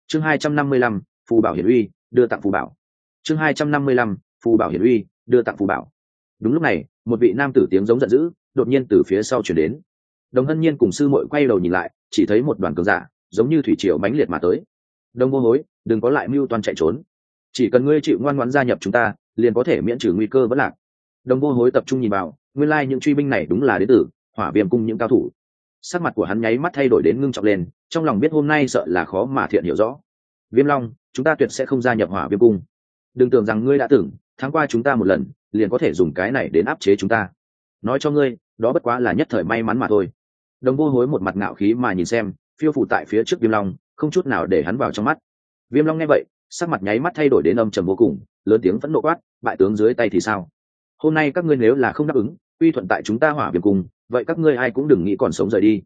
chương 255, phù bảo hiển uy đưa tặng phù bảo. chương 255, phù bảo hiển uy đưa tặng phù bảo. Đúng lúc này một vị nam tử tiếng giống giận dữ đột nhiên từ phía sau chuyển đến. Đồng Hân Nhiên cùng sư muội quay đầu nhìn lại, chỉ thấy một đoàn cường giả giống như thủy triều mãnh liệt mà tới. Đồng Vô Hối, đừng có lại mưu toan chạy trốn, chỉ cần ngươi chịu ngoan ngoãn gia nhập chúng ta liền có thể miễn trừ nguy cơ vẫn lạc. Đồng Vô Hối tập trung nhìn vào, nguyên lai những truy binh này đúng là đến từ Hỏa Viêm cung những cao thủ. Sắc mặt của hắn nháy mắt thay đổi đến ngưng trọng lên, trong lòng biết hôm nay sợ là khó mà thiện hiểu rõ. Viêm Long, chúng ta tuyệt sẽ không gia nhập Hỏa Viêm cung. Đừng tưởng rằng ngươi đã từng thắng qua chúng ta một lần liền có thể dùng cái này đến áp chế chúng ta. Nói cho ngươi, đó bất quá là nhất thời may mắn mà thôi. Đồng Vô Hối một mặt ngạo khí mà nhìn xem phiêu phủ tại phía trước Viêm Long, không chút nào để hắn vào trong mắt. Viêm Long nghe vậy, sắc mặt nháy mắt thay đổi đến âm trầm vô cùng, lớn tiếng phẫn nộ quát, bại tướng dưới tay thì sao? Hôm nay các ngươi nếu là không đáp ứng quy thuận tại chúng ta Hỏa Viêm cung, vậy các ngươi ai cũng đừng nghĩ còn sống rời đi.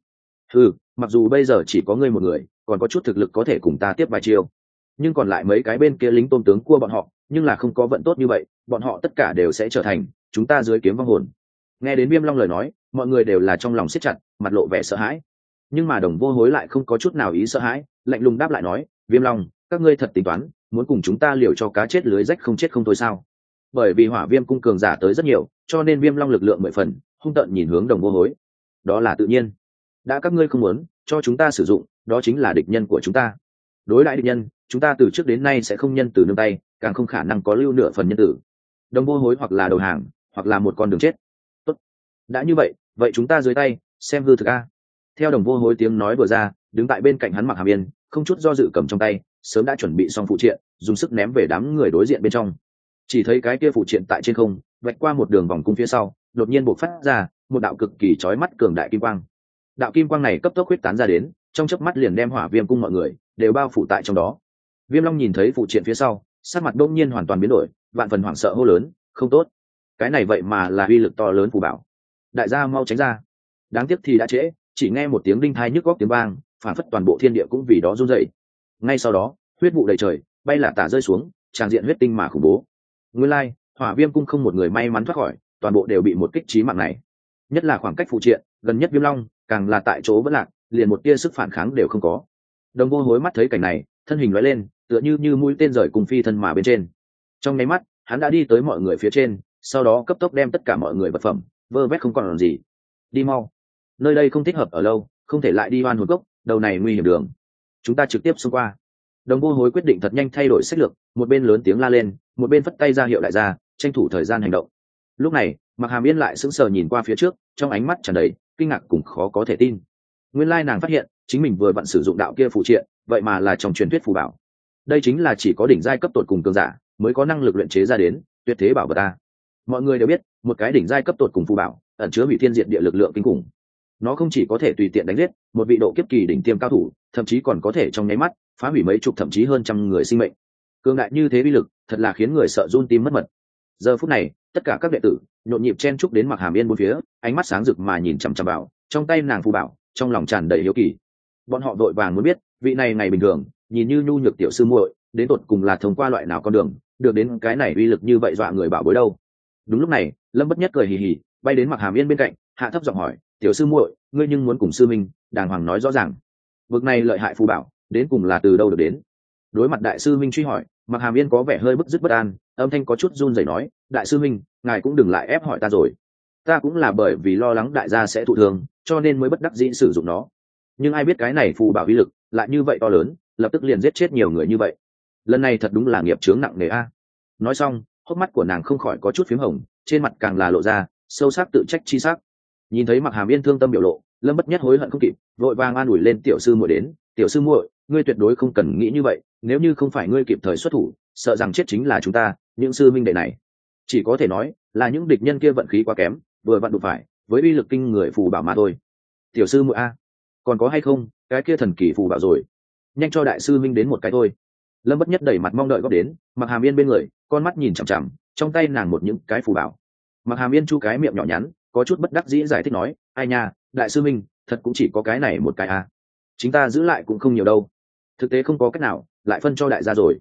Mặc dù bây giờ chỉ có ngươi một người còn có chút thực lực có thể cùng ta tiếp vài chiêu, nhưng còn lại mấy cái bên kia lính tôn tướng cua bọn họ nhưng là không có vận tốt như vậy, bọn họ tất cả đều sẽ trở thành chúng ta dưới kiếm vong hồn. Nghe đến Viêm Long lời nói, mọi người đều là trong lòng siết chặt, mặt lộ vẻ sợ hãi. Nhưng mà Đồng Vô Hối lại không có chút nào ý sợ hãi, lạnh lùng đáp lại nói, Viêm Long, các ngươi thật tính toán muốn cùng chúng ta liều cho cá chết lưới rách không chết không thôi sao? Bởi vì Hỏa Viêm cung cường giả tới rất nhiều, cho nên Viêm Long lực lượng 10 phần, hung tợn nhìn hướng Đồng Vô Hối. Đó là tự nhiên, đã các ngươi không muốn cho chúng ta sử dụng, đó chính là địch nhân của chúng ta. Đối lại địch nhân, chúng ta từ trước đến nay sẽ không nhân từ nương tay, càng không khả năng có lưu nửa phần nhân tử. Đồng Vô Hối hoặc là đầu hàng, hoặc là một con đường chết. Tốt, đã như vậy, vậy chúng ta dưới tay xem hư thực a. Theo Đồng Vô Hối tiếng nói vừa ra, đứng tại bên cạnh hắn Mặc Hàm Yên không chút do dự cầm trong tay sớm đã chuẩn bị xong phụ triện, dùng sức ném về đám người đối diện bên trong. Chỉ thấy cái kia phụ triện tại trên không vạch qua một đường vòng cung phía sau, đột nhiên bộc phát ra một đạo cực kỳ chói mắt cường đại kim quang. Đạo kim quang này cấp tốc huyết tán ra đến, trong chớp mắt liền đem Hỏa Viêm cung mọi người đều bao phủ tại trong đó. Viêm Long nhìn thấy phụ triện phía sau, sắc mặt đông nhiên hoàn toàn biến đổi, vạn phần hoảng sợ hô lớn, không tốt, cái này vậy mà là uy lực to lớn phù bảo, đại gia mau tránh ra. Đáng tiếc thì đã trễ, chỉ nghe một tiếng đinh thai nhức góc tiếng vang, phản phất toàn bộ thiên địa cũng vì đó run rẩy. Ngay sau đó, huyết vụ đầy trời, bay là tả rơi xuống, tràn diện huyết tinh mà khủng bố. Nguyên lai, Hỏa Viêm cung không một người may mắn thoát khỏi, toàn bộ đều bị một kích chí mạng này. Nhất là khoảng cách phụ triện gần nhất Viêm Long, càng là tại chỗ vẫn lạc, liền một tia sức phản kháng đều không có. Đồng Vô Hối mắt thấy cảnh này, thân hình lóe lên, tựa như mũi tên rời cùng phi thân mà bên trên. Trong nháy mắt, hắn đã đi tới mọi người phía trên, sau đó cấp tốc đem tất cả mọi người vật phẩm vơ vét không còn làm gì. Đi mau, nơi đây không thích hợp ở lâu, không thể lại đi oan hồn cốc, đầu này nguy hiểm đường, chúng ta trực tiếp xông qua. Đồng Vô Hối quyết định thật nhanh thay đổi sách lược, một bên lớn tiếng la lên, một bên phất tay ra hiệu đại gia tranh thủ thời gian hành động. Lúc này Mặc Hàm Yên lại sững sờ nhìn qua phía trước, trong ánh mắt tràn đầy kinh ngạc cùng khó có thể tin. Nguyên lai nàng phát hiện chính mình vừa vặn sử dụng đạo kia phù triện, vậy mà là trong truyền thuyết phù bảo. Đây chính là chỉ có đỉnh giai cấp tột cùng cường giả mới có năng lực luyện chế ra đến tuyệt thế bảo vật ta. Mọi người đều biết, một cái đỉnh giai cấp tột cùng phù bảo ẩn chứa hủy thiên diệt địa lực lượng kinh khủng. Nó không chỉ có thể tùy tiện đánh giết một vị độ kiếp kỳ đỉnh tiêm cao thủ, thậm chí còn có thể trong nháy mắt phá hủy mấy chục thậm chí hơn trăm người sinh mệnh. Cường đại như thế uy lực, thật là khiến người sợ run tim mất mật. Giờ phút này, tất cả các đệ tử nhộn nhịp chen chúc đến Mặc Hàm Yên bốn phía, ánh mắt sáng rực mà nhìn chằm chằm vào trong tay nàng phù bảo, trong lòng tràn đầy hiếu kỳ. Bọn họ vội vàng muốn biết, vị này ngày bình thường nhìn như nhu nhược tiểu sư muội, đến tột cùng là thông qua loại nào con đường được đến cái này uy lực như vậy dọa người bảo bối đâu. Đúng lúc này, Lâm Bất Nhất cười hì hì bay đến Mặc Hàm Yên bên cạnh, hạ thấp giọng hỏi, tiểu sư muội, ngươi nhưng muốn cùng sư minh đàng hoàng nói rõ ràng, vực này lợi hại phù bảo đến cùng là từ đâu được đến? Đối mặt đại sư minh truy hỏi, Mặc Hàm Yên có vẻ hơi bức dứt bất an, âm thanh có chút run rẩy nói, đại sư minh, ngài cũng đừng lại ép hỏi ta rồi, ta cũng là bởi vì lo lắng đại gia sẽ thụ thương cho nên mới bất đắc dĩ sử dụng nó, nhưng ai biết cái này phù bảo uy lực lại như vậy to lớn, lập tức liền giết chết nhiều người như vậy, lần này thật đúng là nghiệp chướng nặng nề a. Nói xong, hốc mắt của nàng không khỏi có chút phím hồng, trên mặt càng là lộ ra sâu sắc tự trách chi sắc. Nhìn thấy Mặc Hàm Yên thương tâm biểu lộ, Lâm Bất Nhất hối hận không kịp, vội vàng an ủi lên, tiểu sư muội đến, tiểu sư muội, ngươi tuyệt đối không cần nghĩ như vậy, nếu như không phải ngươi kịp thời xuất thủ, sợ rằng chết chính là chúng ta những sư minh đệ này. Chỉ có thể nói là những địch nhân kia vận khí quá kém, vừa vặn đụng phải với uy lực kinh người phù bảo mà thôi. Tiểu sư muội a, còn có hay không cái kia thần kỳ phù bảo rồi, nhanh cho đại sư minh đến một cái thôi. Lâm Bất Nhất đẩy mặt mong đợi góp đến Mặc Hàm Yên bên người, con mắt nhìn chằm chằm trong tay nàng một những cái phù bảo. Mặc Hàm Yên chu cái miệng nhỏ nhắn, có chút bất đắc dĩ giải thích nói, ai nha, đại sư minh, thật cũng chỉ có cái này một cái a, chính ta giữ lại cũng không nhiều đâu, thực tế không có cách nào lại phân cho đại gia rồi.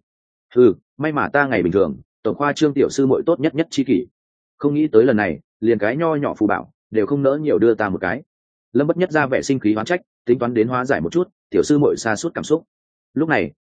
May mà ta ngày bình thường tổng khoa trương tiểu sư muội tốt nhất nhất chi kỷ, không nghĩ tới lần này liền cái nho nhỏ phù bảo đều không nỡ nhiều đưa ta một cái. Lâm Bất Nhất ra vẻ sinh khí oán trách, tính toán đến hóa giải một chút tiểu sư muội sa sút cảm xúc. Lúc này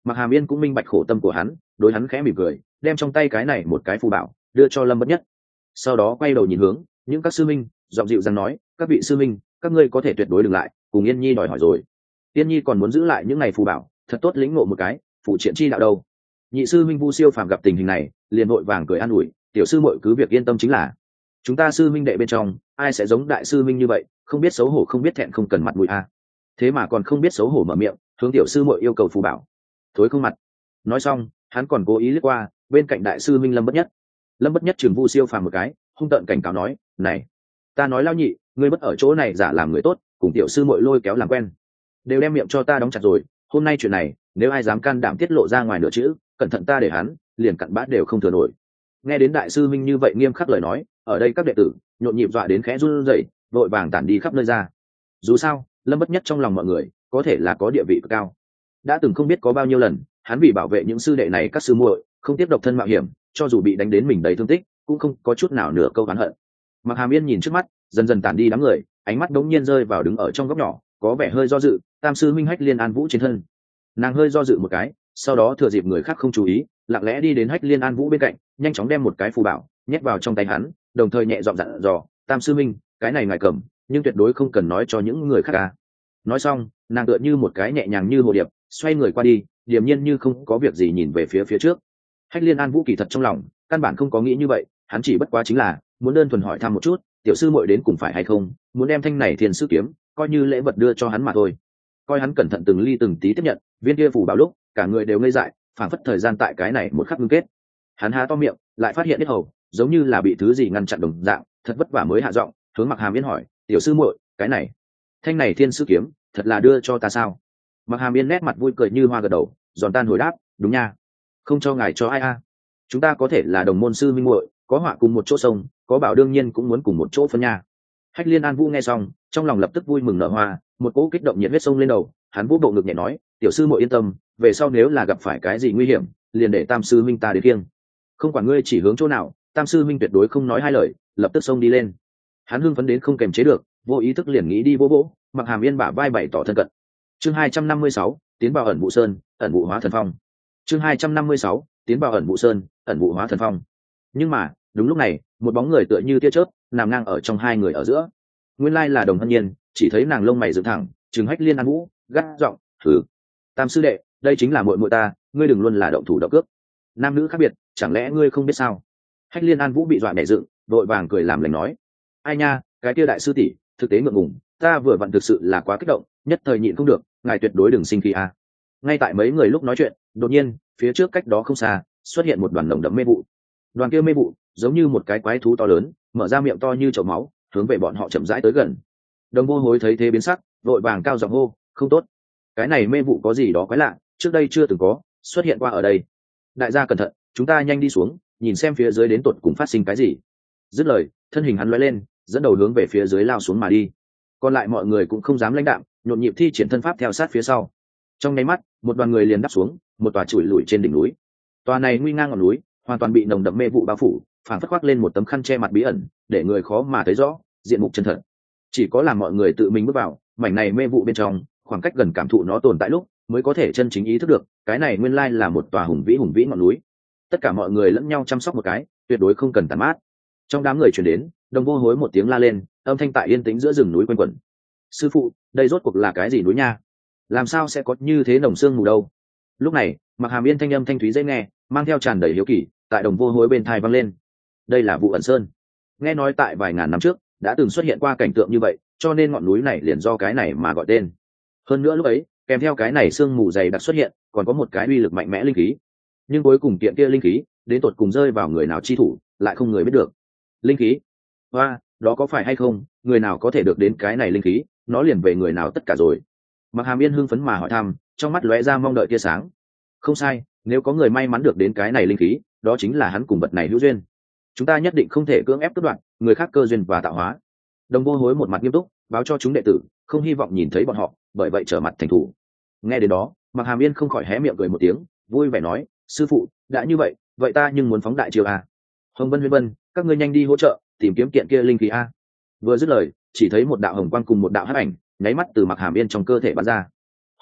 Mặc Hàm Yên cũng minh bạch khổ tâm của hắn, đối hắn khẽ mỉm cười, đem trong tay cái này một cái phù bảo đưa cho Lâm Bất Nhất. Sau đó quay đầu nhìn hướng những các sư minh, giọng dịu dàng nói, các vị sư minh, các ngươi có thể tuyệt đối đừng lại cùng Yên Nhi đòi hỏi rồi. Yên Nhi còn muốn giữ lại những ngày phù bảo, thật tốt lĩnh ngộ một cái phụ triện chi đạo đâu. Nhị sư minh Vu Siêu Phàm gặp tình hình này, liền vội vàng cười an ủi, tiểu sư muội cứ việc yên tâm chính là. Chúng ta sư minh đệ bên trong, ai sẽ giống đại sư minh như vậy, không biết xấu hổ không biết thẹn không cần mặt mũi a. Thế mà còn không biết xấu hổ mở miệng, hướng tiểu sư muội yêu cầu phù bảo. Thối không mặt. Nói xong, hắn còn cố ý liếc qua bên cạnh đại sư minh Lâm Bất Nhất. Lâm Bất Nhất trừng Vu Siêu Phàm một cái, hung tợn cảnh cáo nói, này, ta nói lao nhị, ngươi bất ở chỗ này giả làm người tốt, cùng tiểu sư muội lôi kéo làm quen, đều đem miệng cho ta đóng chặt rồi. Hôm nay chuyện này, nếu ai dám can đảm tiết lộ ra ngoài nửa chữ, cẩn thận ta để hắn liền cặn bát đều không thừa nổi. Nghe đến đại sư minh như vậy nghiêm khắc lời nói, ở đây các đệ tử nhộn nhịp dọa đến khẽ run rẩy, vội vàng tản đi khắp nơi ra. Dù sao, Lâm Bất Nhất trong lòng mọi người có thể là có địa vị cực cao, đã từng không biết có bao nhiêu lần hắn vì bảo vệ những sư đệ này các sư muội không tiếp độc thân mạo hiểm, cho dù bị đánh đến mình đầy thương tích cũng không có chút nào nửa câu oán hận. Mặc Hàm Yên nhìn trước mắt dần dần tản đi đám người, ánh mắt đống nhiên rơi vào đứng ở trong góc nhỏ có vẻ hơi do dự tam sư minh Hách Liên An Vũ trên thân. Nàng hơi do dự một cái, sau đó thừa dịp người khác không chú ý, lặng lẽ đi đến Hách Liên An Vũ bên cạnh, nhanh chóng đem một cái phù bảo nhét vào trong tay hắn, đồng thời nhẹ giọng dặn dò, tam sư minh, cái này ngài cầm, nhưng tuyệt đối không cần nói cho những người khác à. Nói xong, nàng tựa như một cái nhẹ nhàng như hồ điệp xoay người qua đi, điềm nhiên như không có việc gì nhìn về phía trước. Hách Liên An Vũ kỳ thật trong lòng căn bản không có nghĩ như vậy, hắn chỉ bất quá chính là muốn đơn thuần hỏi thăm một chút tiểu sư muội đến cùng phải hay không, muốn đem thanh này Thiên Sư kiếm coi như lễ vật đưa cho hắn mà thôi. Coi hắn cẩn thận từng ly từng tí tiếp nhận viên kia phù bảo lúc, cả người đều ngây dại, phảng phất thời gian tại cái này một khắc ngưng kết. Hắn há to miệng, lại phát hiện biết hầu giống như là bị thứ gì ngăn chặn đồng dạng, thật vất vả mới hạ giọng hướng Mặc Hàm Yên hỏi, tiểu sư muội, cái này thanh này Thiên Sư kiếm thật là đưa cho ta sao? Mặc Hàm Yên nét mặt vui cười như hoa gật đầu, giòn tan hồi đáp, đúng nha, không cho ngài cho ai a. Chúng ta có thể là đồng môn sư minh muội, có họa cùng một chỗ sông, có bảo đương nhiên cũng muốn cùng một chỗ phân nha. Hách Liên An Vũ nghe xong, trong lòng lập tức vui mừng nở hoa, một cỗ kích động nhiệt huyết sông lên đầu, hắn vũ bộ ngực nhẹ nói, tiểu sư muội yên tâm, về sau nếu là gặp phải cái gì nguy hiểm, liền để tam sư minh ta đến kiêng. Không quản ngươi chỉ hướng chỗ nào, tam sư minh tuyệt đối không nói hai lời, lập tức xông đi lên. Hắn hưng phấn đến không kềm chế được, vô ý thức liền nghĩ đi vỗ vỗ Mặc Hàm Yên bả vai bày tỏ thân cận. Chương 256, tiến vào ẩn vụ sơn, ẩn vụ hóa thần phong. Chương 256, tiến vào ẩn vụ sơn, ẩn vụ hóa thần phong. Nhưng mà, đúng lúc này, một bóng người tựa như tia chớp, nằm ngang ở trong hai người ở giữa. Nguyên lai là Đồng Hân Nhiên, chỉ thấy nàng lông mày dựng thẳng, trừng Hách Liên An Vũ, gắt giọng, "Thử, tam sư đệ, đây chính là muội muội ta, ngươi đừng luôn là động thủ động cước. Nam nữ khác biệt, chẳng lẽ ngươi không biết sao?" Hách Liên An Vũ bị dọa nhảy dựng, vội vàng cười làm lành nói, "Ai nha, cái kia đại sư tỷ, thực tế ngượng ngùng, ta vừa vặn thực sự là quá kích động, nhất thời nhịn không được, ngài tuyệt đối đừng sinh khí a." Ngay tại mấy người lúc nói chuyện, đột nhiên, phía trước cách đó không xa, xuất hiện một đoàn nồng đậm mê vụ. Đoàn kia mê vụ giống như một cái quái thú to lớn, mở ra miệng to như chậu máu, hướng về bọn họ chậm rãi tới gần. Đồng Vô Hối thấy thế biến sắc, vội vàng cao giọng hô, "Không tốt, cái này mê vụ có gì đó quái lạ, trước đây chưa từng có xuất hiện qua ở đây. Đại gia cẩn thận, chúng ta nhanh đi xuống, nhìn xem phía dưới đến tột cùng phát sinh cái gì." Dứt lời, thân hình hắn lóe lên, dẫn đầu hướng về phía dưới lao xuống mà đi. Còn lại mọi người cũng không dám lãnh đạm, nhộn nhịp thi triển thân pháp theo sát phía sau. Trong nháy mắt, một đoàn người liền đáp xuống một tòa chùi lủi trên đỉnh núi. Tòa này nguy ngang ngọn núi, hoàn toàn bị nồng đậm mê vụ bao phủ, phảng phất khoác lên một tấm khăn che mặt bí ẩn, để người khó mà thấy rõ diện mục chân thật. Chỉ có làm mọi người tự mình bước vào mảnh này mê vụ bên trong, khoảng cách gần cảm thụ nó tồn tại lúc, mới có thể chân chính ý thức được, cái này nguyên lai là một tòa hùng vĩ ngọn núi. Tất cả mọi người lẫn nhau chăm sóc một cái, tuyệt đối không cần tàn mát. Trong đám người truyền đến, Đồng Vô Hối một tiếng la lên, âm thanh tại yên tĩnh giữa rừng núi quanh quẩn. "Sư phụ, đây rốt cuộc là cái gì núi nha? Làm sao sẽ có như thế nồng sương mù đâu?" Lúc này, Mặc Hàm Yên thanh âm thanh thúy dễ nghe, mang theo tràn đầy hiếu kỳ, tại Đồng Vô Hối bên tai vang lên. Đây là Vụ Ẩn Sơn. Nghe nói tại vài ngàn năm trước đã từng xuất hiện qua cảnh tượng như vậy, cho nên ngọn núi này liền do cái này mà gọi tên. Hơn nữa lúc ấy, kèm theo cái này sương mù dày đặc xuất hiện, còn có một cái uy lực mạnh mẽ linh khí. Nhưng cuối cùng kiện kia linh khí đến tột cùng rơi vào người nào chi thủ, lại không người biết được. Linh khí? Hoa, đó có phải hay không, người nào có thể được đến cái này linh khí, nó liền về người nào tất cả rồi. Mặc Hàm Yên hưng phấn mà hỏi thăm, trong mắt lóe ra mong đợi tia sáng. Không sai, nếu có người may mắn được đến cái này linh khí, đó chính là hắn cùng vật này hữu duyên. Chúng ta nhất định không thể cưỡng ép cắt đoạn người khác cơ duyên và tạo hóa. Đồng Vô Hối một mặt nghiêm túc báo cho chúng đệ tử, không hy vọng nhìn thấy bọn họ bởi vậy trở mặt thành thủ. Nghe đến đó, Mặc Hàm Yên không khỏi hé miệng cười một tiếng, vui vẻ nói, "Sư phụ, đã như vậy, vậy ta nhưng muốn phóng đại chiều à. Hồng Vân, Huyên Vân, các ngươi nhanh đi hỗ trợ tìm kiếm kiện kia linh khí a." Vừa dứt lời, chỉ thấy một đạo hồng quang cùng một đạo hắc ảnh nháy mắt từ Mặc Hàm Yên trong cơ thể bắn ra.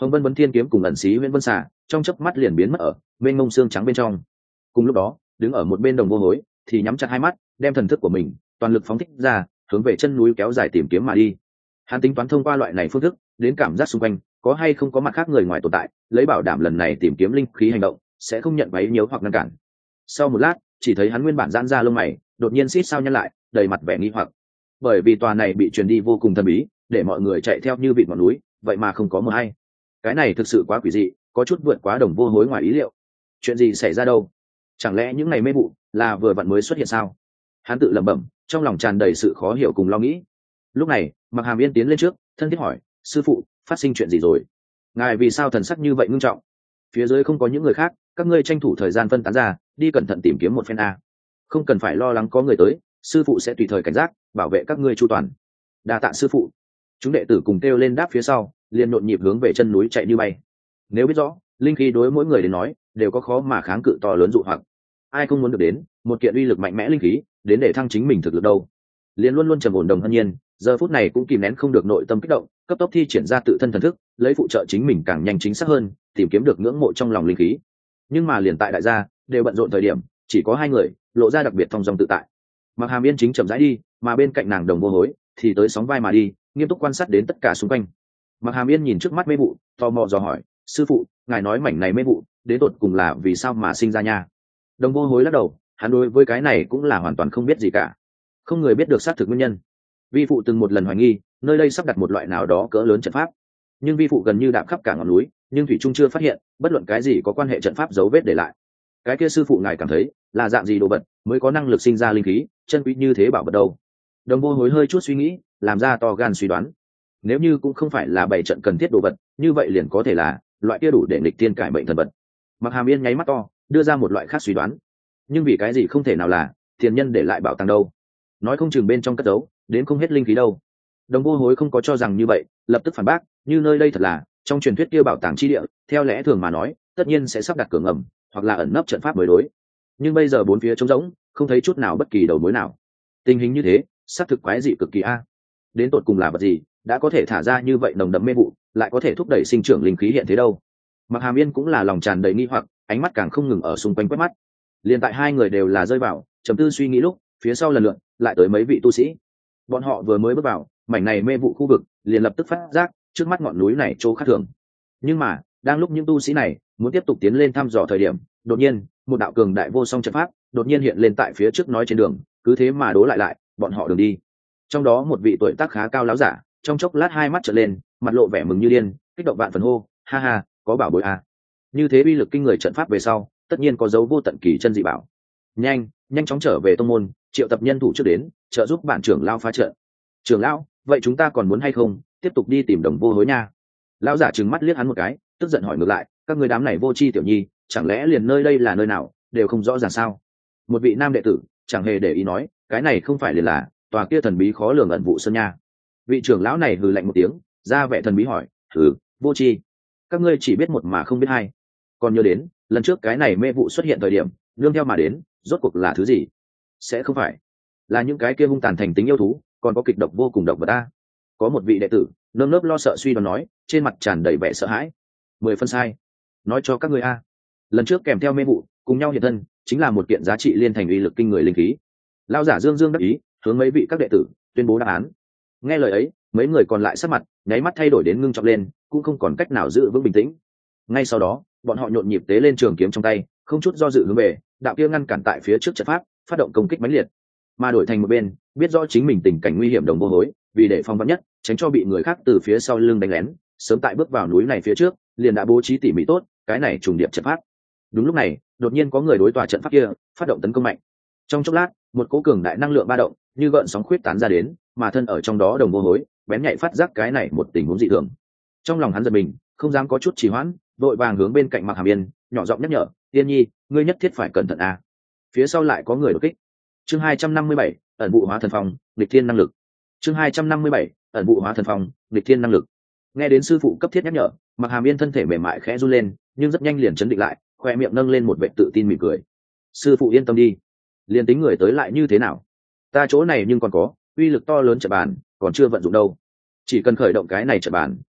Hồng Vân Vấn Thiên kiếm cùng ẩn xí Huyễn Vân Xà trong chớp mắt liền biến mất ở bên ngông xương trắng bên trong. Cùng lúc đó, đứng ở một bên Đồng Vô Hối thì nhắm chặt hai mắt, đem thần thức của mình toàn lực phóng thích ra, hướng về chân núi kéo dài tìm kiếm mà đi. Hắn tính toán thông qua loại này phương thức, đến cảm giác xung quanh có hay không có mặt khác người ngoài tồn tại, lấy bảo đảm lần này tìm kiếm linh khí hành động sẽ không nhận váy nhiễu hoặc ngăn cản. Sau một lát, chỉ thấy hắn nguyên bản giãn ra lông mày, đột nhiên xít sao nhăn lại, đầy mặt vẻ nghi hoặc. Bởi vì tòa này bị truyền đi vô cùng thần bí, để mọi người chạy theo như vịt ngọn núi, vậy mà không có một ai. Cái này thực sự quá quỷ dị, có chút vượt quá Đồng Vô Hối ngoài ý liệu. Chuyện gì xảy ra đâu? Chẳng lẽ những ngày mê vụ là vừa vặn mới xuất hiện sao? Hắn tự lẩm bẩm, trong lòng tràn đầy sự khó hiểu cùng lo nghĩ. Lúc này, Mạc Hàm Yên tiến lên trước, thân thiết hỏi: sư phụ, phát sinh chuyện gì rồi? Ngài vì sao thần sắc như vậy nghiêm trọng? Phía dưới không có những người khác, các ngươi tranh thủ thời gian phân tán ra, đi cẩn thận tìm kiếm một phen a. Không cần phải lo lắng có người tới, sư phụ sẽ tùy thời cảnh giác, bảo vệ các ngươi chu toàn. Đa tạ sư phụ. Chúng đệ tử cùng kêu lên đáp phía sau, liền nhộn nhịp hướng về chân núi chạy như bay. Nếu biết rõ, linh khí đối mỗi người đến nói đều có khó mà kháng cự to lớn dụ hoặc. Ai không muốn được đến một kiện uy lực mạnh mẽ linh khí, đến để thăng chính mình thực lực đâu. Liền luôn luôn trầm ổn Đồng Hân Nhiên, giờ phút này cũng kìm nén không được nội tâm kích động, cấp tốc thi triển ra tự thân thần thức, lấy phụ trợ chính mình càng nhanh chính xác hơn, tìm kiếm được ngưỡng mộ trong lòng linh khí. Nhưng mà liền tại đại gia đều bận rộn thời điểm, chỉ có hai người lộ ra đặc biệt thong dong tự tại. Mạc Hàm Yên chính chậm rãi đi, mà bên cạnh nàng Đồng Vô Hối thì tới sóng vai mà đi, nghiêm túc quan sát đến tất cả xung quanh. Mạc Hàm Yên nhìn trước mắt mê vụ, tò mò dò hỏi: sư phụ, ngài nói mảnh này mê vụ đến tột cùng là vì sao mà sinh ra nha? Đồng Vô Hối lắc đầu, hắn đối với cái này cũng là hoàn toàn không biết gì cả, không người biết được xác thực nguyên nhân. Vi phụ từng một lần hoài nghi nơi đây sắp đặt một loại nào đó cỡ lớn trận pháp, nhưng vi phụ gần như đạp khắp cả ngọn núi, nhưng thủy trung chưa phát hiện bất luận cái gì có quan hệ trận pháp dấu vết để lại. Cái kia sư phụ ngài cảm thấy là dạng gì đồ vật mới có năng lực sinh ra linh khí chân quý như thế bảo vật đâu? Đồng Vô Hối hơi chút suy nghĩ, làm ra to gan suy đoán. Nếu như cũng không phải là bảy trận cần thiết đồ vật, như vậy liền có thể là loại kia đủ để nghịch tiên cải mệnh thần vật. Mạc Hàm Yên nháy mắt to, đưa ra một loại khác suy đoán. Nhưng vì cái gì không thể nào là tiền nhân để lại bảo tàng đâu? Nói không chừng bên trong cất giấu đến không hết linh khí đâu. Đồng Vô Hối không có cho rằng như vậy, lập tức phản bác: như nơi đây thật là trong truyền thuyết kia bảo tàng chi địa, theo lẽ thường mà nói tất nhiên sẽ sắp đặt cửa ngầm hoặc là ẩn nấp trận pháp mới đối. Nhưng bây giờ bốn phía trống rỗng, không thấy chút nào bất kỳ đầu mối nào. Tình hình như thế xác thực quái dị cực kỳ a. Đến tột cùng là vật gì đã có thể thả ra như vậy nồng đậm mê vụ, lại có thể thúc đẩy sinh trưởng linh khí hiện thế đâu? Mạc Hàm Yên cũng là lòng tràn đầy nghi hoặc, ánh mắt càng không ngừng ở xung quanh quét mắt. Liên tại hai người đều là rơi vào trầm tư suy nghĩ lúc, phía sau lần lượt lại tới mấy vị tu sĩ. Bọn họ vừa mới bước vào mảnh này mê vụ khu vực, liền lập tức phát giác trước mắt ngọn núi này chỗ khác thường. Nhưng mà đang lúc những tu sĩ này muốn tiếp tục tiến lên thăm dò thời điểm, đột nhiên một đạo cường đại vô song trận pháp đột nhiên hiện lên tại phía trước nói trên đường, cứ thế mà đố lại bọn họ đường đi. Trong đó một vị tuổi tác khá cao láo giả trong chốc lát hai mắt trợn lên, mặt lộ vẻ mừng như điên, kích động vạn phần hô: ha ha, có bảo bối à. Như thế uy lực kinh người trận pháp về sau tất nhiên có dấu vô tận kỳ chân dị bảo. Nhanh chóng trở về tông môn, triệu tập nhân thủ trước đến trợ giúp bản trưởng lao phá trận. Trưởng lão, vậy chúng ta còn muốn hay không tiếp tục đi tìm Đồng Vô Hối nha? Lão giả trừng mắt liếc hắn một cái, tức giận hỏi ngược lại: các người đám này vô tri tiểu nhi, chẳng lẽ liền nơi đây là nơi nào đều không rõ ràng sao? Một vị nam đệ tử chẳng hề để ý nói: cái này không phải liền là tòa kia thần bí khó lường ẩn vụ sơn nha. Vị trưởng lão này hừ lạnh một tiếng, ra vẻ thần bí hỏi: hừ, vô tri, các ngươi chỉ biết một mà không biết hai. Còn nhớ đến lần trước cái này mê vụ xuất hiện thời điểm nương theo mà đến rốt cuộc là thứ gì? Sẽ không phải là những cái kia hung tàn thành tính yêu thú, còn có kịch độc vô cùng độc vật ta? Có một vị đệ tử nơm nớp lo sợ suy đoán nói, trên mặt tràn đầy vẻ sợ hãi. 10 phân sai. Nói cho các ngươi a, lần trước kèm theo mê vụ cùng nhau hiện thân chính là một kiện giá trị liên thành uy lực kinh người linh khí. Lão giả dương dương đắc ý hướng mấy vị các đệ tử tuyên bố đáp án. Nghe lời ấy, mấy người còn lại sắc mặt nháy mắt thay đổi đến ngưng trọng lên, cũng không còn cách nào giữ vững bình tĩnh. Ngay sau đó bọn họ nhộn nhịp tế lên trường kiếm trong tay, không chút do dự hướng về đạo kia ngăn cản tại phía trước trận pháp, phát động công kích mãnh liệt. Mà đổi thành một bên biết rõ chính mình tình cảnh nguy hiểm Đồng Vô Hối, vì để phòng vắn nhất tránh cho bị người khác từ phía sau lưng đánh lén, sớm tại bước vào núi này phía trước liền đã bố trí tỉ mỉ tốt cái này trùng điệp trận pháp. Đúng lúc này đột nhiên có người đối tòa trận pháp kia phát động tấn công mạnh. Trong chốc lát một cỗ cường đại năng lượng ba động như gợn sóng khuyết tán ra đến, mà thân ở trong đó Đồng Vô Hối bén nhạy phát giác cái này một tình huống dị thường. Trong lòng hắn giật mình, không dám có chút trì hoãn, vội vàng hướng bên cạnh Mạc Hàm Yên nhỏ giọng nhắc nhở: Yên nhi, ngươi nhất thiết phải cẩn thận a. Phía sau lại có người đột kích. Chương 257, ẩn vụ hóa thần phong, nghịch thiên năng lực. Chương 257, ẩn vụ hóa thần phong, nghịch thiên năng lực. Nghe đến sư phụ cấp thiết nhắc nhở, Mạc Hàm Yên thân thể mềm mại khẽ run lên, nhưng rất nhanh liền chấn định lại, khoe miệng nâng lên một vẻ tự tin mỉm cười. Sư phụ yên tâm đi, liền tính người tới lại như thế nào, ta chỗ này nhưng còn có uy lực to lớn trận bàn, còn chưa vận dụng đâu. Chỉ cần khởi động cái này trận bàn,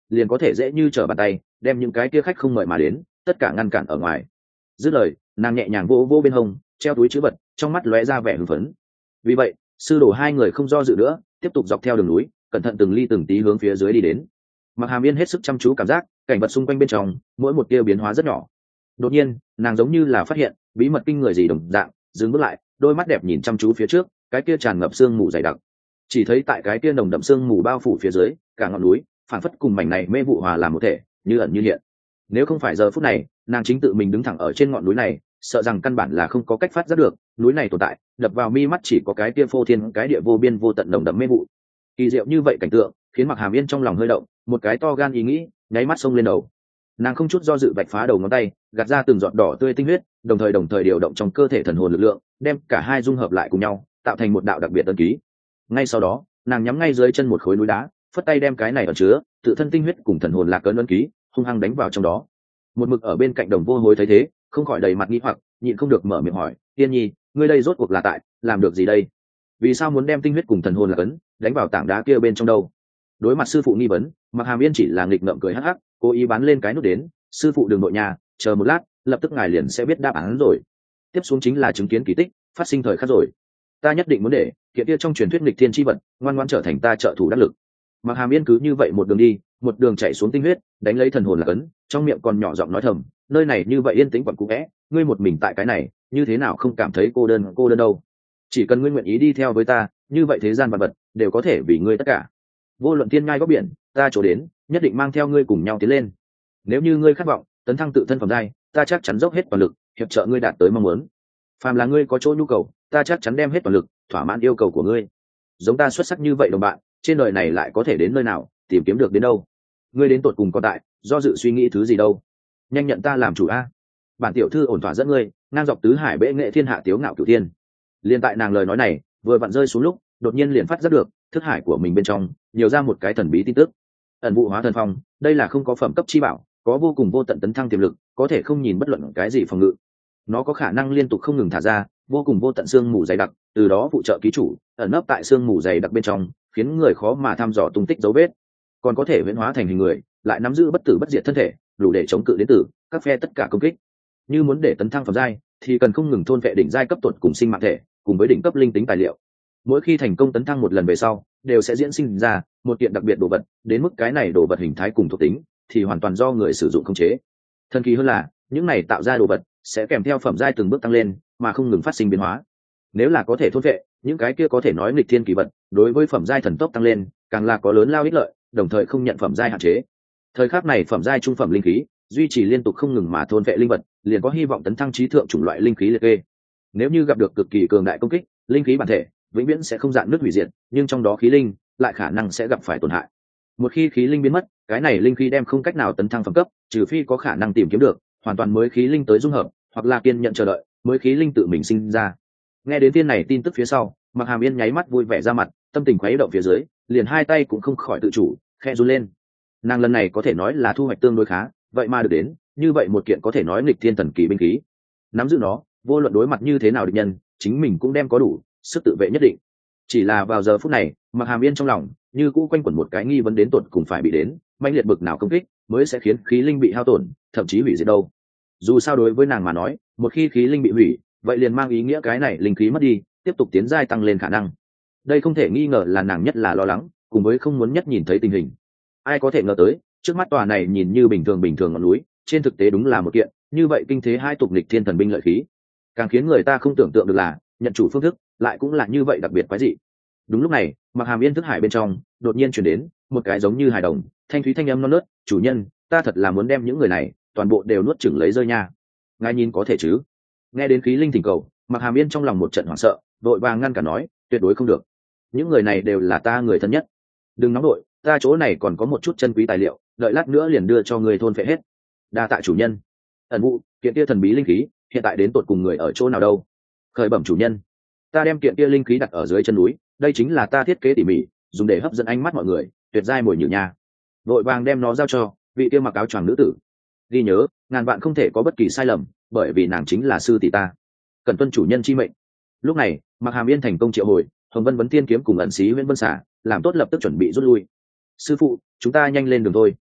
liền có thể dễ như trở bàn tay đem những cái kia khách không mời mà đến tất cả ngăn cản ở ngoài. Dứt lời, nàng nhẹ nhàng vỗ vỗ bên hông treo túi chữ vật, trong mắt lóe ra vẻ hưng phấn. Vì vậy sư đồ hai người không do dự nữa, tiếp tục dọc theo đường núi cẩn thận từng ly từng tí hướng phía dưới đi đến. Mặc Hàm Yên hết sức chăm chú cảm giác cảnh vật xung quanh bên trong mỗi một tia biến hóa rất nhỏ. Đột nhiên nàng giống như là phát hiện bí mật kinh người gì đồng dạng, dừng bước lại, đôi mắt đẹp nhìn chăm chú phía trước cái kia tràn ngập sương mù dày đặc. Chỉ thấy tại cái kia nồng đậm sương mù bao phủ phía dưới cả ngọn núi phản phất cùng mảnh này mê vụ hòa làm một thể, như ẩn như hiện. Nếu không phải giờ phút này nàng chính tự mình đứng thẳng ở trên ngọn núi này, sợ rằng căn bản là không có cách phát giác được núi này tồn tại, đập vào mi mắt chỉ có cái kia phô thiên cái địa vô biên vô tận nồng đậm mê vụ. Kỳ diệu như vậy cảnh tượng khiến Mặc Hàm Yên trong lòng hơi động, một cái to gan ý nghĩ nháy mắt xông lên đầu. Nàng không chút do dự vạch phá đầu ngón tay, gạt ra từng giọt đỏ tươi tinh huyết, đồng thời điều động trong cơ thể thần hồn lực lượng, đem cả hai dung hợp lại cùng nhau, tạo thành một đạo đặc biệt ấn ký. Ngay sau đó nàng nhắm ngay dưới chân một khối núi đá, phất tay đem cái này ẩn chứa tự thân tinh huyết cùng thần hồn lạc ấn ấn ký hung hăng đánh vào trong đó. Một mực ở bên cạnh Đồng Vô Hối thấy thế không khỏi đầy mặt nghi hoặc, nhịn không được mở miệng hỏi: Tiên Nhi, ngươi đây rốt cuộc là tại làm được gì đây? Vì sao muốn đem tinh huyết cùng thần hồn lạc ấn đánh vào tảng đá kia bên trong đâu? Đối mặt sư phụ nghi vấn, Mặc Hàm Yên chỉ là nghịch ngợm cười hắc hắc, cố ý bán lên cái nút đến: sư phụ đừng nội nhà, chờ một lát, lập tức ngài liền sẽ biết đáp án rồi. Tiếp xuống chính là chứng kiến kỳ tích phát sinh thời khắc rồi. Ta nhất định muốn để kiện kia trong truyền thuyết nghịch thiên chi vật ngoan ngoãn trở thành ta trợ thủ đắc lực. Mặc Hàm Yên cứ như vậy một đường đi, một đường chạy xuống tinh huyết, đánh lấy thần hồn lạc ấn, trong miệng còn nhỏ giọng nói thầm: nơi này như vậy yên tĩnh quẩn cũ vẽ, ngươi một mình tại cái này, như thế nào không cảm thấy cô đơn đâu? Chỉ cần ngươi nguyện ý đi theo với ta, như vậy thế gian vạn vật đều có thể vì ngươi tất cả. Vô luận thiên ngai góc biển, ta chỗ đến, nhất định mang theo ngươi cùng nhau tiến lên. Nếu như ngươi khát vọng tấn thăng tự thân phẩm giai, ta chắc chắn dốc hết toàn lực hiệp trợ ngươi đạt tới mong muốn. Phàm là ngươi có chỗ nhu cầu, ta chắc chắn đem hết toàn lực thỏa mãn yêu cầu của ngươi. Giống ta xuất sắc như vậy đồng bạn, trên đời này lại có thể đến nơi nào tìm kiếm được đến đâu? Ngươi đến tột cùng còn tại do dự suy nghĩ thứ gì đâu? Nhanh nhận ta làm chủ a! Bản tiểu thư ổn thỏa dẫn ngươi ngang dọc tứ hải bệ nghệ thiên hạ tiếu ngạo cửu thiên. Liên tại nàng lời nói này vừa vặn rơi xuống lúc, đột nhiên liền phát giác được thức hải của mình bên trong nhiều ra một cái thần bí tin tức. Ẩn vụ hóa thần phong, đây là không có phẩm cấp chi bảo, có vô cùng vô tận tấn thăng tiềm lực, có thể không nhìn bất luận cái gì phòng ngự. Nó có khả năng liên tục không ngừng thả ra vô cùng vô tận xương mù dày đặc, từ đó phụ trợ ký chủ ẩn nấp tại xương mù dày đặc bên trong, khiến người khó mà thăm dò tung tích dấu vết. Còn có thể huyễn hóa thành hình người, lại nắm giữ bất tử bất diệt thân thể, đủ để chống cự đến từ các phe tất cả công kích. Như muốn để tấn thăng phẩm giai, thì cần không ngừng thôn vệ đỉnh giai cấp tuột cùng sinh mạng thể, cùng với đỉnh cấp linh tính tài liệu. Mỗi khi thành công tấn thăng một lần về sau, đều sẽ diễn sinh ra một kiện đặc biệt đồ vật, đến mức cái này đồ vật hình thái cùng thuộc tính thì hoàn toàn do người sử dụng khống chế. Thần kỳ hơn là, những này tạo ra đồ vật sẽ kèm theo phẩm giai từng bước tăng lên, mà không ngừng phát sinh biến hóa. Nếu là có thể thôn vệ những cái kia có thể nói nghịch thiên kỳ vật, đối với phẩm giai thần tốc tăng lên càng là có lớn lao ích lợi, đồng thời không nhận phẩm giai hạn chế. Thời khắc này phẩm giai trung phẩm linh khí duy trì liên tục không ngừng mà thôn vệ linh vật, liền có hy vọng tấn thăng trí thượng chủng loại linh khí liệt kê. Nếu như gặp được cực kỳ cường đại công kích, linh khí bản thể vĩnh viễn sẽ không dạn nứt hủy diệt, nhưng trong đó khí linh lại khả năng sẽ gặp phải tổn hại. Một khi khí linh biến mất, cái này linh khí đem không cách nào tấn thăng phẩm cấp, trừ phi có khả năng tìm kiếm được hoàn toàn mới khí linh tới dung hợp, hoặc là kiên nhận chờ đợi mới khí linh tự mình sinh ra. Nghe đến tin này tin tức phía sau, Mặc Hàm Yên nháy mắt vui vẻ ra mặt, tâm tình khuấy động phía dưới, liền hai tay cũng không khỏi tự chủ khẽ run lên. Nàng lần này có thể nói là thu hoạch tương đối khá, vậy mà được đến như vậy một kiện có thể nói nghịch thiên thần kỳ binh khí. Nắm giữ nó, vô luận đối mặt như thế nào địch nhân, chính mình cũng đem có đủ sức tự vệ nhất định. Chỉ là vào giờ phút này, Mặc Hàm Yên trong lòng như cũ quanh quẩn một cái nghi vấn, đến tột cùng phải bị đến mãnh liệt bực nào công kích mới sẽ khiến khí linh bị hao tổn, thậm chí hủy diệt đâu? Dù sao đối với nàng mà nói, một khi khí linh bị hủy, vậy liền mang ý nghĩa cái này linh khí mất đi, tiếp tục tiến giai tăng lên khả năng. Đây không thể nghi ngờ là nàng nhất là lo lắng, cùng với không muốn nhất nhìn thấy tình hình. Ai có thể ngờ tới, trước mắt tòa này nhìn như bình thường ngọn núi, trên thực tế đúng là một kiện như vậy kinh thế hai tục lịch thiên thần binh lợi khí. Càng khiến người ta không tưởng tượng được là, nhận chủ phương thức lại cũng là như vậy đặc biệt quái dị. Đúng lúc này, Mặc Hàm Yên thức hải bên trong đột nhiên truyền đến một cái giống như hài đồng thanh thúy thanh âm non nớt: chủ nhân, ta thật là muốn đem những người này toàn bộ đều nuốt chửng lấy rơi nha. Ngài nhìn có thể chứ? Nghe đến khí linh thỉnh cầu, Mặc Hàm Yên trong lòng một trận hoảng sợ, vội vàng ngăn cả nói: tuyệt đối không được, những người này đều là ta người thân nhất, đừng nóng đội, ta chỗ này còn có một chút chân quý tài liệu, đợi lát nữa liền đưa cho người thôn phệ hết. Đa tạ chủ nhân. Ẩn vụ, kiện kia thần bí linh khí hiện tại đến tột cùng người ở chỗ nào đâu? Khởi bẩm chủ nhân, ta đem kiện kia linh khí đặt ở dưới chân núi, đây chính là ta thiết kế tỉ mỉ, dùng để hấp dẫn ánh mắt mọi người, tuyệt giai mồi nhử nha. Vội vàng đem nó giao cho vị kia mặc áo choàng nữ tử. Ghi nhớ, ngàn vạn không thể có bất kỳ sai lầm, bởi vì nàng chính là sư tỷ ta, cần tuân chủ nhân chi mệnh. Lúc này, Mặc Hàm Yên thành công triệu hồi Hồng Vân Vấn Tiên kiếm cùng ẩn sĩ Huyễn Vân Xả, làm tốt lập tức chuẩn bị rút lui. Sư phụ, chúng ta nhanh lên đường thôi.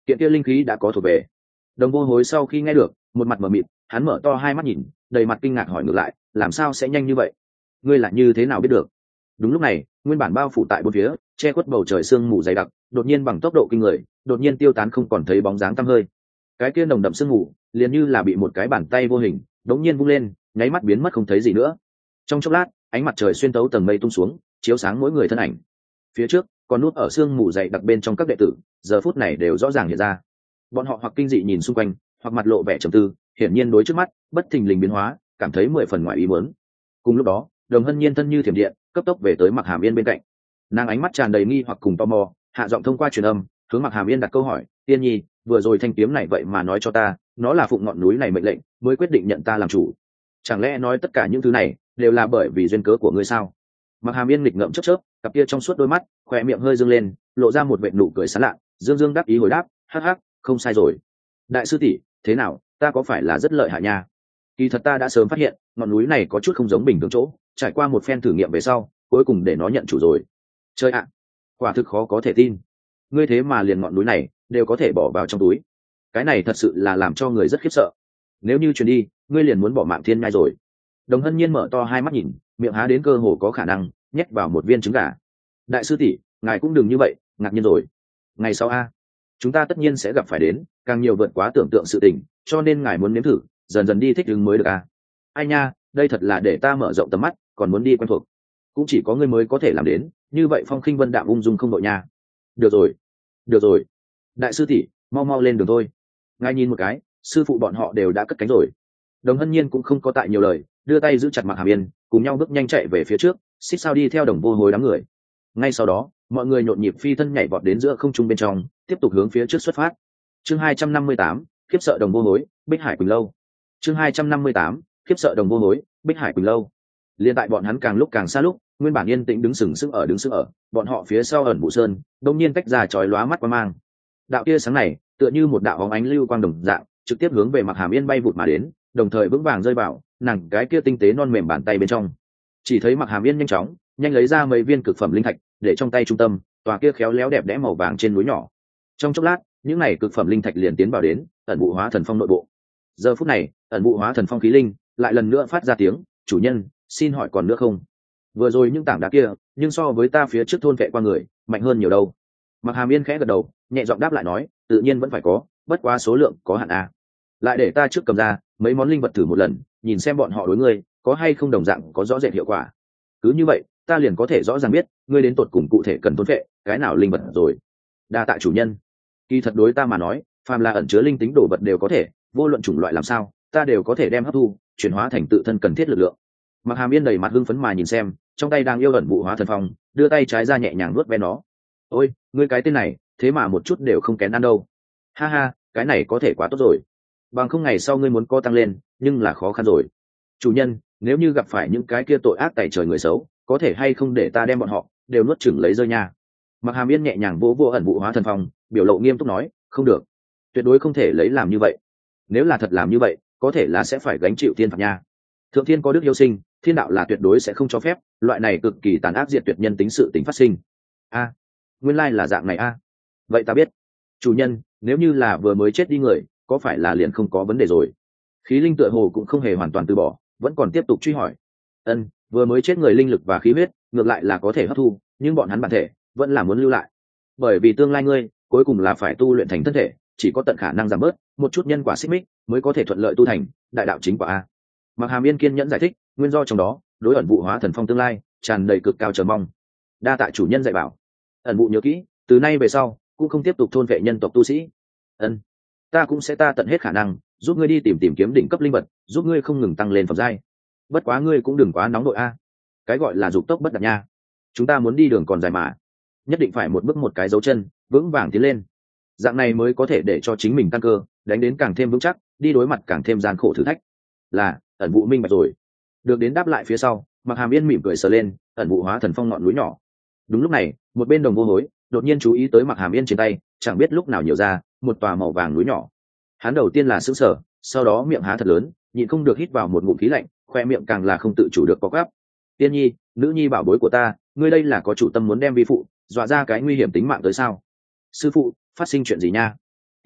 kiện kia linh khí đã có thuộc về. Đồng Vô Hối sau khi nghe được, một mặt mờ mịt, hắn mở to hai mắt nhìn, đầy mặt kinh ngạc hỏi ngược lại, làm sao sẽ nhanh như vậy? Ngươi là như thế nào biết được? Đúng lúc này, nguyên bản bao phủ tại bốn phía, che khuất bầu trời sương mù dày đặc, đột nhiên bằng tốc độ kinh người, đột nhiên tiêu tán không còn thấy bóng dáng tăm hơi. Cái kia nồng đậm sương mù, liền như là bị một cái bàn tay vô hình đống nhiên vung lên, nháy mắt biến mất không thấy gì nữa. Trong chốc lát, ánh mặt trời xuyên tấu tầng mây tung xuống, chiếu sáng mỗi người thân ảnh. Phía trước, còn núp ở sương mù dày đặc bên trong các đệ tử, giờ phút này đều rõ ràng hiện ra. Bọn họ hoặc kinh dị nhìn xung quanh, hoặc mặt lộ vẻ trầm tư, hiển nhiên đối trước mắt bất thình lình biến hóa cảm thấy 10 phần ngoài ý muốn. Cùng lúc đó, Đồng Hân Nhiên thân như thiểm điện, cấp tốc về tới Mặc Hàm Yên bên cạnh. Nàng ánh mắt tràn đầy nghi hoặc cùng tò mò, hạ giọng thông qua truyền âm, hướng Mặc Hàm Yên đặt câu hỏi, "Tiên nhi, vừa rồi thanh kiếm này vậy mà nói cho ta, nó là phụng ngọn núi này mệnh lệnh, mới quyết định nhận ta làm chủ. Chẳng lẽ nói tất cả những thứ này đều là bởi vì duyên cớ của ngươi sao?" Mặc Hàm Yên nghịch ngợm chớp chớp, cặp kia trong suốt đôi mắt, khóe miệng hơi dương lên, lộ ra một vệt nụ cười sán lạ, dương dương đáp ý hồi đáp, "Hắc hắc, không sai rồi. Đại sư tỷ, thế nào, ta có phải là rất lợi hại nha? Kỳ thật ta đã sớm phát hiện, ngọn núi này có chút không giống bình thường chỗ, trải qua một phen thử nghiệm về sau, cuối cùng để nó nhận chủ rồi." Chơi ạ, quả thực khó có thể tin. Ngươi thế mà liền ngọn núi này đều có thể bỏ vào trong túi. Cái này thật sự là làm cho người rất khiếp sợ. Nếu như truyền đi, ngươi liền muốn bỏ mạng thiên nhai rồi. Đồng Hân Nhiên mở to hai mắt nhìn, miệng há đến cơ hồ có khả năng nhét vào một viên trứng gà. Đại sư tỷ, ngài cũng đừng như vậy, ngạc nhiên rồi. Ngày sau a, chúng ta tất nhiên sẽ gặp phải đến càng nhiều vượt quá tưởng tượng sự tình, cho nên ngài muốn nếm thử, dần dần đi thích ứng mới được a. Ai nha, đây thật là để ta mở rộng tầm mắt, còn muốn đi quen thuộc. Cũng chỉ có ngươi mới có thể làm đến, như vậy phong khinh vân đạm ung dung không đội nha. Được rồi, được rồi. Đại sư tỷ, mau mau lên đường thôi. Ngài nhìn một cái, sư phụ bọn họ đều đã cất cánh rồi. Đồng Hân Nhiên cũng không có tại nhiều lời, đưa tay giữ chặt Mặc Hàm Yên, cùng nhau bước nhanh chạy về phía trước, xích sao đi theo Đồng Vô Hối đám người. Ngay sau đó, mọi người nhộn nhịp phi thân nhảy vọt đến giữa không trung bên trong, tiếp tục hướng phía trước xuất phát. Chương 258, khiếp sợ Đồng Vô Hối, Bích Hải Quỳnh lâu. Chương 258, khiếp sợ Đồng Vô Hối, Bích Hải Quỳnh lâu. Liên tại bọn hắn càng lúc càng xa lúc, nguyên bản yên tĩnh đứng sừng sững ở, bọn họ phía sau ẩn Vũ Sơn, đột nhiên tách ra chói lóa mắt quang mang. Đạo tia sáng này, tựa như một đạo bóng ánh lưu quang đồng dạng, trực tiếp hướng về Mặc Hàm Yên bay vụt mà đến, đồng thời vững vàng rơi vào nàng cái kia tinh tế non mềm bàn tay bên trong. Chỉ thấy Mặc Hàm Yên nhanh lấy ra mấy viên cực phẩm linh thạch, để trong tay trung tâm tòa kia khéo léo đẹp đẽ màu vàng trên núi nhỏ. Trong chốc lát, những này cực phẩm linh thạch liền tiến vào đến ẩn vụ hóa thần phong nội bộ. Giờ phút này, ẩn vụ hóa thần phong khí linh lại lần nữa phát ra tiếng, "Chủ nhân, xin hỏi còn nữa không? Vừa rồi những tảng đá kia, nhưng so với ta phía trước thôn vệ qua người, mạnh hơn nhiều đâu." Mặc Hàm Yên khẽ gật đầu, nhẹ giọng đáp lại nói, "Tự nhiên vẫn phải có, bất quá số lượng có hạn a. Lại để ta trước cầm ra mấy món linh vật thử một lần, nhìn xem bọn họ đối ngươi có hay không đồng dạng có rõ rệt hiệu quả. Cứ như vậy, ta liền có thể rõ ràng biết ngươi đến tột cùng cụ thể cần thôn vệ cái nào linh vật rồi." Đa tạ chủ nhân. Kỳ thật đối ta mà nói, phàm là ẩn chứa linh tính đồ vật đều có thể, vô luận chủng loại làm sao, ta đều có thể đem hấp thu, chuyển hóa thành tự thân cần thiết lực lượng. Mặc Hàm Yên đầy mặt hưng phấn mà nhìn xem, trong tay đang yêu ẩn vụ hóa thần phong, đưa tay trái ra nhẹ nhàng nuốt ve nó. "Ôi, ngươi cái tên này, thế mà một chút đều không kén ăn đâu. Ha ha, cái này có thể quá tốt rồi. Bằng không ngày sau ngươi muốn co tăng lên, nhưng là khó khăn rồi. Chủ nhân, nếu như gặp phải những cái kia tội ác tày trời người xấu, có thể hay không để ta đem bọn họ đều nuốt chửng lấy rơi nha." Mặc Hàm Yên nhẹ nhàng vỗ vỗ ẩn vụ hóa thần phong, biểu lộ nghiêm túc nói, "Không được, tuyệt đối không thể lấy làm như vậy. Nếu là thật làm như vậy, có thể là sẽ phải gánh chịu thiên phạt nha. Thượng thiên có đức yêu sinh, thiên đạo là tuyệt đối sẽ không cho phép loại này cực kỳ tàn ác diệt tuyệt nhân tính sự tính phát sinh." A, nguyên lai là dạng này a. Vậy ta biết. Chủ nhân, nếu như là vừa mới chết đi người, có phải là liền không có vấn đề rồi? Khí linh tựa hồ cũng không hề hoàn toàn từ bỏ, vẫn còn tiếp tục truy hỏi. Ân, vừa mới chết người linh lực và khí huyết ngược lại là có thể hấp thu, nhưng bọn hắn bản thể vẫn là muốn lưu lại, bởi vì tương lai ngươi cuối cùng là phải tu luyện thành thân thể, chỉ có tận khả năng giảm bớt một chút nhân quả xích mích mới có thể thuận lợi tu thành đại đạo chính quả a. Mặc Hàm Yên kiên nhẫn giải thích, nguyên do trong đó đối ẩn vụ hóa thần phong tương lai tràn đầy cực cao chờ mong. Đa tạ chủ nhân dạy bảo. Ẩn vụ nhớ kỹ, từ nay về sau cũng không tiếp tục thôn vệ nhân tộc tu sĩ. Ân, ta cũng sẽ tận hết khả năng giúp ngươi đi tìm kiếm đỉnh cấp linh vật, giúp ngươi không ngừng tăng lên phẩm giai. Bất quá ngươi cũng đừng quá nóng đội a. Cái gọi là dục tốc bất đạt nha. Chúng ta muốn đi đường còn dài mà, nhất định phải một bước một cái dấu chân, vững vàng tiến lên. Dạng này mới có thể để cho chính mình tăng cơ, đánh đến càng thêm vững chắc, đi đối mặt càng thêm gian khổ thử thách. Là, ẩn vụ minh bạch rồi. Được đến đáp lại phía sau, Mặc Hàm Yên mỉm cười sờ lên ẩn vụ hóa thần phong ngọn núi nhỏ. Đúng lúc này, một bên Đồng Vô Hối đột nhiên chú ý tới Mặc Hàm Yên trên tay, chẳng biết lúc nào nhiều ra một tòa màu vàng núi nhỏ. Hắn đầu tiên là sững sờ, sau đó miệng há thật lớn, nhịn không được hít vào một ngụm khí lạnh, khoe miệng càng là không tự chủ được có gắp. "Tiên nhi, nữ nhi bảo bối của ta, ngươi đây là có chủ tâm muốn đem vi phụ dọa ra cái nguy hiểm tính mạng tới sao?" "Sư phụ, phát sinh chuyện gì nha?"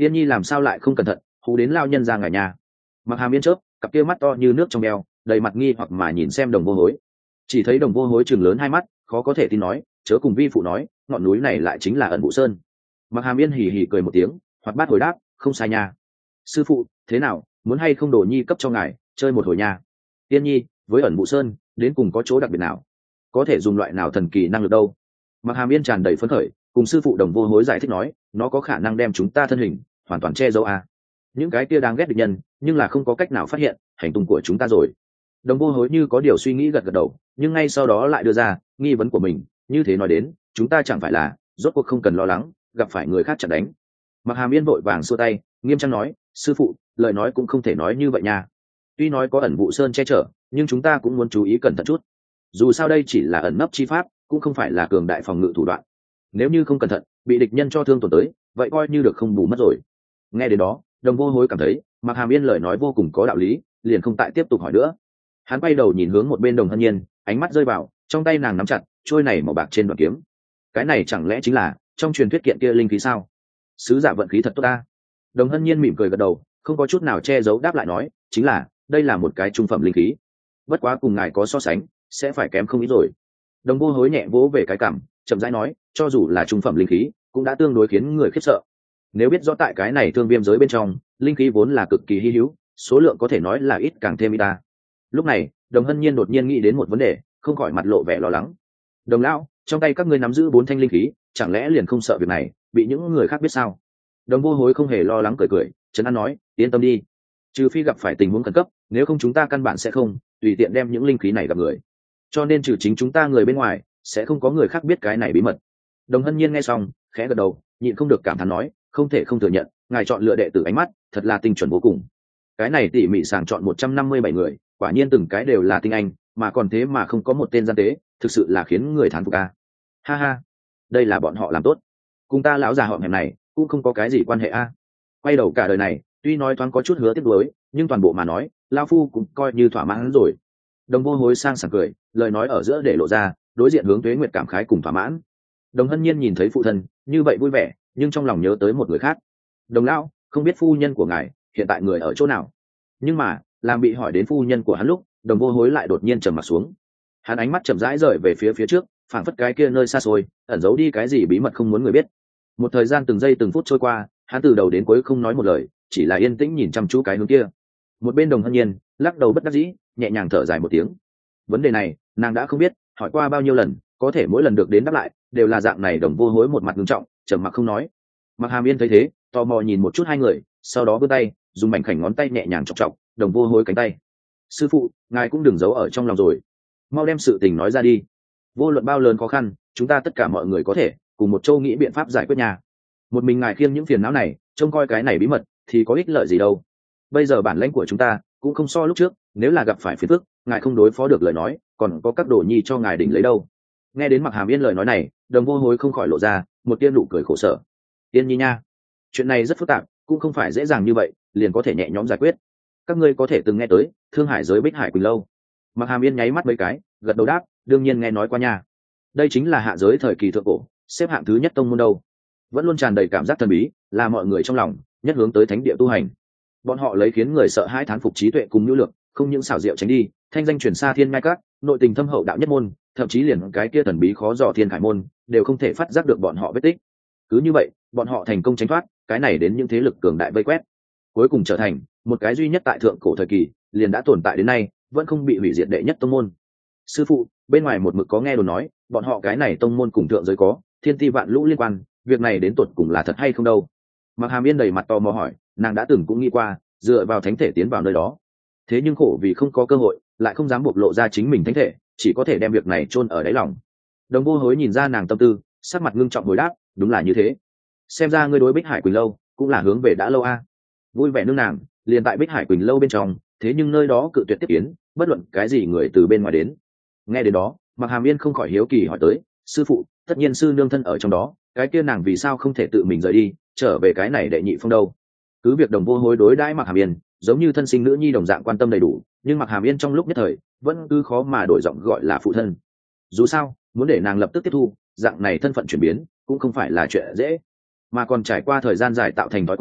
Tiên nhi làm sao lại không cẩn thận hú đến lao nhân ra ngài nhà. Mặc hàm yên chớp cặp kia mắt to như nước trong eo đầy mặt nghi hoặc mà nhìn xem đồng vô hối. Chỉ thấy đồng vô hối chừng lớn hai mắt khó có thể tin nói, chớ cùng vi phụ nói ngọn núi này lại chính là ẩn vụ sơn. Mặc hàm yên hì hì cười một tiếng hoạt bát hồi đáp, không sai nha. Sư phụ thế nào, muốn hay không đồ nhi cấp cho ngài chơi một hồi nha. Tiên nhi với ẩn vụ sơn đến cùng có chỗ đặc biệt nào, có thể dùng loại nào thần kỳ năng lực đâu. Mặc hàm yên tràn đầy phấn khởi cùng sư phụ đồng vô hối giải thích nói, nó có khả năng đem chúng ta thân hình hoàn toàn che giấu những cái kia đáng ghét địch nhân nhưng là không có cách nào phát hiện hành tung của chúng ta rồi. Đồng vô hối như có điều suy nghĩ gật gật đầu, nhưng ngay sau đó lại đưa ra nghi vấn của mình, như thế nói đến chúng ta chẳng phải là rốt cuộc không cần lo lắng gặp phải người khác chặn đánh. Mặc hàm yên vội vàng xua tay nghiêm trang nói, sư phụ lời nói cũng không thể nói như vậy nha. Tuy nói có ẩn vụ sơn che chở nhưng chúng ta cũng muốn chú ý cẩn thận chút, dù sao đây chỉ là ẩn nấp chi pháp cũng không phải là cường đại phòng ngự thủ đoạn. Nếu như không cẩn thận bị địch nhân cho thương tổn tới vậy coi như được không bù mất rồi. Nghe đến đó đồng vô hối cảm thấy Mặc hàm yên lời nói vô cùng có đạo lý, liền không tại tiếp tục hỏi nữa. Hắn quay đầu nhìn hướng một bên Đồng Hân Nhiên, ánh mắt rơi vào trong tay nàng nắm chặt trôi này màu bạc trên đoạn kiếm. Cái này chẳng lẽ chính là trong truyền thuyết kiện kia linh khí sao? Sứ giả vận khí thật tốt ta. Đồng Hân Nhiên mỉm cười gật đầu không có chút nào che giấu đáp lại nói, chính là đây là một cái trung phẩm linh khí, bất quá cùng ngài có so sánh sẽ phải kém không ít rồi. Đồng vô hối nhẹ vỗ về cái cằm chậm rãi nói, cho dù là trung phẩm linh khí cũng đã tương đối khiến người khiếp sợ. Nếu biết rõ tại cái này thương viêm giới bên trong linh khí vốn là cực kỳ hy hữu, số lượng có thể nói là ít càng thêm ít ta. Lúc này Đồng Hân Nhiên đột nhiên nghĩ đến một vấn đề, không khỏi mặt lộ vẻ lo lắng. Đồng lão, trong tay các ngươi nắm giữ 4 thanh linh khí, chẳng lẽ liền không sợ việc này bị những người khác biết sao? Đồng vô hối không hề lo lắng cười cười trấn an nói, yên tâm đi, trừ phi gặp phải tình huống khẩn cấp, nếu không chúng ta căn bản sẽ không tùy tiện đem những linh khí này gặp người, cho nên trừ chính chúng ta người bên ngoài sẽ không có người khác biết cái này bí mật. Đồng Hân Nhiên nghe xong khẽ gật đầu nhịn không được cảm thán nói, không thể không thừa nhận ngài chọn lựa đệ tử ánh mắt thật là tinh chuẩn vô cùng. Cái này tỉ mỉ sàng chọn 157 người, quả nhiên từng cái đều là tinh anh, mà còn thế mà không có một tên gian tế, thực sự là khiến người thán phục a. Ha ha, đây là bọn họ làm tốt, cùng ta lão già họm hẹm này cũng không có cái gì quan hệ a. Quay đầu cả đời này tuy nói thoáng có chút hứa tiếc nuối, nhưng toàn bộ mà nói lão phu cũng coi như thỏa mãn rồi. Đồng vô hối sang sảng cười, lời nói ở giữa để lộ ra đối diện hướng Tuế Nguyệt cảm khái cùng thỏa mãn. Đồng Hân Nhiên nhìn thấy phụ thân như vậy vui vẻ, nhưng trong lòng nhớ tới một người khác. Đồng lão, không biết phu nhân của ngài hiện tại người ở chỗ nào? Nhưng mà làm bị hỏi đến phu nhân của hắn lúc, đồng vô hối lại đột nhiên trầm mặt xuống. Hắn ánh mắt chậm rãi rời về phía trước, phảng phất cái kia nơi xa xôi ẩn giấu đi cái gì bí mật không muốn người biết. Một thời gian từng giây từng phút trôi qua, hắn từ đầu đến cuối không nói một lời, chỉ là yên tĩnh nhìn chăm chú cái hướng kia. Một bên Đồng Hân Nhiên lắc đầu bất đắc dĩ, nhẹ nhàng thở dài một tiếng. Vấn đề này nàng đã không biết hỏi qua bao nhiêu lần, có thể mỗi lần được đến đáp lại đều là dạng này. Đồng vô hối một mặt nghiêm trọng trầm mặc không nói. Mặc hàm yên thấy thế tò mò nhìn một chút hai người, sau đó vươn tay dùng mảnh khảnh ngón tay nhẹ nhàng chọc chọc đồng vô hối cánh tay. Sư phụ ngài cũng đừng giấu ở trong lòng rồi, mau đem sự tình nói ra đi. Vô luận bao lớn khó khăn chúng ta tất cả mọi người có thể cùng một châu nghĩ biện pháp giải quyết nhà. Một mình ngài khiêng những phiền não này trông coi cái này bí mật thì có ích lợi gì đâu. Bây giờ bản lãnh của chúng ta cũng không so lúc trước, nếu là gặp phải phiền phức ngài không đối phó được lời nói còn có các đồ nhi cho ngài đỉnh lấy đâu. Nghe đến Mặc hàm yên lời nói này, đồng vô hối không khỏi lộ ra một tia nụ cười khổ sở. Yên nhi nha, chuyện này rất phức tạp, cũng không phải dễ dàng như vậy liền có thể nhẹ nhõm giải quyết. Các ngươi có thể từng nghe tới Thương Hải giới Bích Hải Quỳnh lâu? Mặc hàm yên nháy mắt mấy cái gật đầu đáp, đương nhiên nghe nói qua nha. Đây chính là hạ giới thời kỳ thượng cổ xếp hạng thứ nhất tông môn đâu, vẫn luôn tràn đầy cảm giác thần bí, là mọi người trong lòng nhất hướng tới thánh địa tu hành. Bọn họ lấy khiến người sợ hãi thán phục trí tuệ cùng nhu lược, không những xảo diệu tránh đi, thanh danh truyền xa thiên ngai các, nội tình thâm hậu đạo nhất môn, thậm chí liền cái kia thần bí khó dò thiên khải môn đều không thể phát giác được bọn họ vết tích. Cứ như vậy bọn họ thành công tránh thoát cái này đến những thế lực cường đại vây quét, cuối cùng trở thành một cái duy nhất tại thượng cổ thời kỳ liền đã tồn tại đến nay vẫn không bị hủy diệt đệ nhất tông môn. Sư phụ, bên ngoài một mực có nghe đồn nói bọn họ cái này tông môn cùng thượng giới có thiên ti vạn lũ liên quan, việc này đến tột cùng là thật hay không đâu? Mặc hàm yên đầy mặt tò mò hỏi, nàng đã từng cũng nghĩ qua dựa vào thánh thể tiến vào nơi đó, thế nhưng khổ vì không có cơ hội, lại không dám bộc lộ ra chính mình thánh thể, chỉ có thể đem việc này chôn ở đáy lòng. Đồng vô hối nhìn ra nàng tâm tư, sắc mặt ngưng trọng hồi đáp, đúng là như thế. Xem ra ngươi đối Bích Hải Quỳnh lâu cũng là hướng về đã lâu a. Vui vẻ nương nàng liền tại Bích Hải Quỳnh lâu bên trong, thế nhưng nơi đó cự tuyệt tiếp kiến bất luận cái gì người từ bên ngoài đến. Nghe đến đó Mặc hàm yên không khỏi hiếu kỳ hỏi tới, sư phụ, tất nhiên sư nương thân ở trong đó, cái kia nàng vì sao không thể tự mình rời đi trở về cái này đệ nhị phong đâu? Cứ việc đồng vô hối đối đãi Mặc hàm yên giống như thân sinh nữ nhi đồng dạng quan tâm đầy đủ, nhưng Mặc hàm yên trong lúc nhất thời vẫn cứ khó mà đổi giọng gọi là phụ thân. Dù sao muốn để nàng lập tức tiếp thu dạng này thân phận chuyển biến cũng không phải là chuyện dễ, mà còn trải qua thời gian dài tạo thành thói quen,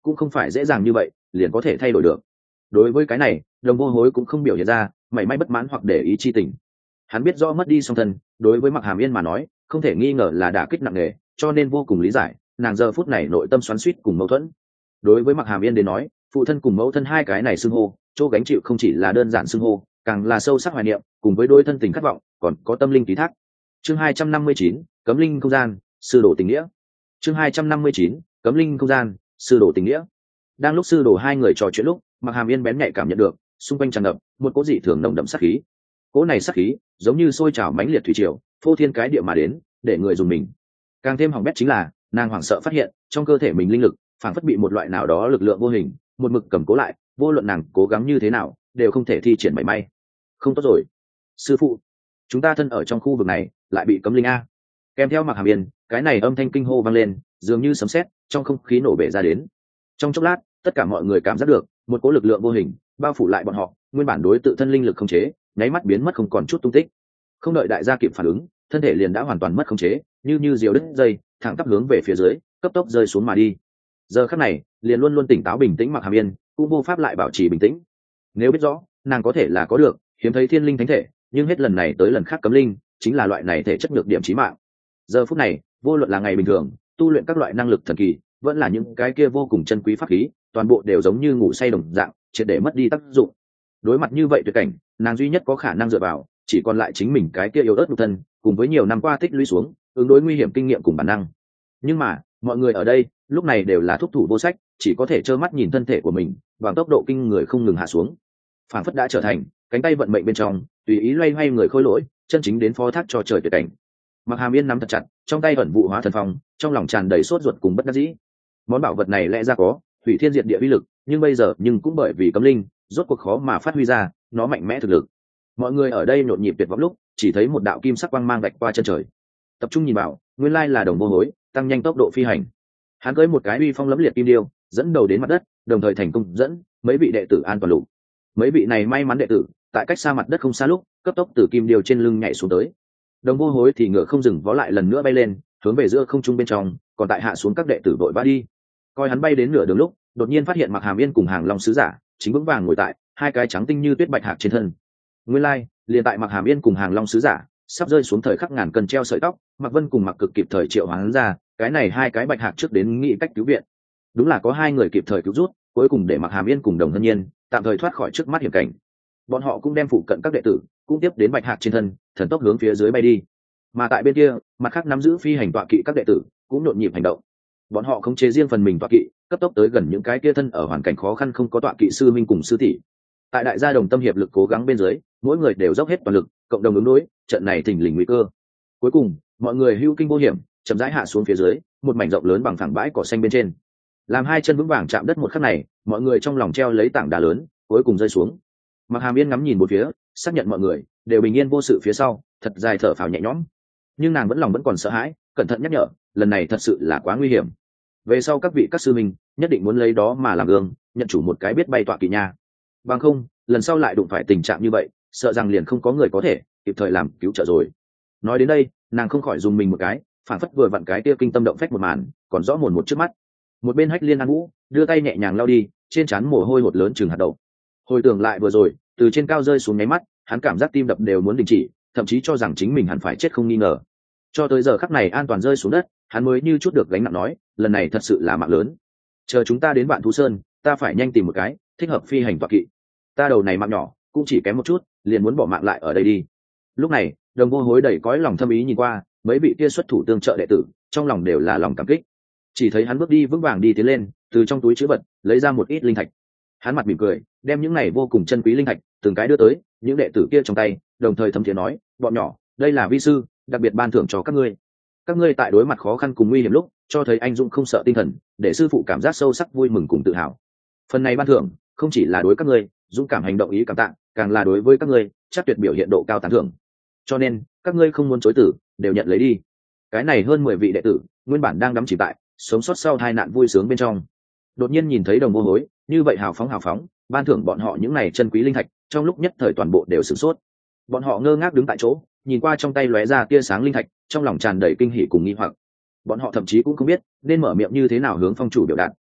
cũng không phải dễ dàng như vậy liền có thể thay đổi được. Đối với cái này, Đồng Vô Hối cũng không biểu hiện ra mảy may bất mãn hoặc để ý chi tình. Hắn biết rõ mất đi song thân đối với Mạc Hàm Yên mà nói không thể nghi ngờ là đả kích nặng nề, cho nên vô cùng lý giải nàng giờ phút này nội tâm xoắn xuýt cùng mâu thuẫn. Đối với Mạc Hàm Yên đến nói, phụ thân cùng mẫu thân hai cái này xưng hô chỗ gánh chịu không chỉ là đơn giản xưng hô, càng là sâu sắc hoài niệm cùng với đôi thân tình khát vọng, còn có tâm linh ký thác. Chương 259, cấm linh không gian, sư đồ tình nghĩa. Chương 259, cấm linh không gian, sư đồ tình nghĩa. Đang lúc sư đồ hai người trò chuyện lúc, Mạc Hàm Yên bén nhạy cảm nhận được xung quanh tràn ngập một cỗ dị thường nồng đậm sát khí. Cỗ này sát khí giống như sôi trào mãnh liệt thủy triều, phô thiên cái địa mà đến, để người dùng mình. Càng thêm hỏng bét chính là nàng hoảng sợ phát hiện trong cơ thể mình linh lực phản phất bị một loại nào đó lực lượng vô hình một mực cầm cố lại, vô luận nàng cố gắng như thế nào đều không thể thi triển mảy may. Không tốt rồi, sư phụ, chúng ta thân ở trong khu vực này lại bị cấm linh a. Kèm theo Mạc Hàm Yên cái này âm thanh kinh hô vang lên, dường như sấm sét trong không khí nổ bể ra đến. Trong chốc lát, tất cả mọi người cảm giác được một cỗ lực lượng vô hình bao phủ lại bọn họ, nguyên bản đối tự thân linh lực không chế nháy mắt biến mất không còn chút tung tích. Không đợi đại gia kịp phản ứng, thân thể liền đã hoàn toàn mất khống chế, như diều đứt dây, thẳng tắp hướng về phía dưới, cấp tốc rơi xuống mà đi. Giờ khắc này, liền luôn luôn tỉnh táo bình tĩnh Mạc Hàm Yên cũng vô pháp lại bảo trì bình tĩnh. Nếu biết rõ nàng có thể là có được hiếm thấy thiên linh thánh thể, nhưng hết lần này tới lần khác cấm linh chính là loại này thể chất nhược điểm chí mạng. Giờ phút này, vô luận là ngày bình thường tu luyện các loại năng lực thần kỳ, vẫn là những cái kia vô cùng chân quý pháp khí, toàn bộ đều giống như ngủ say đồng dạng, triệt để mất đi tác dụng. Đối mặt như vậy tuyệt cảnh, nàng duy nhất có khả năng dựa vào chỉ còn lại chính mình cái kia yếu ớt nhục thân, cùng với nhiều năm qua tích lũy xuống ứng đối nguy hiểm kinh nghiệm cùng bản năng. Nhưng mà mọi người ở đây lúc này đều là thúc thủ vô sách, chỉ có thể trơ mắt nhìn thân thể của mình bằng tốc độ kinh người không ngừng hạ xuống, phản phất đã trở thành cánh tay vận mệnh bên trong tùy ý loay hoay người khôi lỗi, chân chính đến phó thác cho trời tuyệt cảnh. Mạc Hàm Yên nắm thật chặt trong tay ẩn vụ hóa thần phong, trong lòng tràn đầy sốt ruột cùng bất đắc dĩ. Món bảo vật này lẽ ra có hủy thiên diệt địa uy lực, nhưng bây giờ cũng bởi vì cấm linh rốt cuộc khó mà phát huy ra nó mạnh mẽ thực lực. Mọi người ở đây nhộn nhịp tuyệt vọng lúc, chỉ thấy một đạo kim sắc quang mang vạch qua chân trời. Tập trung nhìn vào, nguyên lai là Đồng Vô Hối tăng nhanh tốc độ phi hành. Hắn cưỡi một cái uy phong lẫm liệt kim điêu, dẫn đầu đến mặt đất, đồng thời thành công dẫn mấy vị đệ tử an toàn lục. Mấy vị này may mắn đệ tử, tại cách xa mặt đất không xa lúc, cấp tốc từ kim điêu trên lưng nhảy xuống tới. Đồng Vô Hối thì ngựa không dừng vó lại lần nữa bay lên, hướng về giữa không trung bên trong, còn tại hạ xuống các đệ tử vội vã đi. Coi hắn bay đến nửa đường lúc, đột nhiên phát hiện Mạc Hàm Yên cùng Hàng Long sứ giả chính vững vàng ngồi tại hai cái trắng tinh như tuyết bạch hạc trên thân. Nguyên lai, liền tại Mạc Hàm Yên cùng Hàng Long sứ giả sắp rơi xuống thời khắc ngàn cân treo sợi tóc, Mạc Vân cùng Mạc Cực kịp thời triệu hoán ra cái này hai cái bạch hạc trước đến nghĩ cách cứu viện. Đúng là có hai người kịp thời cứu rút, cuối cùng để Mạc Hàm Yên cùng Đồng Hân Nhiên tạm thời thoát khỏi trước mắt hiểm cảnh. Bọn họ cũng đem phụ cận các đệ tử cũng tiếp đến bạch hạc trên thân, thần tốc hướng phía dưới bay đi. Mà tại bên kia, mặt khác nắm giữ phi hành tọa kỵ các đệ tử cũng nhộn nhịp hành động. Bọn họ khống chế riêng phần mình tọa kỵ, cấp tốc tới gần những cái kia thân ở hoàn cảnh khó khăn không có tọa kỵ sư minh cùng sư tỷ. Tại đại gia đồng tâm hiệp lực cố gắng bên dưới, mỗi người đều dốc hết toàn lực, cộng đồng ứng đối trận này thình lình nguy cơ. Cuối cùng, mọi người hưu kinh vô hiểm, chậm rãi hạ xuống phía dưới một mảnh rộng lớn bằng phẳng bãi cỏ xanh bên trên. Làm hai chân vững vàng chạm đất một khắc này, mọi người trong lòng treo lấy tảng đá lớn, cuối cùng rơi xuống. Mạc Hàm Yên ngắm nhìn một phía, xác nhận mọi người đều bình yên vô sự phía sau, thật dài thở phào nhẹ nhõm. Nhưng nàng vẫn còn sợ hãi, cẩn thận nhắc nhở, lần này thật sự là quá nguy hiểm. Về sau các vị các sư minh nhất định muốn lấy đó mà làm gương, nhận chủ một cái biết bay tọa kỵ nha. Bằng không, lần sau lại đụng phải tình trạng như vậy, sợ rằng liền không có người có thể kịp thời làm cứu trợ rồi. Nói đến đây, nàng không khỏi dùng mình một cái, phản phất vừa vặn cái kia kinh tâm động phách một màn còn rõ mồn một trước mắt. Một bên Hách Liên An Vũ đưa tay nhẹ nhàng lau đi trên trán mồ hôi hột lớn chừng hạt đậu. Hồi tưởng lại vừa rồi từ trên cao rơi xuống nháy mắt, hắn cảm giác tim đập đều muốn đình chỉ, thậm chí cho rằng chính mình hẳn phải chết không nghi ngờ. Cho tới giờ khắc này an toàn rơi xuống đất, hắn mới như chút được gánh nặng nói, lần này thật sự là mạng lớn. Chờ chúng ta đến Vạn Thú Sơn, ta phải nhanh tìm một cái thích hợp phi hành tọa kỵ. Ta đầu này mạng nhỏ cũng chỉ kém một chút, liền muốn bỏ mạng lại ở đây đi. Lúc này, Đồng Vô Hối đầy cõi lòng thâm ý nhìn qua mấy vị kia xuất thủ tương trợ đệ tử, trong lòng đều là lòng cảm kích. Chỉ thấy hắn bước đi vững vàng đi tiến lên, từ trong túi trữ vật lấy ra một ít linh thạch. Hắn mặt mỉm cười, đem những này vô cùng chân quý linh thạch từng cái đưa tới những đệ tử kia trong tay, đồng thời thầm thiện nói, bọn nhỏ, đây là vi sư đặc biệt ban thưởng cho các ngươi. Các ngươi tại đối mặt khó khăn cùng nguy hiểm lúc cho thấy anh dũng không sợ tinh thần, để sư phụ cảm giác sâu sắc vui mừng cùng tự hào. Phần này ban thưởng không chỉ là đối các ngươi dũng cảm hành động ý cảm tạ, càng là đối với các ngươi chắc tuyệt biểu hiện độ cao tán thưởng. Cho nên các ngươi không muốn chối từ, đều nhận lấy đi. Cái này hơn 10 vị đệ tử nguyên bản đang đắm chìm tại sống sót sau tai nạn vui sướng bên trong, đột nhiên nhìn thấy Đồng Vô Hối như vậy hào phóng ban thưởng bọn họ những này chân quý linh thạch, trong lúc nhất thời toàn bộ đều sửng sốt. Bọn họ ngơ ngác đứng tại chỗ, nhìn qua trong tay lóe ra tia sáng linh thạch, trong lòng tràn đầy kinh hỉ cùng nghi hoặc. Bọn họ thậm chí cũng không biết nên mở miệng như thế nào hướng phong chủ biểu đạt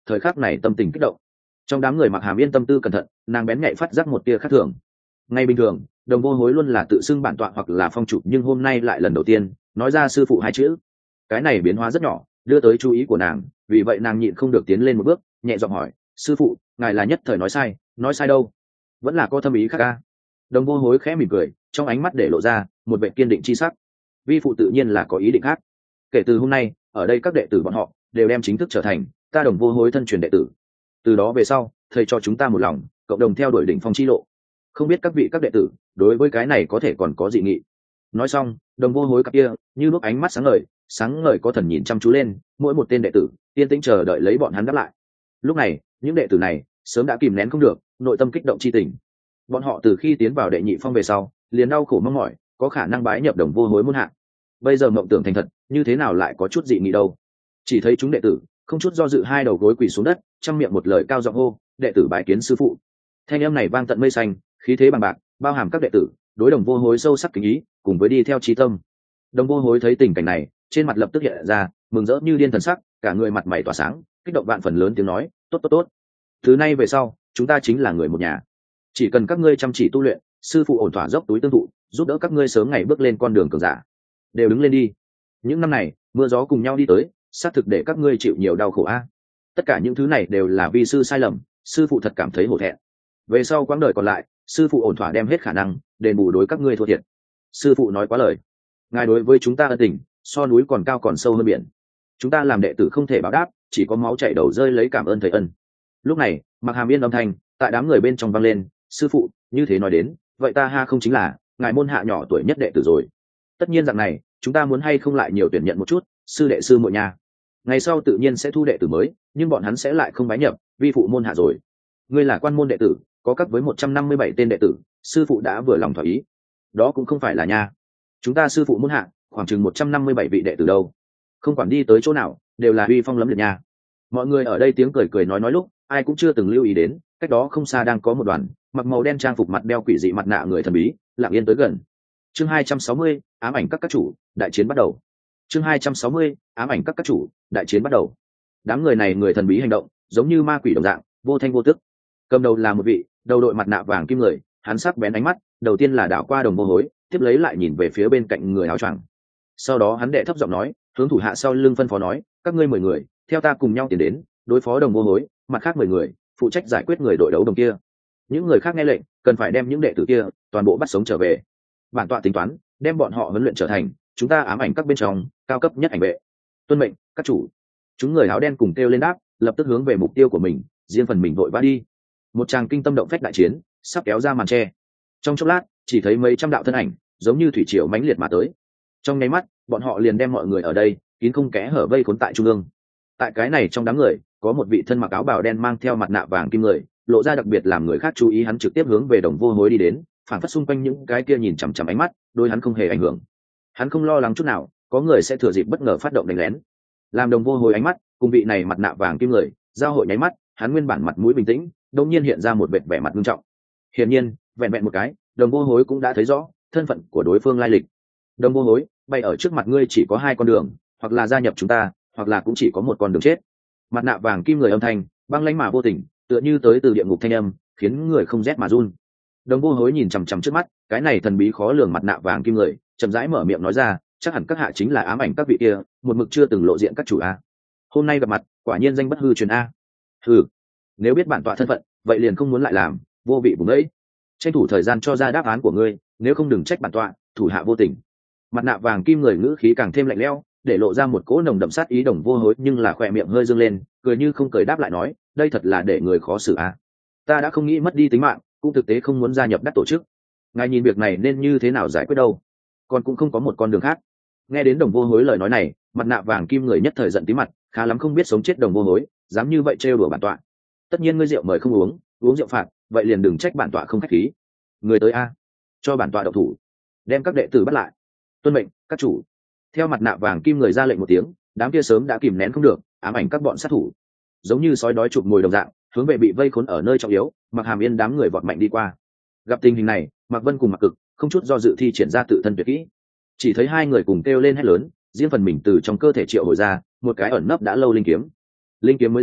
thời khắc này tâm tình kích động. Trong đám người Mặc Hàm Yên tâm tư cẩn thận, nàng bén nhạy phát giác một tia khác thường. Ngay bình thường, Đồng Vô Hối luôn là tự xưng bản tọa hoặc là phong chủ, nhưng hôm nay lại lần đầu tiên nói ra sư phụ hai chữ. Cái này biến hóa rất nhỏ, đưa tới chú ý của nàng, vì vậy nàng nhịn không được tiến lên một bước, nhẹ giọng hỏi: sư phụ, ngài là nhất thời nói sai đâu? Vẫn là có thâm ý khác ca? Đồng Vô Hối khẽ mỉm cười, trong ánh mắt để lộ ra một vẻ kiên định chi sắc. Vi phụ tự nhiên là có ý định khác. Kể từ hôm nay, ở đây các đệ tử bọn họ đều đem chính thức trở thành ta Đồng Vô Hối thân truyền đệ tử. Từ đó về sau, thầy cho chúng ta một lòng, cộng đồng theo đuổi đỉnh phong chi lộ. Không biết các đệ tử đối với cái này có thể còn có dị nghị. Nói xong, Đồng Vô Hối cặp kia như lúc ánh mắt sáng ngời có thần nhìn chăm chú lên mỗi một tên đệ tử, yên tĩnh chờ đợi lấy bọn hắn đáp lại. Lúc này, những đệ tử này sớm đã kìm nén không được nội tâm kích động chi tình. Bọn họ từ khi tiến vào đệ nhị phong về sau, liền đau khổ mong mỏi có khả năng bái nhập Đồng Vô Hối môn hạ. Bây giờ mộng tưởng thành thật, như thế nào lại có chút dị nghị đâu? Chỉ thấy chúng đệ tử không chút do dự hai đầu gối quỳ xuống đất, trong miệng một lời cao giọng hô: đệ tử bái kiến sư phụ. Thanh âm này vang tận mây xanh, khí thế bằng bạc, bao hàm các đệ tử đối Đồng Vô Hối sâu sắc kính ý, cùng với đi theo chí tâm. Đồng Vô Hối thấy tình cảnh này, trên mặt lập tức hiện ra mừng rỡ như điên thần sắc, cả người mặt mày tỏa sáng, kích động vạn phần, lớn tiếng nói: tốt. Từ nay về sau, chúng ta chính là người một nhà. Chỉ cần các ngươi chăm chỉ tu luyện, sư phụ ổn thỏa dốc túi tương thụ, giúp đỡ các ngươi sớm ngày bước lên con đường cường giả. Đều đứng lên đi. Những năm này, mưa gió cùng nhau đi tới, xác thực để các ngươi chịu nhiều đau khổ a. Tất cả những thứ này đều là vi sư sai lầm, sư phụ thật cảm thấy hổ thẹn. Về sau quãng đời còn lại, sư phụ ổn thỏa đem hết khả năng đền bù đối các ngươi thua thiệt. Sư phụ nói quá lời, ngài đối với chúng ta ân tình so núi còn cao còn sâu hơn biển, chúng ta làm đệ tử không thể báo đáp, chỉ có máu chảy đầu rơi lấy cảm ơn thầy ân. Lúc này, Mặc Hàm Yên âm thanh tại đám người bên trong vang lên: sư phụ, như thế nói đến, vậy ta ha không chính là ngài môn hạ nhỏ tuổi nhất đệ tử rồi? Tất nhiên rằng này, chúng ta muốn hay không lại nhiều tuyển nhận một chút sư đệ sư muội nhà. Ngày sau tự nhiên sẽ thu đệ tử mới, nhưng bọn hắn sẽ lại không bái nhập vi phụ môn hạ rồi. Ngươi là quan môn đệ tử, có các với 157 tên đệ tử, sư phụ đã vừa lòng thỏa ý. Đó cũng không phải là nha. Chúng ta sư phụ môn hạ khoảng chừng 157 vị đệ tử đâu, không quản đi tới chỗ nào đều là uy phong lẫm liệt nha. Mọi người ở đây tiếng cười nói lúc, ai cũng chưa từng lưu ý đến cách đó không xa đang có một đoàn mặc màu đen trang phục, mặt đeo quỷ dị mặt nạ người thần bí lặng yên tới gần. Chương 260, ám ảnh các chủ, đại chiến bắt đầu. Chương 260, ám ảnh các chủ, đại chiến bắt đầu. Đám người này người thần bí hành động giống như ma quỷ đồng dạng, vô thanh vô tức. Cầm đầu là một vị đầu đội mặt nạ vàng kim người, hắn sắc bén ánh mắt đầu tiên là đảo qua Đồng Vô Hối, tiếp lấy lại nhìn về phía bên cạnh người áo choàng. Sau đó hắn đệ thấp giọng nói, hướng thủ hạ sau lưng phân phó nói: các ngươi 10 người theo ta cùng nhau tiến đến đối phó Đồng Vô Hối, mặt khác 10 người phụ trách giải quyết người đội đấu đồng kia. Những người khác nghe lệnh, cần phải đem những đệ tử kia toàn bộ bắt sống trở về. Bản tọa tính toán đem bọn họ huấn luyện trở thành chúng ta ám ảnh các bên trong cao cấp nhất ảnh vệ. Tuân mệnh, các chủ. Chúng người áo đen cùng kêu lên đáp, lập tức hướng về mục tiêu của mình, riêng phần mình vội vã đi. Một tràng kinh tâm động phách đại chiến sắp kéo ra màn tre. Trong chốc lát, chỉ thấy mấy trăm đạo thân ảnh giống như thủy triều mãnh liệt mà tới. Trong nháy mắt, bọn họ liền đem mọi người ở đây kín không kẽ hở vây khốn tại trung ương. Tại cái này trong đám người, có một vị thân mặc áo bào đen mang theo mặt nạ vàng kim người, lộ ra đặc biệt làm người khác chú ý. Hắn trực tiếp hướng về Đồng Vô Hối đi đến, phản phất xung quanh những cái kia nhìn chằm chằm ánh mắt đôi hắn không hề ảnh hưởng. Hắn không lo lắng chút nào có người sẽ thừa dịp bất ngờ phát động đánh lén. Làm Đồng Vô Hối ánh mắt cùng vị này mặt nạ vàng kim người giao hội nháy mắt, hắn nguyên bản mặt mũi bình tĩnh đột nhiên hiện ra một vẻ mặt nghiêm trọng. Hiển nhiên, vẹn vẹn một cái, Đồng Vô Hối cũng đã thấy rõ thân phận của đối phương lai lịch. Đồng Vô Hối, bay ở trước mặt ngươi chỉ có hai con đường, hoặc là gia nhập chúng ta, hoặc là cũng chỉ có một con đường chết. Mặt nạ vàng kim người âm thanh băng lãnh mà vô tình, tựa như tới từ địa ngục thanh âm, khiến người không rét mà run. Đồng Vô Hối nhìn chằm chằm trước mắt cái này thần bí khó lường mặt nạ vàng kim người, chậm rãi mở miệng nói ra: chắc hẳn các hạ chính là ám ảnh các vị kia một mực chưa từng lộ diện các chủ a. Hôm nay gặp mặt, quả nhiên danh bất hư truyền a. Hừ, nếu biết bản tọa thân phận, vậy liền không muốn lại làm vô vị vùng ấy. Tranh thủ thời gian cho ra đáp án của ngươi, nếu không đừng trách bản tọa thủ hạ vô tình. Mặt nạ vàng kim người ngữ khí càng thêm lạnh lẽo, để lộ ra một cỗ nồng đậm sát ý. Đồng Vô Hối nhưng là khỏe miệng hơi dương lên, cười như không cười đáp lại nói: đây thật là để người khó xử a. Ta đã không nghĩ mất đi tính mạng, cũng thực tế không muốn gia nhập đắc tổ chức. Ngài nhìn việc này nên như thế nào giải quyết đâu? Còn cũng không có một con đường khác. Nghe đến Đồng Vô Hối lời nói này, mặt nạ vàng kim người nhất thời giận tí mặt, khá lắm không biết sống chết Đồng Vô Hối, dám như vậy trêu đùa bản tọa. Tất nhiên ngươi rượu mời không uống, uống rượu phạt, vậy liền đừng trách bản tọa không khách khí. Người tới a, cho bản tọa động thủ, đem các đệ tử bắt lại. Tuân mệnh, các chủ. Theo mặt nạ vàng kim người ra lệnh một tiếng, đám kia sớm đã kìm nén không được ám ảnh các bọn sát thủ, giống như sói đói chụp mồi đồng dạng, hướng về bị vây khốn ở nơi trọng yếu Mặc Hàm Yên đám người vọt mạnh đi qua. Gặp tình hình này, Mặc Vân cùng Mặc Cực không chút do dự thi triển ra tự thân tuyệt kỹ. Chỉ thấy hai người cùng kêu lên hét lớn, riêng phần mình từ trong cơ thể triệu hồi ra một cái ẩn nấp đã lâu linh kiếm. Linh kiếm mới ra,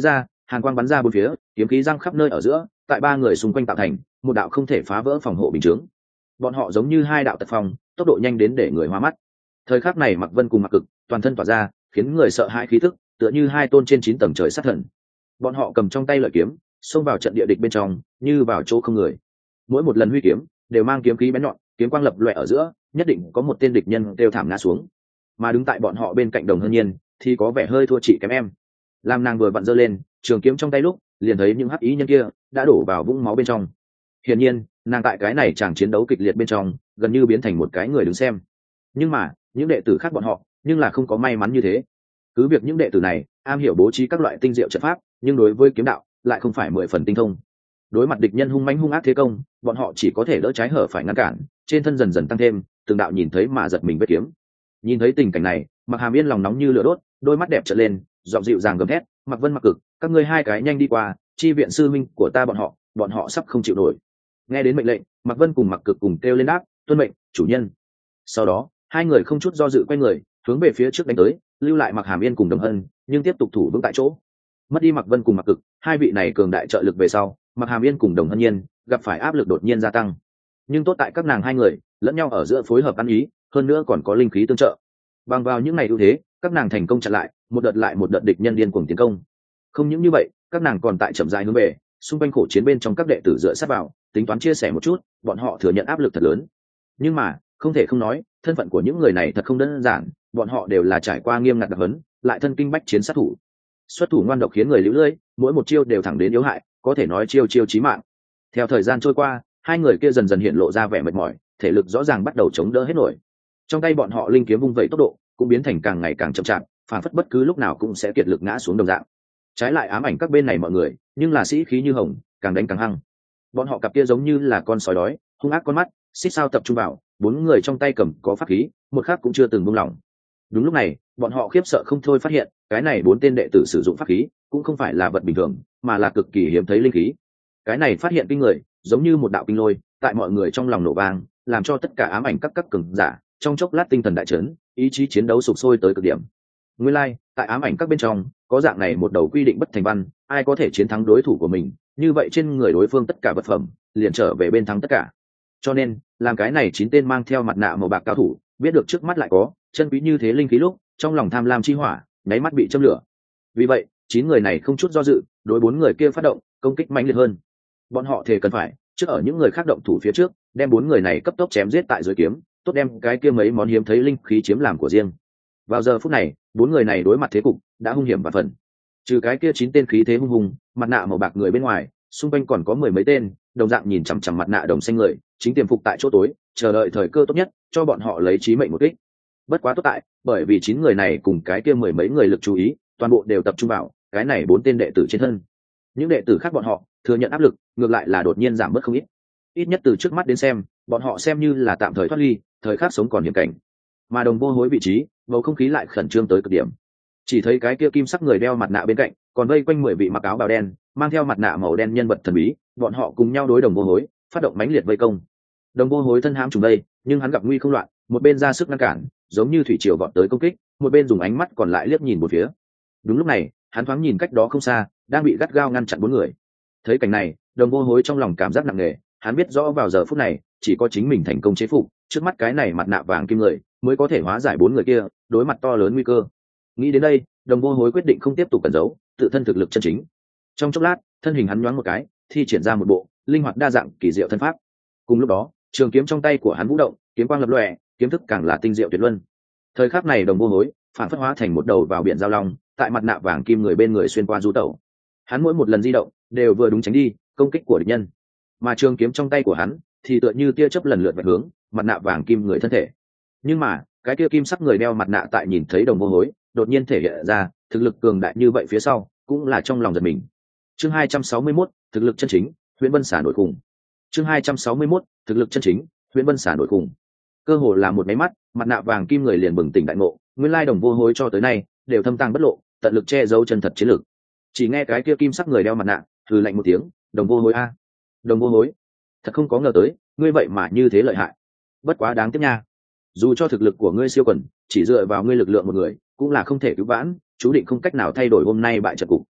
hàn quang bắn ra bốn phía, kiếm khí răng khắp nơi ở giữa, tại ba người xung quanh tạo thành một đạo không thể phá vỡ phòng hộ bình chướng. Bọn họ giống như hai đạo tật phong, tốc độ nhanh đến để người hoa mắt. Thời khắc này Mạc Vân cùng Mạc Cực toàn thân tỏa ra, khiến người sợ hãi khí tức, tựa như hai tôn trên 9 tầng trời sát thần. Bọn họ cầm trong tay lợi kiếm, xông vào trận địa địch bên trong, như vào chỗ không người. Mỗi một lần huy kiếm, đều mang kiếm khí bén nhọn, kiếm quang lập loè ở giữa, nhất định có một tên địch nhân đều thảm ngã xuống. Mà đứng tại bọn họ bên cạnh Đồng Hân Nhiên, thì có vẻ hơi thua chị kém em. Làm nàng vừa vặn giơ lên trường kiếm trong tay lúc, liền thấy những hắc ý nhân kia đã đổ vào vũng máu bên trong. Hiển nhiên, nàng tại cái này chàng chiến đấu kịch liệt bên trong, gần như biến thành một cái người đứng xem. Nhưng mà, những đệ tử khác bọn họ, nhưng là không có may mắn như thế. Cứ việc những đệ tử này am hiểu bố trí các loại tinh diệu trận pháp, nhưng đối với kiếm đạo lại không phải 10 phần tinh thông. Đối mặt địch nhân hung mãnh hung ác thế công, bọn họ chỉ có thể đỡ trái hở phải ngăn cản, trên thân dần dần tăng thêm từng đạo nhìn thấy mà giật mình vết kiếm. Nhìn thấy tình cảnh này, Mạc Hàm Yên lòng nóng như lửa đốt, đôi mắt đẹp trợn lên, giọng dịu dàng gầm thét: Mạc Vân, Mạc Cực, các ngươi hai cái nhanh đi qua, chi viện sư minh của ta bọn họ sắp không chịu nổi. Nghe đến mệnh lệnh, Mạc Vân cùng Mạc Cực cùng kêu lên đáp: tuân mệnh, chủ nhân. Sau đó, hai người không chút do dự quay người, hướng về phía trước đánh tới, lưu lại Mạc Hàm Yên cùng Đồng Hân, nhưng tiếp tục thủ vững tại chỗ. Mất đi Mạc Vân cùng Mạc Cực, hai vị này cường đại trợ lực về sau, Mạc Hàm Yên cùng Đồng Hân Nhiên gặp phải áp lực đột nhiên gia tăng. Nhưng tốt tại các nàng hai người lẫn nhau ở giữa phối hợp ăn ý, hơn nữa còn có linh khí tương trợ. Bằng vào những ngày ưu thế, các nàng thành công chặn lại một đợt địch nhân điên cuồng tiến công. Không những như vậy, các nàng còn tại chậm rãi hướng về xung quanh khổ chiến bên trong các đệ tử dựa sát vào, tính toán chia sẻ một chút, bọn họ thừa nhận áp lực thật lớn. Nhưng mà, không thể không nói, thân phận của những người này thật không đơn giản, bọn họ đều là trải qua nghiêm ngặt đặc huấn, lại thân kinh bách chiến sát thủ. Xuất thủ ngoan độc khiến người lũ lưỡi, mỗi một chiêu đều thẳng đến yếu hại, có thể nói chiêu chiêu chí mạng. Theo thời gian trôi qua, hai người kia dần dần hiện lộ ra vẻ mệt mỏi, thể lực rõ ràng bắt đầu chống đỡ hết nổi. Trong tay bọn họ linh kiếm vung vẩy tốc độ cũng biến thành càng ngày càng chậm chạp, phản phất bất cứ lúc nào cũng sẽ kiệt lực ngã xuống đồng dạng. Trái lại ám ảnh các bên này mọi người, nhưng là sĩ khí như hồng, càng đánh càng hăng. Bọn họ cặp kia giống như là con sói đói, hung ác con mắt, xích sao tập trung vào, bốn người trong tay cầm có pháp khí, một khắc cũng chưa từng buông lỏng. Đúng lúc này, bọn họ khiếp sợ không thôi phát hiện, cái này bốn tên đệ tử sử dụng pháp khí, cũng không phải là vật bình thường, mà là cực kỳ hiếm thấy linh khí. Cái này phát hiện kinh người, giống như một đạo kinh lôi, tại mọi người trong lòng nổ vang, làm cho tất cả ám ảnh các cường giả trong chốc lát tinh thần đại chấn, ý chí chiến đấu sục sôi tới cực điểm. Nguyên lai, tại ám ảnh các bên trong, có dạng này một đầu quy định bất thành văn, ai có thể chiến thắng đối thủ của mình, như vậy trên người đối phương tất cả vật phẩm liền trở về bên thắng tất cả. Cho nên, làm cái này 9 tên mang theo mặt nạ màu bạc cao thủ, biết được trước mắt lại có chân quý như thế linh khí lúc, trong lòng tham lam chi hỏa, nháy mắt bị châm lửa. Vì vậy, 9 người này không chút do dự, đối 4 người kia phát động công kích mãnh liệt hơn. Bọn họ thề cần phải trước ở những người khác động thủ phía trước, đem 4 người này cấp tốc chém giết tại dưới kiếm, tốt đem cái kia mấy món hiếm thấy linh khí chiếm làm của riêng. Vào giờ phút này, 4 người này đối mặt thế cục đã hung hiểm và phần. Trừ cái kia 9 tên khí thế hung hùng, mặt nạ màu bạc người bên ngoài, xung quanh còn có 10 mấy tên, đồng dạng nhìn chằm chằm mặt nạ đồng xanh người, chính tiềm phục tại chỗ tối, chờ đợi thời cơ tốt nhất cho bọn họ lấy chí mệnh một kích. Bất quá tốt tại, bởi vì 9 người này cùng cái kia 10 mấy người lực chú ý, toàn bộ đều tập trung vào cái này 4 tên đệ tử trên thân. Những đệ tử khác bọn họ thừa nhận áp lực, ngược lại là đột nhiên giảm bớt không ít. Ít nhất từ trước mắt đến xem, bọn họ xem như là tạm thời thoát ly, thời khắc sống còn hiểm cảnh. Mà Đồng Vô Hối vị trí, bầu không khí lại khẩn trương tới cực điểm. Chỉ thấy cái kia kim sắc người đeo mặt nạ bên cạnh, còn vây quanh 10 vị mặc áo bào đen, mang theo mặt nạ màu đen nhân vật thần bí, bọn họ cùng nhau đối Đồng Vô Hối, phát động mãnh liệt vây công. Đồng Vô Hối thân hãm trùng đây, nhưng hắn gặp nguy không loạn, một bên ra sức ngăn cản, giống như thủy triều vọt tới công kích, một bên dùng ánh mắt còn lại liếc nhìn một phía. Đúng lúc này, hắn thoáng nhìn cách đó không xa, đang bị gắt gao ngăn chặn 4 người. Thấy cảnh này, Đồng Vô Hối trong lòng cảm giác nặng nề, hắn biết rõ vào giờ phút này, chỉ có chính mình thành công chế phục, trước mắt cái này mặt nạ vàng kim người, mới có thể hóa giải 4 người kia, đối mặt to lớn nguy cơ. Nghĩ đến đây, Đồng Vô Hối quyết định không tiếp tục cẩn giấu, tự thân thực lực chân chính. Trong chốc lát, thân hình hắn nhoáng một cái, thi triển ra một bộ linh hoạt đa dạng kỳ diệu thân pháp. Cùng lúc đó, trường kiếm trong tay của hắn vũ động, kiếm quang lập lòe, kiếm thức càng là tinh diệu tuyệt luân. Thời khắc này Đồng Vô Hối phản phất hóa thành một đầu vào biển giao long, tại mặt nạ vàng kim người bên người xuyên qua du tẩu. Hắn mỗi một lần di động, đều vừa đúng tránh đi công kích của địch nhân. Mà trường kiếm trong tay của hắn thì tựa như tia chớp lần lượt vạch hướng mặt nạ vàng kim người thân thể. Nhưng mà, cái kia kim sắc người đeo mặt nạ tại nhìn thấy Đồng Vô Hối, đột nhiên thể hiện ra thực lực cường đại như vậy phía sau, cũng là trong lòng giật mình. Chương 261, thực lực chân chính, Huyền Vân Xả nổi khủng. Chương 261, thực lực chân chính, Huyền Vân Xả nổi khủng. Cơ hồ là một máy mắt, mặt nạ vàng kim người liền bừng tỉnh đại ngộ, nguyên lai Đồng Vô Hối cho tới nay đều thâm tàng bất lộ, tận lực che giấu chân thật chiến lược. Chỉ nghe cái kia kim sắc người đeo mặt nạ hừ lạnh một tiếng: Đồng Vô Hối a, Đồng Vô Hối, thật không có ngờ tới ngươi vậy mà như thế lợi hại. Bất quá đáng tiếc nha, dù cho thực lực của ngươi siêu quần, chỉ dựa vào ngươi lực lượng một người cũng là không thể cứu vãn, chú định không cách nào thay đổi hôm nay bại trận cục.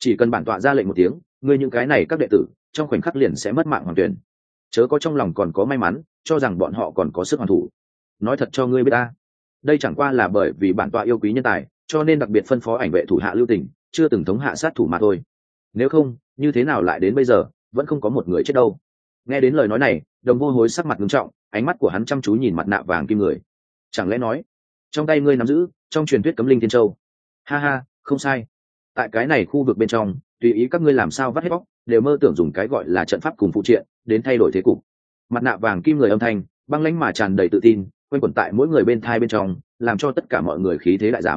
chỉ cần bản tọa ra lệnh một tiếng, ngươi những cái này các đệ tử trong khoảnh khắc liền sẽ mất mạng hoàn tuyển. Chớ có trong lòng còn có may mắn cho rằng bọn họ còn có sức hoàn thủ. Nói thật cho ngươi biết ta, đây chẳng qua là bởi vì bản tọa yêu quý nhân tài, cho nên đặc biệt phân phó ảnh vệ thủ hạ lưu tình, chưa từng thống hạ sát thủ mà thôi. Nếu không, như thế nào lại đến bây giờ vẫn không có một người chết đâu. Nghe đến lời nói này, Đồng Vô Hối sắc mặt nghiêm trọng, ánh mắt của hắn chăm chú nhìn mặt nạ vàng kim người. Chẳng lẽ nói trong tay ngươi nắm giữ trong truyền thuyết cấm linh thiên châu? Ha ha, không sai. Tại cái này khu vực bên trong, tùy ý các ngươi làm sao vắt hết bóc, đều mơ tưởng dùng cái gọi là trận pháp cùng phụ triện đến thay đổi thế cục. Mặt nạ vàng kim người âm thanh băng lãnh mà tràn đầy tự tin, quanh quẩn tại mỗi người bên thai bên trong, làm cho tất cả mọi người khí thế lại giảm.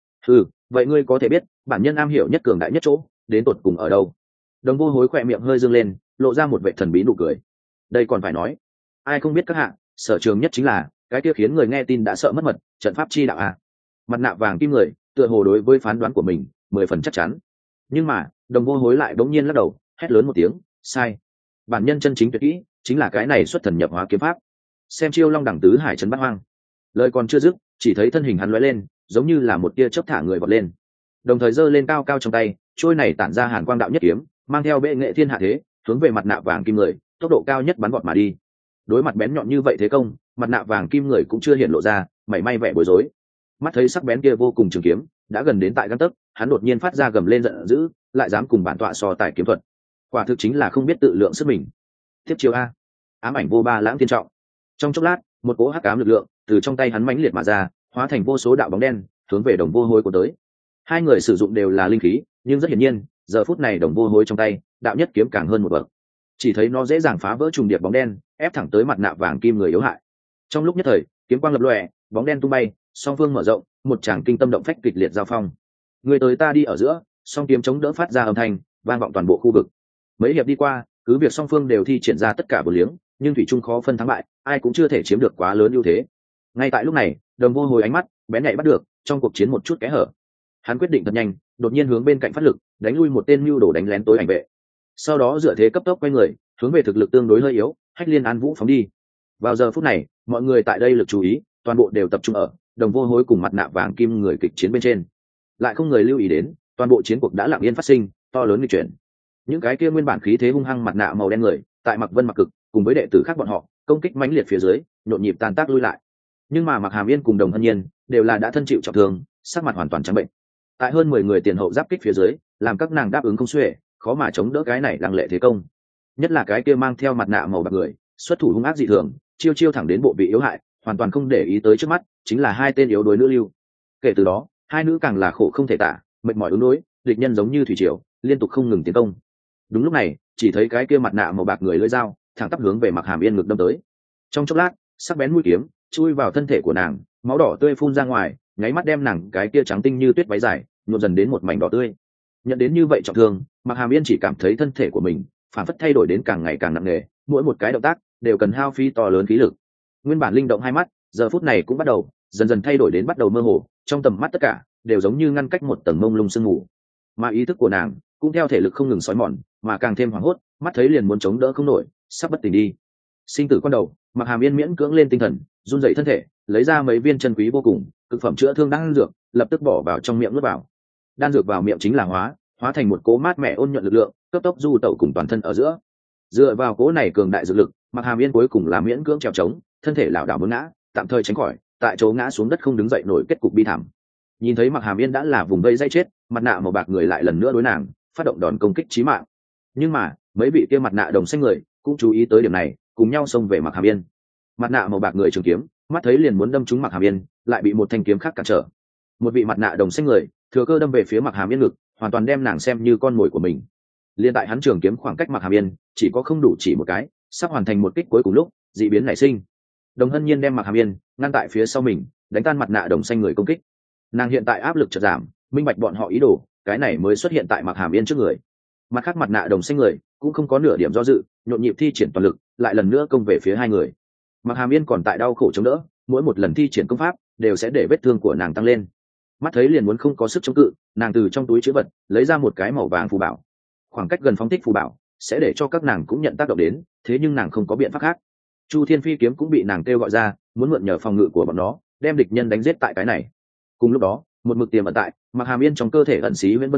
Vậy ngươi có thể biết bản nhân am hiểu nhất cường đại nhất chỗ đến tột cùng ở đâu? Đồng Vô Hối khỏe miệng hơi dương lên, lộ ra một vẻ thần bí nụ cười. Đây còn phải nói, ai không biết các hạ sở trường nhất chính là cái kia khiến người nghe tin đã sợ mất mật trận pháp chi đạo à? Mặt nạ vàng kim người tựa hồ đối với phán đoán của mình 10 phần chắc chắn, nhưng mà Đồng Vô Hối lại bỗng nhiên lắc đầu, hét lớn một tiếng, sai. Bản nhân chân chính tuyệt kỹ chính là cái này xuất thần nhập hóa kiếm pháp. Xem chiêu long đẳng tứ hải trấn bát hoang. Lời còn chưa dứt, chỉ thấy thân hình hắn lóe lên, giống như là một tia chớp thả người vọt lên, đồng thời giơ lên cao cao trong tay trôi này tản ra hàn quang đạo nhất kiếm, mang theo bệ nghệ thiên hạ thế, hướng về mặt nạ vàng kim người tốc độ cao nhất bắn vọt mà đi. Đối mặt bén nhọn như vậy thế công, mặt nạ vàng kim người cũng chưa hiện lộ ra mảy may vẻ bối rối. Mắt thấy sắc bén kia vô cùng trường kiếm đã gần đến tại gang tấc, hắn đột nhiên phát ra gầm lên giận dữ, lại dám cùng bản tọa so tài kiếm thuật, quả thực chính là không biết tự lượng sức mình. Tiếp chiêu a, ám ảnh vô ba lãng thiên trọng. Trong chốc lát, một cỗ hắc ám lực lượng từ trong tay hắn mãnh liệt mà ra, hóa thành vô số đạo bóng đen hướng về Đồng Vô Hối của tới. Hai người sử dụng đều là linh khí, nhưng rất hiển nhiên giờ phút này Đồng Vô Hối trong tay đạo nhất kiếm càng hơn một bậc. Chỉ thấy nó dễ dàng phá vỡ trùng điệp bóng đen, ép thẳng tới mặt nạ vàng kim người yếu hại. Trong lúc nhất thời, kiếm quang lập lòe, bóng đen tung bay, song phương mở rộng, một tràng kinh tâm động phách kịch liệt giao phong. Người tới ta đi ở giữa, song kiếm chống đỡ phát ra âm thanh vang vọng toàn bộ khu vực. Mấy hiệp đi qua, cứ việc song phương đều thi triển ra tất cả bổ liếng, nhưng thủy chung khó phân thắng bại, ai cũng chưa thể chiếm được quá lớn ưu thế. Ngay tại lúc này, Đồng Vô Hối ánh mắt bén nhạy bắt được trong cuộc chiến một chút kẽ hở. Hắn quyết định thật nhanh, đột nhiên hướng bên cạnh phát lực, đánh lui một tên mưu đồ đánh lén tối ảnh vệ. Sau đó dựa thế cấp tốc quay người, hướng về thực lực tương đối hơi yếu Hách Liên An Vũ phóng đi. Vào giờ phút này, mọi người tại đây lực chú ý toàn bộ đều tập trung ở Đồng Vô Hối cùng mặt nạ vàng kim người kịch chiến bên trên, lại không người lưu ý đến toàn bộ chiến cuộc đã lặng yên phát sinh to lớn nghịch chuyển. Những cái kia nguyên bản khí thế hung hăng mặt nạ màu đen người, tại Mặc Vân Mặc Cực cùng với đệ tử khác bọn họ công kích mãnh liệt phía dưới, nhộn nhịp tàn tác lui lại. Nhưng mà Mặc Hàm Yên cùng Đồng Hân Nhiên đều là đã thân chịu trọng thương, sắc mặt hoàn toàn trắng bệnh. Tại hơn 10 người tiền hậu giáp kích phía dưới, làm các nàng đáp ứng không xuể, khó mà chống đỡ cái này lăng lệ thế công. Nhất là cái kia mang theo mặt nạ màu bạc người, xuất thủ hung ác dị thường, chiêu chiêu thẳng đến bộ vị yếu hại, hoàn toàn không để ý tới trước mắt chính là hai tên yếu đuối nữ lưu. Kể từ đó, hai nữ càng là khổ không thể tả, mệt mỏi ứng đối, địch nhân giống như thủy triều, liên tục không ngừng tiến công. Đúng lúc này, chỉ thấy cái kia mặt nạ màu bạc người lưỡi dao thẳng tắp hướng về Mặc Hàm Yên ngực đâm tới. Trong chốc lát, sắc bén mũi kiếm chui vào thân thể của nàng, máu đỏ tươi phun ra ngoài, nháy mắt đem nàng cái kia trắng tinh như tuyết váy dài nhuộm dần đến một mảnh đỏ tươi. Nhận đến như vậy trọng thương, Mặc Hàm Yên chỉ cảm thấy thân thể của mình phản phất thay đổi đến càng ngày càng nặng nề, mỗi một cái động tác đều cần hao phí to lớn khí lực. Nguyên bản linh động hai mắt, giờ phút này cũng bắt đầu dần dần thay đổi đến bắt đầu mơ hồ, trong tầm mắt tất cả đều giống như ngăn cách một tầng mông lung sương mù. Mà ý thức của nàng cũng theo thể lực không ngừng xói mòn, mà càng thêm hoảng hốt, mắt thấy liền muốn chống đỡ không nổi, sắp bất tỉnh đi. Sinh tử con đầu, Mặc Hàm Yên miễn cưỡng lên tinh thần, run dậy thân thể, lấy ra mấy viên chân quý vô cùng cực phẩm chữa thương đan dược, lập tức bỏ vào trong miệng nuốt vào. Đan dược vào miệng chính là hóa thành một cỗ mát mẻ ôn nhuận lực lượng, cấp tốc du tẩu cùng toàn thân ở giữa. Dựa vào cỗ này cường đại dược lực, Mặc Hàm Yên cuối cùng là miễn cưỡng trèo trống, thân thể lảo đảo muốn ngã, tạm thời tránh khỏi tại chỗ ngã xuống đất không đứng dậy nổi, kết cục bi thảm. Nhìn thấy Mặc Hàm Yên đã là vùng vây dây chết, mặt nạ màu bạc người lại lần nữa đối nàng phát động đòn công kích chí mạng. Nhưng mà mấy vị kia mặt nạ đồng xanh người cũng chú ý tới điểm này, cùng nhau xông về Mặc Hàm Yên. Mặt nạ màu bạc người trường kiếm mắt thấy liền muốn đâm trúng Mặc Hàm Yên, lại bị một thanh kiếm khác cản trở. Một vị mặt nạ đồng xanh người thừa cơ đâm về phía Mặc Hàm Yên ngực, hoàn toàn đem nàng xem như con mồi của mình. Liên tại hắn trường kiếm khoảng cách Mặc Hàm Yên chỉ có không đủ chỉ một cái, sắp hoàn thành một kích cuối cùng lúc, dị biến nảy sinh. Đồng Hân Nhiên đem Mặc Hàm Yên ngăn tại phía sau mình, đánh tan mặt nạ đồng xanh người công kích. Nàng hiện tại áp lực chợt giảm, minh bạch bọn họ ý đồ, cái này mới xuất hiện tại Mặc Hàm Yên trước người. Mặt khác mặt nạ đồng xanh người cũng không có nửa điểm do dự, nhộn nhịp thi triển toàn lực, lại lần nữa công về phía hai người. Mặc Hàm Yên còn tại đau khổ chống đỡ, mỗi một lần thi triển công pháp đều sẽ để vết thương của nàng tăng lên. Mắt thấy liền muốn không có sức chống cự, nàng từ trong túi trữ vật lấy ra một cái màu vàng phù bảo. Khoảng cách gần phóng thích phù bảo sẽ để cho các nàng cũng nhận tác động đến, thế nhưng nàng không có biện pháp khác. Chu Thiên Phi kiếm cũng bị nàng kêu gọi ra, muốn mượn nhờ phòng ngự của bọn nó, đem địch nhân đánh giết tại cái này. Cùng lúc đó, một mực tiềm ẩn tại Mặc Hàm Yên trong cơ thể ẩn xí Huyễn Vân Xà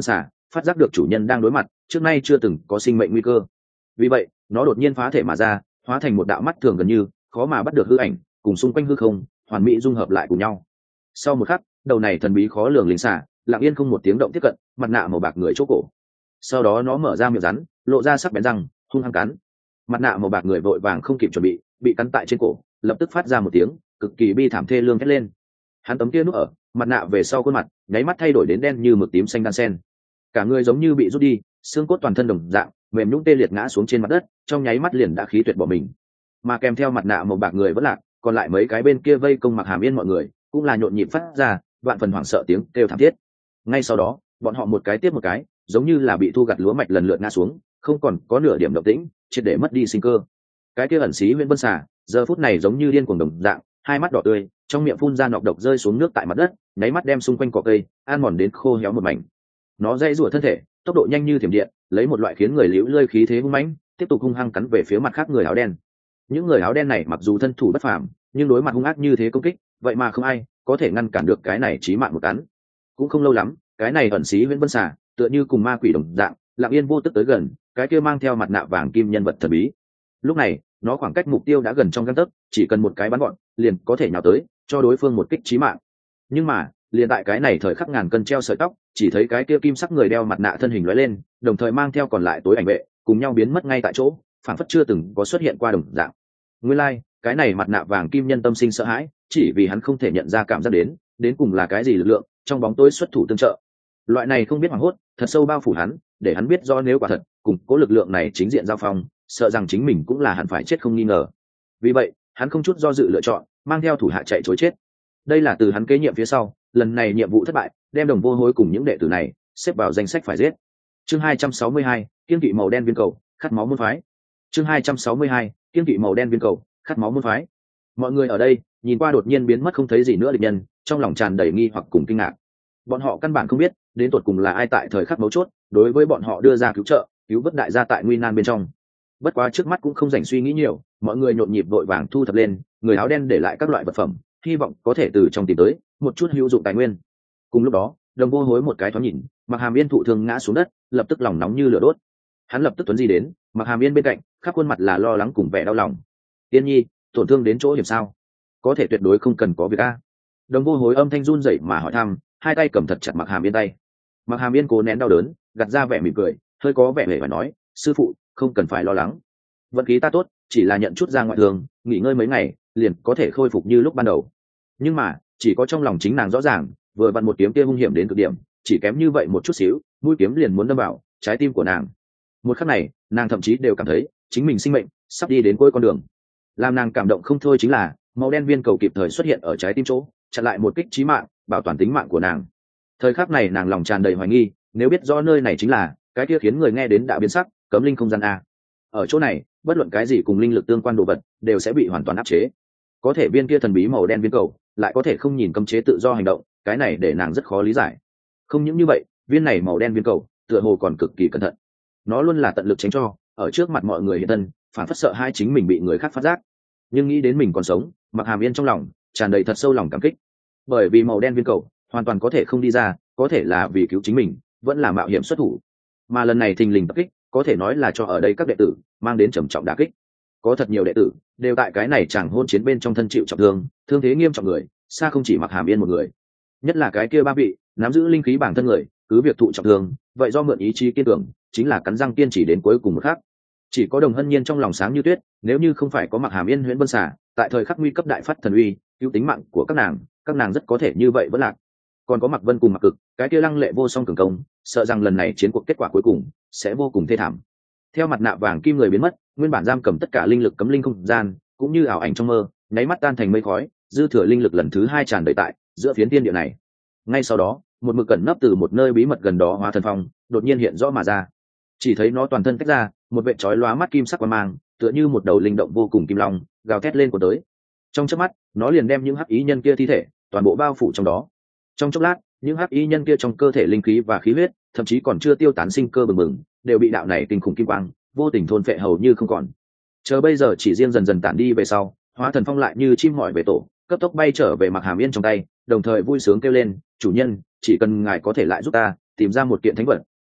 phát giác được chủ nhân đang đối mặt trước nay chưa từng có sinh mệnh nguy cơ. Vì vậy nó đột nhiên phá thể mà ra, hóa thành một đạo mắt thường gần như khó mà bắt được hư ảnh, cùng xung quanh hư không hoàn mỹ dung hợp lại cùng nhau. Sau một khắc, đầu này thần bí khó lường linh xả lặng yên không một tiếng động tiếp cận mặt nạ màu bạc người chỗ cổ. Sau đó nó mở ra miệng rắn, lộ ra sắc bén răng, hung hăng cắn. Mặt nạ màu bạc người vội vàng không kịp chuẩn bị cắn tại trên cổ, lập tức phát ra một tiếng cực kỳ bi thảm thê lương thét lên. Hắn tấm kia núp ở mặt nạ về sau khuôn mặt nháy mắt thay đổi đến đen như mực tím xanh đan sen, cả người giống như bị rút đi, xương cốt toàn thân đồng dạng mềm nhũn tê liệt ngã xuống trên mặt đất, trong nháy mắt liền đã khí tuyệt bỏ mình. Mà kèm theo mặt nạ màu bạc người vẫn lạc, còn lại mấy cái bên kia vây công Mặc Hàm Yên mọi người cũng là nhộn nhịp phát ra vạn phần hoảng sợ tiếng kêu thảm thiết. Ngay sau đó bọn họ một cái tiếp một cái giống như là bị thu gặt lúa mạch lần lượt ngã xuống, không còn có nửa điểm động tĩnh, triệt để mất đi sinh cơ. Cái kia ẩn xí Huyễn Vân Xà giờ phút này giống như điên cuồng đồng dạng, hai mắt đỏ tươi, trong miệng phun ra nọc độc rơi xuống nước tại mặt đất, nháy mắt đem xung quanh cỏ cây ăn mòn đến khô héo một mảnh. Nó dãy rủa thân thể, tốc độ nhanh như thiểm điện, lấy một loại khiến người liễu lơi khí thế hung mãnh, tiếp tục hung hăng cắn về phía mặt khác người áo đen. Những người áo đen này mặc dù thân thủ bất phàm, nhưng đối mặt hung ác như thế công kích, vậy mà không ai có thể ngăn cản được cái này chí mạng một cắn. Cũng không lâu lắm, cái này ẩn xí Huyễn Vân Xà tựa như cùng ma quỷ đồng dạng, lặng yên vô tức tới gần cái kia mang theo mặt nạ vàng kim nhân vật thần bí. Lúc này nó khoảng cách mục tiêu đã gần trong gang tấc, chỉ cần một cái bắn gọn liền có thể nhào tới cho đối phương một kích chí mạng. Nhưng mà liền tại cái này thời khắc ngàn cân treo sợi tóc, chỉ thấy cái kia kim sắc người đeo mặt nạ thân hình lóe lên, đồng thời mang theo còn lại tối ảnh vệ cùng nhau biến mất ngay tại chỗ, phản phất chưa từng có xuất hiện qua đồng dạng. Nguyên lai cái này mặt nạ vàng kim nhân tâm sinh sợ hãi, chỉ vì hắn không thể nhận ra cảm giác đến cùng là cái gì lực lượng trong bóng tối xuất thủ tương trợ. Loại này không biết hoảng hốt thật sâu bao phủ hắn, để hắn biết do nếu quả thật cùng cố lực lượng này chính diện giao phong, sợ rằng chính mình cũng là hẳn phải chết không nghi ngờ. Vì vậy hắn không chút do dự lựa chọn mang theo thủ hạ chạy trối chết. Đây là từ hắn kế nhiệm phía sau, lần này nhiệm vụ thất bại, đem Đồng Vô Hối cùng những đệ tử này xếp vào danh sách phải giết. Chương 262, kiên kỵ màu đen viên cầu, khát máu môn phái. Chương 262, kiên kỵ màu đen viên cầu, khát máu môn phái. Mọi người ở đây nhìn qua đột nhiên biến mất không thấy gì nữa địch nhân, trong lòng tràn đầy nghi hoặc cùng kinh ngạc. Bọn họ căn bản không biết đến tột cùng là ai tại thời khắc mấu chốt đối với bọn họ đưa ra cứu trợ, cứu vớt đại gia tại nguy nan bên trong. Bất quá trước mắt cũng không dành suy nghĩ nhiều, mọi người nhộn nhịp vội vàng thu thập lên người áo đen để lại các loại vật phẩm, hy vọng có thể từ trong tìm tới một chút hữu dụng tài nguyên. Cùng lúc đó Đồng Vô Hối một cái thoáng nhìn, Mặc Hàm Yên thụ thương ngã xuống đất, lập tức lòng nóng như lửa đốt. Hắn lập tức tuấn di đến Mặc Hàm Yên bên cạnh, khắp khuôn mặt là lo lắng cùng vẻ đau lòng. Tiên nhi, tổn thương đến chỗ hiểm sao? Có thể tuyệt đối không cần có việc a. Đồng Vô Hối âm thanh run rẩy mà hỏi thăm, hai tay cầm thật chặt Mặc Hàm Yên tay. Mặc Hàm Yên cố nén đau đớn, gạt ra vẻ mỉm cười, hơi có vẻ hề phải nói, sư phụ không cần phải lo lắng, vận khí ta tốt, chỉ là nhận chút ra ngoại thương, nghỉ ngơi mấy ngày liền có thể khôi phục như lúc ban đầu. Nhưng mà chỉ có trong lòng chính nàng rõ ràng, vừa vặn một kiếm kia hung hiểm đến cực điểm, chỉ kém như vậy một chút xíu, mũi kiếm liền muốn đâm vào trái tim của nàng. Một khắc này nàng thậm chí đều cảm thấy chính mình sinh mệnh sắp đi đến cuối con đường. Làm nàng cảm động không thôi chính là màu đen viên cầu kịp thời xuất hiện ở trái tim chỗ, chặn lại một kích chí mạng, bảo toàn tính mạng của nàng. Thời khắc này nàng lòng tràn đầy hoài nghi, nếu biết rõ nơi này chính là cái kia khiến người nghe đến đã biến sắc cấm linh không gian a, ở chỗ này bất luận cái gì cùng linh lực tương quan đồ vật đều sẽ bị hoàn toàn áp chế. Có thể viên kia thần bí màu đen viên cầu lại có thể không nhìn cấm chế tự do hành động, cái này để nàng rất khó lý giải. Không những như vậy, viên này màu đen viên cầu tựa hồ còn cực kỳ cẩn thận, nó luôn là tận lực tránh cho ở trước mặt mọi người hiện thân, phản phất sợ hai chính mình bị người khác phát giác. Nhưng nghĩ đến mình còn sống, Mặc Hàm Yên trong lòng tràn đầy thật sâu lòng cảm kích, bởi vì màu đen viên cầu hoàn toàn có thể không đi ra, có thể là vì cứu chính mình vẫn là mạo hiểm xuất thủ. Mà lần này thình lình tập kích có thể nói là cho ở đây các đệ tử mang đến trầm trọng đả kích. Có thật nhiều đệ tử đều tại cái này chẳng hôn chiến bên trong thân chịu trọng thương, thương thế nghiêm trọng người xa không chỉ Mặc Hàm Yên một người. Nhất là cái kia ba vị nắm giữ linh khí bản thân người, cứ việc thụ trọng thương, vậy do mượn ý chí kiên cường, chính là cắn răng kiên trì đến cuối cùng một khắc. Chỉ có Đồng Hân Nhiên trong lòng sáng như tuyết, nếu như không phải có Mặc Hàm Yên Huyễn Vân Xà tại thời khắc nguy cấp đại phát thần uy cứu tính mạng của các nàng rất có thể như vậy vẫn lạc. Còn có Mặc Vân cùng Mặc Cực, cái kia lăng lệ vô song cường công, sợ rằng lần này chiến cuộc kết quả cuối cùng sẽ vô cùng thê thảm. Theo mặt nạ vàng kim người biến mất, nguyên bản giam cầm tất cả linh lực cấm linh không gian cũng như ảo ảnh trong mơ, nháy mắt tan thành mây khói, dư thừa linh lực lần thứ hai tràn đầy tại giữa phiến thiên địa này. Ngay sau đó, một mực cẩn nấp từ một nơi bí mật gần đó hóa thần phong đột nhiên hiện rõ mà ra. Chỉ thấy nó toàn thân tách ra một vệt chói lóa mắt kim sắc quang mang, tựa như một đầu linh động vô cùng kim long gào thét lên của tới. Trong chớp mắt, nó liền đem những hắc ý nhân kia thi thể toàn bộ bao phủ trong đó. Trong chốc lát, những hắc ý nhân kia trong cơ thể linh khí và khí huyết, thậm chí còn chưa tiêu tán sinh cơ bừng bừng, đều bị đạo này kinh khủng kim quang vô tình thôn phệ hầu như không còn. Chờ bây giờ chỉ riêng dần dần tản đi về sau, hóa thần phong lại như chim mỏi về tổ, cấp tốc bay trở về Mặc Hàm Yên trong tay, đồng thời vui sướng kêu lên, chủ nhân, chỉ cần ngài có thể lại giúp ta tìm ra một kiện thánh vật,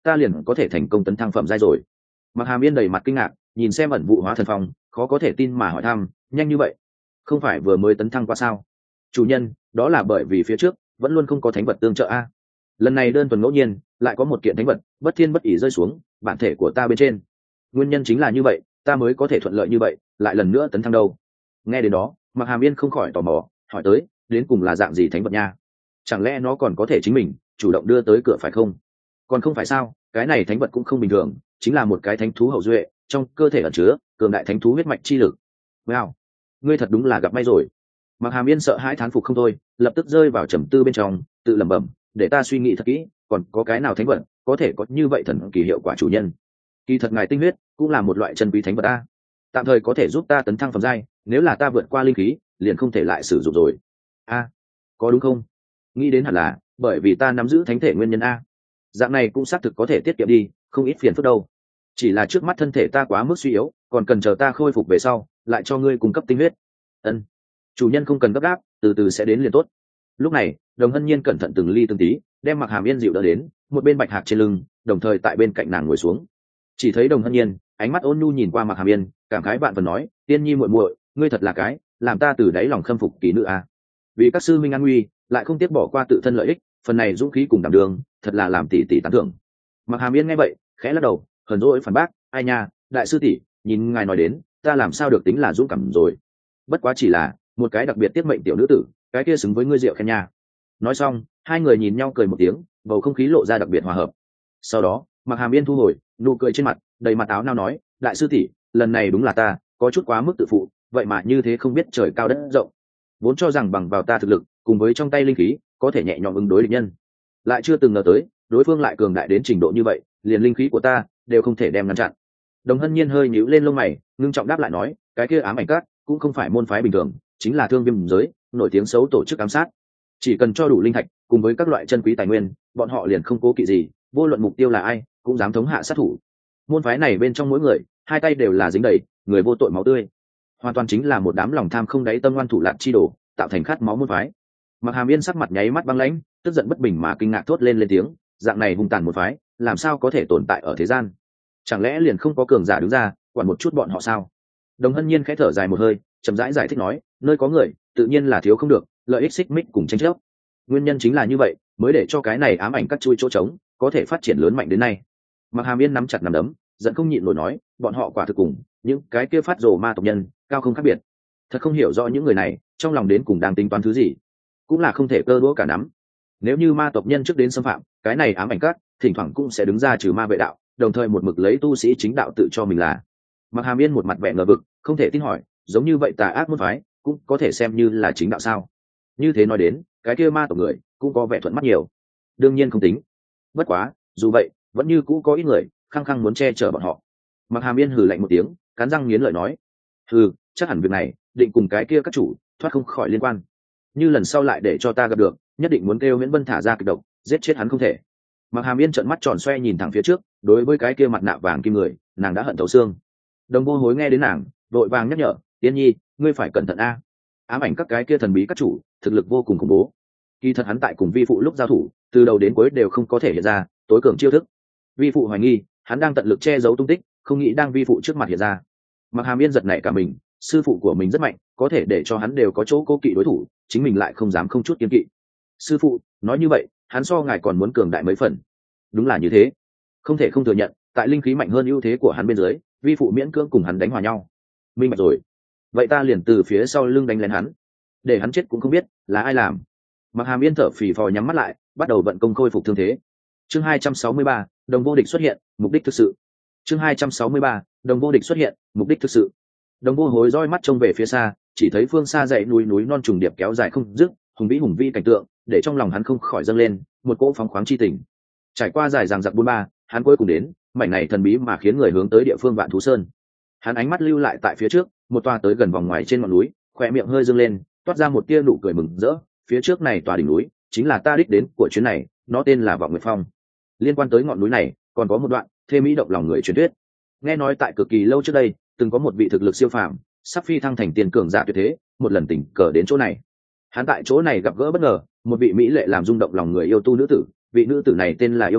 ta liền có thể thành công tấn thăng phẩm giai rồi. Mặc Hàm Yên đầy mặt kinh ngạc nhìn xem ẩn vụ hóa thần phong, khó có thể tin mà hỏi thăm, nhanh như vậy? Không phải vừa mới tấn thăng qua sao? Chủ nhân, đó là bởi vì phía trước vẫn luôn không có thánh vật tương trợ a. Lần này đơn thuần ngẫu nhiên lại có một kiện thánh vật bất thiên bất ỷ rơi xuống bản thể của ta bên trên. Nguyên nhân chính là như vậy, ta mới có thể thuận lợi như vậy lại lần nữa tấn thăng đâu. Nghe đến đó, Mặc Hàm Yên không khỏi tò mò hỏi tới, đến cùng là dạng gì thánh vật nha? Chẳng lẽ nó còn có thể chính mình chủ động đưa tới cửa phải không? Còn không phải sao, cái này thánh vật cũng không bình thường, chính là một cái thánh thú hậu duệ, trong cơ thể ẩn chứa cường đại thánh thú huyết mạch chi lực. Wow, ngươi thật đúng là gặp may rồi. Mặc Hàm Yên sợ hãi thán phục không thôi, lập tức rơi vào trầm tư bên trong, tự lẩm bẩm, để ta suy nghĩ thật kỹ, còn có cái nào thánh vật có thể có như vậy thần kỳ hiệu quả chủ nhân? Kỳ thật ngài tinh huyết cũng là một loại chân quý thánh vật a, tạm thời có thể giúp ta tấn thăng phẩm giai, nếu là ta vượt qua linh khí liền không thể lại sử dụng rồi. A, có đúng không? Nghĩ đến hẳn là bởi vì ta nắm giữ thánh thể nguyên nhân a. Dạng này cũng xác thực có thể tiết kiệm đi không ít phiền phức đâu. Chỉ là trước mắt thân thể ta quá mức suy yếu, còn cần chờ ta khôi phục về sau lại cho ngươi cung cấp tinh huyết. Ân, chủ nhân không cần gấp gáp, từ từ sẽ đến liền tốt. Lúc này Đồng Hân Nhiên cẩn thận từng ly từng tí đem Mặc Hàm Yên dịu đỡ đến một bên bạch hạc trên lưng, đồng thời tại bên cạnh nàng ngồi xuống. Chỉ thấy Đồng Hân Nhiên ánh mắt ôn nhu nhìn qua Mặc Hàm Yên, cảm khái vạn phần nói, tiên nhi muội muội, ngươi thật là cái làm ta từ đáy lòng khâm phục kỹ nữ a. Vì các sư minh an nguy lại không tiếc bỏ qua tự thân lợi ích, phần này dũng khí cùng đảm đường thật là làm tỷ tỷ tán thưởng. Mặc Hàm Yên nghe vậy khẽ lắc đầu hờn dỗi phản bác, ai nha, đại sư tỷ, nhìn ngài nói đến ta làm sao được tính là dũng cảm rồi, bất quá chỉ là một cái đặc biệt tiết mệnh tiểu nữ tử, cái kia xứng với ngươi rượu khen nha. Nói xong hai người nhìn nhau cười một tiếng, bầu không khí lộ ra đặc biệt hòa hợp. Sau đó Mặc Hàm Yên thu hồi nụ cười trên mặt, đầy mặt áo nao nói, đại sư tỷ, lần này đúng là ta có chút quá mức tự phụ, vậy mà như thế không biết trời cao đất rộng, vốn cho rằng bằng vào ta thực lực cùng với trong tay linh khí có thể nhẹ nhõm ứng đối địch nhân, lại chưa từng ngờ tới đối phương lại cường đại đến trình độ như vậy, liền linh khí của ta đều không thể đem ngăn chặn. Đồng Hân Nhiên hơi nhíu lên lông mày, ngưng trọng đáp lại nói, cái kia ám ảnh các cũng không phải môn phái bình thường, chính là thương viêm giới nổi tiếng xấu tổ chức ám sát, chỉ cần cho đủ linh thạch cùng với các loại chân quý tài nguyên, bọn họ liền không cố kỵ gì, vô luận mục tiêu là ai cũng dám thống hạ sát thủ. Môn phái này bên trong mỗi người hai tay đều là dính đầy người vô tội máu tươi, hoàn toàn chính là một đám lòng tham không đáy tâm ngoan thủ lạn chi đồ, tạo thành khát máu môn phái. Mặc Hàm Yên sắc mặt nháy mắt băng lãnh, tức giận bất bình mà kinh ngạc thốt lên tiếng, dạng này hung tàn một phái làm sao có thể tồn tại ở thế gian? Chẳng lẽ liền không có cường giả đứng ra quản một chút bọn họ sao? Đồng Hân Nhiên khẽ thở dài một hơi, chậm rãi giải thích nói, nơi có người tự nhiên là thiếu không được lợi ích xích mích cùng tranh chấp, nguyên nhân chính là như vậy mới để cho cái này ám ảnh các chui chỗ trống có thể phát triển lớn mạnh đến nay. Mặc Hàm Yên nắm chặt nắm đấm, giận không nhịn nổi nói, bọn họ quả thực cùng những cái kia phát rồ ma tộc nhân cao không khác biệt, thật không hiểu rõ những người này trong lòng đến cùng đang tính toán thứ gì, cũng là không thể cơ đũa cả nắm. Nếu như ma tộc nhân trước đến xâm phạm, cái này ám ảnh các thỉnh thoảng cũng sẽ đứng ra trừ ma vệ đạo, đồng thời một mực lấy tu sĩ chính đạo tự cho mình là. Mặc Hàm Yên một mặt vẻ ngờ vực, không thể tin hỏi, giống như vậy tà ác môn phái cũng có thể xem như là chính đạo sao? Như thế nói đến, cái kia ma tộc người cũng có vẻ thuận mắt nhiều. Đương nhiên không tính, bất quá dù vậy vẫn như cũ có ít người khăng khăng muốn che chở bọn họ. Mặc Hàm Yên hừ lạnh một tiếng, cắn răng nghiến lợi nói, hừ, chắc hẳn việc này định cùng cái kia các chủ thoát không khỏi liên quan, như lần sau lại để cho ta gặp được, nhất định muốn kêu Nguyễn Vân thả ra kịch độc giết chết hắn không thể. Mặc Hàm Yên trợn mắt tròn xoe nhìn thẳng phía trước, đối với cái kia mặt nạ vàng kim người nàng đã hận thấu xương. Đồng Vô Hối nghe đến nàng vội vàng nhắc nhở, Tiên Nhi, ngươi phải cẩn thận a, ám ảnh các cái kia thần bí các chủ thực lực vô cùng khủng bố, kỳ thật hắn tại cùng vi phụ lúc giao thủ từ đầu đến cuối đều không có thể hiện ra tối cường chiêu thức, vi phụ hoài nghi hắn đang tận lực che giấu tung tích, không nghĩ đang vi phụ trước mặt hiện ra. Mặc Hàm Yên giật nảy cả mình, sư phụ của mình rất mạnh, có thể để cho hắn đều có chỗ cố kỵ đối thủ, chính mình lại không dám không chút kiêng kỵ. Sư phụ nói như vậy hắn so ngài còn muốn cường đại mấy phần? Đúng là như thế, không thể không thừa nhận, tại linh khí mạnh hơn ưu thế của hắn bên dưới, vi phụ miễn cưỡng cùng hắn đánh hòa nhau. Minh bạch rồi, vậy ta liền từ phía sau lưng đánh lên hắn, để hắn chết cũng không biết là ai làm. Mặc Hàm Yên thở phì phò nhắm mắt lại, bắt đầu vận công khôi phục thương thế. Chương 263, đồng vô địch xuất hiện, mục đích thực sự. Chương 263, đồng vô địch xuất hiện, mục đích thực sự. Đồng Vô Hối roi mắt trông về phía xa, chỉ thấy phương xa dãy núi núi non trùng điệp kéo dài không dứt, hùng vĩ cảnh tượng, để trong lòng hắn không khỏi dâng lên một cỗ phóng khoáng chi tình. Trải qua dài dằng dặc buôn ba, hắn cuối cùng đến mảnh này thần bí mà khiến người hướng tới địa phương Vạn Thú Sơn. Hắn ánh mắt lưu lại tại phía trước, một tòa tới gần vòng ngoài trên ngọn núi, khóe miệng hơi dương lên, toát ra một tia nụ cười mừng rỡ. Phía trước này tòa đỉnh núi chính là ta đích đến của chuyến này, nó tên là Vọng Nguyệt Phong. Liên quan tới ngọn núi này còn có một đoạn thê mỹ động lòng người truyền thuyết. Nghe nói tại cực kỳ lâu trước đây từng có một vị thực lực siêu phàm sắp phi thăng thành tiền cường giả tuyệt thế, một lần tình cờ đến chỗ này. Hắn tại chỗ này gặp gỡ bất ngờ một vị mỹ lệ làm rung động lòng người yêu tu nữ tử, vị nữ tử này tên là Yêu Nguyệt,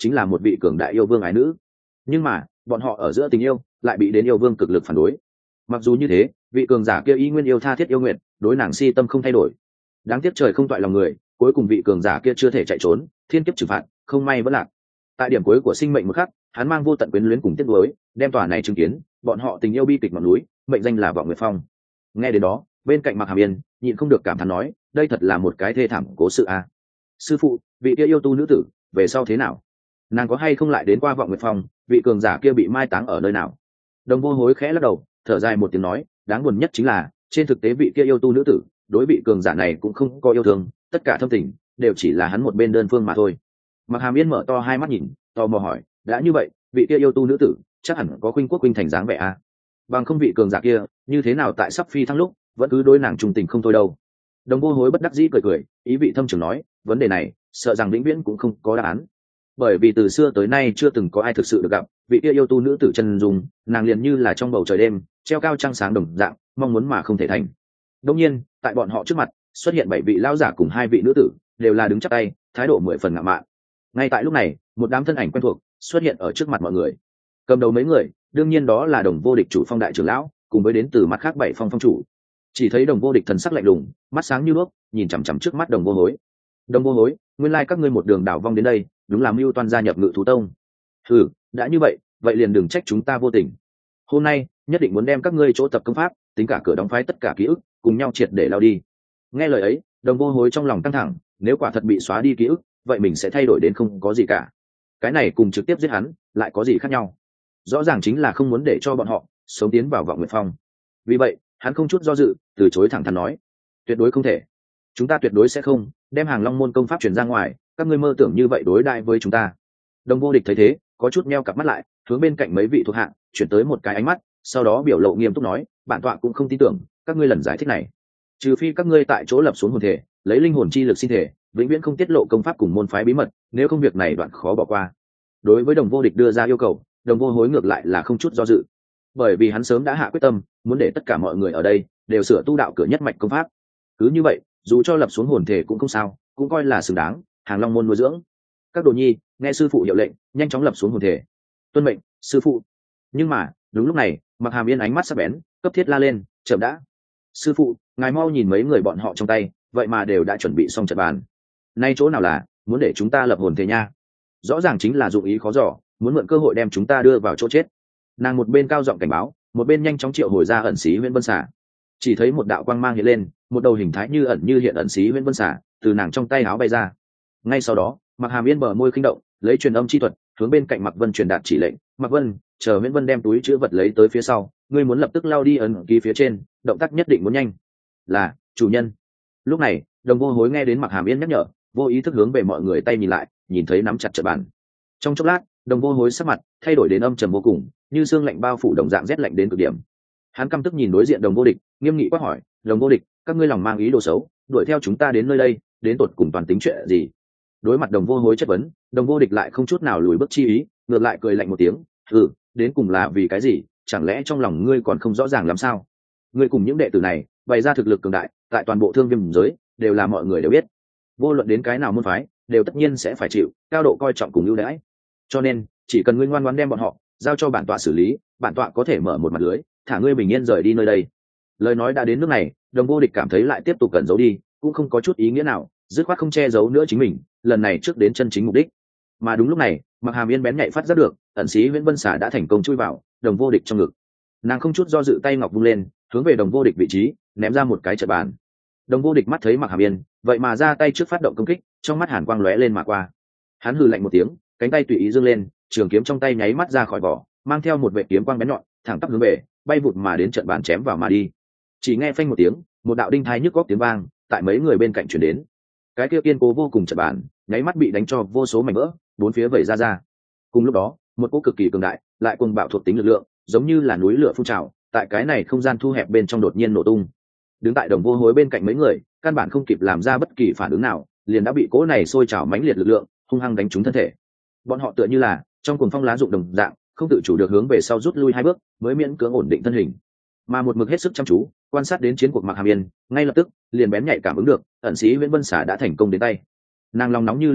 chính là một vị cường đại yêu vương ái nữ, nhưng mà bọn họ ở giữa tình yêu lại bị đến yêu vương cực lực phản đối. Mặc dù như thế, vị cường giả kia y nguyên yêu tha thiết yêu nguyện, đối nàng si tâm không thay đổi. Đáng tiếc trời không toại lòng người, cuối cùng vị cường giả kia chưa thể chạy trốn, thiên kiếp trừng phạt, không may vẫn lạc. Tại điểm cuối của sinh mệnh một khắc, hắn mang vô tận quyến luyến cùng tiếc nuối, đem tòa này chứng kiến, bọn họ tình yêu bi kịch ngọn núi, mệnh danh là Vọng Nguyệt Phong. Nghe đến đó, bên cạnh Mạc Hàm Yên nhịn không được cảm thán nói, đây thật là một cái thê thảm cố sự a. Sư phụ, vị kia yêu tu nữ tử về sau thế nào? Nàng có hay không lại đến qua Vọng Nguyệt Phong? Vị cường giả kia bị mai táng ở nơi nào? Đồng Vô Hối khẽ lắc đầu, thở dài một tiếng nói, đáng buồn nhất chính là trên thực tế vị kia yêu tu nữ tử đối vị cường giả này cũng không có yêu thương, tất cả thâm tình đều chỉ là hắn một bên đơn phương mà thôi. Mạc Hàm Yên mở to hai mắt nhìn, tò mò hỏi, đã như vậy vị kia yêu tu nữ tử chắc hẳn có khuynh quốc khuynh thành dáng vẻ a. Bằng không vị cường giả kia như thế nào tại sắp phi thăng lúc vẫn cứ đối nàng trung tình không thôi đâu. Đồng Vô Hối bất đắc dĩ cười cười, ý vị thâm trường nói, vấn đề này sợ rằng vĩnh viễn cũng không có đáp án, bởi vì từ xưa tới nay chưa từng có ai thực sự được gặp vị kia yêu tu nữ tử chân dung, nàng liền như là trong bầu trời đêm treo cao trăng sáng đồng dạng, mong muốn mà không thể thành. Đương nhiên, tại bọn họ trước mặt xuất hiện 7 vị lão giả cùng 2 vị nữ tử, đều là đứng chắp tay, thái độ 10 phần ngạo mạn. Ngay tại lúc này, một đám thân ảnh quen thuộc xuất hiện ở trước mặt mọi người. Cầm đầu mấy người, đương nhiên đó là Đồng Vô Địch chủ phong đại trưởng lão, cùng với đến từ mặt khác 7 phong phong chủ. Chỉ thấy Đồng Vô Địch thần sắc lạnh lùng, mắt sáng như đuốc, nhìn chằm chằm trước mắt Đồng Vô Hối. Đồng Vô Hối, nguyên lai các ngươi một đường đảo vong đến đây, đúng là mưu toan gia nhập Ngự Thú Tông. Ừ, đã như vậy, vậy liền đừng trách chúng ta vô tình. Hôm nay nhất định muốn đem các ngươi chỗ tập công pháp, tính cả cửa đóng phái tất cả ký ức, cùng nhau triệt để lao đi. Nghe lời ấy, Đồng Vô Hối trong lòng căng thẳng, nếu quả thật bị xóa đi ký ức, vậy mình sẽ thay đổi đến không có gì cả. Cái này cùng trực tiếp giết hắn lại có gì khác nhau? Rõ ràng chính là không muốn để cho bọn họ sống tiến vào Vọng Nguyệt Phong. Vì vậy hắn không chút do dự từ chối thẳng thắn nói, tuyệt đối không thể, chúng ta tuyệt đối sẽ không đem Hàng Long môn công pháp truyền ra ngoài, các ngươi mơ tưởng như vậy đối đãi với chúng ta. Đồng Vô Địch thấy thế, có chút meo cặp mắt lại, hướng bên cạnh mấy vị thuộc hạ chuyển tới một cái ánh mắt, sau đó biểu lộ nghiêm túc nói, bản tọa cũng không tin tưởng các ngươi lần giải thích này, trừ phi các ngươi tại chỗ lập xuống hồn thể, lấy linh hồn chi lực sinh thể, vĩnh viễn không tiết lộ công pháp cùng môn phái bí mật, nếu không việc này đoạn khó bỏ qua. Đối với Đồng Vô Địch đưa ra yêu cầu, Đồng Vô Hối ngược lại là không chút do dự, bởi vì hắn sớm đã hạ quyết tâm muốn để tất cả mọi người ở đây đều sửa tu đạo cửa nhất mạch công pháp. Cứ như vậy, dù cho lập xuống hồn thể cũng không sao, cũng coi là xứng đáng Hàng Long môn nuôi dưỡng. Các đồ nhi nghe sư phụ hiệu lệnh, nhanh chóng lập xuống hồn thể. Tuân mệnh, sư phụ. Nhưng mà đúng lúc này, Mạc Hàm Yên ánh mắt sắc bén, cấp thiết la lên, chậm đã. Sư phụ, ngài mau nhìn mấy người bọn họ trong tay, vậy mà đều đã chuẩn bị xong trận bàn. Nay chỗ nào là muốn để chúng ta lập hồn thể nha? Rõ ràng chính là dụng ý khó dò, muốn mượn cơ hội đem chúng ta đưa vào chỗ chết. Nàng một bên cao giọng cảnh báo, một bên nhanh chóng triệu hồi ra ẩn xí Huyễn Vân Xà. Chỉ thấy một đạo quang mang hiện lên, một đầu hình thái như ẩn như hiện ẩn xí Huyễn Vân Xà từ nàng trong tay áo bay ra. Ngay sau đó, Mạc Hàm Yên bờ môi khinh động, lấy truyền âm chi thuật hướng bên cạnh Mạc Vân truyền đạt chỉ lệnh, Mạc Vân, chờ Huyễn Vân đem túi chứa vật lấy tới phía sau, ngươi muốn lập tức lao đi ấn ký phía trên, động tác nhất định muốn nhanh. Là, chủ nhân. Lúc này, Đồng Vô Hối nghe đến Mạc Hàm Yên nhắc nhở, vô ý thức hướng về mọi người tay nhìn lại, nhìn thấy nắm chặt trận bàn. Trong chốc lát, Đồng Vô Hối sắc mặt thay đổi đến âm trầm vô cùng, như xương lạnh bao phủ đồng dạng rét lạnh đến cực điểm. Hắn căm tức nhìn đối diện Đồng Vô Địch, nghiêm nghị quát hỏi, Đồng Vô Địch, các ngươi lòng mang ý đồ xấu, đuổi theo chúng ta đến nơi đây, đến tột cùng toàn tính chuyện gì? Đối mặt Đồng Vô Hối chất vấn, Đồng Vô Địch lại không chút nào lùi bước chi ý, ngược lại cười lạnh một tiếng, đến cùng là vì cái gì? Chẳng lẽ trong lòng ngươi còn không rõ ràng làm sao? Ngươi cùng những đệ tử này bày ra thực lực cường đại, tại toàn bộ Thương Viêm giới đều là mọi người đều biết, vô luận đến cái nào môn phái đều tất nhiên sẽ phải chịu cao độ coi trọng cùng ưu đãi. Cho nên chỉ cần ngươi ngoan ngoãn đem bọn họ giao cho bản tọa xử lý, bản tọa có thể mở một mặt lưới, thả ngươi bình yên rời đi nơi đây. Lời nói đã đến nước này, Đồng Vô Địch cảm thấy lại tiếp tục cẩn giấu đi cũng không có chút ý nghĩa nào, dứt khoát không che giấu nữa chính mình, lần này trước đến chân chính mục đích. Mà đúng lúc này, Mạc Hàm Yên bén nhạy phát giác được ẩn xí Huyễn Vân Xà đã thành công chui vào Đồng Vô Địch trong ngực. Nàng không chút do dự tay ngọc vung lên, hướng về Đồng Vô Địch vị trí ném ra một cái trận bàn. Đồng Vô Địch mắt thấy Mạc Hàm Yên vậy mà ra tay trước phát động công kích, trong mắt hàn quang lóe lên mà qua. Hắn hừ lạnh một tiếng, cánh tay tùy ý giương lên, trường kiếm trong tay nháy mắt ra khỏi vỏ, mang theo một vệt kiếm quang bén nhọn, thẳng tắp hướng về, bay vụt mà đến trận bàn chém vào mà đi. Chỉ nghe phanh một tiếng, một đạo đinh thai nhức góc tiếng vang tại mấy người bên cạnh truyền đến. Cái kia kiên cố vô cùng trận bàn nháy mắt bị đánh cho vô số mảnh vỡ, bốn phía vẩy ra. Cùng lúc đó, một cỗ cực kỳ cường đại lại cuồng bạo thuộc tính lực lượng, giống như là núi lửa phun trào, tại cái này không gian thu hẹp bên trong đột nhiên nổ tung. Đứng tại Đồng Vô Hối bên cạnh mấy người, căn bản không kịp làm ra bất kỳ phản ứng nào, liền đã bị cỗ này sôi trào mãnh liệt lực lượng hung hăng đánh trúng thân thể. Bọn họ tựa như là trong cuồng phong lá rụng đồng dạng, không tự chủ được hướng về sau rút lui 2 bước, mới miễn cưỡng ổn định thân hình. Mà một mực hết sức chăm chú quan sát đến chiến cuộc Mạc Hàm Yên, ngay lập tức liền bén nhạy cảm ứng được ẩn xí Huyễn Vân Xà đã thành công đến tay. Nàng lòng nóng như lửa đốt,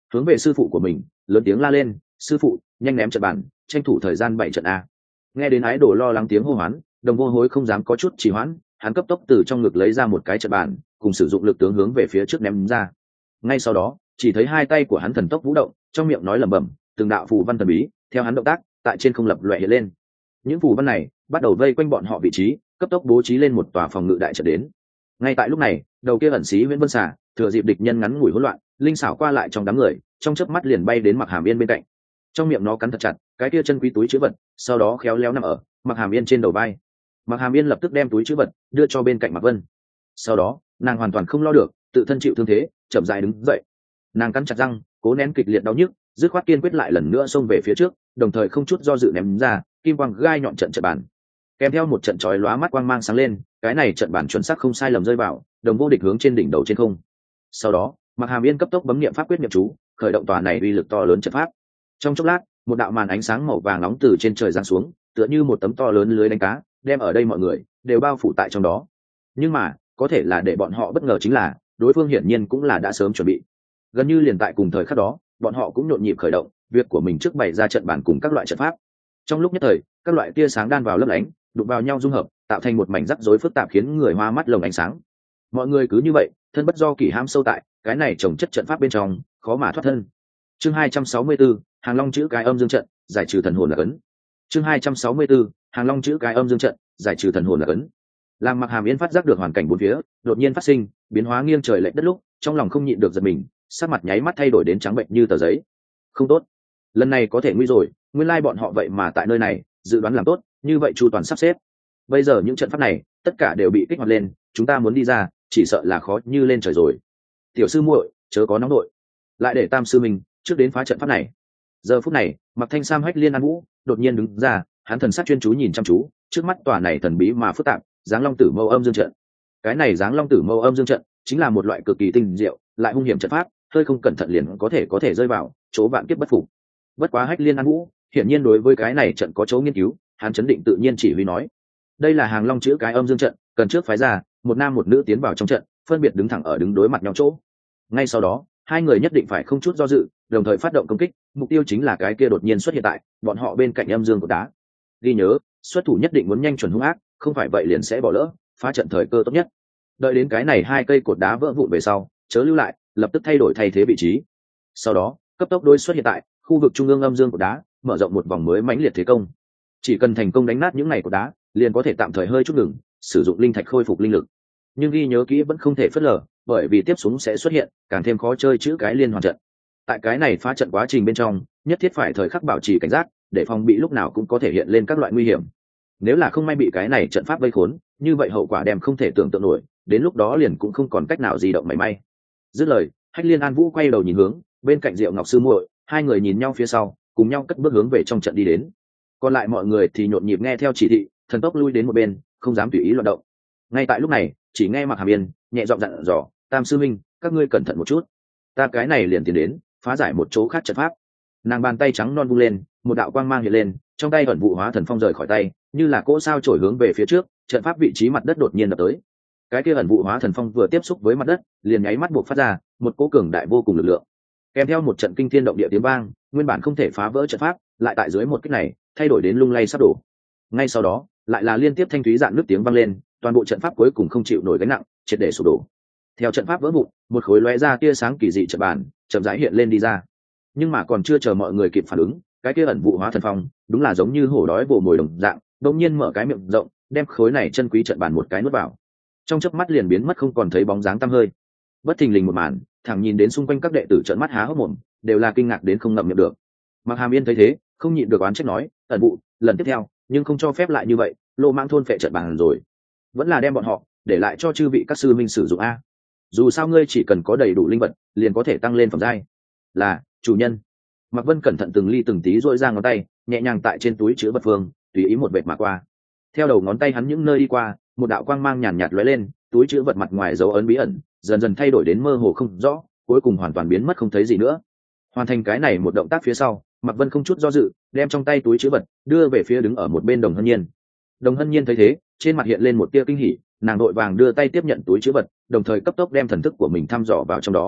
hướng về sư phụ của mình lớn tiếng la lên: sư phụ, nhanh ném trận bàn, tranh thủ thời gian 7 trận a. Nghe đến ái đồ lo lắng tiếng hô hoán, Đồng Vô Hối không dám có chút trì hoãn, hắn cấp tốc từ trong ngực lấy ra một cái trận bàn, cùng sử dụng lực tướng hướng về phía trước ném ra. Ngay sau đó, chỉ thấy hai tay của hắn thần tốc vũ động, trong miệng nói lẩm bẩm, từng đạo phù văn thần bí theo hắn động tác tại trên không lập loè hiện lên. Những phù văn này bắt đầu vây quanh bọn họ vị trí, cấp tốc bố trí lên một tòa phòng ngự đại trận đến. Ngay tại lúc này, đầu kia ẩn xí Nguyễn Vân Xà thừa dịp địch nhân ngắn ngủi hỗn loạn, linh xảo qua lại trong đám người, trong chớp mắt liền bay đến Mặc Hàm Yên bên cạnh. Trong miệng nó cắn thật chặt cái kia chân quý túi trữ vật, sau đó khéo léo nằm ở Mặc Hàm Yên trên đầu vai. Mặc Hàm Yên lập tức đem túi trữ vật đưa cho bên cạnh Mặc Vân. Sau đó, nàng hoàn toàn không lo được, tự thân chịu thương thế, chậm rãi đứng dậy. Nàng cắn chặt răng, cố nén kịch liệt đau nhức, dứt khoát kiên quyết lại lần nữa xông về phía trước, đồng thời không chút do dự ném ra kim quang gai nhọn trận bàn. Kèm theo một trận chói lóa mắt quang mang sáng lên, cái này trận bàn chuẩn xác không sai lầm rơi vào Đồng Vô Địch hướng trên đỉnh đầu trên không. Sau đó, Mặc Hàm Yên cấp tốc bấm niệm pháp quyết niệm chú, khởi động tòa này uy lực to lớn trận pháp. Trong chốc lát, một đạo màn ánh sáng màu vàng nóng từ trên trời giáng xuống, tựa như một tấm to lớn lưới đánh cá, đem ở đây mọi người đều bao phủ tại trong đó. Nhưng mà, có thể là để bọn họ bất ngờ chính là, đối phương hiển nhiên cũng là đã sớm chuẩn bị. Gần như liền tại cùng thời khắc đó, bọn họ cũng nhộn nhịp khởi động việc của mình trước bày ra trận bàn cùng các loại trận pháp. Trong lúc nhất thời, các loại tia sáng đan vào lấp lánh, đụng vào nhau dung hợp, tạo thành một mảnh rắc rối phức tạp khiến người hoa mắt lồng ánh sáng. Mọi người cứ như vậy, thân bất do kỷ ham sâu tại cái này trồng chất trận pháp bên trong, khó mà thoát thân. Chương 264, Hàng Long chữ cái âm dương trận, giải trừ thần hồn là cấn. Chương 264, Hàng Long chữ cái âm dương trận, giải trừ thần hồn là cấn. Làm Mặc Hàm Yên phát giác được hoàn cảnh bốn phía đột nhiên phát sinh biến hóa nghiêng trời lệch đất lúc, trong lòng không nhịn được giật mình, sắc mặt nháy mắt thay đổi đến trắng bệnh như tờ giấy. Không tốt, lần này có thể nguy rồi, nguyên lai bọn họ vậy mà tại nơi này dự đoán làm tốt, như vậy chu toàn sắp xếp. Bây giờ những trận pháp này tất cả đều bị kích hoạt lên, chúng ta muốn đi ra chỉ sợ là khó như lên trời rồi. Tiểu sư muội, chớ có nóng nội, lại để Tam sư mình trước đến phá trận pháp này. Giờ phút này, Mặc Thanh Sam Hách Liên An Vũ đột nhiên đứng ra, hắn thần sắc chuyên chú nhìn chăm chú trước mắt tòa này thần bí mà phức tạp Giáng Long Tử Mâu Âm Dương trận. Cái này Giáng Long Tử Mâu Âm Dương trận chính là một loại cực kỳ tinh diệu lại hung hiểm trận pháp, hơi không cẩn thận liền có thể rơi vào chỗ vạn kiếp bất phục. Bất quá Hách Liên An Vũ hiển nhiên đối với cái này trận có chỗ nghiên cứu, hắn chấn định tự nhiên chỉ huy nói: đây là Hàng Long chữ cái âm dương trận, cần trước phái ra một nam một nữ tiến vào trong trận, phân biệt đứng thẳng ở đứng đối mặt nhau chỗ. Ngay sau đó, hai người nhất định phải không chút do dự, đồng thời phát động công kích, mục tiêu chính là cái kia đột nhiên xuất hiện tại bọn họ bên cạnh âm dương cột đá. Ghi nhớ, xuất thủ nhất định muốn nhanh chuẩn hung ác, không phải vậy liền sẽ bỏ lỡ phá trận thời cơ tốt nhất. Đợi đến cái này hai cây cột đá vỡ vụn về sau, chớ lưu lại, lập tức thay đổi thay thế vị trí. Sau đó, cấp tốc đối xuất hiện tại khu vực trung ương âm dương cột đá, mở rộng một vòng mới mãnh liệt thế công. Chỉ cần thành công đánh nát những này cột đá, liền có thể tạm thời hơi chút ngừng, sử dụng linh thạch khôi phục linh lực. Nhưng ghi nhớ kỹ vẫn không thể phớt lờ, bởi vì tiếp xuống sẽ xuất hiện càng thêm khó chơi chữ cái liên hoàn trận. Tại cái này phá trận quá trình bên trong, nhất thiết phải thời khắc bảo trì cảnh giác, để phòng bị lúc nào cũng có thể hiện lên các loại nguy hiểm. Nếu là không may bị cái này trận pháp vây khốn, như vậy hậu quả đem không thể tưởng tượng nổi, đến lúc đó liền cũng không còn cách nào di động mảy may. Dứt lời, Hách Liên An Vũ quay đầu nhìn hướng bên cạnh Diệu Ngọc sư muội, hai người nhìn nhau phía sau, cùng nhau cất bước hướng về trong trận đi đến. Còn lại mọi người thì nhộn nhịp nghe theo chỉ thị, thần tốc lui đến một bên, không dám tùy ý loạn động. Ngay tại lúc này, chỉ nghe Mặc Hàm Yên nhẹ giọng dặn dò: Tam sư minh, các ngươi cẩn thận một chút, ta cái này liền tiến đến phá giải một chỗ khác trận pháp. Nàng bàn tay trắng non vung lên, một đạo quang mang hiện lên, trong tay ẩn vụ hóa thần phong rời khỏi tay, như là cỗ sao trổi hướng về phía trước, trận pháp vị trí mặt đất đột nhiên đập tới. Cái kia ẩn vụ hóa thần phong vừa tiếp xúc với mặt đất, liền nháy mắt buộc phát ra một cỗ cường đại vô cùng lực lượng, kèm theo một trận kinh thiên động địa tiếng vang, nguyên bản không thể phá vỡ trận pháp, lại tại dưới một kích này thay đổi đến lung lay sắp đổ. Ngay sau đó, lại là liên tiếp thanh thúy dạn nước tiếng vang lên, toàn bộ trận pháp cuối cùng không chịu nổi gánh nặng, triệt để sụp đổ. Theo trận pháp vỡ vụn, một khối lóe ra tia sáng kỳ dị trận bàn chậm rãi hiện lên đi ra. Nhưng mà còn chưa chờ mọi người kịp phản ứng, cái kia ẩn vụ hóa thần phong đúng là giống như hổ đói vồ mồi đồng dạng, đột nhiên mở cái miệng rộng, đem khối này chân quý trận bàn một cái nuốt vào. Trong chớp mắt liền biến mất không còn thấy bóng dáng tăm hơi. Bất thình lình một màn, thẳng nhìn đến xung quanh các đệ tử trợn mắt há hốc mồm, đều là kinh ngạc đến không ngậm miệng được. Mặc Hàm Yên thấy thế, không nhịn được oán trách nói: ẩn vụ, lần tiếp theo nhưng không cho phép lại như vậy, lô mang thôn phệ trận bàn rồi, vẫn là đem bọn họ để lại cho chư vị các sư minh sử dụng a. Dù sao ngươi chỉ cần có đầy đủ linh vật, liền có thể tăng lên phẩm giai. Là chủ nhân. Mạc Vân cẩn thận từng ly từng tí duỗi ra ngón tay, nhẹ nhàng tại trên túi chứa vật phương tùy ý một vệt mà qua. Theo đầu ngón tay hắn những nơi đi qua, một đạo quang mang nhàn nhạt lóe lên, túi chứa vật mặt ngoài dấu ấn bí ẩn dần dần thay đổi đến mơ hồ không rõ, cuối cùng hoàn toàn biến mất không thấy gì nữa. Hoàn thành cái này một động tác phía sau, Mạc Vân không chút do dự, đem trong tay túi chứa vật đưa về phía đứng ở một bên Đồng Hân Nhiên. Đồng Hân Nhiên thấy thế, trên mặt hiện lên một tia kinh hỉ, nàng đội vàng đưa tay tiếp nhận túi chứa vật, đồng thời cấp tốc đem thần thức của mình thăm dò vào trong đó.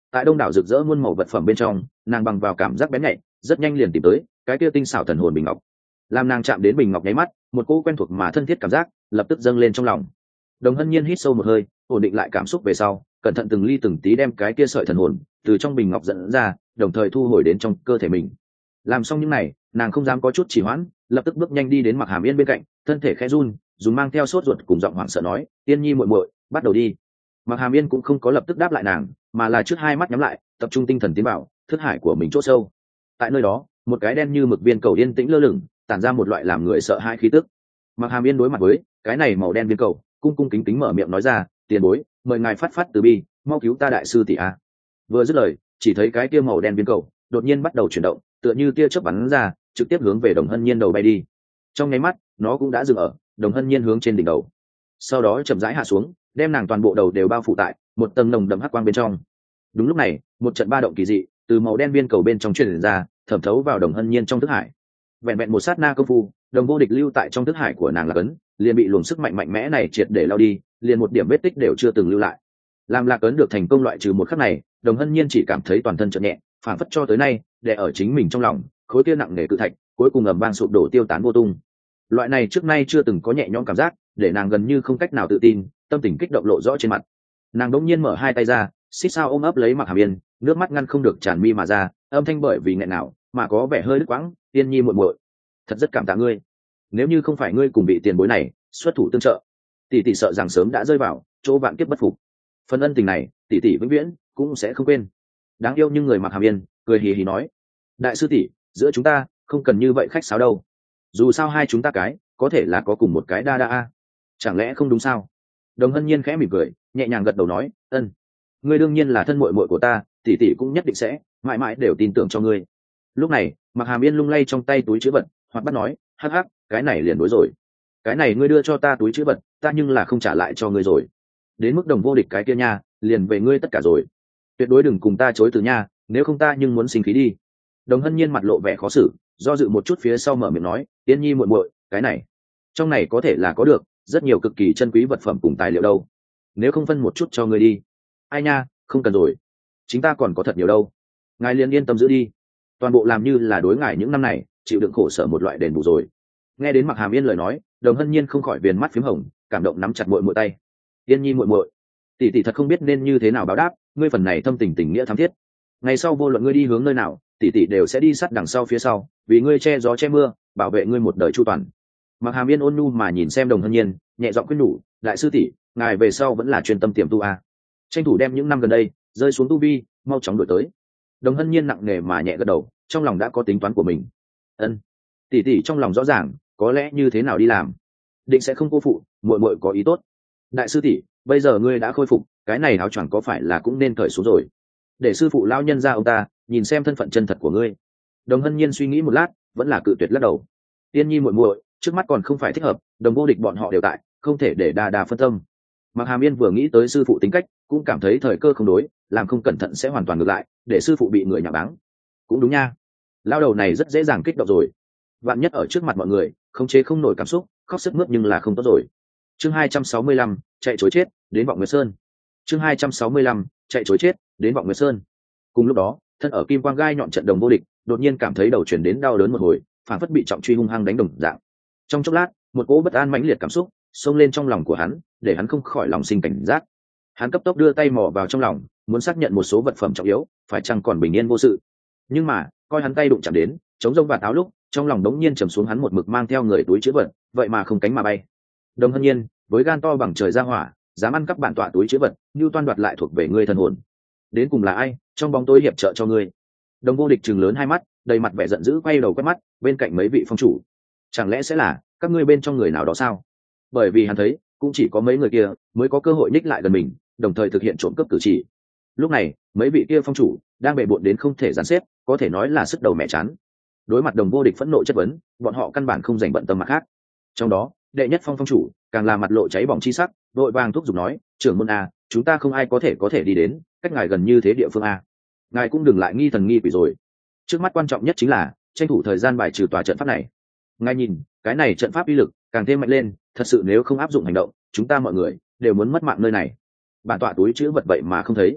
tại đông đảo rực rỡ muôn màu vật phẩm bên trong, nàng bằng vào cảm giác bén nhạy rất nhanh liền tìm tới cái kia tinh xảo thần hồn bình ngọc. Làm nàng chạm đến bình ngọc nháy mắt, một cỗ quen thuộc mà thân thiết cảm giác lập tức dâng lên trong lòng. Đồng Hân Nhiên hít sâu một hơi, ổn định lại cảm xúc về sau, cẩn thận từng ly từng tí đem cái kia sợi thần hồn từ trong bình ngọc dẫn ra, đồng thời thu hồi đến trong cơ thể mình. Làm xong những này, nàng không dám có chút trì hoãn, lập tức bước nhanh đi đến Mặc Hàm Yên bên cạnh, thân thể khẽ run, dùng mang theo sốt ruột cùng giọng hoảng sợ nói: "Yên Nhi muội muội, bắt đầu đi." Mặc Hàm Yên cũng không có lập tức đáp lại nàng, mà là trước hai mắt nhắm lại, tập trung tinh thần tiến vào thức hải của mình chỗ sâu. Tại nơi đó, một cái đen như mực viên cầu yên tĩnh lơ lửng, tản ra một loại làm người sợ hãi khí tức. Mặc Hàm Yên đối mặt với cái này màu đen viên cầu, cung cung kính kính mở miệng nói ra: "Tiền bối, mời ngài phát phát từ bi, mau cứu ta đại sư tỷ a." Vừa dứt lời, chỉ thấy cái kia màu đen viên cầu đột nhiên bắt đầu chuyển động, tựa như tia chớp bắn ra, trực tiếp hướng về Đồng Hân Nhiên đầu bay đi. Trong nháy mắt, nó cũng đã dừng ở Đồng Hân Nhiên hướng trên đỉnh đầu, sau đó chậm rãi hạ xuống, đem nàng toàn bộ đầu đều bao phủ tại một tầng nồng đậm hắc quang bên trong. Đúng lúc này, một trận ba động kỳ dị từ màu đen viên cầu bên trong truyền ra, thẩm thấu vào Đồng Hân Nhiên trong thức hải. Vẹn vẹn một sát na công phu, Đồng Vô Địch lưu tại trong thức hải của nàng là cấn, liền bị luồng sức mạnh mạnh mẽ này triệt để lao đi, liền một điểm vết tích đều chưa từng lưu lại. Làm lạc ấn được thành công loại trừ một khắc này, Đồng Hân Nhiên chỉ cảm thấy toàn thân chợt nhẹ, phản phất cho tới nay đè ở chính mình trong lòng khối kia nặng nề cự thạch cuối cùng ầm vang sụp đổ tiêu tán vô tung. Loại này trước nay chưa từng có nhẹ nhõm cảm giác, để nàng gần như không cách nào tự tin, tâm tình kích động lộ rõ trên mặt. Nàng đống nhiên mở hai tay ra, xích sao ôm ấp lấy Mặc Hàm Yên, nước mắt ngăn không được tràn mi mà ra, âm thanh bởi vì nghẹn nào mà có vẻ hơi đứt quãng: "Yên Nhi muội muội, thật rất cảm tạ ngươi. Nếu như không phải ngươi cùng vị tiền bối này xuất thủ tương trợ, tỷ tỷ sợ rằng sớm đã rơi vào chỗ vạn kiếp bất phục. Phần ân tình này, tỷ tỷ vĩnh viễn cũng sẽ không quên." Đáng yêu nhưng người Mặc Hàm Yên cười hì hì nói: "Đại sư tỷ, giữa chúng ta không cần như vậy khách sáo đâu. Dù sao hai chúng ta cái có thể là có cùng một cái đa đa a, chẳng lẽ không đúng sao?" Đồng Hân Nhiên khẽ mỉm cười, nhẹ nhàng gật đầu nói: "Ân, ngươi đương nhiên là thân muội muội của ta, tỷ tỷ cũng nhất định sẽ mãi mãi đều tin tưởng cho ngươi." Lúc này, Mặc Hàm Yên lung lay trong tay túi trữ vật, hoặc bắt nói: "Hắc hắc, cái này liền đối rồi. Cái này ngươi đưa cho ta túi trữ vật, ta nhưng là không trả lại cho ngươi rồi. Đến mức Đồng Vô Địch cái kia nha, liền về ngươi tất cả rồi. Tuyệt đối đừng cùng ta chối từ nha, nếu không ta nhưng muốn sinh khí đi." Đồng Hân Nhiên mặt lộ vẻ khó xử, do dự một chút phía sau mở miệng nói: "Yên Nhi muội muội, cái này, trong này có thể là có được rất nhiều cực kỳ chân quý vật phẩm cùng tài liệu đâu. Nếu không phân một chút cho ngươi đi." "Ai nha, không cần rồi. Chính ta còn có thật nhiều đâu. Ngài liền yên tâm giữ đi. Toàn bộ làm như là đối ngài những năm này chịu đựng khổ sở một loại đền bù rồi." Nghe đến Mặc Hàm Yên lời nói, Đồng Hân Nhiên không khỏi viền mắt phím hồng, cảm động nắm chặt muội muội tay. "Yên Nhi muội muội, tỷ tỷ thật không biết nên như thế nào báo đáp ngươi phần này thâm tình tình nghĩa thắm thiết. Ngày sau vô luận ngươi đi hướng nơi nào, tỷ tỷ đều sẽ đi sát đằng sau phía sau, vì ngươi che gió che mưa, bảo vệ ngươi một đời chu toàn." Mặc Hàm Yên ôn nhu mà nhìn xem Đồng Hân Nhiên, nhẹ giọng khuyên nhủ: "Đại sư tỷ, ngài về sau vẫn là chuyên tâm tiềm tu a, tranh thủ đem những năm gần đây rơi xuống tu vi mau chóng đổi tới." Đồng Hân Nhiên nặng nề mà nhẹ gật đầu, trong lòng đã có tính toán của mình. Ân, tỷ tỷ trong lòng rõ ràng, có lẽ như thế nào đi làm, định sẽ không cô phụ muội muội có ý tốt. Đại sư tỷ, bây giờ ngươi đã khôi phục, cái này áo choàng có phải là cũng nên cởi xuống rồi, để sư phụ lão nhân gia ông ta nhìn xem thân phận chân thật của ngươi. Đồng Hân Nhiên suy nghĩ một lát, vẫn là cự tuyệt lắc đầu. Tiên Nhi muội muội, trước mắt còn không phải thích hợp, Đồng Vô Địch bọn họ đều tại, không thể để đa đa phân tâm. Mặc Hàm Yên vừa nghĩ tới sư phụ tính cách, cũng cảm thấy thời cơ không đối, làm không cẩn thận sẽ hoàn toàn ngược lại, để sư phụ bị người nhạ báng. Cũng đúng nha, lao đầu này rất dễ dàng kích động rồi, vạn nhất ở trước mặt mọi người khống chế không nổi cảm xúc, khóc sức mướt nhưng là không tốt rồi. Chương 265, chạy trối chết đến Vọng Nguyệt Sơn. Chương 265, chạy trối chết đến Vọng Nguyệt Sơn. Cùng lúc đó, thân ở kim quang gai nhọn trận Đồng Vô Địch đột nhiên cảm thấy đầu chuyển đến đau đớn một hồi, phản phất bị trọng truy hung hăng đánh đồng dạng. Trong chốc lát, một cỗ bất an mãnh liệt cảm xúc xông lên trong lòng của hắn, để hắn không khỏi lòng sinh cảnh giác. Hắn cấp tốc đưa tay mò vào trong lòng, muốn xác nhận một số vật phẩm trọng yếu phải chăng còn bình yên vô sự. Nhưng mà, coi hắn tay đụng chạm đến chống rông và táo lúc, trong lòng đống nhiên trầm xuống, hắn một mực mang theo người túi chữ vật, vậy mà không cánh mà bay. Đồng Hân Nhiên, với gan to bằng trời ra hỏa, dám ăn cắp bản tọa túi chữ vật, như toan đoạt lại thuộc về ngươi thần hồn. Đến cùng là ai trong bóng tối hiệp trợ cho ngươi? Đồng Vô Địch trừng lớn hai mắt, đầy mặt vẻ giận dữ, quay đầu quét mắt bên cạnh mấy vị phong chủ. Chẳng lẽ sẽ là các ngươi bên trong người nào đó sao? Bởi vì hắn thấy cũng chỉ có mấy người kia mới có cơ hội ních lại gần mình, đồng thời thực hiện trộm cướp cử chỉ. Lúc này mấy vị kia phong chủ đang bề bộn đến không thể gián xếp, có thể nói là sức đầu mẹ chán. Đối mặt Đồng Vô Địch phẫn nộ chất vấn, bọn họ căn bản không dành bận tâm mặt khác. Trong đó đệ nhất phong chủ càng là mặt lộ cháy bỏng chi sắc, vội vàng thúc giục nói: "Trưởng môn a, chúng ta không ai có thể đi đến cách ngài gần như thế địa phương a, ngài cũng đừng lại nghi thần nghi quỷ rồi. Trước mắt quan trọng nhất chính là tranh thủ thời gian bài trừ tòa trận pháp này. Ngài nhìn, cái này trận pháp uy lực càng thêm mạnh lên, thật sự nếu không áp dụng hành động, chúng ta mọi người đều muốn mất mạng nơi này." Bản tọa túi chữ vật vậy mà không thấy.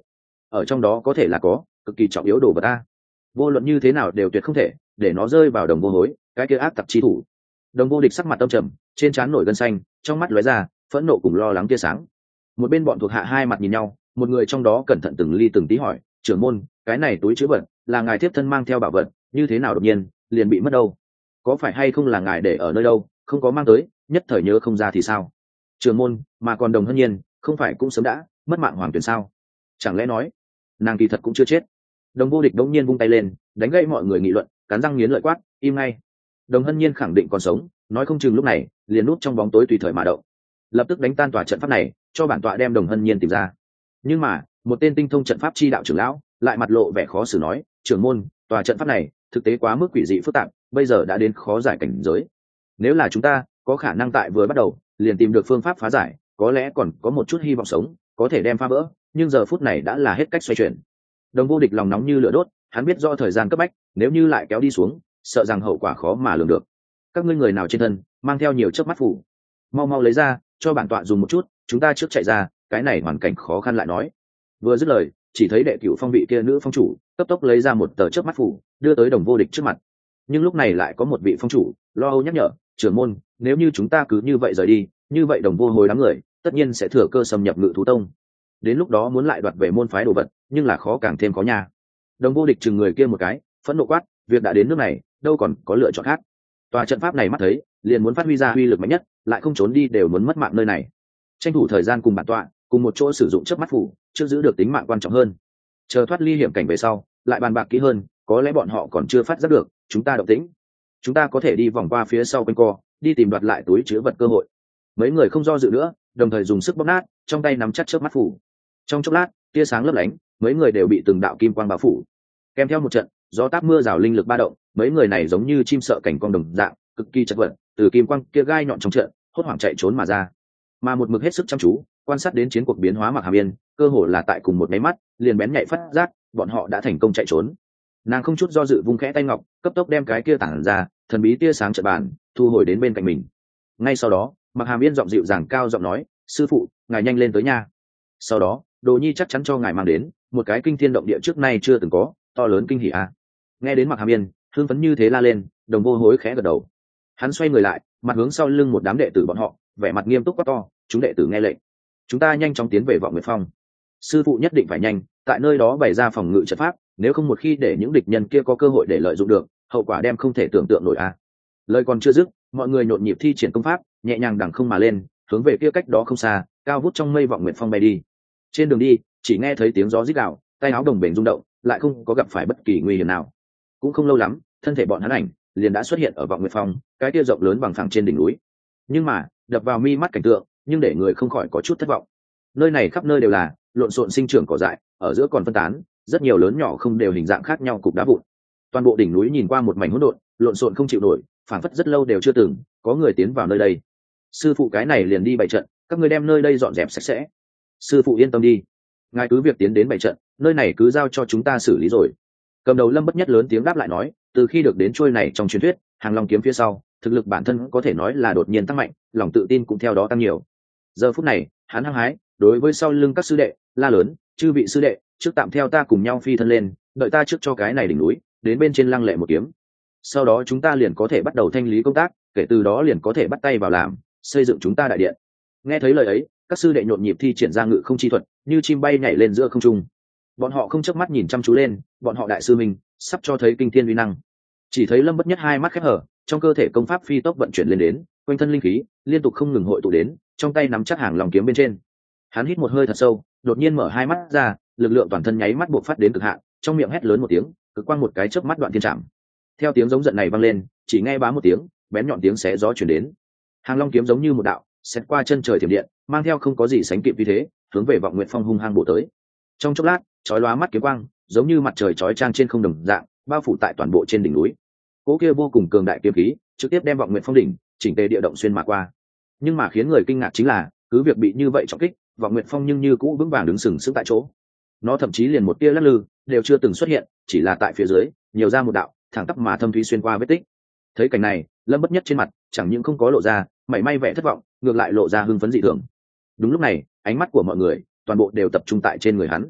ở trong đó có thể là có cực kỳ trọng yếu đồ vật ta. Vô luận như thế nào đều tuyệt không thể để nó rơi vào đồng vô hối, cái kia ác tặc chi thủ. Đồng vô địch sắc mặt âm trầm, trên trán nổi gân xanh, trong mắt lóe ra phẫn nộ cùng lo lắng tia sáng. Một bên bọn thuộc hạ hai mặt nhìn nhau, một người trong đó cẩn thận từng ly từng tí hỏi, trưởng môn, cái này túi chứa vật là ngài thiếp thân mang theo bảo vật, như thế nào đột nhiên liền bị mất đâu? Có phải hay không là ngài để ở nơi đâu, không có mang tới, nhất thời nhớ không ra thì sao? Trưởng môn, mà còn Đồng Hân Nhiên, không phải cũng sớm đã mất mạng hoàng tuyển sao? Chẳng lẽ nói nàng kỳ thật cũng chưa chết? Đồng vô địch đống nhiên vung tay lên, đánh gãy mọi người nghị luận, cắn răng nghiến lợi quát, im ngay. Đồng Hân Nhiên khẳng định còn sống, nói không chừng lúc này liền núp trong bóng tối tùy thời mà động. Lập tức đánh tan tòa trận pháp này, cho bản tọa đem Đồng Hân Nhiên tìm ra. Nhưng mà một tên tinh thông trận pháp chi đạo trưởng lão lại mặt lộ vẻ khó xử nói, trưởng môn, tòa trận pháp này thực tế quá mức quỷ dị phức tạp, bây giờ đã đến khó giải cảnh giới. Nếu là chúng ta có khả năng tại vừa bắt đầu liền tìm được phương pháp phá giải, có lẽ còn có một chút hy vọng sống, có thể đem phá vỡ, nhưng giờ phút này đã là hết cách xoay chuyển. Đồng vô địch lòng nóng như lửa đốt, hắn biết do thời gian cấp bách, nếu như lại kéo đi xuống, sợ rằng hậu quả khó mà lường được. Các ngươi người nào trên thân mang theo nhiều chớp mắt phủ, mau mau lấy ra cho bản tọa dùng một chút, chúng ta trước chạy ra, cái này hoàn cảnh khó khăn lại nói. Vừa dứt lời, chỉ thấy đệ cửu phong vị kia nữ phong chủ cấp tốc lấy ra một tờ chớp mắt phủ, đưa tới đồng vô địch trước mặt. Nhưng lúc này lại có một vị phong chủ lo âu nhắc nhở, trưởng môn, nếu như chúng ta cứ như vậy rời đi, như vậy đồng vô hồi đám người tất nhiên sẽ thừa cơ xâm nhập Ngự thú tông, đến lúc đó muốn lại đoạt về môn phái đồ vật, nhưng là khó càng thêm khó nha. Đồng vô địch chừng người kia một cái, phẫn nộ quát, việc đã đến nước này, đâu còn có lựa chọn khác. Tòa trận pháp này mắt thấy liền muốn phát huy ra uy lực mạnh nhất, lại không trốn đi đều muốn mất mạng nơi này. Tranh thủ thời gian cùng bản tọa cùng một chỗ sử dụng chớp mắt phủ, trước giữ được tính mạng quan trọng hơn. Chờ thoát ly hiểm cảnh về sau lại bàn bạc kỹ hơn, có lẽ bọn họ còn chưa phát giác được chúng ta động tĩnh, chúng ta có thể đi vòng qua phía sau quanh co, đi tìm đoạt lại túi chứa vật cơ hội. Mấy người không do dự nữa, đồng thời dùng sức bóp nát, trong tay nắm chắc chớp mắt phủ. Trong chốc lát, tia sáng lấp lánh, mấy người đều bị từng đạo kim quang bao phủ. Kèm theo một trận gió táp mưa rào linh lực ba động, mấy người này giống như chim sợ cảnh con đồng dạng, cực kỳ chật vật, từ kim quang kia gai nhọn trong trận hốt hoảng chạy trốn mà ra. Mà một mực hết sức chăm chú quan sát đến chiến cuộc biến hóa Mạc Hàm Yên, cơ hồ là tại cùng một máy mắt liền bén nhạy phát giác bọn họ đã thành công chạy trốn. Nàng không chút do dự vung khẽ tay ngọc, cấp tốc đem cái kia tản ra thần bí tia sáng trận bàn thu hồi đến bên cạnh mình. Ngay sau đó Mạc Hàm Yên giọng dịu dàng cao giọng nói, sư phụ, ngài nhanh lên tới nha. Sau đó Đồ Nhi chắc chắn cho ngài mang đến một cái kinh thiên động địa trước nay chưa từng có to lớn kinh hỉ a. Nghe đến Mạc Hàm Yên hưng phấn như thế la lên, đồng vô hối khẽ gật đầu. Hắn xoay người lại, mặt hướng sau lưng một đám đệ tử bọn họ, vẻ mặt nghiêm túc quá to, chúng đệ tử nghe lệnh, chúng ta nhanh chóng tiến về Vọng Nguyệt Phong. Sư phụ nhất định phải nhanh, tại nơi đó bày ra phòng ngự trận pháp, nếu không một khi để những địch nhân kia có cơ hội để lợi dụng được, hậu quả đem không thể tưởng tượng nổi a. Lời còn chưa dứt, mọi người nhộn nhịp thi triển công pháp, nhẹ nhàng đằng không mà lên, hướng về kia cách đó không xa, cao vút trong mây Vọng Nguyệt Phong bay đi. Trên đường đi, chỉ nghe thấy tiếng gió rít gào, tay áo đồng bền rung động, lại không có gặp phải bất kỳ nguy hiểm nào. Cũng không lâu lắm, thân thể bọn hắn ảnh liền đã xuất hiện ở Vọng Nguyệt Phong, cái kia rộng lớn bằng phẳng trên đỉnh núi. Nhưng mà đập vào mi mắt cảnh tượng, nhưng để người không khỏi có chút thất vọng. Nơi này khắp nơi đều là lộn xộn sinh trưởng cỏ dại, ở giữa còn phân tán rất nhiều lớn nhỏ không đều hình dạng khác nhau cục đá vụn. Toàn bộ đỉnh núi nhìn qua một mảnh hỗn độn, lộn xộn không chịu nổi, phảng phất rất lâu đều chưa từng có người tiến vào nơi đây. Sư phụ, cái này liền đi bày trận, các ngươi đem nơi đây dọn dẹp sạch sẽ. Sư phụ yên tâm đi, ngài cứ việc tiến đến bày trận, nơi này cứ giao cho chúng ta xử lý rồi. Cầm đầu Lâm Bất Nhất lớn tiếng đáp lại nói, từ khi được đến trôi này trong truyền thuyết Hàng Long kiếm phía sau, thực lực bản thân có thể nói là đột nhiên tăng mạnh, lòng tự tin cũng theo đó tăng nhiều. Giờ phút này hắn hăng hái đối với sau lưng các sư đệ la lớn, chư vị sư đệ, trước tạm theo ta cùng nhau phi thân lên, đợi ta trước cho cái này đỉnh núi đến bên trên lăng lệ một kiếm, sau đó chúng ta liền có thể bắt đầu thanh lý công tác, kể từ đó liền có thể bắt tay vào làm xây dựng chúng ta đại điện. Nghe thấy lời ấy, các sư đệ nhộn nhịp thi triển ra ngự không chi thuật, như chim bay nhảy lên giữa không trung. Bọn họ không chớp mắt nhìn chăm chú lên, bọn họ đại sư mình sắp cho thấy kinh thiên uy năng. Chỉ thấy Lâm Bất Nhất hai mắt khép hở, trong cơ thể công pháp phi tốc vận chuyển lên đến, quanh thân linh khí liên tục không ngừng hội tụ đến, trong tay nắm chắc Hàng Long kiếm bên trên. Hắn hít một hơi thật sâu, đột nhiên mở hai mắt ra, lực lượng toàn thân nháy mắt bộc phát đến cực hạn, trong miệng hét lớn một tiếng, cực quang một cái chớp mắt đoạn thiên trảm. Theo tiếng giống giận này vang lên, chỉ nghe bá một tiếng, bén nhọn tiếng xé gió truyền đến. Hàng Long kiếm giống như một đạo xẹt qua chân trời thiểm điện, mang theo không có gì sánh kịp như thế, hướng về Vọng Nguyệt Phong hung hăng bổ tới. Trong chốc lát, chói lóa mắt kiếm quang, giống như mặt trời chói chang trên không đồng dạng, bao phủ tại toàn bộ trên đỉnh núi. Cỗ kia vô cùng cường đại kiếm khí, trực tiếp đem Vọng Nguyệt Phong đỉnh chỉnh tề địa động xuyên mà qua. Nhưng mà khiến người kinh ngạc chính là, cứ việc bị như vậy trọng kích, Vọng Nguyệt Phong nhưng như cũ vững vàng đứng sừng sững tại chỗ. Nó thậm chí liền một tia lắc lư đều chưa từng xuất hiện, chỉ là tại phía dưới nhiều ra một đạo thẳng tắp mà thâm thúy xuyên qua vết tích. Thấy cảnh này, Lâm Bất Nhất trên mặt chẳng những không có lộ ra mảy may vẻ thất vọng, ngược lại lộ ra hưng phấn dị thường. Đúng lúc này, ánh mắt của mọi người toàn bộ đều tập trung tại trên người hắn.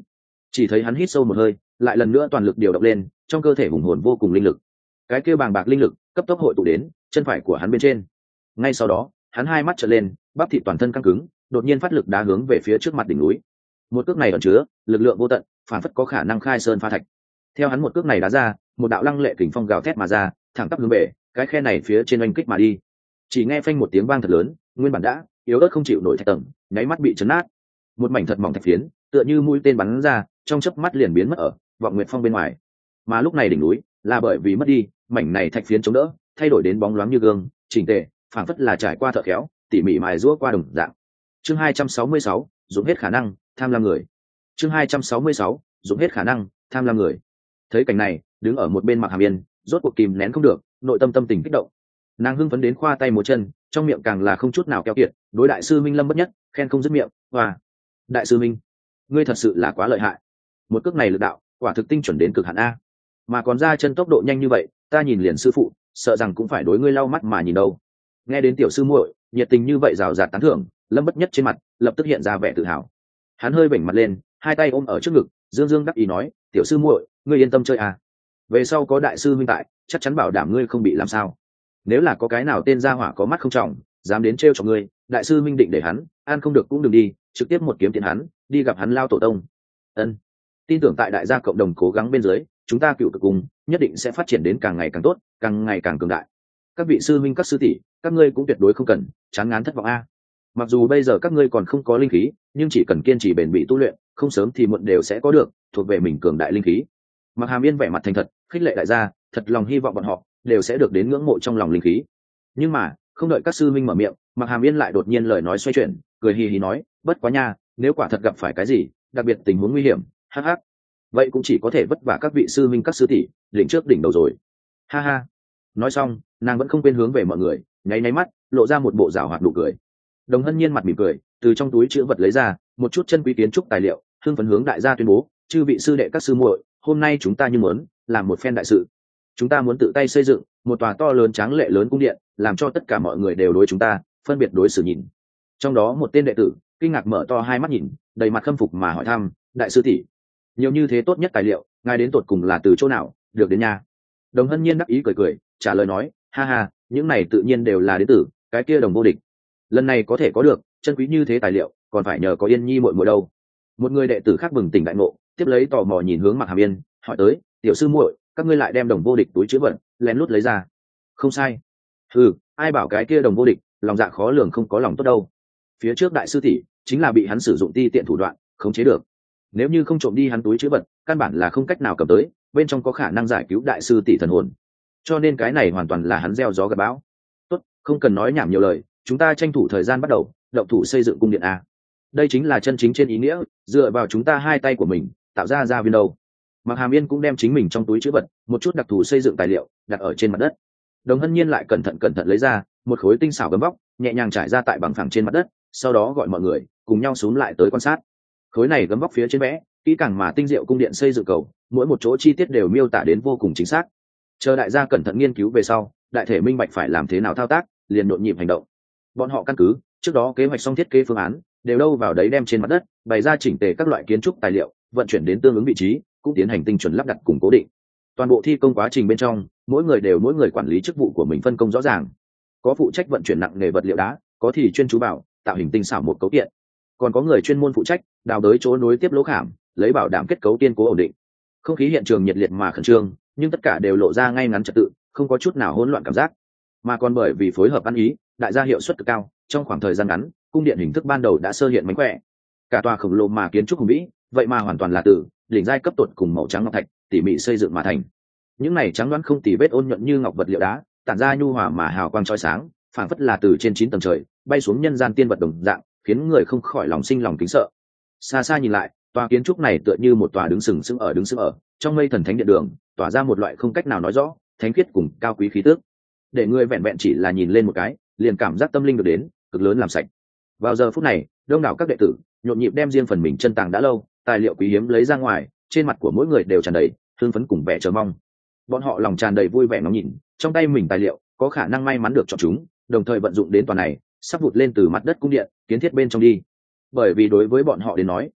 Chỉ thấy hắn hít sâu một hơi, lại lần nữa toàn lực điều động lên, trong cơ thể hùng hồn vô cùng linh lực. Cái kia bàng bạc linh lực cấp tốc hội tụ đến chân phải của hắn bên trên. Ngay sau đó, hắn hai mắt trợn lên, bắp thịt toàn thân căng cứng, đột nhiên phát lực đá hướng về phía trước mặt đỉnh núi. Một cước này ẩn chứa lực lượng vô tận, phản phất có khả năng khai sơn phá thạch. Theo hắn một cước này đá ra, một đạo lăng lệ kình phong gào thét mà ra, thẳng tắp hướng bể cái khe này phía trên oanh kích mà đi. Chỉ nghe phanh một tiếng vang thật lớn, nguyên bản đã yếu ớt không chịu nổi thạch tầng, nháy mắt bị chấn nát. Một mảnh thật mỏng thạch phiến, tựa như mũi tên bắn ra, trong chớp mắt liền biến mất ở vọng nguyệt phong bên ngoài. Mà lúc này đỉnh núi là bởi vì mất đi mảnh này thạch phiến chống đỡ, thay đổi đến bóng loáng như gương, chỉnh tề, phảng phất là trải qua thợ khéo, tỉ mỉ mài giũa qua đồng dạng. Chương 266, dùng hết khả năng, tham lam người. Chương 266, dùng hết khả năng, tham lam người. Thấy cảnh này, đứng ở một bên Mạc Hàm Yên, rốt cuộc kìm nén không được, nội tâm tâm tình kích động. Nàng hưng phấn đến khoa tay múa chân, trong miệng càng là không chút nào keo kiệt, đối đại sư Minh Lâm bất nhất, khen không dứt miệng. Và đại sư Minh, ngươi thật sự là quá lợi hại. Một cước này lực đạo, quả thực tinh chuẩn đến cực hạn a. Mà còn ra chân tốc độ nhanh như vậy, ta nhìn liền sư phụ, sợ rằng cũng phải đối ngươi lau mắt mà nhìn đâu. Nghe đến tiểu sư muội nhiệt tình như vậy rào rạt tán thưởng, Lâm bất nhất trên mặt lập tức hiện ra vẻ tự hào. Hắn hơi vểnh mặt lên, hai tay ôm ở trước ngực, dương dương đắc ý nói, tiểu sư muội, ngươi yên tâm chơi à. Về sau có đại sư minh tại, chắc chắn bảo đảm ngươi không bị làm sao. Nếu là có cái nào tên gia hỏa có mắt không trọng, dám đến trêu chọc ngươi, đại sư minh định để hắn ăn không được cũng đừng đi, trực tiếp một kiếm tiền hắn, đi gặp hắn lao tổ tông. Ân, tin tưởng tại đại gia cộng đồng cố gắng bên dưới, chúng ta cựu cực cùng nhất định sẽ phát triển đến càng ngày càng tốt, càng ngày càng cường đại. Các vị sư minh các sư tỷ, các ngươi cũng tuyệt đối không cần chán ngán thất vọng a. Mặc dù bây giờ các ngươi còn không có linh khí, nhưng chỉ cần kiên trì bền bỉ tu luyện, không sớm thì muộn đều sẽ có được thuộc về mình cường đại linh khí. Mạc Hàm Yên vẻ mặt thành thật, khích lệ đại gia, thật lòng hy vọng bọn họ đều sẽ được đến ngưỡng mộ trong lòng linh khí. Nhưng mà, không đợi các sư minh mở miệng, Mạc Hàm Yên lại đột nhiên lời nói xoay chuyển, cười hì hì nói, bất quá nha, nếu quả thật gặp phải cái gì, đặc biệt tình huống nguy hiểm, hắc hắc, vậy cũng chỉ có thể vất vả các vị sư minh các sư tỷ đỉnh trước đỉnh đầu rồi. Ha ha. Nói xong, nàng vẫn không quên hướng về mọi người, nháy nháy mắt, lộ ra một bộ giảo hoạt nụ cười. Đồng Hân Nhiên mặt mỉm cười, từ trong túi chữ vật lấy ra một chút chân quý kiến trúc tài liệu, hưng phấn hướng đại gia tuyên bố, chư vị sư đệ các sư muội, hôm nay chúng ta như muốn làm một phen đại sự. Chúng ta muốn tự tay xây dựng một tòa to lớn tráng lệ lớn cung điện, làm cho tất cả mọi người đều đối chúng ta phân biệt đối xử nhìn. Trong đó một tên đệ tử kinh ngạc mở to hai mắt nhìn, đầy mặt khâm phục mà hỏi thăm, đại sư tỷ, nhiều như thế tốt nhất tài liệu, ngài đến tột cùng là từ chỗ nào được đến nha? Đồng Hân Nhiên đắc ý cười cười, trả lời nói, ha ha, những này tự nhiên đều là đến từ cái kia Đồng vô địch. Lần này có thể có được chân quý như thế tài liệu, còn phải nhờ có Yên Nhi muội muội đâu. Một người đệ tử khác bừng tỉnh đại ngộ, tiếp lấy tò mò nhìn hướng Mạc Hàm Yên, hỏi tới, tiểu sư muội, các ngươi lại đem Đồng vô địch túi chứa vật lén lút lấy ra? Không sai. Ừ, ai bảo cái kia Đồng vô địch lòng dạ khó lường, không có lòng tốt đâu. Phía trước đại sư tỷ chính là bị hắn sử dụng ti tiện thủ đoạn khống chế được. Nếu như không trộm đi hắn túi chứa vật, căn bản là không cách nào cầm tới, bên trong có khả năng giải cứu đại sư tỷ thần hồn. Cho nên cái này hoàn toàn là hắn gieo gió gặt bão. Tốt, không cần nói nhảm nhiều lời, chúng ta tranh thủ thời gian bắt đầu động thủ xây dựng cung điện a. Đây chính là chân chính trên ý nghĩa, dựa vào chúng ta hai tay của mình tạo ra gia viên đâu. Mạc Hàm Yên cũng đem chính mình trong túi chứa vật một chút đặc thù xây dựng tài liệu đặt ở trên mặt đất. Đồng Hân Nhiên lại cẩn thận lấy ra một khối tinh xảo gấm vóc, nhẹ nhàng trải ra tại bằng phẳng trên mặt đất, sau đó gọi mọi người cùng nhau xúm lại tới quan sát. Khối này gấm vóc phía trên vẽ kỹ càng mà tinh diệu cung điện xây dựng cầu, mỗi một chỗ chi tiết đều miêu tả đến vô cùng chính xác. Chờ đại gia cẩn thận nghiên cứu về sau, đại thể minh bạch phải làm thế nào thao tác, liền nhộn nhịp hành động. Bọn họ căn cứ trước đó kế hoạch xong thiết kế phương án, đều đâu vào đấy đem trên mặt đất bày ra chỉnh tề các loại kiến trúc tài liệu, vận chuyển đến tương ứng vị trí, cũng tiến hành tinh chuẩn lắp đặt cùng cố định. Toàn bộ thi công quá trình bên trong, mỗi người quản lý chức vụ của mình phân công rõ ràng. Có phụ trách vận chuyển nặng nghề vật liệu đá, có thì chuyên chú bảo tạo hình tinh xảo một cấu kiện, còn có người chuyên môn phụ trách đào đới chỗ nối tiếp lỗ khảm, lấy bảo đảm kết cấu kiên cố ổn định. Không khí hiện trường nhiệt liệt mà khẩn trương, nhưng tất cả đều lộ ra ngay ngắn trật tự, không có chút nào hỗn loạn cảm giác. Mà còn bởi vì phối hợp ăn ý, đại gia hiệu suất cực cao, trong khoảng thời gian ngắn, cung điện hình thức ban đầu đã sơ hiện mánh khỏe. Cả tòa khổng lồ mà kiến trúc hùng vĩ, vậy mà hoàn toàn là từ đỉnh giai cấp tột cùng màu trắng ngọc thạch tỉ mỉ xây dựng mà thành. Những này trắng đoán không tì vết ôn nhuận như ngọc vật liệu đá, tản ra nhu hòa mà hào quang chói sáng, phảng phất là từ trên 9 tầng trời bay xuống nhân gian tiên vật đồng dạng, khiến người không khỏi lòng sinh lòng kính sợ. Xa xa nhìn lại, tòa kiến trúc này tựa như một tòa đứng sừng sững ở trong mây thần thánh điện đường, tỏa ra một loại không cách nào nói rõ thánh khiết cùng cao quý khí tức, để người vẹn vẹn chỉ là nhìn lên một cái, liền cảm giác tâm linh được đến cực lớn làm sạch. Vào giờ phút này, đông đảo các đệ tử nhộn nhịp đem riêng phần mình chân tàng đã lâu tài liệu quý hiếm lấy ra ngoài, trên mặt của mỗi người đều tràn đầy hưng phấn cùng vẻ chờ mong. Bọn họ lòng tràn đầy vui vẻ ngóng nhìn trong tay mình tài liệu có khả năng may mắn được chọn chúng, đồng thời vận dụng đến toàn này sắp vụt lên từ mặt đất cung điện kiến thiết bên trong đi. Bởi vì đối với bọn họ đến nói,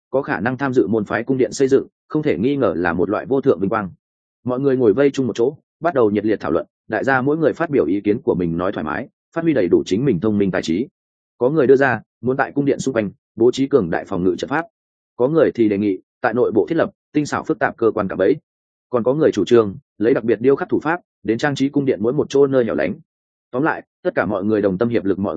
có khả năng tham dự môn phái cung điện xây dựng không thể nghi ngờ là một loại vô thượng vinh quang. Mọi người ngồi vây chung một chỗ, bắt đầu nhiệt liệt thảo luận, đại gia mỗi người phát biểu ý kiến của mình, nói thoải mái, phát huy đầy đủ chính mình thông minh tài trí. Có người đưa ra muốn tại cung điện xung quanh bố trí cường đại phòng ngự trận pháp, có người thì đề nghị tại nội bộ thiết lập tinh xảo phức tạp cơ quan cạm bẫy, còn có người chủ trương lấy đặc biệt điêu khắc thủ pháp đến trang trí cung điện mỗi một chỗ nơi hẻo lánh. Tóm lại, tất cả mọi người đồng tâm hiệp lực,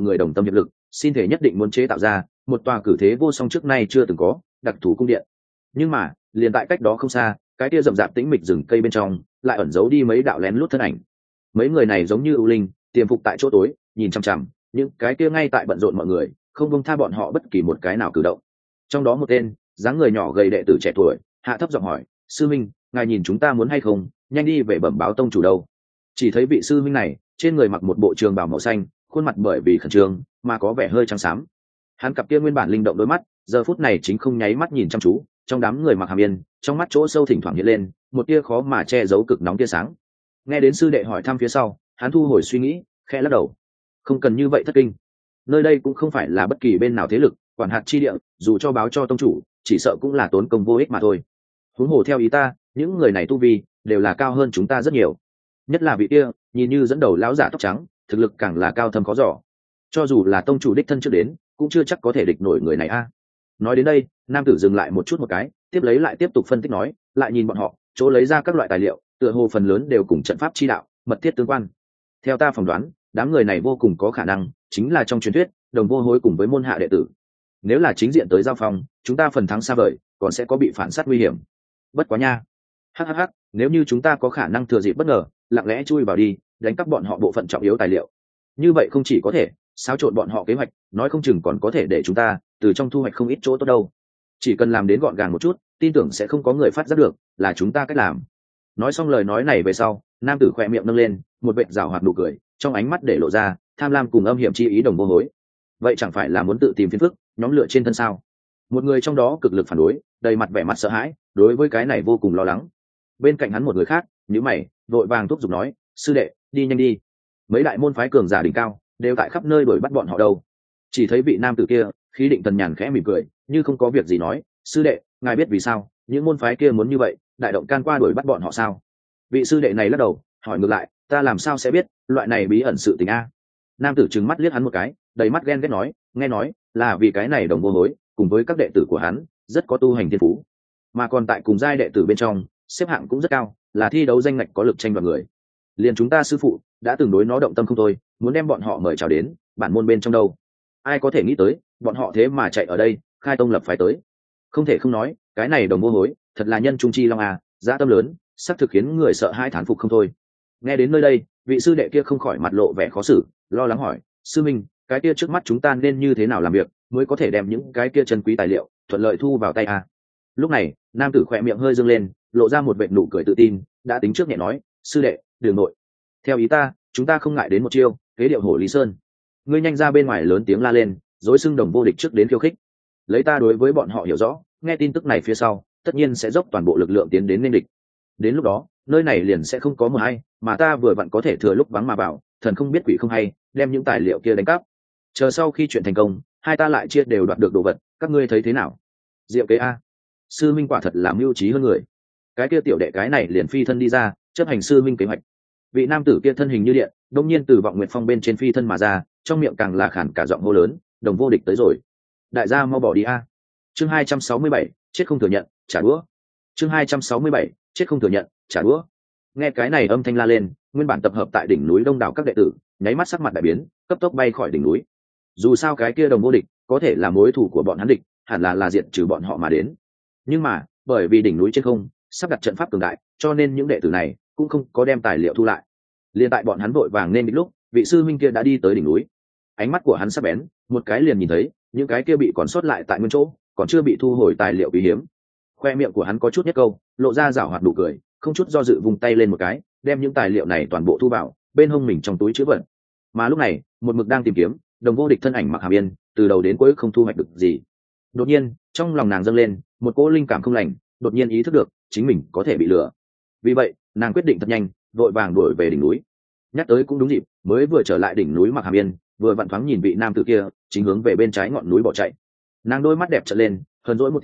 xin thể nhất định muốn chế tạo ra một tòa cử thế vô song trước nay chưa từng có đặc thù cung điện. Nhưng mà liền tại cách đó không xa, cái kia rậm rạp tĩnh mịch rừng cây bên trong lại ẩn giấu đi mấy đạo lén lút thân ảnh. Mấy người này giống như ưu linh tiềm phục tại chỗ tối, nhìn chằm chằm những cái kia ngay tại bận rộn mọi người, không buông tha bọn họ bất kỳ một cái nào cử động. Trong đó một tên dáng người nhỏ gầy đệ tử trẻ tuổi hạ thấp giọng hỏi: sư minh, ngài nhìn chúng ta muốn hay không nhanh đi về bẩm báo tông chủ đâu? Chỉ thấy vị sư minh này trên người mặc một bộ trường bào màu xanh, khuôn mặt bởi vì khẩn trương mà có vẻ hơi trắng xám. Hắn cặp kia nguyên bản linh động đôi mắt giờ phút này chính không nháy mắt nhìn chăm chú trong đám người mặc hàm yên, trong mắt chỗ sâu thỉnh thoảng hiện lên một tia khó mà che giấu cực nóng tia sáng. Nghe đến sư đệ hỏi thăm phía sau, hắn thu hồi suy nghĩ, khẽ lắc đầu: không cần như vậy thất kinh, nơi đây cũng không phải là bất kỳ bên nào thế lực quản hạt chi địa, dù cho báo cho tông chủ chỉ sợ cũng là tốn công vô ích mà thôi. Huống hồ theo ý ta, những người này tu vi đều là cao hơn chúng ta rất nhiều, nhất là vị kia nhìn như dẫn đầu lão giả tóc trắng, thực lực càng là cao thâm khó dò, cho dù là tông chủ đích thân trước đến cũng chưa chắc có thể địch nổi người này a. Nói đến đây, nam tử dừng lại một chút một cái, tiếp lấy lại tiếp tục phân tích nói: lại nhìn bọn họ chỗ lấy ra các loại tài liệu, tựa hồ phần lớn đều cùng trận pháp chi đạo mật thiết tương quan. Theo ta phỏng đoán, đám người này vô cùng có khả năng chính là trong truyền thuyết đồng vô hối cùng với môn hạ đệ tử. Nếu là chính diện tới giao phong, chúng ta phần thắng xa vời, còn sẽ có bị phản sát nguy hiểm. Bất quá nha, hhh, nếu như chúng ta có khả năng thừa dịp bất ngờ lặng lẽ chui vào đi đánh cắp bọn họ bộ phận trọng yếu tài liệu, như vậy không chỉ có thể xáo trộn bọn họ kế hoạch, nói không chừng còn có thể để chúng ta từ trong thu hoạch không ít chỗ tốt đâu. Chỉ cần làm đến gọn gàng một chút, tin tưởng sẽ không có người phát giác được là chúng ta cách làm. Nói xong lời nói này về sau, nam tử khỏe miệng nâng lên một vệt rào hoạt nụ cười, trong ánh mắt để lộ ra tham lam cùng âm hiểm chi ý đồng vô hối. Vậy chẳng phải là muốn tự tìm phiền phức nhóm lửa trên thân sao? Một người trong đó cực lực phản đối, đầy mặt vẻ mặt sợ hãi, đối với cái này vô cùng lo lắng. Bên cạnh hắn một người khác nhíu mày, vội vàng thúc giục nói: sư đệ, đi nhanh đi, mấy đại môn phái cường giả đỉnh cao đều tại khắp nơi đuổi bắt bọn họ đâu. Chỉ thấy vị nam tử kia khí định thần nhàn khẽ mỉm cười, như không có việc gì nói: sư đệ, ngài biết vì sao những môn phái kia muốn như vậy đại động can qua đuổi bắt bọn họ sao? Vị sư đệ này lắc đầu hỏi ngược lại: ta làm sao sẽ biết loại này bí ẩn sự tình a? Nam tử trừng mắt liếc hắn một cái, đầy mắt ghen ghét nói: nghe nói là vì cái này đồng vô hối cùng với các đệ tử của hắn rất có tu hành thiên phú, mà còn tại cùng giai đệ tử bên trong xếp hạng cũng rất cao, là thi đấu danh ngạch có lực tranh đoạt người. Liền chúng ta sư phụ đã từng đối nó động tâm không thôi, muốn đem bọn họ mời chào đến bản môn bên trong đâu. Ai có thể nghĩ tới bọn họ thế mà chạy ở đây khai tông lập phái tới. Không thể không nói, cái này đồng vô hối thật là nhân trung chi long à, dã tâm lớn, sắp thực khiến người sợ hai thán phục không thôi. Nghe đến nơi đây, vị sư đệ kia không khỏi mặt lộ vẻ khó xử, lo lắng hỏi: sư minh, cái kia trước mắt chúng ta nên như thế nào làm việc mới có thể đem những cái kia chân quý tài liệu thuận lợi thu vào tay à? Lúc này nam tử khỏe miệng hơi dâng lên, lộ ra một vệt nụ cười tự tin, đã tính trước nhẹ nói: sư đệ, đường nội, theo ý ta, chúng ta không ngại đến một chiêu kế điệu hổ lý sơn. Ngươi nhanh ra bên ngoài lớn tiếng la lên, dối xưng đồng vô địch trước đến khiêu khích. Lấy ta đối với bọn họ hiểu rõ, nghe tin tức này phía sau tất nhiên sẽ dốc toàn bộ lực lượng tiến đến nên địch. Đến lúc đó nơi này liền sẽ không có mờ hay, mà ta vừa vặn có thể thừa lúc vắng mà vào, thần không biết quỷ không hay, đem những tài liệu kia đánh cắp. Chờ sau khi chuyện thành công, hai ta lại chia đều đoạt được đồ vật, các ngươi thấy thế nào? Diệu kế a, sư minh quả thật là mưu trí hơn người. Cái kia tiểu đệ cái này liền phi thân đi ra chấp hành sư minh kế hoạch. Vị nam tử kia thân hình như điện, đông nhiên từ vọng nguyệt phong bên trên phi thân mà ra, trong miệng càng là khản cả giọng hô lớn: đồng vô địch tới rồi, đại gia mau bỏ đi a. Chương 267, chết không thừa nhận, trả đũa. Chương 267, chết không thừa nhận, trả đũa. Nghe cái này âm thanh la lên, nguyên bản tập hợp tại đỉnh núi đông đảo các đệ tử nháy mắt sắc mặt đại biến, cấp tốc bay khỏi đỉnh núi. Dù sao cái kia đồng vô địch có thể là mối thù của bọn hắn địch, hẳn là diện trừ bọn họ mà đến. Nhưng mà bởi vì đỉnh núi trên không sắp đặt trận pháp cường đại, cho nên những đệ tử này cũng không có đem tài liệu thu lại. Liên tại bọn hắn vội vàng nên địch lúc, vị sư minh kia đã đi tới đỉnh núi. Ánh mắt của hắn sắc bén, một cái liền nhìn thấy những cái kia bị còn sót lại tại nguyên chỗ, còn chưa bị thu hồi tài liệu quý hiếm. Khoe miệng của hắn có chút nhất câu, lộ ra giảo hoạt nụ cười, không chút do dự vung tay lên một cái, đem những tài liệu này toàn bộ thu vào bên hông mình trong túi trữ vật. Mà lúc này, một mực đang tìm kiếm đồng vô địch thân ảnh mặc hàm yên, từ đầu đến cuối không thu hoạch được gì. Đột nhiên trong lòng nàng dâng lên một cỗ linh cảm không lành, đột nhiên ý thức được chính mình có thể bị lừa. Vì vậy nàng quyết định thật nhanh, vội vàng đuổi về đỉnh núi. Nhắc tới cũng đúng dịp, mới vừa trở lại đỉnh núi mặc hàm yên, vừa vặn thoáng nhìn vị nam tử kia chính hướng về bên trái ngọn núi bỏ chạy. Nàng đôi mắt đẹp trợn lên, hờn dỗi một tiếng,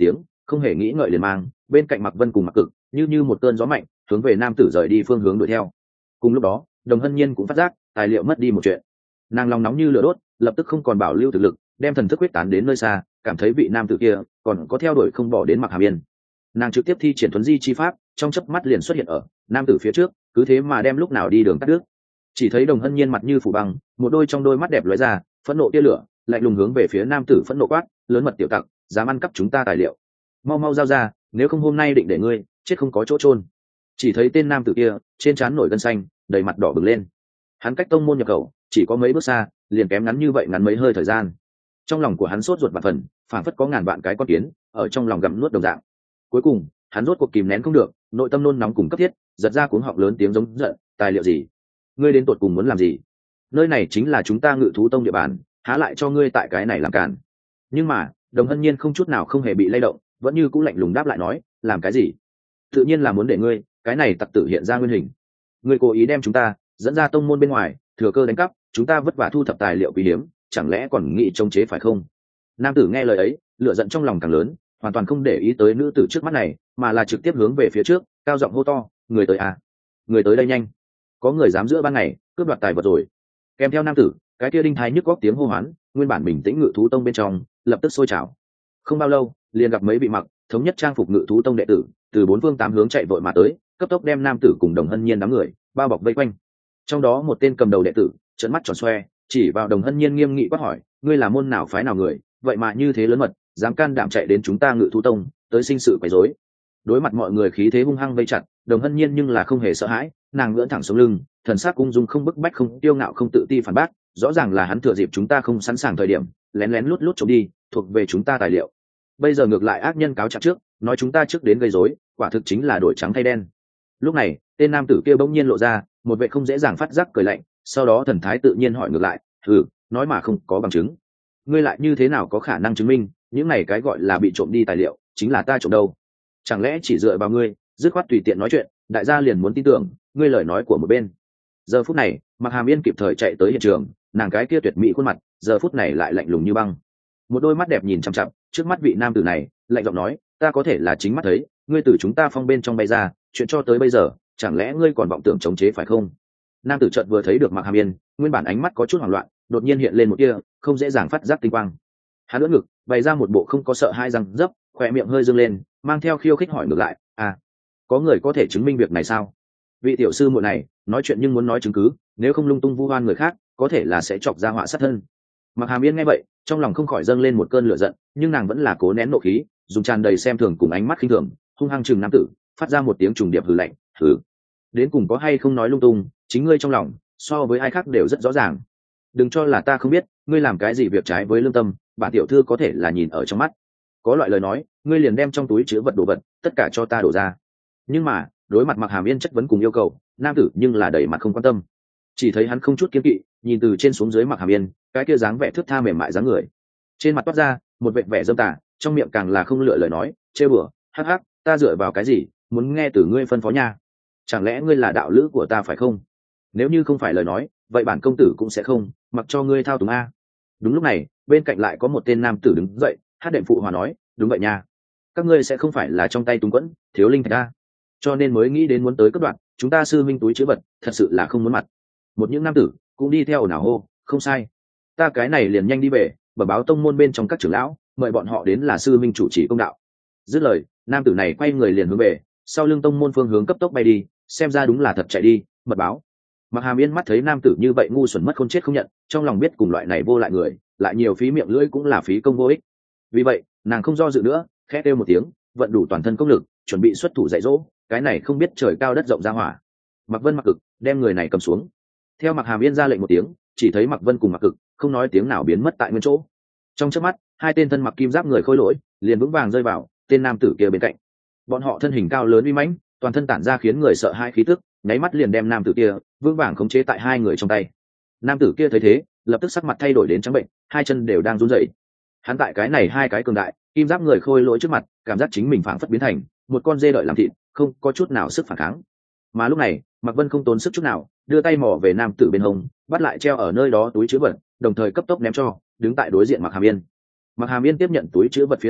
không hề nghĩ ngợi liền mang bên cạnh Mặc Vân cùng Mặc Cực như một cơn gió mạnh hướng về nam tử rời đi phương hướng đuổi theo. Cùng lúc đó Đồng Hân Nhiên cũng phát giác tài liệu mất đi một chuyện, nàng lòng nóng như lửa đốt, lập tức không còn bảo lưu thực lực, đem thần thức quyết tán đến nơi xa, cảm thấy vị nam tử kia còn có theo đuổi không bỏ đến Mặc Hàm Yên. Nàng trực tiếp thi triển thuấn di chi pháp, trong chớp mắt liền xuất hiện ở nam tử phía trước, cứ thế mà đem lúc nào đi đường cắt đứt. Chỉ thấy Đồng Hân Nhiên mặt như phủ băng, một đôi trong đôi mắt đẹp lóe ra phẫn nộ tia lửa, lạnh lùng hướng về phía nam tử phẫn nộ quát, lớn mật tiểu tặc, dám ăn cắp chúng ta tài liệu, mau mau giao ra, nếu không hôm nay định để ngươi chết không có chỗ chôn. Chỉ thấy tên nam tử kia trên trán nổi gân xanh, đầy mặt đỏ bừng lên. Hắn cách tông môn nhập khẩu chỉ có mấy bước xa, liền kém ngắn như vậy ngắn mấy hơi thời gian. Trong lòng của hắn sốt ruột vạn phần, phảng phất có ngàn vạn cái con kiến ở trong lòng gặm nuốt đồng dạng. Cuối cùng hắn rốt cuộc kìm nén không được, nội tâm nôn nóng cùng cấp thiết, giật ra cuống họng lớn tiếng giống giận, tài liệu gì? Ngươi đến tột cùng muốn làm gì? Nơi này chính là chúng ta Ngự Thú Tông địa bàn, há lại cho ngươi tại cái này làm cản. Nhưng mà Đồng Hân Nhiên không chút nào không hề bị lay động, vẫn như cũ lạnh lùng đáp lại nói, làm cái gì? Tự nhiên là muốn để ngươi cái này tặc tử hiện ra nguyên hình. Ngươi cố ý đem chúng ta dẫn ra tông môn bên ngoài, thừa cơ đánh cắp chúng ta vất vả thu thập tài liệu quý hiếm, chẳng lẽ còn nghĩ chống chế phải không? Nam tử nghe lời ấy, lửa giận trong lòng càng lớn, hoàn toàn không để ý tới nữ tử trước mắt này, mà là trực tiếp hướng về phía trước, cao giọng hô to, người tới à, người tới đây nhanh, có người dám giữa ban ngày cướp đoạt tài vật rồi. Kèm theo nam tử cái kia đinh thái nhức góc tiếng hô hoán, nguyên bản bình tĩnh Ngự Thú Tông bên trong lập tức sôi trào. Không bao lâu liền gặp mấy vị mặc thống nhất trang phục Ngự Thú Tông đệ tử từ bốn phương tám hướng chạy vội mà tới, cấp tốc đem nam tử cùng Đồng Hân Nhiên đám người bao bọc vây quanh. Trong đó một tên cầm đầu đệ tử trợn mắt tròn xoe, chỉ vào Đồng Hân Nhiên nghiêm nghị quát hỏi, ngươi là môn nào phái nào người, vậy mà như thế lớn mật, dám can đảm chạy đến chúng ta Ngự Thú Tông tới sinh sự quấy rối. Đối mặt mọi người khí thế hung hăng vây chặt, Đồng Hân Nhiên nhưng là không hề sợ hãi, nàng ngưỡng thẳng sống lưng, thần sắc ung dung không bức bách không tiêu ngạo không tự ti phản bác, rõ ràng là hắn thừa dịp chúng ta không sẵn sàng thời điểm lén lén lút lút trộm đi thuộc về chúng ta tài liệu, bây giờ ngược lại ác nhân cáo trạng trước nói chúng ta trước đến gây rối, quả thực chính là đổi trắng thay đen. Lúc này tên nam tử kia bỗng nhiên lộ ra một vẻ không dễ dàng phát giác cười lạnh, sau đó thần thái tự nhiên hỏi ngược lại, nói mà không có bằng chứng, ngươi lại như thế nào có khả năng chứng minh những này cái gọi là bị trộm đi tài liệu chính là ta trộm đâu? Chẳng lẽ chỉ dựa vào ngươi dứt khoát tùy tiện nói chuyện đại gia liền muốn tin tưởng ngươi lời nói của một bên? Giờ phút này Mặc Hàm Yên kịp thời chạy tới hiện trường, nàng cái kia tuyệt mỹ khuôn mặt giờ phút này lại lạnh lùng như băng, một đôi mắt đẹp nhìn chằm chằm trước mắt vị nam tử này, lạnh giọng nói, ta có thể là chính mắt thấy ngươi từ chúng ta phong bên trong bay ra, chuyện cho tới bây giờ chẳng lẽ ngươi còn vọng tưởng chống chế phải không? Nam tử chợt vừa thấy được Mặc Hàm Yên, nguyên bản ánh mắt có chút hoảng loạn đột nhiên hiện lên một tia không dễ dàng phát giác tinh quang, hắn ưỡn ngực bày ra một bộ không có sợ hai răng dấp, khỏe miệng hơi dương lên mang theo khiêu khích hỏi ngược lại, có người có thể chứng minh việc này sao? Vị tiểu sư muội này nói chuyện nhưng muốn nói chứng cứ, nếu không lung tung vu oan người khác có thể là sẽ chọc ra họa sát thân. Mặc Hàm Yên nghe vậy trong lòng không khỏi dâng lên một cơn lửa giận, nhưng nàng vẫn là cố nén nộ khí, dùng tràn đầy xem thường cùng ánh mắt khinh thường hung hăng chừng nam tử, phát ra một tiếng trùng điệp hừ lạnh, đến cùng có hay không nói lung tung, chính ngươi trong lòng so với ai khác đều rất rõ ràng, đừng cho là ta không biết ngươi làm cái gì việc trái với lương tâm, bản tiểu thư có thể là nhìn ở trong mắt, có loại lời nói ngươi liền đem trong túi chứa vật đồ vật tất cả cho ta đổ ra. Nhưng mà đối mặt Mặc Hàm Yên chất vấn cùng yêu cầu, nam tử nhưng là đầy mặt không quan tâm, chỉ thấy hắn không chút kiêng kỵ nhìn từ trên xuống dưới Mặc Hàm Yên, cái kia dáng vẻ thướt tha mềm mại dáng người, trên mặt toát ra một vẻ vẻ dâm tà, trong miệng càng là không lựa lời nói, trêu bừa, hắc hắc, ta dựa vào cái gì muốn nghe từ ngươi phân phó nha? Chẳng lẽ ngươi là đạo lữ của ta phải không? Nếu như không phải lời nói, vậy bản công tử cũng sẽ không mặc cho ngươi thao túng a. Đúng lúc này bên cạnh lại có một tên nam tử đứng dậy, hát đệm phụ hòa nói, đúng vậy nha, các ngươi sẽ không phải là trong tay túng quẫn thiếu linh thạch a, cho nên mới nghĩ đến muốn tới cất đoạn chúng ta sư minh túi chứa vật, thật sự là không muốn mặt. Một những nam tử cũng đi theo ồn ào hô, không sai, ta cái này liền nhanh đi về bẩm báo tông môn bên trong các trưởng lão, mời bọn họ đến là sư minh chủ trì công đạo. Dứt lời nam tử này quay người liền hướng về sau lưng tông môn phương hướng cấp tốc bay đi, xem ra đúng là thật chạy đi mật báo. Mặc Hàm Yên mắt thấy nam tử như vậy ngu xuẩn mất khôn chết không nhận, trong lòng biết cùng loại này vô lại người lại nhiều phí miệng lưỡi cũng là phí công vô ích, vì vậy nàng không do dự nữa, khẽ kêu một tiếng, vận đủ toàn thân công lực chuẩn bị xuất thủ dạy dỗ cái này không biết trời cao đất rộng ra hỏa. Mặc Vân Mặc Cực đem người này cầm xuống. Theo Mặc Hàm Yên ra lệnh một tiếng, chỉ thấy Mặc Vân cùng Mặc Cực không nói tiếng nào biến mất tại nguyên chỗ. Trong chớp mắt hai tên thân mặc kim giáp người khôi lỗi liền vững vàng rơi vào tên nam tử kia bên cạnh. Bọn họ thân hình cao lớn uy mãnh, toàn thân tản ra khiến người sợ hãi khí tức, nháy mắt liền đem nam tử kia vững vàng khống chế tại hai người trong tay. Nam tử kia thấy thế lập tức sắc mặt thay đổi đến trắng bệnh, hai chân đều đang run rẩy. Hắn tại cái này hai cái cường đại kim giáp người khôi lỗi trước mặt, cảm giác chính mình phảng phất biến thành một con dê đợi làm thịt, không có chút nào sức phản kháng. Mà lúc này Mạc Vân không tốn sức chút nào, đưa tay mò về nam tử bên hông, bắt lại treo ở nơi đó túi chứa vật, đồng thời cấp tốc ném cho đứng tại đối diện Mạc Hàm Yên. Mạc Hàm Yên tiếp nhận túi chứa vật phía sau,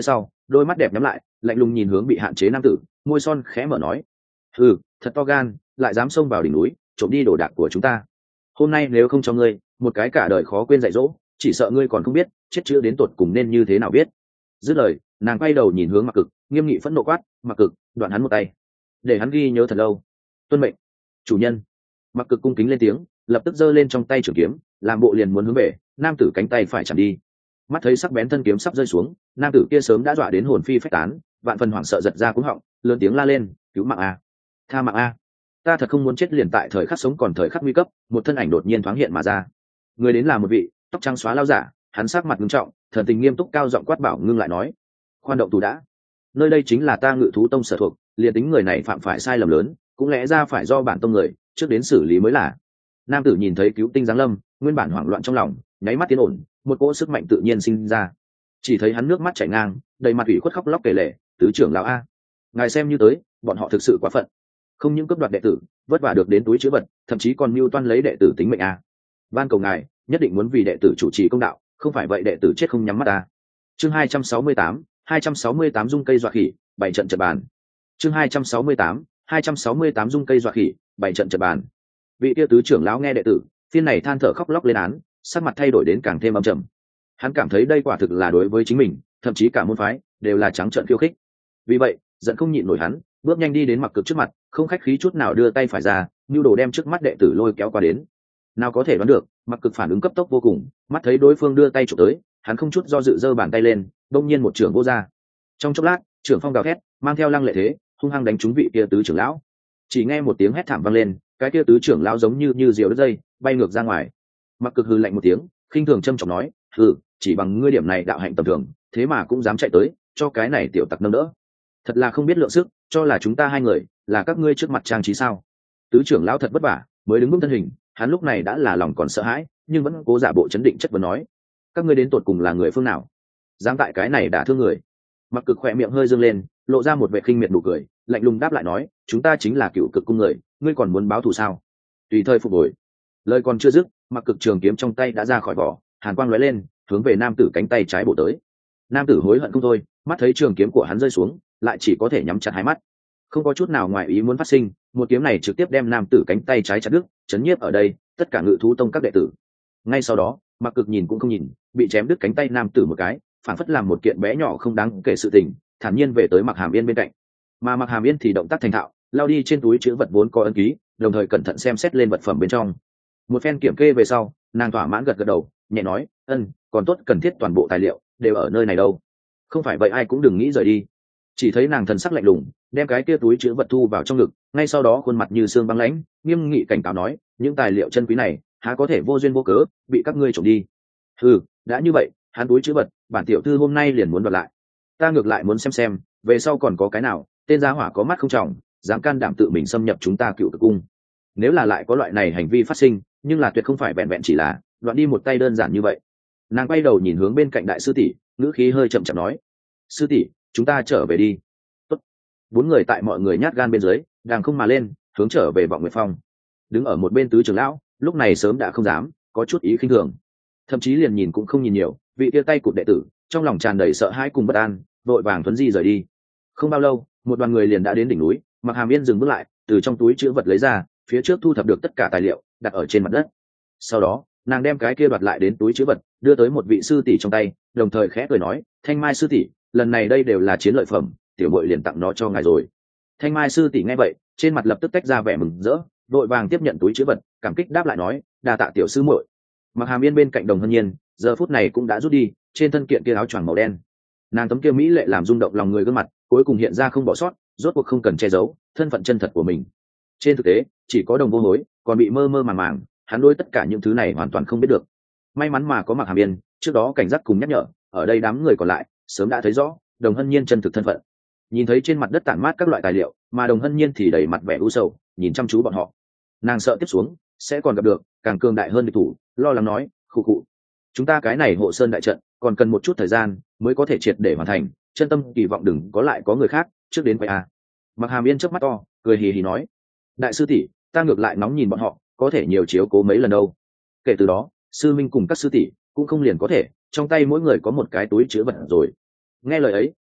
đôi mắt đẹp nhắm lại, lạnh lùng nhìn hướng bị hạn chế nam tử, môi son khẽ mở nói: "Ừ, thật to gan, lại dám xông vào đỉnh núi, trộm đi đồ đạc của chúng ta. Hôm nay nếu không cho ngươi một cái cả đời khó quên dạy dỗ, chỉ sợ ngươi còn không biết chết chữ đến tột cùng nên như thế nào biết." Dứt lời, nàng quay đầu nhìn hướng Mặc Cực, nghiêm nghị phẫn nộ quát: "Mặc Cực, đoạn hắn một tay, để hắn ghi nhớ thật lâu." "Tuân mệnh, chủ nhân." Mặc Cực cung kính lên tiếng, lập tức giơ lên trong tay trường kiếm, làm bộ liền muốn hướng về nam tử cánh tay phải chạm đi. Mắt thấy sắc bén thân kiếm sắp rơi xuống, nam tử kia sớm đã dọa đến hồn phi phách tán, vạn phần hoảng sợ giật ra cuống họng, lớn tiếng la lên: "Cứu mạng a, tha mạng a, ta thật không muốn chết." Liền tại thời khắc sống còn thời khắc nguy cấp, một thân ảnh đột nhiên thoáng hiện mà ra. Người đến là một vị tóc trắng xóa lao giả, hắn sắc mặt nghiêm trọng, thần tình nghiêm túc, cao giọng quát bảo ngưng lại nói: "Khoan động thủ đã, nơi đây chính là ta Ngự thú tông sở thuộc, liền tính người này phạm phải sai lầm lớn, cũng lẽ ra phải do bản tông người trước đến xử lý mới là." Nam tử nhìn thấy cứu tinh giáng lâm, nguyên bản hoảng loạn trong lòng nháy mắt tiến ổn, một cỗ sức mạnh tự nhiên sinh ra. Chỉ thấy hắn nước mắt chảy ngang, đầy mặt ủy khuất khóc lóc kể lể: "Tứ trưởng lão a, ngài xem như tới, bọn họ thực sự quá phận, không những cướp đoạt đệ tử, vất vả được đến túi chứa vật, thậm chí còn mưu toan lấy đệ tử tính mệnh a. Van cầu ngài nhất định muốn vì đệ tử chủ trì công đạo, không phải vậy đệ tử chết không nhắm mắt a." Chương 268 dung cây dọa khỉ, bảy trận trận bàn. Chương 268 dung cây dọa khỉ, bảy trận trận bàn. Vị kia tứ trưởng lão nghe đệ tử phiên này than thở khóc lóc lên án, sắc mặt thay đổi đến càng thêm âm trầm. Hắn cảm thấy đây quả thực là đối với chính mình, thậm chí cả môn phái đều là trắng trợn khiêu khích. Vì vậy, giận không nhịn nổi, hắn bước nhanh đi đến Mặc Cực trước mặt, không khách khí chút nào đưa tay phải ra, nhu đồ đem trước mắt đệ tử lôi kéo qua đến. Nào có thể đoán được, Mặc Cực phản ứng cấp tốc vô cùng, mắt thấy đối phương đưa tay chụp tới, hắn không chút do dự giơ bàn tay lên, đông nhiên một trường vô ra. Trong chốc lát, trưởng phong gào thét, mang theo lăng lệ thế, hung hăng đánh trúng vị kia tứ trưởng lão. Chỉ nghe một tiếng hét thảm vang lên, cái kia tứ trưởng lão giống như diều đứt dây, bay ngược ra ngoài. Mặc Cực hừ lạnh một tiếng, khinh thường châm chọc nói: "Hừ, chỉ bằng ngươi điểm này đạo hạnh tầm thường, thế mà cũng dám chạy tới cho cái này tiểu tặc nâng đỡ, thật là không biết lượng sức, cho là chúng ta hai người là các ngươi trước mặt trang trí sao?" Tứ trưởng lão thật vất vả mới đứng vững thân hình, hắn lúc này đã là lòng còn sợ hãi, nhưng vẫn cố giả bộ chấn định chất vấn nói: "Các ngươi đến tột cùng là người phương nào, dám tại cái này đả thương người?" Mặc Cực khỏe miệng hơi dương lên, lộ ra một vẻ khinh miệt nụ cười, lạnh lùng đáp lại nói: "Chúng ta chính là Cựu Cực cung người, ngươi còn muốn báo thù sao? Tùy thời phục hồi." Lời còn chưa dứt, Mặc Cực trường kiếm trong tay đã ra khỏi vỏ, hàn quang lóe lên, hướng về nam tử cánh tay trái bổ tới. Nam tử hối hận không thôi, mắt thấy trường kiếm của hắn rơi xuống, lại chỉ có thể nhắm chặt hai mắt. Không có chút nào ngoài ý muốn phát sinh, một kiếm này trực tiếp đem nam tử cánh tay trái chặt đứt, chấn nhiếp ở đây tất cả Ngự thú tông các đệ tử. Ngay sau đó, Mặc Cực nhìn cũng không nhìn, bị chém đứt cánh tay nam tử một cái, phản phất làm một kiện bé nhỏ không đáng kể sự tình, thản nhiên về tới Mặc Hàm Yên bên cạnh. Mà Mặc Hàm Yên thì động tác thành thạo, lao đi trên túi chứa vật vốn có ấn ký, đồng thời cẩn thận xem xét lên vật phẩm bên trong. Một phen kiểm kê về sau, nàng thỏa mãn gật gật đầu, nhẹ nói: "Còn tốt, cần thiết toàn bộ tài liệu đều ở nơi này đâu, không phải vậy ai cũng đừng nghĩ rời đi." Chỉ thấy nàng thần sắc lạnh lùng, đem cái kia túi chứa vật thu vào trong ngực, ngay sau đó khuôn mặt như xương băng lãnh, nghiêm nghị cảnh cáo nói: "Những tài liệu chân quý này há có thể vô duyên vô cớ bị các ngươi trộm đi? Ừ, đã như vậy, hắn túi chứa vật bản tiểu thư hôm nay liền muốn đoạt lại. Ta ngược lại muốn xem về sau còn có cái nào tên gia hỏa có mắt không trọng, dám can đảm tự mình xâm nhập chúng ta Cựu Cực cung. Nếu là lại có loại này hành vi phát sinh, nhưng là tuyệt không phải vẹn vẹn chỉ là đoạn đi một tay đơn giản như vậy." Nàng quay đầu nhìn hướng bên cạnh đại sư tỷ, ngữ khí hơi chậm chậm nói: "Sư tỷ, chúng ta trở về đi." Tốt. Bốn người tại mọi người nhát gan bên dưới, đàng không mà lên, hướng trở về Vọng Nguyệt Phong. Đứng ở một bên tứ trưởng lão lúc này sớm đã không dám có chút ý khinh thường, thậm chí liền nhìn cũng không nhìn nhiều vị tia tay cụt đệ tử, trong lòng tràn đầy sợ hãi cùng bất an, vội vàng thuấn di rời đi. Không bao lâu, một đoàn người liền đã đến đỉnh núi. Mặc Hàm Yên dừng bước lại, từ trong túi chữ vật lấy ra, phía trước thu thập được tất cả tài liệu, đặt ở trên mặt đất. Sau đó, nàng đem cái kia đoạt lại đến túi chữ vật đưa tới một vị sư tỷ trong tay, đồng thời khẽ cười nói: "Thanh Mai sư tỷ, lần này đây đều là chiến lợi phẩm, tiểu muội liền tặng nó cho ngài rồi." Thanh Mai sư tỷ nghe vậy, trên mặt lập tức tách ra vẻ mừng rỡ, vội vàng tiếp nhận túi chữ vật, cảm kích đáp lại nói: "Đa tạ tiểu sư muội." Mặc Hàm Yên bên cạnh Đồng Hân Nhiên giờ phút này cũng đã rút đi trên thân kiện kia áo choàng màu đen, nàng tấm kia mỹ lệ làm rung động lòng người gương mặt cuối cùng hiện ra không bỏ sót, rốt cuộc không cần che giấu thân phận chân thật của mình. Trên thực tế, chỉ có Đồng Vô Hối còn bị mơ mơ màng màng, hắn đối tất cả những thứ này hoàn toàn không biết được. May mắn mà có Mặc Hàm Yên trước đó cảnh giác cùng nhắc nhở, ở đây đám người còn lại sớm đã thấy rõ Đồng Hân Nhiên chân thực thân phận. Nhìn thấy trên mặt đất tản mát các loại tài liệu, mà Đồng Hân Nhiên thì đầy mặt vẻ u sầu nhìn chăm chú bọn họ. Nàng sợ tiếp xuống sẽ còn gặp được càng cường đại hơn địch thủ, lo lắng nói: "Khụ khụ, chúng ta cái này hộ sơn đại trận còn cần một chút thời gian mới có thể triệt để hoàn thành, chân tâm kỳ vọng đừng có lại có người khác trước đến quay a." Mặc Hàm Yên chớp mắt to, cười hì hì nói: "Đại sư tỷ, ta ngược lại nóng nhìn bọn họ có thể nhiều chiếu cố mấy lần đâu. Kể từ đó, sư minh cùng các sư tỷ cũng không liền có thể trong tay mỗi người có một cái túi chứa vật rồi." Nghe lời ấy,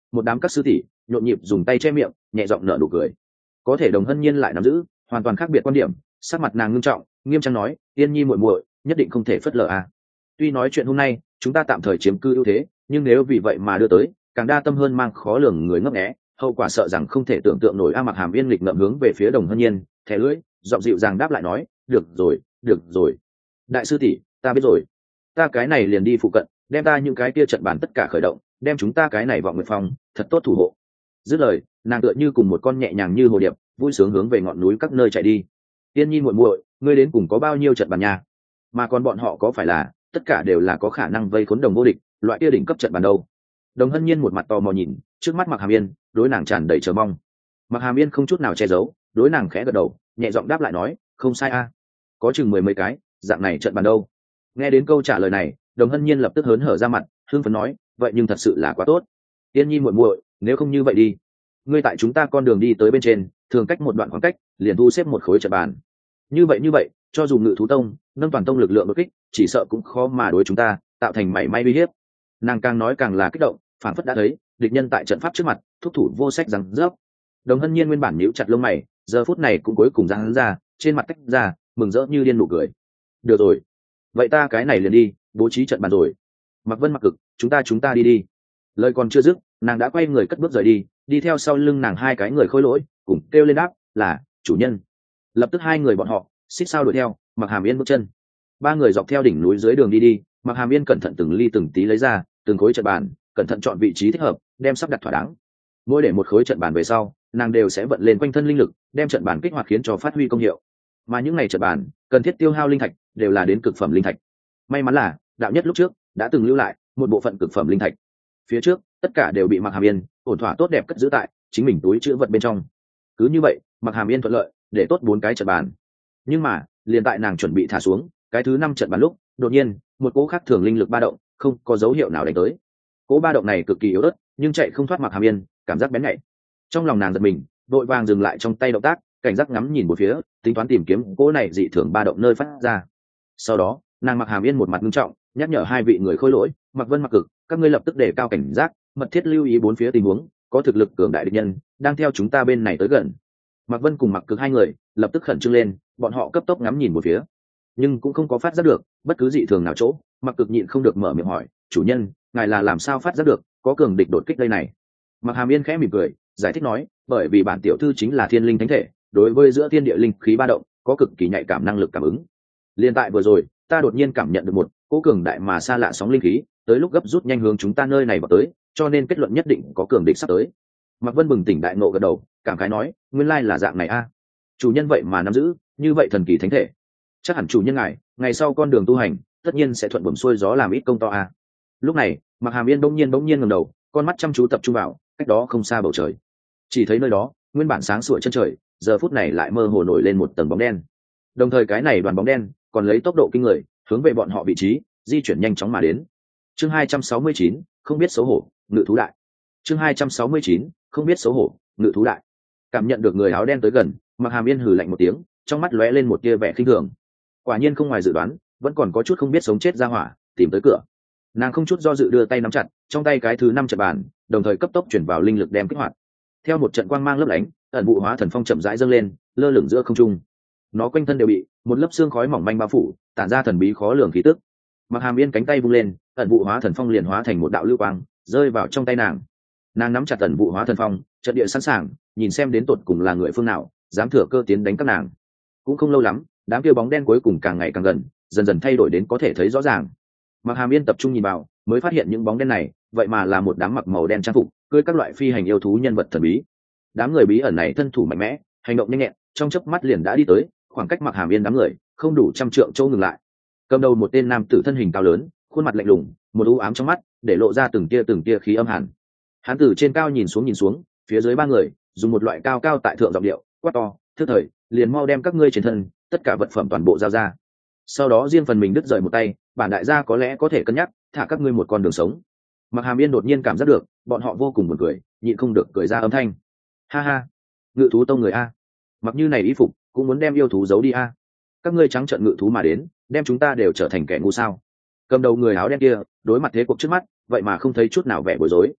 một đám các sư tỷ nhộn nhịp dùng tay che miệng nhẹ giọng nở nụ cười. Có thể Đồng Hân Nhiên lại nắm giữ hoàn toàn khác biệt quan điểm, sắc mặt nàng ngưng trọng nghiêm trang nói, Yên Nhi muội muội nhất định không thể phớt lờ à. Tuy nói chuyện hôm nay chúng ta tạm thời chiếm cư ưu thế, nhưng nếu vì vậy mà đưa tới càng đa tâm hơn mang khó lường người ngấp nghé, hậu quả sợ rằng không thể tưởng tượng nổi. Mặc Hàm Yên lịch ngậm hướng về phía Đồng Hân Nhiên, thẻ lưỡi giọng dịu dàng đáp lại nói, được rồi được rồi, đại sư tỷ ta biết rồi, ta cái này liền đi phụ cận đem ta những cái kia trận bản tất cả khởi động, đem chúng ta cái này vọng nguyệt phòng thật tốt thủ hộ. Dứt lời nàng tựa như cùng một con nhẹ nhàng như hồ điệp vui sướng hướng về ngọn núi các nơi chạy đi. Tiên Nhi muội muội ngươi đến cùng có bao nhiêu trận bàn nhà, mà còn bọn họ có phải là tất cả đều là có khả năng vây khốn đồng vô địch loại kia đỉnh cấp trận bàn đâu? Đồng Hân Nhiên một mặt tò mò nhìn trước mắt Mặc Hàm Yên, đối nàng tràn đầy chờ mong. Mặc Hàm Yên không chút nào che giấu, đối nàng khẽ gật đầu nhẹ giọng đáp lại nói, không sai a, có chừng 10 mấy cái dạng này trận bàn đâu. Nghe đến câu trả lời này, Đồng Hân Nhiên lập tức hớn hở ra mặt hưng phấn nói, vậy nhưng thật sự là quá tốt. Tiên Nhi muội muội nếu không như vậy đi, ngươi tại chúng ta con đường đi tới bên trên thường cách một đoạn khoảng cách liền thu xếp một khối trận bàn, như vậy cho dù Ngự Thú Tông nâng toàn tông lực lượng đột kích chỉ sợ cũng khó mà đối chúng ta tạo thành mảy may uy hiếp. Nàng càng nói càng là kích động, phản phất đã thấy địch nhân tại trận pháp trước mặt thúc thủ vô sách rằng rớp. Đồng Hân Nhiên nguyên bản nhíu chặt lông mày, giờ phút này cũng cuối cùng giãn ra, trên mặt tách ra mừng rỡ như điên nụ cười. Được rồi, vậy ta cái này liền đi bố trí trận bàn rồi. Mặc Vân Mặc Cực chúng ta đi. Lời còn chưa dứt nàng đã quay người cất bước rời đi, đi theo sau lưng nàng hai cái người khôi lỗi cùng kêu lên đáp là chủ nhân. Lập tức hai người bọn họ xích sao đuổi theo Mặc Hàm Yên bước chân. Ba người dọc theo đỉnh núi dưới đường đi, Mặc Hàm Yên cẩn thận từng ly từng tí lấy ra từng khối trận bàn, cẩn thận chọn vị trí thích hợp đem sắp đặt thỏa đáng. Mỗi để một khối trận bàn về sau nàng đều sẽ vận lên quanh thân linh lực đem trận bàn kích hoạt khiến cho phát huy công hiệu, mà những ngày trận bàn cần thiết tiêu hao linh thạch đều là đến cực phẩm linh thạch. May mắn là đạo nhất lúc trước đã từng lưu lại một bộ phận cực phẩm linh thạch, phía trước tất cả đều bị Mặc Hàm Yên ổn thỏa tốt đẹp cất giữ tại chính mình túi chữ vật bên trong. Cứ như vậy Mặc Hàm Yên thuận lợi để tốt 4 cái trận bàn. Nhưng mà liền tại nàng chuẩn bị thả xuống cái thứ 5 trận bàn lúc, đột nhiên một cỗ khác thường linh lực ba động không có dấu hiệu nào đánh tới. Cỗ ba động này cực kỳ yếu ớt nhưng chạy không thoát Mặc Hàm Yên, cảm giác bén nhạy. Trong lòng nàng giật mình, vội vàng dừng lại trong tay động tác, cảnh giác ngắm nhìn một phía, tính toán tìm kiếm cỗ này dị thường ba động nơi phát ra. Sau đó nàng Mặc Hàm Yên một mặt nghiêm trọng nhắc nhở hai vị người khôi lỗi, Mặc Vân Mặc Cực, các ngươi lập tức đề cao cảnh giác, mật thiết lưu ý bốn phía tình huống, có thực lực cường đại địch nhân đang theo chúng ta bên này tới gần. Mặc Vân cùng Mặc Cực hai người lập tức khẩn trương lên, bọn họ cấp tốc ngắm nhìn một phía nhưng cũng không có phát giác được bất cứ dị thường nào chỗ. Mặc Cực nhịn không được mở miệng hỏi, chủ nhân ngài là làm sao phát giác được có cường địch đột kích đây này? Mặc Hàm Yên khẽ mỉm cười giải thích nói, bởi vì bản tiểu thư chính là thiên linh thánh thể, đối với giữa thiên địa linh khí ba động có cực kỳ nhạy cảm năng lực cảm ứng. Liên tại vừa rồi ta đột nhiên cảm nhận được một cỗ cường đại mà xa lạ sóng linh khí tới lúc gấp rút nhanh hướng chúng ta nơi này vào tới, cho nên kết luận nhất định có cường địch sắp tới. Mặc Vân bừng tỉnh đại ngộ gật đầu cảm khái nói, nguyên lai là dạng này a. Chủ nhân vậy mà nắm giữ như vậy thần kỳ thánh thể, chắc hẳn chủ nhân ngài ngày sau con đường tu hành tất nhiên sẽ thuận buồm xuôi gió làm ít công to a. Lúc này Mặc Hàm Yên bỗng nhiên ngẩng đầu, con mắt chăm chú tập trung vào cách đó không xa bầu trời, chỉ thấy nơi đó nguyên bản sáng sủa chân trời giờ phút này lại mơ hồ nổi lên một tầng bóng đen. Đồng thời cái này đoàn bóng đen còn lấy tốc độ kinh người hướng về bọn họ vị trí di chuyển nhanh chóng mà đến. Chương 269, không biết xấu hổ, Ngự Thú Đại. Chương 269, không biết xấu hổ, Ngự Thú Đại. Cảm nhận được người áo đen tới gần, Mặc Hàm Yên hừ lạnh một tiếng, trong mắt lóe lên một tia vẻ khinh thường. Quả nhiên không ngoài dự đoán, vẫn còn có chút không biết sống chết ra hỏa tìm tới cửa. Nàng không chút do dự đưa tay nắm chặt trong tay cái thứ 5 trận bàn, đồng thời cấp tốc chuyển vào linh lực đem kích hoạt. Theo một trận quang mang lấp lánh, ẩn vụ hóa thần phong chậm rãi dâng lên, lơ lửng giữa không trung. Nó quanh thân đều bị một lớp xương khói mỏng manh bao phủ, tản ra thần bí khó lường khí tức. Mặc Hàm Yên cánh tay vung lên, ẩn vụ hóa thần phong liền hóa thành một đạo lưu quang rơi vào trong tay nàng. Nàng nắm chặt ẩn vụ hóa thần phong, trận địa sẵn sàng nhìn xem đến tột cùng là người phương nào dám thừa cơ tiến đánh các nàng. Cũng không lâu lắm, đám kia bóng đen cuối cùng càng ngày càng gần, dần dần thay đổi đến có thể thấy rõ ràng. Mặc Hàm Yên tập trung nhìn vào, mới phát hiện những bóng đen này vậy mà là một đám mặc màu đen trang phục cưỡi các loại phi hành yêu thú nhân vật thần bí. Đám người bí ẩn này thân thủ mạnh mẽ, hành động nhanh nhẹn, trong chớp mắt liền đã đi tới, khoảng cách Mặc Hàm Yên đám người không đủ 100 trượng chỗ ngừng lại. Cầm đầu một tên nam tử thân hình cao lớn, khuôn mặt lạnh lùng, một u ám trong mắt để lộ ra từng tia khí âm hàn. Hắn từ trên cao nhìn xuống, phía dưới ba người dùng một loại cao tại thượng giọng điệu quát to, thứ thời liền mau đem các ngươi trên thân tất cả vật phẩm toàn bộ giao ra, sau đó riêng phần mình đứt rời một tay, bản đại gia có lẽ có thể cân nhắc thả các ngươi một con đường sống. Mặc Hàm Yên đột nhiên cảm giác được bọn họ vô cùng buồn cười, nhịn không được cười ra âm thanh, ha ha, Ngự Thú Tông người a, mặc như này y phục cũng muốn đem yêu thú giấu đi a, các ngươi trắng trợn ngự thú mà đến, đem chúng ta đều trở thành kẻ ngu sao? Cầm đầu người áo đen kia đối mặt thế cuộc trước mắt vậy mà không thấy chút nào vẻ bối rối,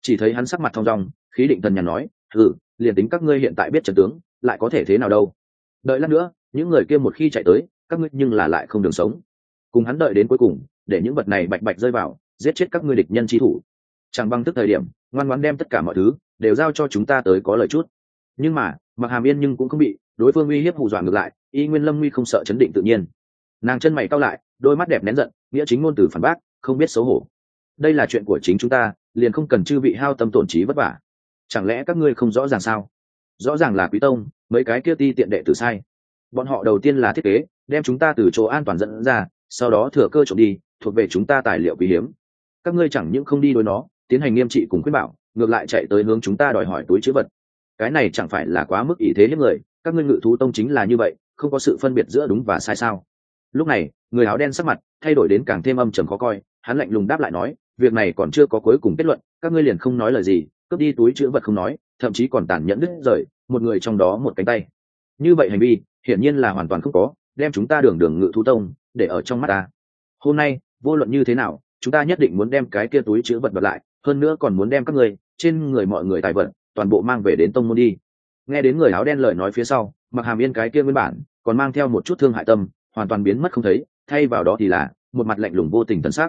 Chỉ thấy hắn sắc mặt thong dong, khí định thần nhàn nói, liền tính các ngươi hiện tại biết trận tướng lại có thể thế nào đâu, đợi lát nữa những người kia một khi chạy tới các ngươi nhưng là lại không đường sống. Cùng hắn đợi đến cuối cùng, để những vật này bạch bạch rơi vào, giết chết các ngươi địch nhân chi thủ. Chẳng bằng tức thời điểm ngoan ngoãn đem tất cả mọi thứ đều giao cho chúng ta tới có lời chút. Nhưng mà Mặc Hàm Yên nhưng cũng không bị đối phương uy hiếp hù dọa, ngược lại y nguyên lâm nguy không sợ, chấn định tự nhiên. Nàng chân mày cau lại, đôi mắt đẹp nén giận, nghĩa chính ngôn từ phản bác, không biết xấu hổ. Đây là chuyện của chính chúng ta, liền không cần chư vị hao tâm tổn trí vất vả. Chẳng lẽ các ngươi không rõ ràng sao? Rõ ràng là Quý Tông mấy cái kia ti tiện đệ tử sai. Bọn họ đầu tiên là thiết kế đem chúng ta từ chỗ an toàn dẫn ra, sau đó thừa cơ trộm đi thuộc về chúng ta tài liệu quý hiếm. Các ngươi chẳng những không đi đối nó tiến hành nghiêm trị cùng khuyên bảo, ngược lại chạy tới hướng chúng ta đòi hỏi túi chữ vật. Cái này chẳng phải là quá mức ý thế hiếp người? Các ngươi Ngự Thú Tông chính là như vậy, không có sự phân biệt giữa đúng và sai sao? Lúc này người áo đen sắc mặt thay đổi đến càng thêm âm trầm khó coi, hắn lạnh lùng đáp lại nói, việc này còn chưa có cuối cùng kết luận, các ngươi liền không nói lời gì, cướp đi túi chữ vật không nói, thậm chí còn tàn nhẫn đứt rời một người trong đó một cánh tay. Như vậy hành vi hiển nhiên là hoàn toàn không có đem chúng ta đường Ngự Thú Tông để ở trong mắt ta. Hôm nay vô luận như thế nào, chúng ta nhất định muốn đem cái kia túi chữ vật bật lại, hơn nữa còn muốn đem các ngươi trên người mọi người tài vật toàn bộ mang về đến tông môn đi. Nghe đến người áo đen lời nói phía sau, Mặc Hàm Yên cái kia nguyên bản còn mang theo một chút thương hại tâm hoàn toàn biến mất không thấy, thay vào đó thì là một mặt lạnh lùng vô tình tận sắc.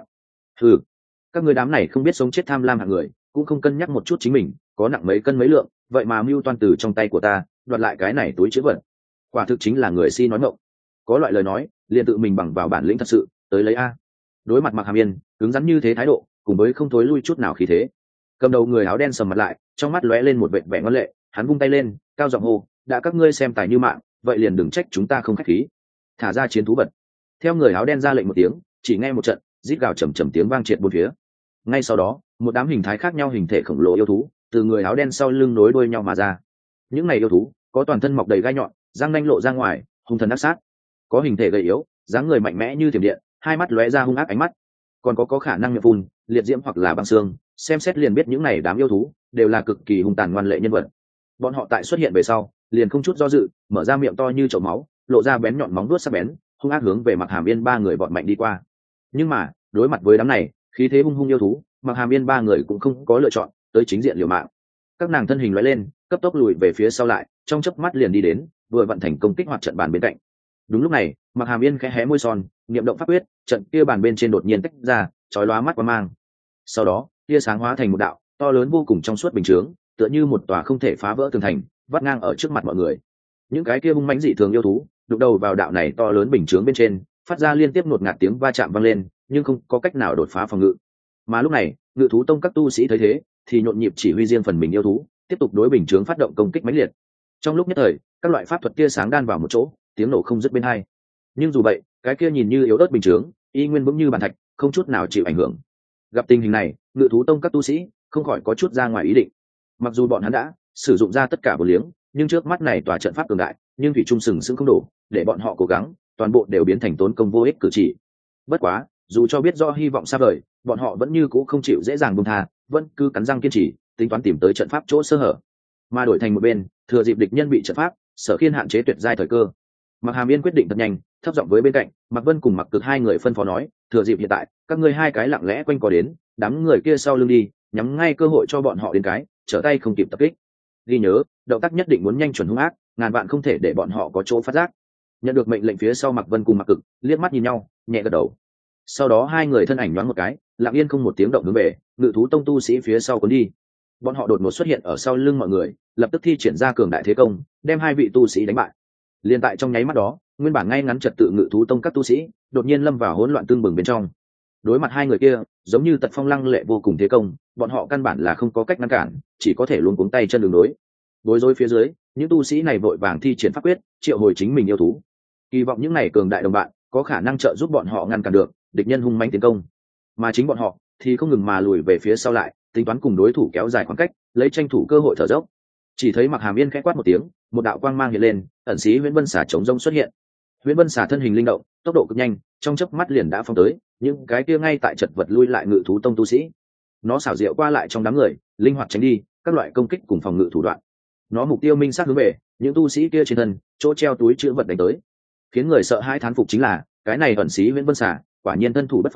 Các ngươi đám này không biết sống chết tham lam hạng người, cũng không cân nhắc một chút chính mình có nặng mấy cân mấy lượng, vậy mà mưu toan từ trong tay của ta đoạt lại cái này túi chữ vật, quả thực chính là người si nói ngọng. Có loại lời nói liền tự mình bằng vào bản lĩnh thật sự tới lấy a. Đối mặt Mặc Hàm Yên cứng rắn như thế thái độ, cùng với không thối lui chút nào khí thế, cầm đầu người áo đen sầm mặt lại, trong mắt lóe lên một vẻ vẻ ngoan lệ, hắn vung tay lên cao giọng hô, đã các ngươi xem tài như mạng, vậy liền đừng trách chúng ta không khách khí, thả ra chiến thú vật. Theo người áo đen ra lệnh một tiếng, chỉ nghe một trận rít gào trầm trầm tiếng vang triệt bốn phía. Ngay sau đó một đám hình thái khác nhau hình thể khổng lồ yêu thú từ người áo đen sau lưng nối đuôi nhau mà ra. Những này yêu thú có toàn thân mọc đầy gai nhọn, răng nanh lộ ra ngoài, hung thần ác sát, có hình thể gầy yếu, dáng người mạnh mẽ như thiểm điện, hai mắt lóe ra hung ác ánh mắt, còn có khả năng miệng phun liệt diễm hoặc là băng xương. Xem xét liền biết những này đám yêu thú đều là cực kỳ hung tàn ngoan lệ nhân vật. Bọn họ tại xuất hiện về sau liền không chút do dự mở ra miệng to như chậu máu, lộ ra bén nhọn móng vuốt sắc bén, hung ác hướng về Mặc Hàm Yên ba người vọt mạnh đi qua. Nhưng mà đối mặt với đám này khí thế hung hung yêu thú, Mặc Hàm Yên ba người cũng không có lựa chọn tới chính diện liều mạng. Các nàng thân hình lóe lên, cấp tốc lùi về phía sau lại, trong chớp mắt liền đi đến vừa vận thành công kích hoạt trận bàn bên cạnh. Đúng lúc này Mặc Hàm Yên khẽ hé môi son, niệm động pháp quyết, trận kia bàn bên trên đột nhiên tách ra, chói lóa mắt qua mang. Sau đó tia sáng hóa thành một đạo to lớn vô cùng trong suốt bình chướng, tựa như một tòa không thể phá vỡ tường thành, vắt ngang ở trước mặt mọi người. Những cái kia hung mãnh dị thường yêu thú đụng đầu vào đạo này to lớn bình chướng bên trên, phát ra liên tiếp ngột ngạt tiếng va chạm vang lên, nhưng không có cách nào đột phá phòng ngự. Mà lúc này Ngự Thú Tông các tu sĩ thấy thế thì nhộn nhịp chỉ huy riêng phần mình yêu thú tiếp tục đối bình chướng phát động công kích mãnh liệt. Trong lúc nhất thời các loại pháp thuật tia sáng đan vào một chỗ, tiếng nổ không dứt bên hai. Nhưng dù vậy cái kia nhìn như yếu ớt bình chướng y nguyên vững như bàn thạch, không chút nào chịu ảnh hưởng. Gặp tình hình này, Ngự Thú Tông các tu sĩ không khỏi có chút ra ngoài ý định. Mặc dù bọn hắn đã sử dụng ra tất cả bổn liếng, nhưng trước mắt này tòa trận pháp cường đại nhưng thủy trung sừng sững không đủ để bọn họ cố gắng, toàn bộ đều biến thành tốn công vô ích cử chỉ. Bất quá dù cho biết do hy vọng xa vời, bọn họ vẫn như cũ không chịu dễ dàng buông tha, vẫn cứ cắn răng kiên trì, tính toán tìm tới trận pháp chỗ sơ hở. Mà đổi thành một bên, thừa dịp địch nhân bị trận pháp sở khiên hạn chế tuyệt giai thời cơ, Mặc Hàm Yên quyết định thật nhanh, thấp giọng với bên cạnh Mặc Vân cùng Mặc Cực hai người phân phó nói, thừa dịp hiện tại các ngươi hai cái lặng lẽ quanh co đến đám người kia sau lưng đi, nhắm ngay cơ hội cho bọn họ đến cái trở tay không kịp tập kích. Ghi nhớ, động tác nhất định muốn nhanh chuẩn hung ác, ngàn vạn không thể để bọn họ có chỗ phát giác. Nhận được mệnh lệnh phía sau, Mặc Vân cùng Mặc Cực liếc mắt nhìn nhau, nhẹ gật đầu. Sau đó hai người thân ảnh nhoáng một cái, lặng yên không một tiếng động hướng về Ngự Thú Tông tu sĩ phía sau cuốn đi. Bọn họ đột ngột xuất hiện ở sau lưng mọi người, lập tức thi triển ra cường đại thế công, đem hai vị tu sĩ đánh bại. Liên tại trong nháy mắt đó, nguyên bản ngay ngắn trật tự Ngự Thú Tông các tu sĩ đột nhiên lâm vào hỗn loạn tương bừng bên trong. Đối mặt hai người kia giống như tật phong lăng lệ vô cùng thế công, bọn họ căn bản là không có cách ngăn cản, chỉ có thể luống cuống tay chân đường đối. Bối rối phía dưới, những tu sĩ này vội vàng thi triển pháp quyết triệu hồi chính mình yêu thú, kỳ vọng những này cường đại đồng bạn có khả năng trợ giúp bọn họ ngăn cản được địch nhân hung mãnh tiến công. Mà chính bọn họ thì không ngừng mà lùi về phía sau lại, tính toán cùng đối thủ kéo dài khoảng cách, lấy tranh thủ cơ hội thở dốc. Chỉ thấy Mặc Hàm Yên khẽ quát một tiếng, một đạo quang mang hiện lên, ẩn sĩ Huyễn Vân Xà chống rông xuất hiện. Huyễn Vân Xà thân hình linh động, tốc độ cực nhanh, trong chớp mắt liền đã phóng tới những cái kia ngay tại chật vật lui lại Ngự Thú Tông tu sĩ. Nó xảo diệu qua lại trong đám người, linh hoạt tránh đi các loại công kích cùng phòng ngự thủ đoạn. Nó mục tiêu minh xác hướng về những tu sĩ kia trên thân chỗ treo túi chữ vật đánh tới. Khiến người sợ hãi thán phục chính là cái này ẩn sĩ Huyễn Vân Xà quả nhiên thân thủ bất phàm,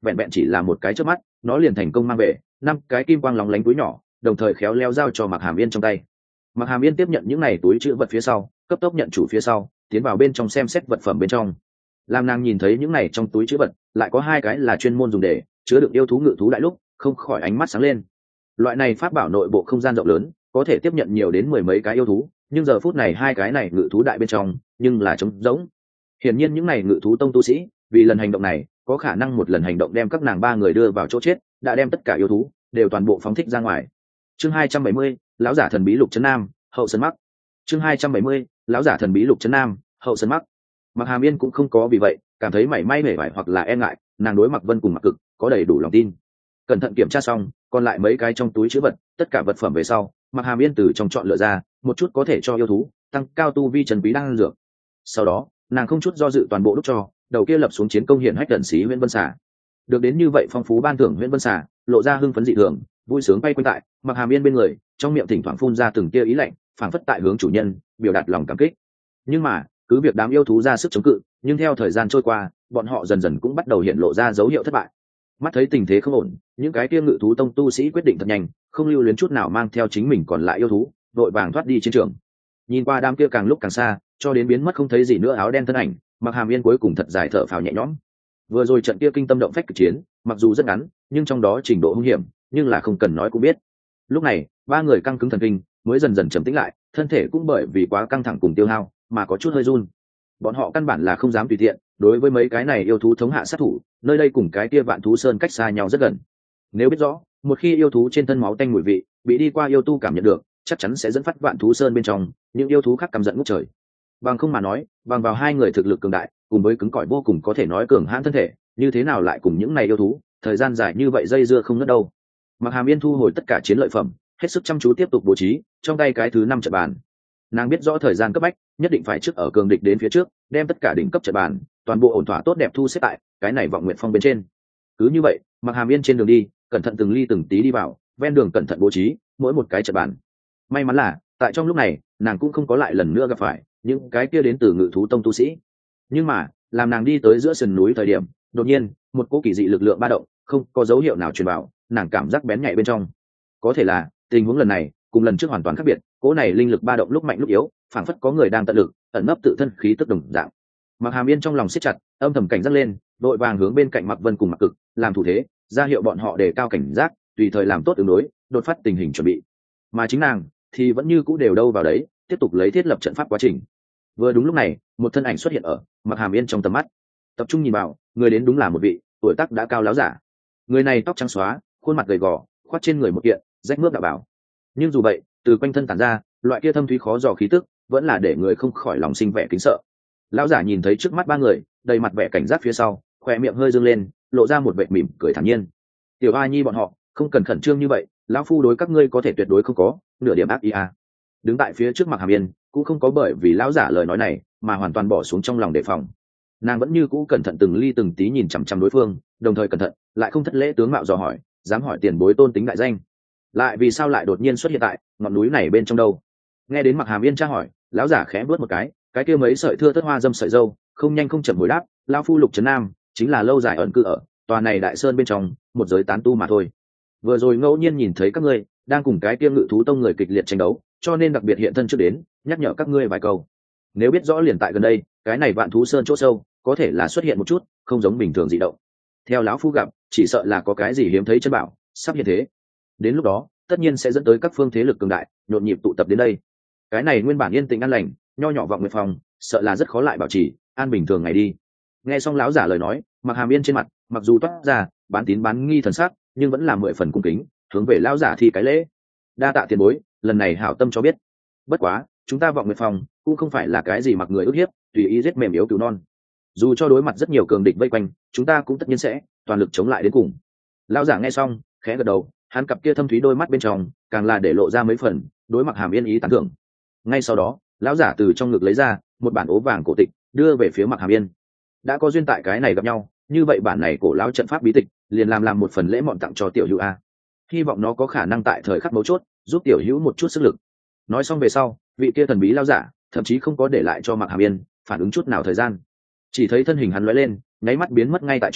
vẹn vẹn chỉ là một cái chớp mắt nó liền thành công mang về 5 cái kim quang lóng lánh túi nhỏ, đồng thời khéo léo giao cho Mạc Hàm Yên trong tay. Mạc Hàm Yên tiếp nhận những này túi chữ vật phía sau, cấp tốc nhận chủ phía sau, tiến vào bên trong xem xét vật phẩm bên trong. Làm nàng nhìn thấy những này trong túi chữ vật lại có 2 cái là chuyên môn dùng để chứa đựng yêu thú ngự thú đại lúc, không khỏi ánh mắt sáng lên. Loại này pháp bảo nội bộ không gian rộng lớn, có thể tiếp nhận nhiều đến 10 mấy cái yêu thú, nhưng giờ phút này 2 cái này ngự thú đại bên trong nhưng là trống rỗng. Hiển nhiên những này ngự thú tông tu sĩ vì lần hành động này có khả năng một lần hành động đem các nàng 3 người đưa vào chỗ chết, đã đem tất cả yêu thú đều toàn bộ phóng thích ra ngoài. Chương 270, lão giả thần bí Lục Trấn Nam, hậu sơn mắc. Chương 270, lão giả thần bí Lục Trấn Nam, hậu sơn mắc. Mạc Hàm Yên cũng không có vì vậy cảm thấy mảy may hề vải hoặc là e ngại, nàng đối Mạc Vân cùng Mạc Cực có đầy đủ lòng tin. Cẩn thận kiểm tra xong còn lại mấy cái trong túi chứa vật, tất cả vật phẩm về sau, Mạc Hàm Yên từ trong chọn lựa ra một chút có thể cho yêu thú tăng cao tu vi trần quý đan dược. Sau đó nàng không chút do dự toàn bộ đúc cho đầu kia lập xuống chiến công hiển hách tận sĩ Huyễn Vân Xà. Được đến như vậy phong phú ban thưởng, Huyễn Vân Xà lộ ra hưng phấn dị thường, vui sướng bay quanh tại Mạc Hàm Yên bên người, trong miệng thỉnh thoảng phun ra từng tia ý lạnh, phảng phất tại hướng chủ nhân biểu đạt lòng cảm kích. Nhưng mà cứ việc đám yêu thú ra sức chống cự, nhưng theo thời gian trôi qua bọn họ dần dần cũng bắt đầu hiện lộ ra dấu hiệu thất bại. Mắt thấy tình thế không ổn, những cái kia ngự thú tông tu sĩ quyết định thật nhanh, không lưu luyến chút nào mang theo chính mình còn lại yêu thú vội vàng thoát đi chiến trường. Nhìn qua đám kia càng lúc càng xa, cho đến biến mất không thấy gì nữa áo đen thân ảnh, Mạc Hàm Yên cuối cùng thật dài thở phào nhẹ nhõm. Vừa rồi trận kia kinh tâm động phách cực chiến mặc dù rất ngắn, nhưng trong đó trình độ hung hiểm nhưng là không cần nói cũng biết. Lúc này 3 người căng cứng thần kinh mới dần dần trầm tĩnh lại, thân thể cũng bởi vì quá căng thẳng cùng tiêu hao mà có chút hơi run. Bọn họ căn bản là không dám tùy tiện đối với mấy cái này yêu thú thống hạ sát thủ, nơi đây cùng cái kia Vạn Thú Sơn cách xa nhau rất gần. Nếu biết rõ một khi yêu thú trên thân máu tanh mùi vị bị đi qua yêu tu cảm nhận được, chắc chắn sẽ dẫn phát Vạn Thú Sơn bên trong những yêu thú khác căm giận ngút trời. Bằng không mà nói, bằng vào 2 người thực lực cường đại cùng với cứng cỏi vô cùng có thể nói cường hãn thân thể, như thế nào lại cùng những này yêu thú thời gian dài như vậy dây dưa không ngớt đâu. Mạc Hàm Yên thu hồi tất cả chiến lợi phẩm, hết sức chăm chú tiếp tục bố trí trong tay cái thứ 5 trận bàn. Nàng biết rõ thời gian cấp bách, nhất định phải trước ở cường địch đến phía trước đem tất cả đỉnh cấp trận bàn toàn bộ ổn thỏa tốt đẹp thu xếp tại cái này vọng nguyện phong bên trên. Cứ như vậy, Mạc Hàm Yên trên đường đi cẩn thận từng ly từng tí đi vào, ven đường cẩn thận bố trí mỗi một cái trận bàn. May mắn là tại trong lúc này nàng cũng không có lại lần nữa gặp phải những cái kia đến từ ngự thú tông tu sĩ. Nhưng mà làm nàng đi tới giữa sườn núi thời điểm, đột nhiên một cỗ kỳ dị lực lượng ba động không có dấu hiệu nào truyền vào, nàng cảm giác bén nhạy bên trong. Có thể là tình huống lần này cùng lần trước hoàn toàn khác biệt, cỗ này linh lực ba động lúc mạnh lúc yếu, phảng phất có người đang tận lực ẩn nấp tự thân khí tức đồng dạng. Mạc Hàm Yên trong lòng siết chặt, âm thầm cảnh giác lên, đội vàng hướng bên cạnh Mạc Vân cùng Mạc Cực làm thủ thế, ra hiệu bọn họ đề cao cảnh giác, tùy thời làm tốt ứng đối, đột phát tình hình chuẩn bị. Mà chính nàng thì vẫn như cũ đều đâu vào đấy, tiếp tục lấy thiết lập trận pháp quá trình. Vừa đúng lúc này, một thân ảnh xuất hiện ở Mạc Hàm Yên trong tầm mắt. Tập trung nhìn vào, người đến đúng là một vị tuổi tác đã cao láo giả. Người này tóc trắng xóa, khuôn mặt gầy gò, khoác trên người một kiện rách mướp đạo bảo. Nhưng dù vậy, từ quanh thân tản ra loại kia thâm thúy khó dò khí tức, vẫn là để người không khỏi lòng sinh vẻ kính sợ. Lão giả nhìn thấy trước mắt 3 người, đầy mặt vẻ cảnh giác phía sau, khóe miệng hơi dương lên, lộ ra một vẻ mỉm cười thản nhiên. Tiểu A Nhi bọn họ, không cần khẩn trương như vậy, lão phu đối các ngươi có thể tuyệt đối không có nửa điểm ác ý a. Đứng tại phía trước Mạc Hàm Yên cũng không có bởi vì lão giả lời nói này mà hoàn toàn bỏ xuống trong lòng đề phòng. Nàng vẫn như cũ cẩn thận từng ly từng tí nhìn chằm chằm đối phương, đồng thời cẩn thận lại không thất lễ tướng mạo dò hỏi, dám hỏi tiền bối tôn tính đại danh, lại vì sao lại đột nhiên xuất hiện tại ngọn núi này bên trong đâu. Nghe đến Mạc Hàm Yên tra hỏi, lão giả khẽ bước một cái kia mấy sợi thưa thớt hoa dâm sợi dâu không nhanh không chậm hồi đáp, lão phu Lục Trấn Nam chính là lâu dài ẩn cư ở tòa này đại sơn bên trong một giới tán tu mà thôi. Vừa rồi ngẫu nhiên nhìn thấy các ngươi đang cùng cái kia ngự thú tông người kịch liệt tranh đấu, cho nên đặc biệt hiện thân trước đến nhắc nhở các ngươi vài câu. Nếu biết rõ liền tại gần đây cái này Vạn Thú Sơn chỗ sâu có thể là xuất hiện một chút không giống bình thường dị động, theo lão phu gặp chỉ sợ là có cái gì hiếm thấy chân bảo sắp hiện thế. Đến lúc đó tất nhiên sẽ dẫn tới các phương thế lực cường đại nhộn nhịp tụ tập đến đây. Cái này nguyên bản yên tĩnh an lành nho nhỏ vọng nguyệt phòng, sợ là rất khó lại bảo trì an bình thường ngày đi. Nghe xong lão giả lời nói, Mạc Hàm Yên trên mặt mặc dù toát ra bán tín bán nghi thần sắc, nhưng vẫn là 10 phần cung kính hướng về lão giả thi cái lễ. Đa tạ tiền bối, lần này hảo tâm cho biết. Bất quá chúng ta vọng nguyệt phòng cũng không phải là cái gì mặc người ức hiếp tùy ý giết mềm yếu cứu non. Dù cho đối mặt rất nhiều cường địch vây quanh, chúng ta cũng tất nhiên sẽ toàn lực chống lại đến cùng. Lão giả nghe xong khẽ gật đầu, hắn cặp kia thâm thúy đôi mắt bên trong càng là để lộ ra mấy phần đối Mạc Hàm Yên ý tán thưởng. Ngay sau đó lão giả từ trong ngực lấy ra một bản ố vàng cổ tịch đưa về phía Mạc Hàm Yên. Đã có duyên tại cái này gặp nhau, như vậy bản này cổ lão trận pháp bí tịch liền làm một phần lễ mọn tặng cho tiểu hữu a, hy vọng nó có khả năng tại thời khắc mấu chốt giúp tiểu hữu một chút sức lực. Nói xong về sau, vị kia thần bí lão giả thậm chí không có để lại cho Mạc Hàm Yên phản ứng chút nào thời gian, chỉ thấy thân hình hắn lóe lên nháy mắt biến mất ngay tại chỗ,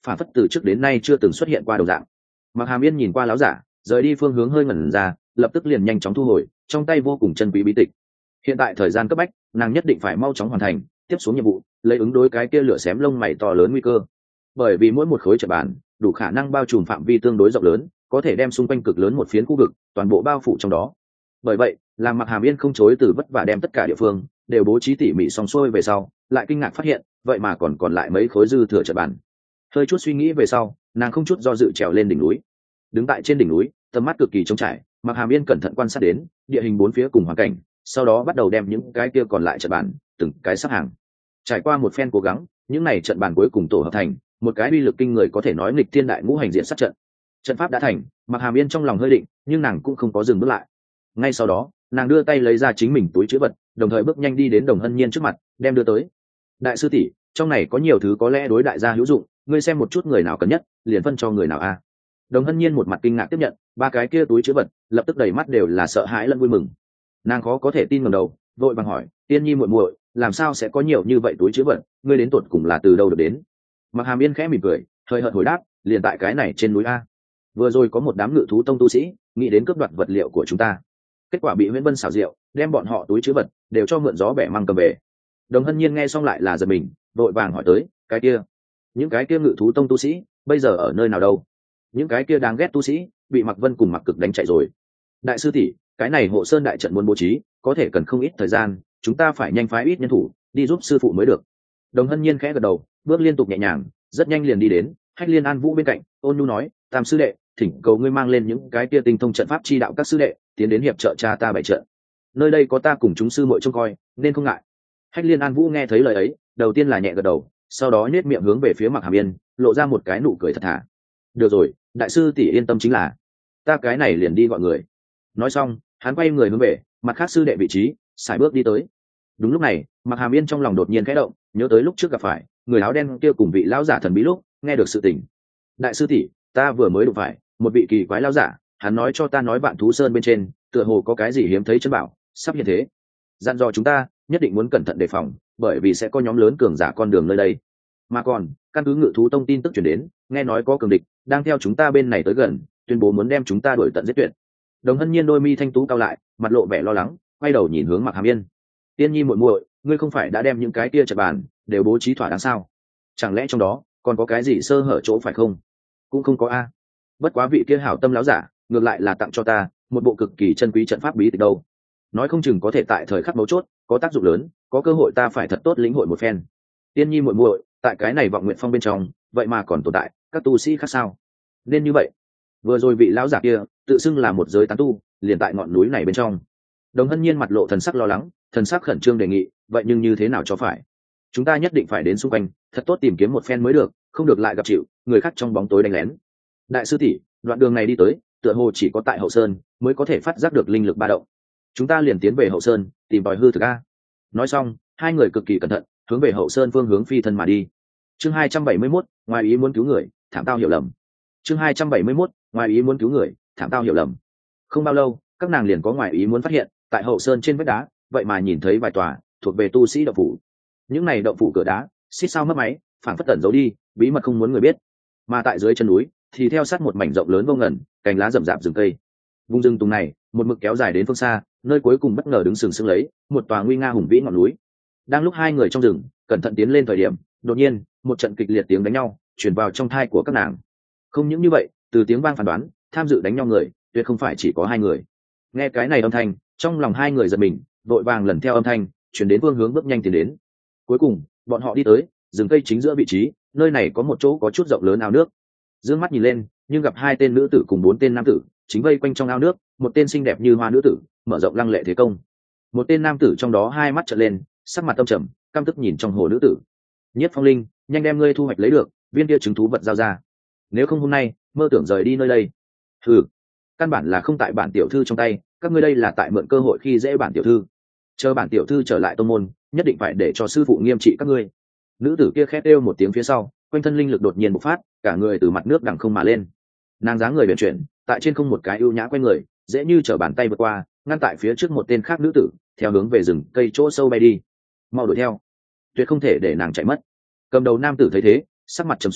phản phất từ trước đến nay chưa từng xuất hiện qua đồng dạng. Mặc Hàm Yên nhìn qua láo giả rời đi phương hướng hơi ngẩn ra, lập tức liền nhanh chóng thu hồi trong tay vô cùng chân quý bí tịch. Hiện tại thời gian cấp bách, nàng nhất định phải mau chóng hoàn thành tiếp xuống nhiệm vụ, lấy ứng đối cái kia lửa xém lông mày to lớn nguy cơ. Bởi vì mỗi một khối trận bàn đủ khả năng bao trùm phạm vi tương đối rộng lớn, có thể đem xung quanh cực lớn một phiến khu vực toàn bộ bao phủ trong đó. Bởi vậy, làm Mặc Hàm Yên không chối từ vất vả đem tất cả địa phương đều bố trí tỉ mỉ xong xuôi về sau, lại kinh ngạc phát hiện, vậy mà còn lại mấy khối dư thừa trận bàn. Hơi chút suy nghĩ về sau, nàng không chút do dự trèo lên đỉnh núi. Đứng tại trên đỉnh núi, tầm mắt cực kỳ trống trải, Mặc Hàm Yên cẩn thận quan sát đến địa hình bốn phía cùng hoàn cảnh, sau đó bắt đầu đem những cái kia còn lại trận bàn từng cái sắp hàng. Trải qua một phen cố gắng, những này trận bàn cuối cùng tổ hợp thành một cái uy lực kinh người, có thể nói nghịch thiên đại ngũ hành diện sát trận. Trận pháp đã thành, Mặc Hàm Yên trong lòng hơi định, nhưng nàng cũng không có dừng bước lại. Ngay sau đó, nàng đưa tay lấy ra chính mình túi trữ vật, đồng thời bước nhanh đi đến Đồng Hân Nhiên trước mặt, đem đưa tới. Đại sư tỷ, trong này có nhiều thứ có lẽ đối đại gia hữu dụng, ngươi xem một chút người nào cần nhất, liền phân cho người nào a. Đồng Hân Nhiên một mặt kinh ngạc tiếp nhận ba cái kia túi trữ vật, lập tức đầy mắt đều là sợ hãi lẫn vui mừng. Nàng khó có thể tin ngẩng đầu, vội vàng hỏi, Tiên Nhi muội muội, làm sao sẽ có nhiều như vậy túi trữ vật, ngươi đến tụt cùng là từ đâu được đến? Mặc Hàm Yên khẽ mỉm cười, hơi hợt hồi đáp, liền tại cái này trên núi a. Vừa rồi có một đám ngự thú tông tu sĩ nghĩ đến cướp đoạt vật liệu của chúng ta, kết quả bị Huyễn Vân xảo diệu đem bọn họ túi trữ vật đều cho mượn gió bẻ măng cầm về. Đồng Hân Nhiên nghe xong lại là giật mình, vội vàng hỏi tới, cái kia, những cái kia ngự thú tông tu sĩ bây giờ ở nơi nào đâu? Những cái kia đáng ghét tu sĩ bị Mặc Vân cùng Mặc Cực đánh chạy rồi. Đại sư tỷ, cái này hộ sơn đại trận muốn bố trí có thể cần không ít thời gian, chúng ta phải nhanh phái ít nhân thủ đi giúp sư phụ mới được. Đồng Hân Nhiên khẽ gật đầu, bước liên tục nhẹ nhàng, rất nhanh liền đi đến Hách Liên An Vũ bên cạnh, ôn nhu nói, Tam sư đệ, thỉnh cầu ngươi mang lên những cái kia tinh thông trận pháp chi đạo các sư đệ tiến đến hiệp trợ cha ta bày trận. Nơi đây có ta cùng chúng sư muội trông coi, nên không ngại. Hách Liên An Vũ nghe thấy lời ấy, đầu tiên là nhẹ gật đầu, sau đó nhếch miệng hướng về phía Mặc Hàm Yên, lộ ra một cái nụ cười thật thà. Được rồi, đại sư tỷ yên tâm chính là, ta cái này liền đi gọi người. Nói xong, hắn quay người hướng về mặt khác sư đệ vị trí, sải bước đi tới. Đúng lúc này, Mặc Hàm Yên trong lòng đột nhiên khẽ động, nhớ tới lúc trước gặp phải người áo đen kia cùng vị lão giả thần bí lúc nghe được sự tình. Đại sư tỷ, ta vừa mới đụng phải một vị kỳ quái lão giả, hắn nói cho ta nói Vạn Thú Sơn bên trên tựa hồ có cái gì hiếm thấy chân bảo sắp hiện thế, dặn dò chúng ta nhất định muốn cẩn thận đề phòng, bởi vì sẽ có nhóm lớn cường giả con đường nơi đây. Mà còn căn cứ ngự thú tông tin tức chuyển đến, nghe nói có cường địch đang theo chúng ta bên này tới gần, tuyên bố muốn đem chúng ta đuổi tận giết tuyệt. Đồng Hân Nhiên đôi mi thanh tú cao lại, mặt lộ vẻ lo lắng, quay đầu nhìn hướng Mặc Hàm Yên. Tiên Nhi muội muội, ngươi không phải đã đem những cái kia trận bàn đều bố trí thỏa đáng sao? Chẳng lẽ trong đó còn có cái gì sơ hở chỗ phải không? Cũng không có a. Bất quá vị kia hảo tâm láo giả ngược lại là tặng cho ta một bộ cực kỳ chân quý trận pháp bí tịch đâu, nói không chừng có thể tại thời khắc mấu chốt có tác dụng lớn, có cơ hội ta phải thật tốt lĩnh hội một phen. Tiên Nhi muội muội, tại cái này vọng nguyện phong bên trong vậy mà còn tồn tại các tu sĩ khác sao? Nên như vậy. Vừa rồi vị lão giả kia tự xưng là một giới tán tu, liền tại ngọn núi này bên trong. Đồng Hân Nhiên mặt lộ thần sắc lo lắng, thần sắc khẩn trương đề nghị, vậy nhưng như thế nào cho phải? Chúng ta nhất định phải đến xung quanh thật tốt tìm kiếm một phen mới được, không được lại gặp chịu người khác trong bóng tối đánh lén. Đại sư tỷ, đoạn đường này đi tới tựa hồ chỉ có tại hậu sơn mới có thể phát giác được linh lực ba động, chúng ta liền tiến về hậu sơn tìm tòi hư thực a. Nói xong, hai người cực kỳ cẩn thận hướng về hậu sơn phương hướng phi thân mà đi. Chương 271, ngoài ý muốn cứu người, thảm tao hiểu lầm. Chương 271, ngoài ý muốn cứu người, thảm tao hiểu lầm. Không bao lâu, các nàng liền có ngoài ý muốn phát hiện, tại hậu sơn trên vách đá, vậy mà nhìn thấy vài tòa thuộc về tu sĩ động phủ. Những này động phủ cửa đá, xít sao mất máy, phản phất tẩn giấu đi, bí mật không muốn người biết. Mà tại dưới chân núi, thì theo sát một mảnh rộng lớn vô ngần, cành lá rậm rạp rừng cây. Vùng rừng tùng này, một mực kéo dài đến phương xa, nơi cuối cùng bất ngờ đứng sừng sững lấy một tòa nguy nga hùng vĩ ngọn núi. Đang lúc hai người trong rừng cẩn thận tiến lên thời điểm, đột nhiên một trận kịch liệt tiếng đánh nhau truyền vào trong thai của các nàng. Không những như vậy, từ tiếng vang phán đoán, tham dự đánh nhau người tuyệt không phải chỉ có hai người. Nghe cái này âm thanh, trong lòng hai người giật mình, vội vàng lần theo âm thanh chuyển đến phương hướng bước nhanh tiến đến. Cuối cùng bọn họ đi tới rừng cây chính giữa vị trí, nơi này có một chỗ có chút rộng lớn ao nước. Dương mắt nhìn lên, nhưng gặp hai tên nữ tử cùng bốn tên nam tử chính vây quanh trong ao nước, một tên xinh đẹp như hoa nữ tử mở rộng lăng lệ thế công, một tên nam tử trong đó hai mắt trợn lên, sắc mặt tâm trầm, căm tức nhìn trong hồ nữ tử. Nhiếp Phong Linh, nhanh đem ngươi thu hoạch lấy được viên kia chứng thú vật giao ra, nếu không hôm nay mơ tưởng rời đi nơi đây. Thử, căn bản là không tại bản tiểu thư trong tay, các ngươi đây là tại mượn cơ hội khi dễ bản tiểu thư. Chờ bản tiểu thư trở lại tông môn, nhất định phải để cho sư phụ nghiêm trị các ngươi. Nữ tử kia khét kêu một tiếng phía sau, quanh thân linh lực đột nhiên bộc phát, cả người từ mặt nước đằng không mà lên. Nàng dáng người huyền chuyển, tại trên không một cái ưu nhã quanh người, dễ như trở bàn tay vượt qua, ngăn tại phía trước một tên khác nữ tử, theo hướng về rừng cây chỗ sâu bay đi. Mau đuổi theo, tuyệt không thể để nàng chạy mất. Cầm đầu nam tử thấy thế, sắc mặt trầm xuống,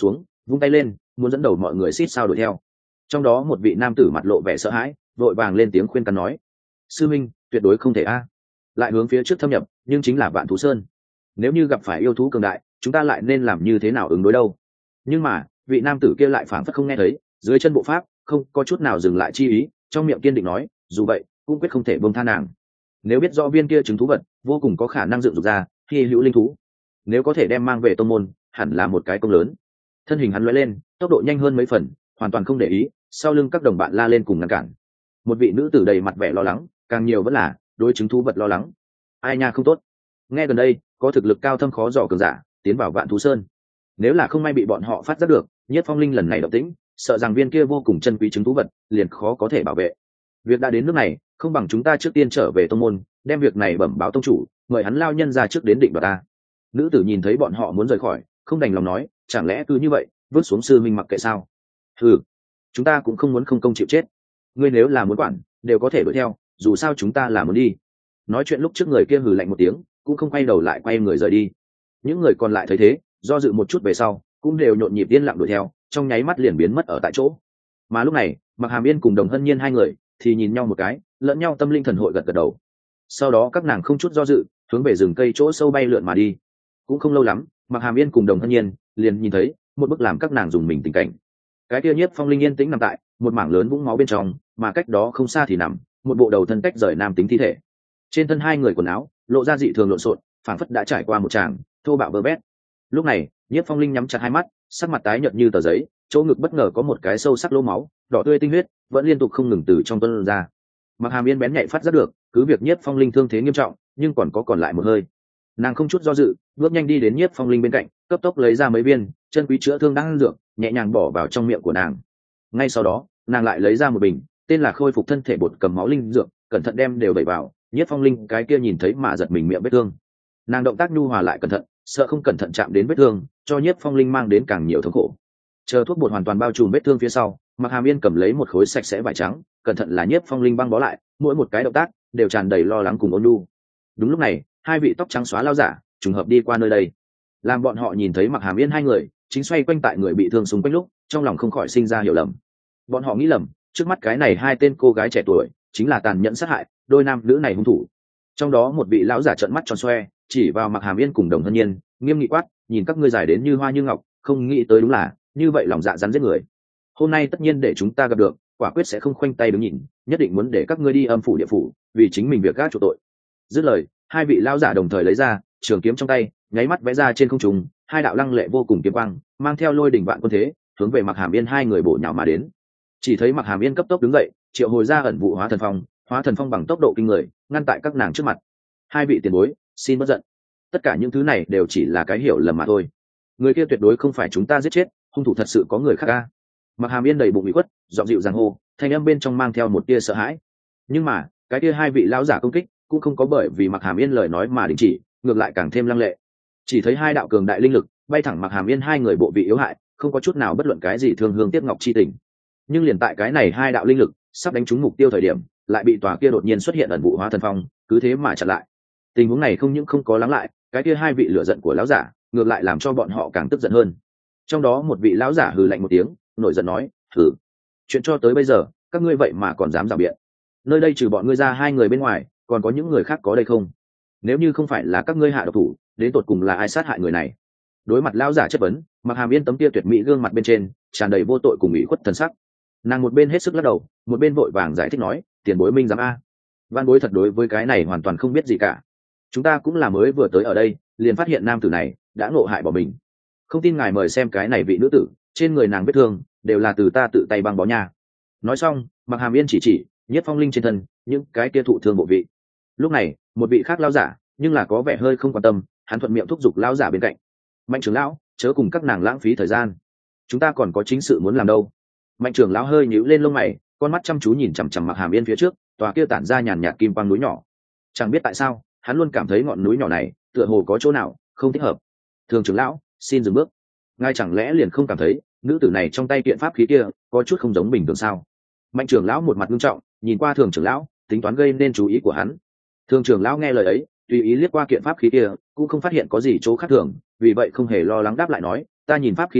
vung tay lên muốn dẫn đầu mọi người xít sao đuổi theo. Trong đó một vị nam tử mặt lộ vẻ sợ hãi, vội vàng lên tiếng khuyên can nói: sư minh, tuyệt đối không thể a. Lại hướng phía trước thâm nhập, nhưng chính là Vạn Thú Sơn. Nếu như gặp phải yêu thú cường đại, chúng ta lại nên làm như thế nào ứng đối đâu? Nhưng mà vị nam tử kia lại phảng phất không nghe thấy, dưới chân bộ pháp không có chút nào dừng lại chi ý, trong miệng kiên định nói: dù vậy cũng quyết không thể buông tha nàng. Nếu biết rõ viên kia chứng thú vật vô cùng có khả năng dựng dục ra hy hữu linh thú, nếu có thể đem mang về tông môn, hẳn là một cái công lớn. Thân hình hắn lóe lên, tốc độ nhanh hơn mấy phần, hoàn toàn không để ý sau lưng các đồng bạn la lên cùng ngăn cản. Một vị nữ tử đầy mặt vẻ lo lắng, càng nhiều vẫn là đối chứng thú vật lo lắng. Ai nha không tốt, nghe gần đây có thực lực cao thâm khó dò cường giả tiến vào Vạn Thú Sơn, nếu là không may bị bọn họ phát giác được Nhiếp Phong Linh lần này động tĩnh, sợ rằng viên kia vô cùng chân quý chứng thú vật liền khó có thể bảo vệ. Việc đã đến nước này, không bằng chúng ta trước tiên trở về tông môn, đem việc này bẩm báo tông chủ, mời hắn lao nhân ra trước đến định đoạt ta. Nữ tử nhìn thấy bọn họ muốn rời khỏi, không đành lòng nói: chẳng lẽ cứ như vậy vứt xuống sư minh mặc kệ sao? Ừ, chúng ta cũng không muốn không công chịu chết. Ngươi nếu là muốn quản, đều có thể đuổi theo, dù sao chúng ta là muốn đi. Nói chuyện lúc trước người kia hừ lạnh một tiếng, cũng không quay đầu lại quay người rời đi. Những người còn lại thấy thế, do dự một chút về sau, cũng đều nhộn nhịp yên lặng đuổi theo, trong nháy mắt liền biến mất ở tại chỗ. Mà lúc này, Mạc Hàm Yên cùng Đồng Hân Nhiên hai người thì nhìn nhau một cái, lẫn nhau tâm linh thần hội gật gật đầu. Sau đó các nàng không chút do dự, hướng về rừng cây chỗ sâu bay lượn mà đi. Cũng không lâu lắm, Mạc Hàm Yên cùng Đồng Hân Nhiên liền nhìn thấy một bức làm các nàng dùng mình tình cảnh. Cái kia Nhiếp Phong Linh yên tĩnh nằm tại một mảng lớn vũng máu bên trong, mà cách đó không xa thì nằm một bộ đầu thân tách rời nam tính thi thể. Trên thân hai người quần áo lộ ra dị thường lộn xộn, phảng phất đã trải qua một tràng thô bạo bơ bét. Lúc này, Nhiếp Phong Linh nhắm chặt hai mắt, sắc mặt tái nhợt như tờ giấy, chỗ ngực bất ngờ có một cái sâu sắc lỗ máu đỏ tươi tinh huyết vẫn liên tục không ngừng từ trong tuôn ra. Mạc Hàm Yên bén nhạy phát giác được, cứ việc Nhiếp Phong Linh thương thế nghiêm trọng, nhưng còn lại một hơi. Nàng không chút do dự, bước nhanh đi đến Nhiếp Phong Linh bên cạnh, cấp tốc lấy ra mấy viên chân quý chữa thương đang dược, nhẹ nhàng bỏ vào trong miệng của nàng. Ngay sau đó, nàng lại lấy ra một bình tên là khôi phục thân thể bột cầm máu linh dược, cẩn thận đem đều đẩy vào. Nhiếp Phong Linh cái kia nhìn thấy mà giật mình miệng vết thương. Nàng động tác nhu hòa lại cẩn thận, sợ không cẩn thận chạm đến vết thương, cho Nhiếp Phong Linh mang đến càng nhiều thống khổ. Chờ thuốc bột hoàn toàn bao trùm vết thương phía sau, Mạc Hàm Yên cầm lấy một khối sạch sẽ vải trắng, cẩn thận là Nhiếp Phong Linh băng bó lại, mỗi một cái động tác đều tràn đầy lo lắng cùng ôn nhu. Đúng lúc này, hai vị tóc trắng xóa lao giả trùng hợp đi qua nơi đây, làm bọn họ nhìn thấy Mạc Hàm Yên hai người chính xoay quanh tại người bị thương xung quanh lúc, trong lòng không khỏi sinh ra hiểu lầm. Bọn họ nghĩ lầm, trước mắt cái này hai tên cô gái trẻ tuổi chính là tàn nhẫn sát hại đôi nam nữ này hung thủ. Trong đó một vị lão giả trợn mắt tròn xoe, chỉ vào Mạc Hàm Yên cùng Đồng Hân Nhiên, nghiêm nghị quát: nhìn các ngươi dài đến như hoa như ngọc, không nghĩ tới đúng là như vậy lòng dạ rắn giết người. Hôm nay tất nhiên để chúng ta gặp được, quả quyết sẽ không khoanh tay đứng nhìn, nhất định muốn để các ngươi đi âm phủ địa phủ, vì chính mình việc gác chuộc tội. Dứt lời, hai vị lão giả đồng thời lấy ra trường kiếm trong tay, nháy mắt vẽ ra trên không trung hai đạo lăng lệ vô cùng kiếm quang, mang theo lôi đỉnh vạn quân thế, hướng về Mạc Hàm Yên hai người bổ nhào mà đến. Chỉ thấy Mạc Hàm Yên cấp tốc đứng dậy, triệu hồi ra ẩn vụ hóa thần phong bằng tốc độ kinh người, ngăn tại các nàng trước mặt. Hai vị tiền bối, xin bất giận, tất cả những thứ này đều chỉ là cái hiểu lầm mà thôi. Người kia tuyệt đối không phải chúng ta giết chết, hung thủ thật sự có người khác ca. Mạc Hàm Yên đầy bụng bị khuất, giọng dịu dàng hô, thanh âm bên trong mang theo một tia sợ hãi. Nhưng mà cái tia hai vị lão giả công kích cũng không có bởi vì Mạc Hàm Yên lời nói mà đình chỉ, ngược lại càng thêm lăng lệ. Chỉ thấy hai đạo cường đại linh lực bay thẳng Mạc Hàm Yên hai người bộ vị yếu hại, không có chút nào bất luận cái gì thương hương tiếc ngọc chi tình. Nhưng liền tại cái này hai đạo linh lực sắp đánh trúng mục tiêu thời điểm, lại bị tòa kia đột nhiên xuất hiện ẩn vụ hóa thần phong cứ thế mà chặn lại. Tình huống này không những không có lắng lại cái kia hai vị lửa giận của lão giả, ngược lại làm cho bọn họ càng tức giận hơn. Trong đó một vị lão giả hừ lạnh một tiếng, nổi giận nói: hừ, chuyện cho tới bây giờ các ngươi vậy mà còn dám rào biện. Nơi đây trừ bọn ngươi ra hai người bên ngoài, còn có những người khác có đây không? Nếu như không phải là các ngươi hạ độc thủ, đến tột cùng là ai sát hại người này? Đối mặt lão giả chất vấn, Mạc Hàm Yên tấm kia tuyệt mỹ gương mặt bên trên tràn đầy vô tội cùng ủy khuất thần sắc. Nàng một bên hết sức lắc đầu, một bên vội vàng giải thích nói: tiền bối minh giám a, văn bối thật đối với cái này hoàn toàn không biết gì cả. Chúng ta cũng là mới vừa tới ở đây, liền phát hiện nam tử này đã ngộ hại bỏ mình. Không tin ngài mời xem cái này vị nữ tử, trên người nàng vết thương đều là từ ta tự tay băng bó nha. Nói xong, Mạc Hàm Yên chỉ Nhiếp Phong Linh trên thân những cái kia thụ thương bộ vị. Lúc này, một vị khác lão giả nhưng là có vẻ hơi không quan tâm, hắn thuận miệng thúc giục lão giả bên cạnh: Mạnh trưởng lão, chớ cùng các nàng lãng phí thời gian, chúng ta còn có chính sự muốn làm đâu. Mạnh trưởng lão hơi nhíu lên lông mày, con mắt chăm chú nhìn chằm chằm Mạc Hàm Yên phía trước tòa kia tản ra nhàn nhạt kim quang núi nhỏ. Chẳng biết tại sao, hắn luôn cảm thấy ngọn núi nhỏ này tựa hồ có chỗ nào không thích hợp. Thường trưởng lão, xin dừng bước. Ngài chẳng lẽ liền không cảm thấy nữ tử này trong tay kiện pháp khí kia có chút không giống bình thường sao? Mạnh trưởng lão một mặt nghiêm trọng nhìn qua thường trưởng lão, tính toán gây nên chú ý của hắn. Thường trưởng lão nghe lời ấy, tùy ý liếc qua kiện pháp khí kia, cũng không phát hiện có gì chỗ khác thường, vì vậy không hề lo lắng đáp lại nói: ta nhìn pháp khí này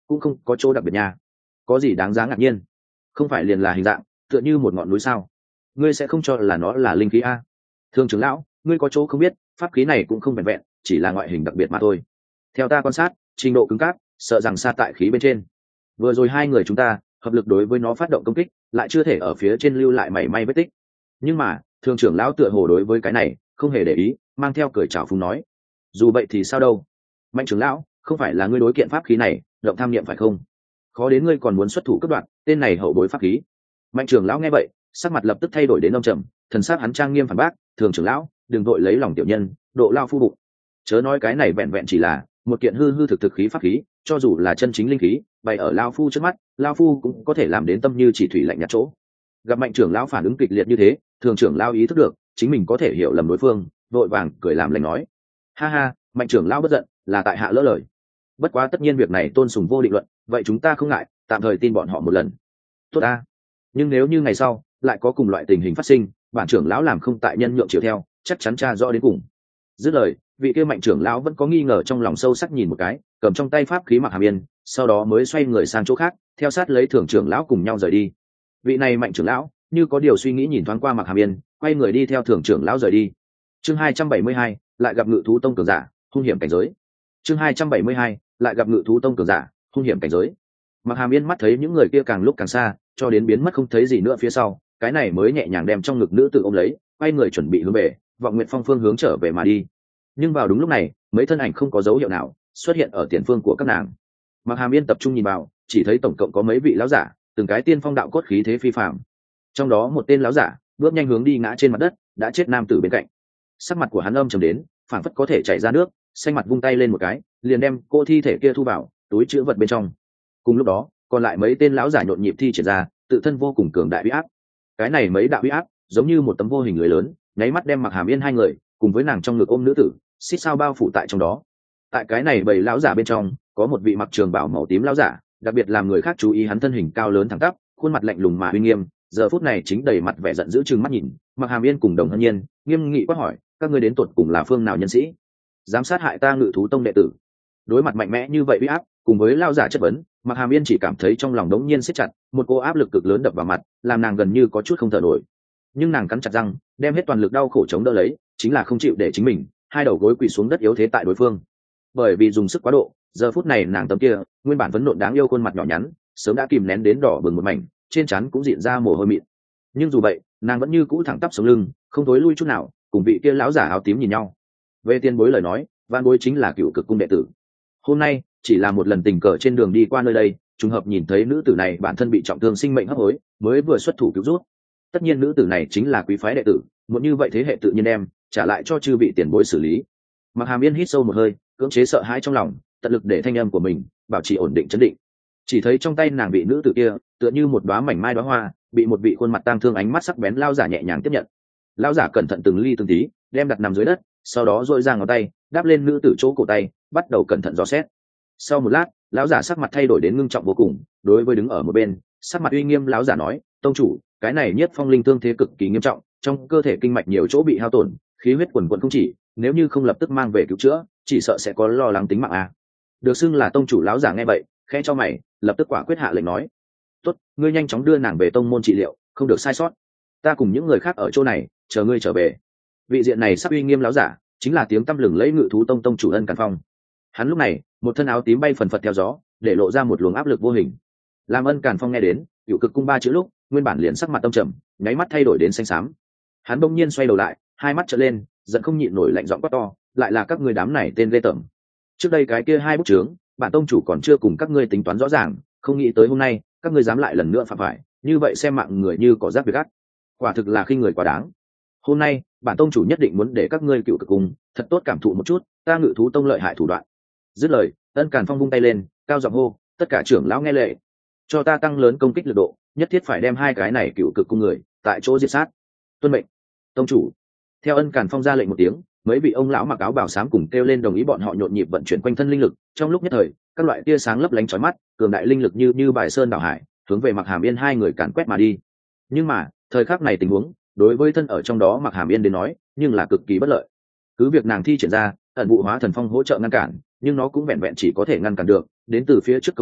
cũng không có chỗ đặc biệt nha. Có gì đáng giá ngạc nhiên? Không phải liền là hình dạng tựa như một ngọn núi sao? Ngươi sẽ không cho là nó là linh khí a? Thường trưởng lão, ngươi có chỗ không biết, pháp khí này cũng không vẹn vẹn chỉ là ngoại hình đặc biệt mà thôi. Theo ta quan sát, trình độ cứng cáp sợ rằng xa tại khí bên trên. Vừa rồi hai người chúng ta hợp lực đối với nó phát động công kích, lại chưa thể ở phía trên lưu lại mảy may vết tích. Nhưng mà thường trưởng lão tựa hồ đối với cái này không hề để ý, mang theo cười chào phúng nói: dù vậy thì sao đâu, Mạnh trưởng lão, không phải là ngươi đối kiện pháp khí này động tham niệm phải không? Khó đến ngươi còn muốn xuất thủ cướp đoạt tên này hậu bối pháp khí. Mạnh trưởng lão nghe vậy, sắc mặt lập tức thay đổi đến âm trầm, thần sắc hắn trang nghiêm phản bác: thường trưởng lão, đừng vội lấy lòng tiểu nhân, độ lao phu bụng. Chớ nói cái này vẹn vẹn chỉ là một kiện hư hư thực thực khí pháp khí, cho dù là chân chính linh khí bày ở lao phu trước mắt, lao phu cũng có thể làm đến tâm như chỉ thủy lạnh nhạt chỗ. Gặp Mạnh trưởng lão phản ứng kịch liệt như thế, thường trưởng lão ý thức được chính mình có thể hiểu lầm đối phương, vội vàng cười làm lành nói: ha ha, Mạnh trưởng lão bất giận, là tại hạ lỡ lời. Bất quá tất nhiên việc này tôn sùng vô định luận, vậy chúng ta không ngại tạm thời tin bọn họ một lần. Tốt ta, nhưng nếu như ngày sau lại có cùng loại tình hình phát sinh, bản trưởng lão làm không tại nhân nhượng chiều theo, chắc chắn tra rõ đến cùng. Dứt lời, vị kia Mạnh trưởng lão vẫn có nghi ngờ trong lòng sâu sắc nhìn một cái, cầm trong tay pháp khí Mặc Hàm Yên, sau đó mới xoay người sang chỗ khác, theo sát lấy thường trưởng lão cùng nhau rời đi. Vị này Mạnh trưởng lão như có điều suy nghĩ nhìn thoáng qua Mặc Hàm Yên, quay người đi theo thường trưởng lão rời đi. Chương 272, lại gặp Ngự thú tông cường giả, hung hiểm cảnh giới. Chương 272, lại gặp Ngự thú tông cường giả, hung hiểm cảnh giới. Mặc Hàm Yên mắt thấy những người kia càng lúc càng xa, cho đến biến mất không thấy gì nữa phía sau, cái này mới nhẹ nhàng đem trong ngực nữ tử ôm lấy, quay người chuẩn bị hướng về Vọng Nguyệt Phong phương hướng trở về mà đi. Nhưng vào đúng lúc này, mấy thân ảnh không có dấu hiệu nào xuất hiện ở tiền phương của các nàng. Mặc Hàm Yên tập trung nhìn vào, chỉ thấy tổng cộng có mấy vị lão giả, từng cái tiên phong đạo cốt khí thế phi phàm. Trong đó một tên lão giả bước nhanh hướng đi ngã trên mặt đất đã chết nam tử bên cạnh. Sắc mặt của hắn âm trầm đến, phảng phất có thể chảy ra nước, xanh mặt vung tay lên một cái, liền đem cô thi thể kia thu vào túi chứa vật bên trong. Cùng lúc đó, còn lại mấy tên lão giả nhộn nhịp thi triển ra tự thân vô cùng cường đại uy áp. Cái này mấy đạo uy áp giống như một tấm vô hình lưới lớn, nháy mắt đem Mặc Hàm Yên hai người cùng với nàng trong ngực ôm nữ tử xít sao bao phủ tại trong đó. Tại cái này bầy lão giả bên trong, có một vị mặc trường bào màu tím lão giả, đặc biệt làm người khác chú ý hắn thân hình cao lớn thẳng tắp, khuôn mặt lạnh lùng mà uy nghiêm, giờ phút này chính đầy mặt vẻ giận dữ trừng mắt nhìn Mặc Hàm Yên cùng Đồng Hân Nhiên, nghiêm nghị quát hỏi: các ngươi đến tuột cùng là phương nào nhân sĩ, dám sát hại ta Ngự thú tông đệ tử? Đối mặt mạnh mẽ như vậy uy áp cùng với lão giả chất vấn, Mặc Hàm Yên chỉ cảm thấy trong lòng đống nhiên siết chặt, một cô áp lực cực lớn đập vào mặt, làm nàng gần như có chút không thở nổi. Nhưng nàng cắn chặt răng, đem hết toàn lực đau khổ chống đỡ lấy, chính là không chịu để chính mình hai đầu gối quỳ xuống đất yếu thế tại đối phương. Bởi vì dùng sức quá độ, giờ phút này nàng tấm kia nguyên bản vấn nộn đáng yêu khuôn mặt nhỏ nhắn sớm đã kìm nén đến đỏ bừng một mảnh, trên trán cũng diện ra mồ hôi mịn. Nhưng dù vậy, nàng vẫn như cũ thẳng tắp sống lưng, không thối lui chút nào, cùng vị kia lão giả áo tím nhìn nhau. Về tiền bối lời nói, Vạn Bối chính là Cựu Cực cung đệ tử. Hôm nay chỉ là một lần tình cờ trên đường đi qua nơi đây, trùng hợp nhìn thấy nữ tử này bản thân bị trọng thương sinh mệnh hấp hối, mới vừa xuất thủ cứu rút. Tất nhiên nữ tử này chính là quý phái đệ tử, muốn như vậy thế hệ tự nhiên đem trả lại cho chư vị tiền bối xử lý. Mặc Hàm Yên hít sâu một hơi, cưỡng chế sợ hãi trong lòng, tận lực để thanh âm của mình bảo trì ổn định chấn định. Chỉ thấy trong tay nàng vị nữ tử kia tựa như một đóa mảnh mai đóa hoa, bị một vị khuôn mặt tang thương ánh mắt sắc bén lão giả nhẹ nhàng tiếp nhận. Lão giả cẩn thận từng ly từng tí đem đặt nằm dưới đất, sau đó duỗi ra ngón tay đáp lên nữ tử chỗ cổ tay, bắt đầu cẩn thận dò xét. Sau một lát, lão giả sắc mặt thay đổi đến ngưng trọng vô cùng, đối với đứng ở một bên sắc mặt uy nghiêm lão giả nói: tông chủ, cái này Nhiếp Phong linh thương thế cực kỳ nghiêm trọng, trong cơ thể kinh mạch nhiều chỗ bị hao tổn, khí huyết quần quần không chỉ, nếu như không lập tức mang về cứu chữa, chỉ sợ sẽ có lo lắng tính mạng a. Được xưng là tông chủ lão giả nghe vậy, khẽ cho mày, lập tức quả quyết hạ lệnh nói: tốt, ngươi nhanh chóng đưa nàng về tông môn trị liệu, không được sai sót. Ta cùng những người khác ở chỗ này chờ ngươi trở về. Vị diện này sắp uy nghiêm lão giả chính là tiếng tăm lừng lẫy Ngự thú tông tông chủ Ân Càn Phong. Hắn lúc này một thân áo tím bay phần phật theo gió, để lộ ra một luồng áp lực vô hình. Làm Ân Càn Phong nghe đến Cựu Cực cung ba chữ lúc, nguyên bản liền sắc mặt tâm trầm, nháy mắt thay đổi đến xanh xám. Hắn bỗng nhiên xoay đầu lại, hai mắt trợn lên, giận không nhịn nổi lạnh giọng quát to: lại là các ngươi đám này tên ghê tởm. Trước đây cái kia hai bút chướng, bản tông chủ còn chưa cùng các ngươi tính toán rõ ràng, không nghĩ tới hôm nay các ngươi dám lại lần nữa phạm phải, như vậy xem mạng người như cỏ rác việc gắt, quả thực là khinh người quá đáng. Hôm nay bản tông chủ nhất định muốn để các ngươi Cựu Cực cung thật tốt cảm thụ một chút ta Ngự thú tông lợi hại thủ đoạn. Dứt lời, Ân Càn Phong vung tay lên, cao giọng hô: tất cả trưởng lão nghe lệnh, cho ta tăng lớn công kích lực độ, nhất thiết phải đem hai cái này Cựu Cực cung người tại chỗ diệt sát. Tuân mệnh, tông chủ. Theo Ân Càn Phong ra lệnh một tiếng, mấy vị ông lão mặc áo bào xám cùng kêu lên đồng ý, bọn họ nhộn nhịp vận chuyển quanh thân linh lực, trong lúc nhất thời các loại tia sáng lấp lánh chói mắt, cường đại linh lực như bài sơn đảo hải, hướng về Mặc Hàm Yên hai người càn quét mà đi. Nhưng mà thời khắc này tình huống đối với thân ở trong đó Mặc Hàm Yên đến nói nhưng là cực kỳ bất lợi. Cứ việc nàng thi triển ra ẩn vụ hóa thần phong hỗ trợ ngăn cản, nhưng nó cũng vẹn vẹn chỉ có thể ngăn cản được đến từ phía trước công kích,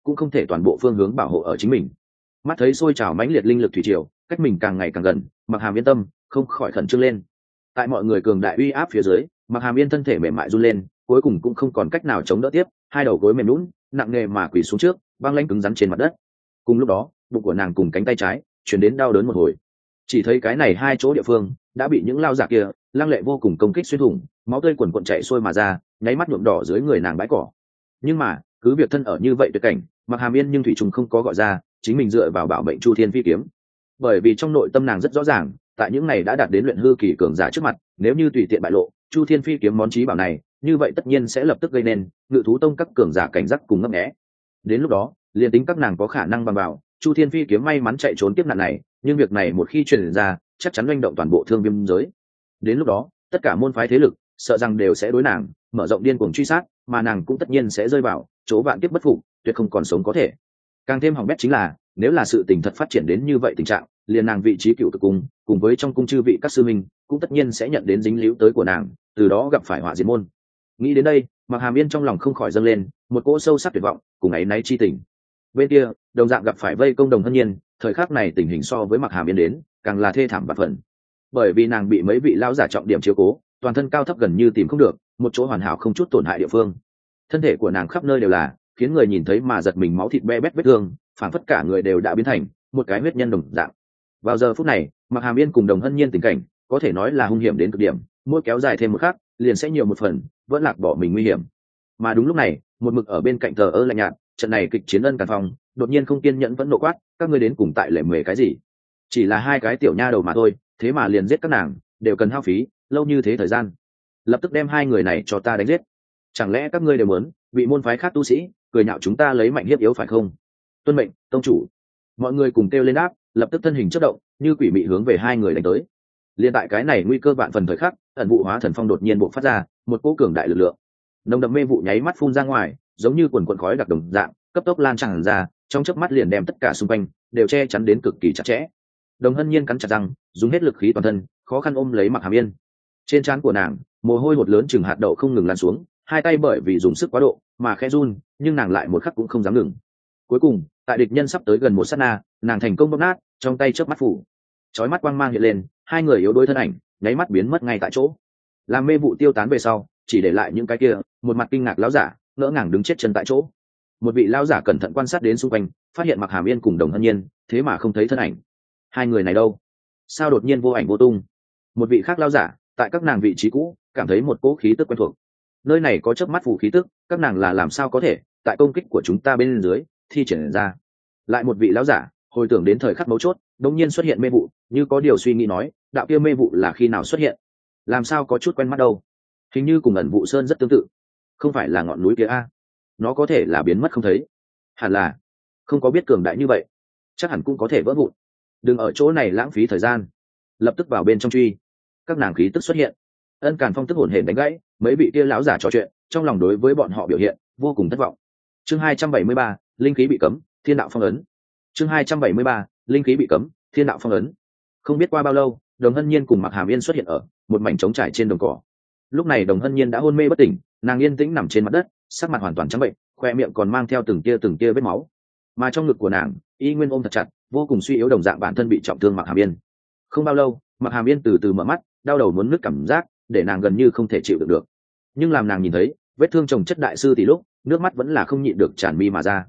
cũng không thể toàn bộ phương hướng bảo hộ ở chính mình. Mắt thấy sôi trào mãnh liệt linh lực thủy triều cách mình càng ngày càng gần, Mặc Hàm yên tâm không khỏi khẩn trương lên. Tại mọi người cường đại uy áp phía dưới, Mặc Hàm yên thân thể mềm mại run lên, cuối cùng cũng không còn cách nào chống đỡ tiếp, hai đầu gối mềm lún nặng nề mà quỳ xuống trước, băng lãnh cứng rắn trên mặt đất. Cùng lúc đó, bụng của nàng cùng cánh tay trái chuyển đến đau đớn một hồi. Chỉ thấy cái này hai chỗ địa phương đã bị những lao giả kia lăng lệ vô cùng công kích xuyên thủng, máu tươi quần quần chảy xuôi mà ra, nháy mắt nhuộm đỏ dưới người nàng bãi cỏ. Nhưng mà cứ việc thân ở như vậy tuyệt cảnh, Mặc Hàm yên nhưng thủy trùng không có gọi ra chính mình dựa vào bảo mệnh Chu Thiên Phi kiếm, bởi vì trong nội tâm nàng rất rõ ràng, tại những này đã đạt đến luyện hư kỳ cường giả trước mặt, nếu như tùy tiện bại lộ Chu Thiên Phi kiếm món chí bảo này, như vậy tất nhiên sẽ lập tức gây nên Ngự thú tông các cường giả cảnh giác cùng ngấp nghé. Đến lúc đó, liền tính các nàng có khả năng bằng vào Chu Thiên Phi kiếm may mắn chạy trốn kiếp nạn này, nhưng việc này một khi truyền ra, chắc chắn manh động toàn bộ Thương Viêm giới. Đến lúc đó, tất cả môn phái thế lực sợ rằng đều sẽ đối nàng mở rộng điên cuồng truy sát, mà nàng cũng tất nhiên sẽ rơi vào chỗ vạn kiếp bất phục, tuyệt không còn sống có thể. Càng thêm hỏng bét chính là, nếu là sự tình thật phát triển đến như vậy tình trạng, liền nàng vị trí cựu cực cung cùng với trong cung chư vị các sư minh cũng tất nhiên sẽ nhận đến dính líu tới của nàng, từ đó gặp phải họa diệt môn. Nghĩ đến đây, Mặc Hàm yên trong lòng không khỏi dâng lên một cỗ sâu sắc tuyệt vọng cùng áy náy chi tình. Bên kia đồng dạng gặp phải vây công Đồng Hân Nhiên, thời khắc này tình hình so với Mặc Hàm yên đến càng là thê thảm bạt phần, bởi vì nàng bị mấy vị lão giả trọng điểm chiếu cố, toàn thân cao thấp gần như tìm không được một chỗ hoàn hảo không chút tổn hại địa phương. Thân thể của nàng khắp nơi đều là khiến người nhìn thấy mà giật mình máu thịt be bét vết thương, phản phất cả người đều đã biến thành một cái huyết nhân đồng dạng. Vào giờ phút này, Mặc Hàm yên cùng Đồng Hân Nhiên tình cảnh có thể nói là hung hiểm đến cực điểm, mỗi kéo dài thêm một khắc liền sẽ nhiều một phần vẫn lạc bỏ mình nguy hiểm. Mà đúng lúc này, một mực ở bên cạnh thờ ơ lạnh nhạt, trận này kịch chiến ân càn phòng đột nhiên không kiên nhẫn vẫn nộ quát: các ngươi đến cùng tại lệ mề cái gì? Chỉ là hai cái tiểu nha đầu mà thôi, thế mà liền giết các nàng đều cần hao phí lâu như thế thời gian, lập tức đem hai người này cho ta đánh giết. Chẳng lẽ các ngươi đều muốn bị môn phái khác tu sĩ cười nhạo chúng ta lấy mạnh hiếp yếu phải không? Tuân mệnh, tông chủ. Mọi người cùng kêu lên đáp, lập tức thân hình chớp động như quỷ mị hướng về hai người đánh tới. Liên tại cái này nguy cơ vạn phần thời khắc, ẩn vụ hóa thần phong đột nhiên bộc phát ra một cỗ cường đại lực lượng, nồng đậm mê vụ nháy mắt phun ra ngoài, giống như quần quần khói đặc đồng dạng cấp tốc lan tràn ra, trong chớp mắt liền đem tất cả xung quanh đều che chắn đến cực kỳ chặt chẽ. Đồng Hân Nhiên cắn chặt răng, dùng hết lực khí toàn thân, khó khăn ôm lấy Mặc Hàm yên. Trên trán của nàng mồ hôi hột lớn chừng hạt đậu không ngừng lan xuống, hai tay bởi vì dùng sức quá độ mà khẽ run, nhưng nàng lại một khắc cũng không dám ngừng. Cuối cùng, tại địch nhân sắp tới gần một sát na, nàng thành công bóp nát, trong tay chớp mắt phủ, chói mắt quang mang hiện lên, hai người yếu đuối thân ảnh nháy mắt biến mất ngay tại chỗ. Làm mê vụ tiêu tán về sau, chỉ để lại những cái kia một mặt kinh ngạc lão giả ngỡ ngàng đứng chết chân tại chỗ. Một vị lão giả cẩn thận quan sát đến xung quanh, phát hiện Mặc Hàm yên cùng Đồng Hân Nhiên thế mà không thấy thân ảnh. Hai người này đâu? Sao đột nhiên vô ảnh vô tung? Một vị khác lão giả tại các nàng vị trí cũ cảm thấy một cỗ khí tức quen thuộc. Nơi này có chớp mắt phù khí tức, các nàng là làm sao có thể tại công kích của chúng ta bên dưới thi triển ra? Lại một vị lão giả hồi tưởng đến thời khắc mấu chốt, đột nhiên xuất hiện mê vụ, như có điều suy nghĩ nói: đạo kia mê vụ là khi nào xuất hiện? Làm sao có chút quen mắt đâu? Hình như cùng ẩn vụ sơn rất tương tự. Không phải là ngọn núi kia a? Nó có thể là biến mất không thấy. Hẳn là không có biết cường đại như vậy, chắc hẳn cũng có thể vỡ vụn. Đừng ở chỗ này lãng phí thời gian, lập tức vào bên trong truy. Các nàng khí tức xuất hiện, Ân Càn Phong tức hổn hển đánh gãy mấy vị kia lão giả trò chuyện, trong lòng đối với bọn họ biểu hiện vô cùng thất vọng. Chương 273, linh khí bị cấm, thiên đạo phong ấn. Chương 273, linh khí bị cấm, thiên đạo phong ấn. Không biết qua bao lâu, Đồng Hân Nhiên cùng Mặc Hàm yên xuất hiện ở một mảnh trống trải trên đồng cỏ. Lúc này Đồng Hân Nhiên đã hôn mê bất tỉnh, nàng yên tĩnh nằm trên mặt đất, sắc mặt hoàn toàn trắng bệnh, khoe miệng còn mang theo từng tia vết máu. Mà trong ngực của nàng, y nguyên ôm thật chặt, vô cùng suy yếu đồng dạng bản thân bị trọng thương Mặc Hàm yên. Không bao lâu, Mặc Hàm yên từ từ mở mắt, đau đầu muốn nứt cảm giác để nàng gần như không thể chịu được. Nhưng làm nàng nhìn thấy vết thương chồng chất đại sư tỷ lúc, nước mắt vẫn là không nhịn được tràn mi mà ra.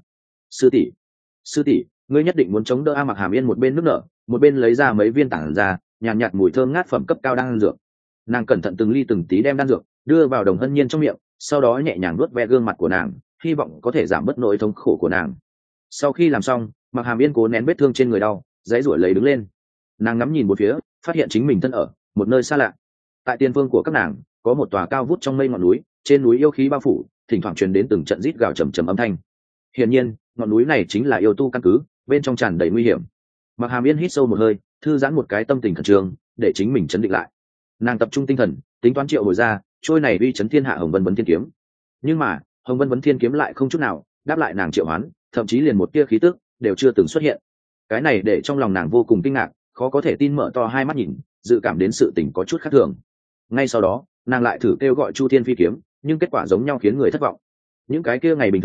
Sư tỷ, ngươi nhất định muốn chống đỡ a? Mặc Hàm yên một bên nước nở, một bên lấy ra mấy viên tảng ra nhàn nhạt mùi thơm ngát phẩm cấp cao đan dược. Nàng cẩn thận từng ly từng tí đem đan dược đưa vào Đồng Hân Nhiên trong miệng, sau đó nhẹ nhàng nuốt ve gương mặt của nàng, hy vọng có thể giảm bớt nỗi thống khổ của nàng. Sau khi làm xong, Mặc Hàm yên cố nén vết thương trên người đau, dãy rủi lấy đứng lên. Nàng ngắm nhìn một phía, phát hiện chính mình thân ở một nơi xa lạ. Tại tiền phương của các nàng có một tòa cao vút trong mây ngọn núi, trên núi yêu khí bao phủ, thỉnh thoảng truyền đến từng trận rít gào trầm trầm âm thanh. Hiển nhiên, ngọn núi này chính là yêu tu căn cứ, bên trong tràn đầy nguy hiểm. Mặc Hàm yên hít sâu một hơi, thư giãn một cái tâm tình khẩn trương, để chính mình chấn định lại. Nàng tập trung tinh thần, tính toán triệu hồi ra trôi này uy chấn thiên hạ Hồng Vân Vấn Thiên kiếm. Nhưng mà Hồng Vân Vấn Thiên kiếm lại không chút nào đáp lại nàng triệu hoán, thậm chí liền một tia khí tức đều chưa từng xuất hiện. Cái này để trong lòng nàng vô cùng kinh ngạc, khó có thể tin mở to hai mắt nhìn, dự cảm đến sự tình có chút khác thường. Ngay sau đó, nàng lại thử kêu gọi Chu Thiên Phi kiếm, nhưng kết quả giống nhau khiến người thất vọng. Những cái kia ngày bình thường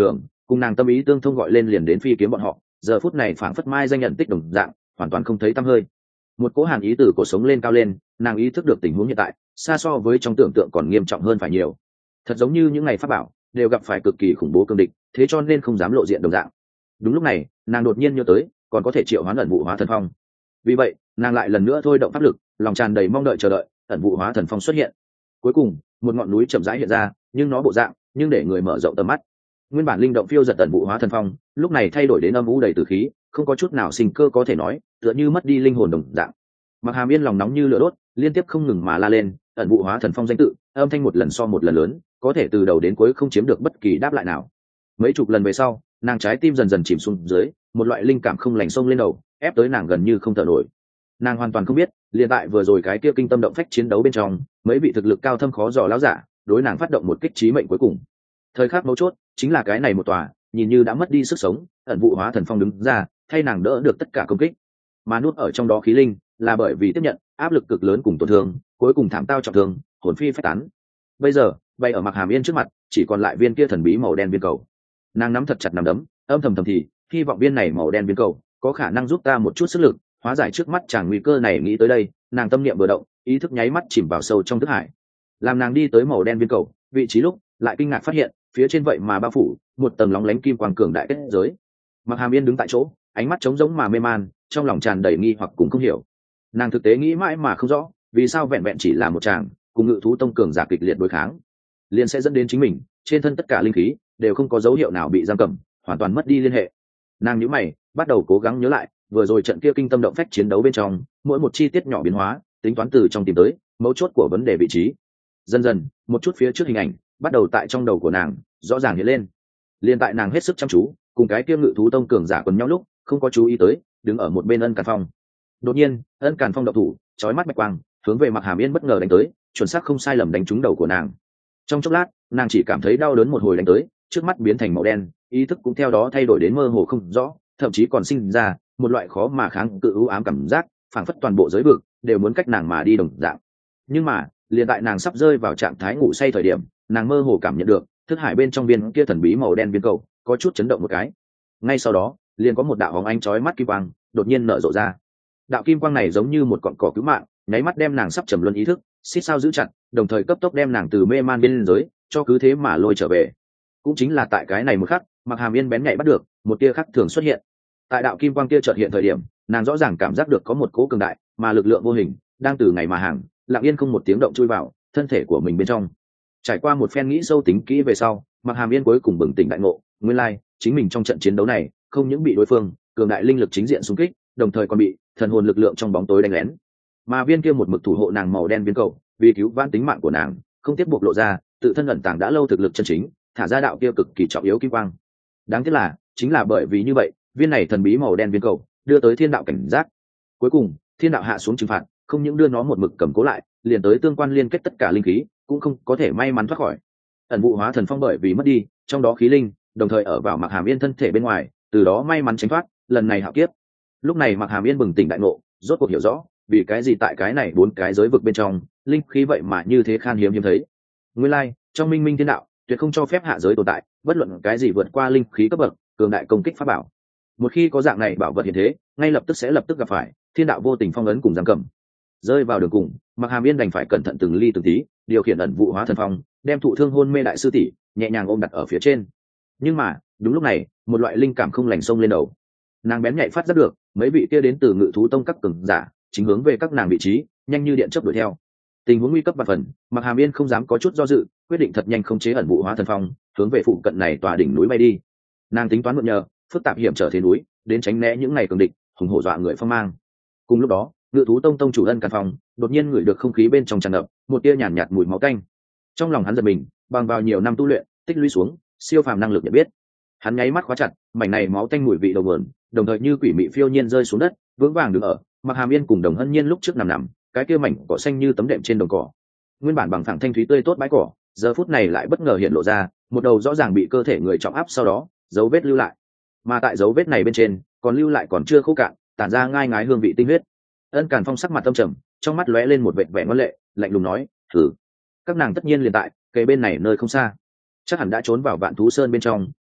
cùng nàng tâm ý tương thông gọi lên liền đến phi kiếm bọn họ giờ phút này phảng phất mai danh nhận tích đồng dạng hoàn toàn không thấy tăm hơi. Một cỗ hàn ý từ cổ sống lên cao lên, nàng ý thức được tình huống hiện tại xa so với trong tưởng tượng còn nghiêm trọng hơn phải nhiều, thật giống như những ngày pháp bảo đều gặp phải cực kỳ khủng bố cương địch, thế cho nên không dám lộ diện đồng dạng. Đúng lúc này nàng đột nhiên nhớ tới còn có thể triệu hoán ẩn vụ hóa thần phong, vì vậy nàng lại lần nữa thôi động pháp lực, lòng tràn đầy mong đợi chờ đợi ẩn vụ hóa thần phong xuất hiện. Cuối cùng một ngọn núi chậm rãi hiện ra, nhưng nó bộ dạng nhưng để người mở rộng tầm mắt. Nguyên bản linh động phiêu giật ẩn vụ hóa thần phong lúc này thay đổi đến âm u đầy tử khí, không có chút nào sinh cơ có thể nói, tựa như mất đi linh hồn đồng dạng. Mặc Hàm Yên lòng nóng như lửa đốt, liên tiếp không ngừng mà la lên ẩn vụ hóa thần phong danh tự, âm thanh một lần so một lần lớn, có thể từ đầu đến cuối không chiếm được bất kỳ đáp lại nào. Mấy chục lần về sau, nàng trái tim dần dần chìm xuống dưới, một loại linh cảm không lành xông lên đầu, ép tới nàng gần như không thở nổi. Nàng hoàn toàn không biết, liền tại vừa rồi cái kia kinh tâm động phách chiến đấu bên trong, mấy vị thực lực cao thâm khó dò lão giả, đối nàng phát động một kích chí mệnh cuối cùng. Thời khắc mấu chốt, chính là cái này một tòa, nhìn như đã mất đi sức sống, ẩn vụ hóa thần phong đứng ra, thay nàng đỡ được tất cả công kích. Mà nuốt ở trong đó khí linh, là bởi vì tiếp nhận áp lực cực lớn cùng tổn thương, cuối cùng thảm tao trọng thương, hồn phi phách tán. Bây giờ, bay ở Mặc Hàm Yên trước mặt, chỉ còn lại viên kia thần bí màu đen viên cầu. Nàng nắm thật chặt nắm đấm, âm thầm thầm thì, hy vọng viên này màu đen viên cầu có khả năng giúp ta một chút sức lực, hóa giải trước mắt chàng nguy cơ này. Nghĩ tới đây, nàng tâm niệm vừa động, ý thức nháy mắt chìm vào sâu trong thức hải. Làm nàng đi tới màu đen viên cầu vị trí lúc, lại kinh ngạc phát hiện phía trên vậy mà bao phủ một tầng lóng lánh kim quang cường đại kết giới. Mặc Hàm Yên đứng tại chỗ, ánh mắt trống rỗng mà mê man, trong lòng tràn đầy nghi hoặc cùng không hiểu. Nàng thực tế nghĩ mãi mà không rõ, vì sao vẹn vẹn chỉ là một chàng cùng Ngự thú tông cường giả kịch liệt đối kháng, liền sẽ dẫn đến chính mình trên thân tất cả linh khí đều không có dấu hiệu nào bị giam cầm, hoàn toàn mất đi liên hệ. Nàng nhíu mày, bắt đầu cố gắng nhớ lại vừa rồi trận kia kinh tâm động phách chiến đấu bên trong mỗi một chi tiết nhỏ biến hóa, tính toán từ trong tìm tới mấu chốt của vấn đề vị trí. Dần dần, một chút phía trước hình ảnh bắt đầu tại trong đầu của nàng rõ ràng hiện lên. Liên tại nàng hết sức chăm chú cùng cái kia Ngự thú tông cường giả quần nhau lúc, không có chú ý tới đứng ở một bên Ân Càn Phong. Đột nhiên Ân Càn Phong động thủ, chói mắt bạch quang hướng về Mặc Hàm Yên bất ngờ đánh tới, chuẩn xác không sai lầm đánh trúng đầu của nàng. Trong chốc lát, nàng chỉ cảm thấy đau đớn một hồi đánh tới, trước mắt biến thành màu đen, ý thức cũng theo đó thay đổi đến mơ hồ không rõ, thậm chí còn sinh ra một loại khó mà kháng cự u ám cảm giác, phảng phất toàn bộ giới vực đều muốn cách nàng mà đi đồng dạng. Nhưng mà liền tại nàng sắp rơi vào trạng thái ngủ say thời điểm, nàng mơ hồ cảm nhận được thức hải bên trong viên kia thần bí màu đen viên cầu có chút chấn động một cái. Ngay sau đó liền có một đạo bóng ánh chói mắt kim quang đột nhiên nở rộ ra. Đạo kim quang này giống như một cọn cỏ cứu mạng, nháy mắt đem nàng sắp trầm luân ý thức xít sao giữ chặt, đồng thời cấp tốc đem nàng từ mê man biên giới cho cứ thế mà lôi trở về. Cũng chính là tại cái này một khắc, Mặc Hàm Yên bén nhạy bắt được một tia khắc thường xuất hiện. Tại đạo kim quang kia chợt hiện thời điểm, nàng rõ ràng cảm giác được có một cỗ cường đại mà lực lượng vô hình đang từ ngày mà hàng lặng yên không một tiếng động chui vào thân thể của mình bên trong. Trải qua một phen nghĩ sâu tính kỹ về sau, Mặc Hàm Yên cuối cùng bừng tỉnh đại ngộ, nguyên lai chính mình trong trận chiến đấu này không những bị đối phương cường đại linh lực chính diện xung kích, đồng thời còn bị thần hồn lực lượng trong bóng tối đánh lén. Mà viên kia một mực thủ hộ nàng màu đen viên cầu, vì cứu vãn tính mạng của nàng, không tiếp bộc lộ ra tự thân ẩn tàng đã lâu thực lực chân chính, thả ra đạo kia cực kỳ trọng yếu kim quang. Đáng tiếc là, chính là bởi vì như vậy, viên này thần bí màu đen viên cầu đưa tới thiên đạo cảnh giác. Cuối cùng, thiên đạo hạ xuống trừng phạt, không những đưa nó một mực cầm cố lại, liền tới tương quan liên kết tất cả linh khí cũng không có thể may mắn thoát khỏi. Ẩn vụ hóa thần phong bởi vì mất đi trong đó khí linh, đồng thời ở vào Mặc Hàm Yên thân thể bên ngoài, từ đó may mắn tránh thoát lần này hạo kiếp. Lúc này Mặc Hàm Yên bừng tỉnh đại ngộ, rốt cuộc hiểu rõ vì cái gì tại cái này 4 cái giới vực bên trong linh khí vậy mà như thế khan hiếm hiếm thấy. Nguyên lai, trong minh minh thiên đạo tuyệt không cho phép hạ giới tồn tại bất luận cái gì vượt qua linh khí cấp bậc cường đại công kích pháp bảo. Một khi có dạng này bảo vật hiện thế, ngay lập tức sẽ lập tức gặp phải thiên đạo vô tình phong ấn cùng giam cầm. Rơi vào đường cùng, Mặc Hàm Yên đành phải cẩn thận từng ly từng tí điều khiển ẩn vụ hóa thần phong, đem thụ thương hôn mê đại sư tỷ nhẹ nhàng ôm đặt ở phía trên. Nhưng mà đúng lúc này, một loại linh cảm không lành xông lên đầu. Nàng bén nhạy phát giác được mấy vị kia đến từ Ngự thú tông các cường giả chính hướng về các nàng vị trí, nhanh như điện chớp đuổi theo. Tình huống nguy cấp và phần, Mặc Hàm Yên không dám có chút do dự, quyết định thật nhanh khống chế ẩn vụ hóa thần phong, hướng về phụ cận này tòa đỉnh núi bay đi. Nàng tính toán mượn nhờ phức tạp hiểm trở thế núi, đến tránh né những ngày cường địch hùng hổ dọa người phong mang. Cùng lúc đó, Ngự thú tông tông chủ Ân Càn Phong đột nhiên ngửi được không khí bên trong tràn ngập một tia nhàn nhạt mùi máu tanh. Trong lòng hắn giật mình, bằng vào nhiều năm tu luyện tích lũy xuống siêu phàm năng lực nhận biết, hắn nháy mắt khóa chặt mảnh này máu tanh mùi vị đầu nguồn, đồng thời như quỷ mị phiêu nhiên rơi xuống đất, vững vàng đứng ở Mặc Hàm Yên cùng Đồng Hân Nhiên lúc trước nằm cái kia mảnh cỏ xanh như tấm đệm trên đồng cỏ. Nguyên bản bằng phẳng thanh thúy tươi tốt bãi cỏ, giờ phút này lại bất ngờ hiện lộ ra một đầu rõ ràng bị cơ thể người trọng áp, sau đó dấu vết lưu lại, mà tại dấu vết này bên trên còn lưu lại còn chưa khô cạn tản ra ngai ngái hương vị tinh huyết. Ân Càn Phong sắc mặt âm trầm, trong mắt lóe lên một vệt vẻ ngoan lệ, lạnh lùng nói: "Thử." Các nàng tất nhiên liền tại kề bên này nơi không xa, chắc hẳn đã trốn vào Vạn Thú Sơn bên trong,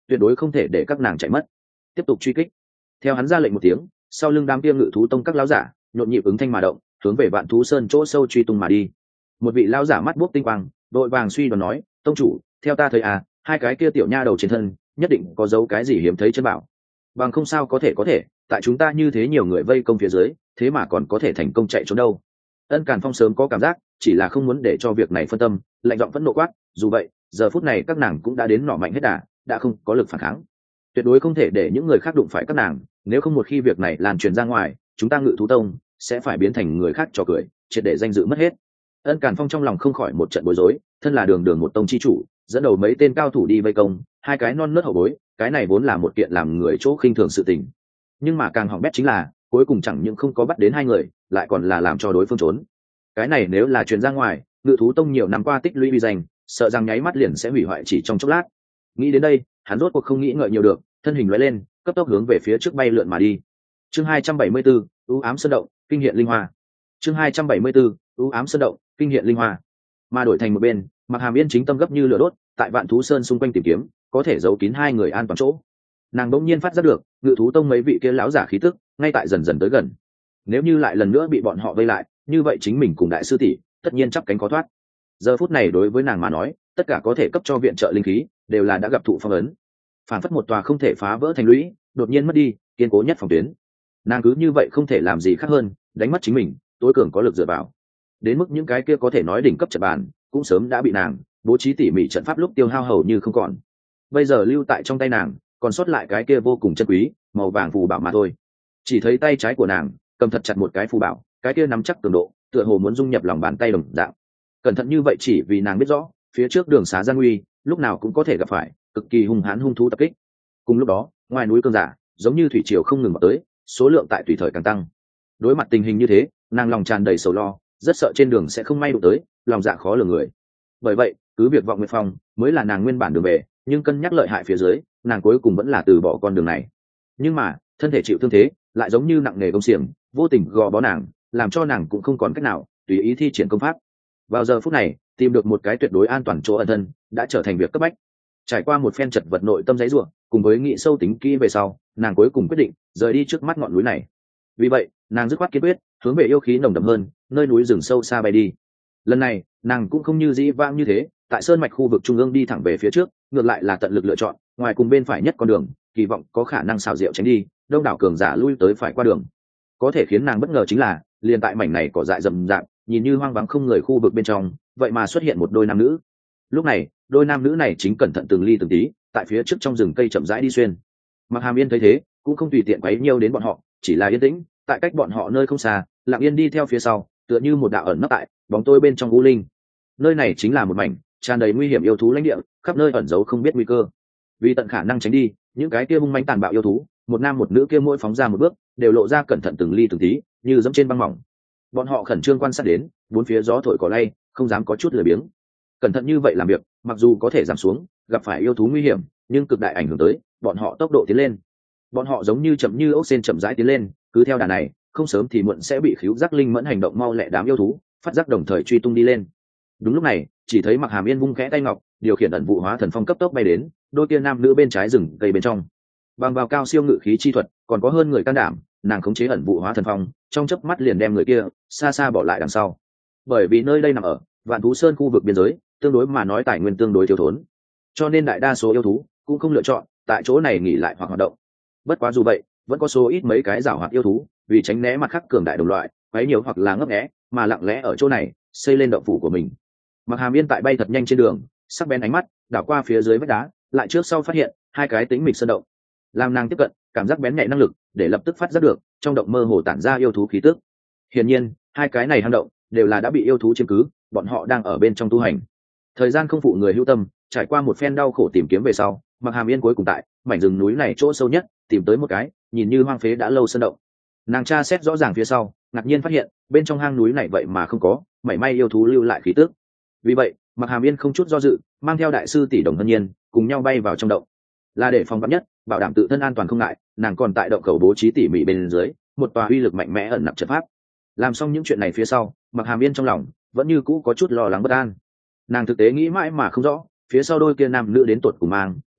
tuyệt đối không thể để các nàng chạy mất. Tiếp tục truy kích. Theo hắn ra lệnh một tiếng, sau lưng đám kia ngự thú tông các lão giả nhộn nhịp ứng thanh mà động, hướng về Vạn Thú Sơn chỗ sâu truy tung mà đi. Một vị lão giả mắt buốc tinh quang, đội vàng suy đoán nói: tông chủ, theo ta thấy à, hai cái kia tiểu nha đầu trên thân nhất định có dấu cái gì hiếm thấy chân bảo. Bằng không sao có thể, tại chúng ta như thế nhiều người vây công phía dưới, thế mà còn có thể thành công chạy trốn đâu. Ân Càn Phong sớm có cảm giác, chỉ là không muốn để cho việc này phân tâm, lạnh giọng vẫn nộ quát: dù vậy, giờ phút này các nàng cũng đã đến nỏ mạnh hết đà, đã không có lực phản kháng, tuyệt đối không thể để những người khác đụng phải các nàng, nếu không một khi việc này lan truyền ra ngoài, chúng ta Ngự Thú Tông sẽ phải biến thành người khác trò cười, triệt để danh dự mất hết. Ân Càn Phong trong lòng không khỏi một trận bối rối, thân là đường một tông chi chủ, dẫn đầu mấy tên cao thủ đi vây công hai cái non nớt hậu bối, cái này vốn là một kiện làm người chỗ khinh thường sự tình. Nhưng mà càng hỏng bét chính là, cuối cùng chẳng những không có bắt đến hai người, lại còn là làm cho đối phương trốn. Cái này nếu là truyền ra ngoài, Ngự Thú Tông nhiều năm qua tích lũy uy danh, sợ rằng nháy mắt liền sẽ hủy hoại chỉ trong chốc lát. Nghĩ đến đây, hắn rốt cuộc không nghĩ ngợi nhiều được, thân hình lóe lên, cấp tốc hướng về phía trước bay lượn mà đi. Chương 274, U ám sơn động, kinh hiện linh hoa. Chương 274, U ám sơn động, kinh hiện linh hoa. Mà đổi thành một bên, Mặc Hàm Yên chính tâm gấp như lửa đốt, tại Vạn Thú Sơn xung quanh tìm kiếm, có thể giấu kín hai người an toàn chỗ. Nàng bỗng nhiên phát giác được, Ngự Thú Tông mấy vị kia lão giả khí tức, ngay tại dần dần tới gần. Nếu như lại lần nữa bị bọn họ vây lại, như vậy chính mình cùng đại sư tỷ tất nhiên chắp cánh khó thoát. Giờ phút này đối với nàng mà nói, tất cả có thể cấp cho viện trợ linh khí, đều là đã gặp thụ phong ấn. Phản phất một tòa không thể phá vỡ thành lũy, đột nhiên mất đi kiên cố nhất phòng tuyến. Nàng cứ như vậy không thể làm gì khác hơn, đánh mất chính mình tối cường có lực dựa vào. Đến mức những cái kia có thể nói đỉnh cấp trận bàn, cũng sớm đã bị nàng bố trí tỉ mỉ trận pháp lúc tiêu hao hầu như không còn. Bây giờ lưu tại trong tay nàng, còn sót lại cái kia vô cùng chân quý, màu vàng phù bảo mà thôi. Chỉ thấy tay trái của nàng cầm thật chặt một cái phù bảo, cái kia nắm chắc cường độ, tựa hồ muốn dung nhập lòng bàn tay đồng dạng. Cẩn thận như vậy chỉ vì nàng biết rõ, phía trước đường xá gian nguy, lúc nào cũng có thể gặp phải cực kỳ hung hãn hung thú tập kích. Cùng lúc đó, ngoài núi cương giả, giống như thủy triều không ngừng vào tới, số lượng tại tùy thời càng tăng. Đối mặt tình hình như thế, nàng lòng tràn đầy sầu lo, rất sợ trên đường sẽ không may đụng tới, lòng dạ khó lường người. Bởi vậy, cứ việc vọng nguyệt phong mới là nàng nguyên bản đường về, nhưng cân nhắc lợi hại phía dưới, nàng cuối cùng vẫn là từ bỏ con đường này. Nhưng mà, thân thể chịu thương thế, lại giống như nặng nề công xiềng, vô tình gò bó nàng, làm cho nàng cũng không còn cách nào tùy ý thi triển công pháp. Vào giờ phút này, tìm được một cái tuyệt đối an toàn chỗ ẩn thân, đã trở thành việc cấp bách. Trải qua một phen chật vật nội tâm giấy rủa, cùng với nghị sâu tính kỹ về sau, nàng cuối cùng quyết định rời đi trước mắt ngọn núi này. Vì vậy, nàng dứt khoát kiên quyết, hướng về yêu khí nồng đậm hơn, nơi núi rừng sâu xa bay đi. Lần này, nàng cũng không như dĩ vãng như thế, tại sơn mạch khu vực trung ương đi thẳng về phía trước, ngược lại là tận lực lựa chọn ngoài cùng bên phải nhất con đường, kỳ vọng có khả năng xảo diệu tránh đi đông đảo cường giả lui tới phải qua đường. Có thể khiến nàng bất ngờ chính là, liền tại mảnh này cỏ dại rậm rạp, nhìn như hoang vắng không người khu vực bên trong, vậy mà xuất hiện một đôi nam nữ. Lúc này, đôi nam nữ này chính cẩn thận từng ly từng tí, tại phía trước trong rừng cây chậm rãi đi xuyên. Mặc Hàm Yên thấy thế, cũng không tùy tiện quấy nhiêu đến bọn họ, chỉ là yên tĩnh, tại cách bọn họ nơi không xa, lặng yên đi theo phía sau, tựa như một đạo ẩn nấp tại bóng tối bên trong u linh. Nơi này chính là một mảnh tràn đầy nguy hiểm yêu thú lãnh địa, khắp nơi ẩn giấu không biết nguy cơ. Vì tận khả năng tránh đi những cái kia hung mãnh tàn bạo yêu thú, một nam một nữ kia mỗi phóng ra một bước, đều lộ ra cẩn thận từng ly từng tí, như dẫm trên băng mỏng. Bọn họ khẩn trương quan sát đến, bốn phía gió thổi cỏ lay, không dám có chút lười biếng. Cẩn thận như vậy làm việc, mặc dù có thể giảm xuống gặp phải yêu thú nguy hiểm, nhưng cực đại ảnh hưởng tới bọn họ tốc độ tiến lên. Bọn họ giống như chậm như ốc sên chậm rãi tiến lên, cứ theo đà này, không sớm thì muộn sẽ bị khứu giác linh mẫn hành động mau lẹ đám yêu thú phát giác đồng thời truy tung đi lên. Đúng lúc này, chỉ thấy Mặc Hàm Yên vung khẽ tay ngọc, điều khiển ẩn vụ hóa thần phong cấp tốc bay đến đôi kia nam nữ bên trái rừng cây bên trong. Bằng vào cao siêu ngự khí chi thuật, còn có hơn người can đảm, nàng khống chế ẩn vụ hóa thần phong, trong chớp mắt liền đem người kia xa xa bỏ lại đằng sau. Bởi vì nơi đây nằm ở Vạn Thú Sơn khu vực biên giới, tương đối mà nói tài nguyên tương đối thiếu thốn, cho nên đại đa số yêu thú cũng không lựa chọn tại chỗ này nghỉ lại hoặc hoạt động. Bất quá dù vậy, vẫn có số ít mấy cái giảo hoạt yêu thú, vì tránh né mặt khác cường đại đồng loại, quấy nhiều hoặc là ngấp nghé, mà lặng lẽ ở chỗ này xây lên động phủ của mình. Mặc Hàm Yên tại bay thật nhanh trên đường, sắc bén ánh mắt đảo qua phía dưới vách đá, lại trước sau phát hiện hai cái tĩnh mịch sơn động. Làm nàng tiếp cận, cảm giác bén nhạy năng lực để lập tức phát giác được trong động mơ hồ tản ra yêu thú khí tức. Hiển nhiên, hai cái này hang động đều là đã bị yêu thú chiếm cứ, bọn họ đang ở bên trong tu hành. Thời gian không phụ người hữu tâm, trải qua một phen đau khổ tìm kiếm về sau, Mặc Hàm Yên cuối cùng tại mảnh rừng núi này chỗ sâu nhất tìm tới một cái nhìn như hoang phế đã lâu sơn động. Nàng tra xét rõ ràng phía sau, ngạc nhiên phát hiện bên trong hang núi này vậy mà không có mảy may yêu thú lưu lại khí tức. Vì vậy, Mặc Hàm Yên không chút do dự, mang theo đại sư tỷ Đồng Hân Nhiên cùng nhau bay vào trong động, là để phòng vắn nhất, bảo đảm tự thân an toàn không ngại. Nàng còn tại động khẩu bố trí tỉ mỉ bên dưới một tòa uy lực mạnh mẽ ẩn nặc trận pháp. Làm xong những chuyện này phía sau, Mặc Hàm Yên trong lòng vẫn như cũ có chút lo lắng bất an. Nàng thực tế nghĩ mãi mà không rõ, phía sau đôi kia nam nữ đến tột cùng mang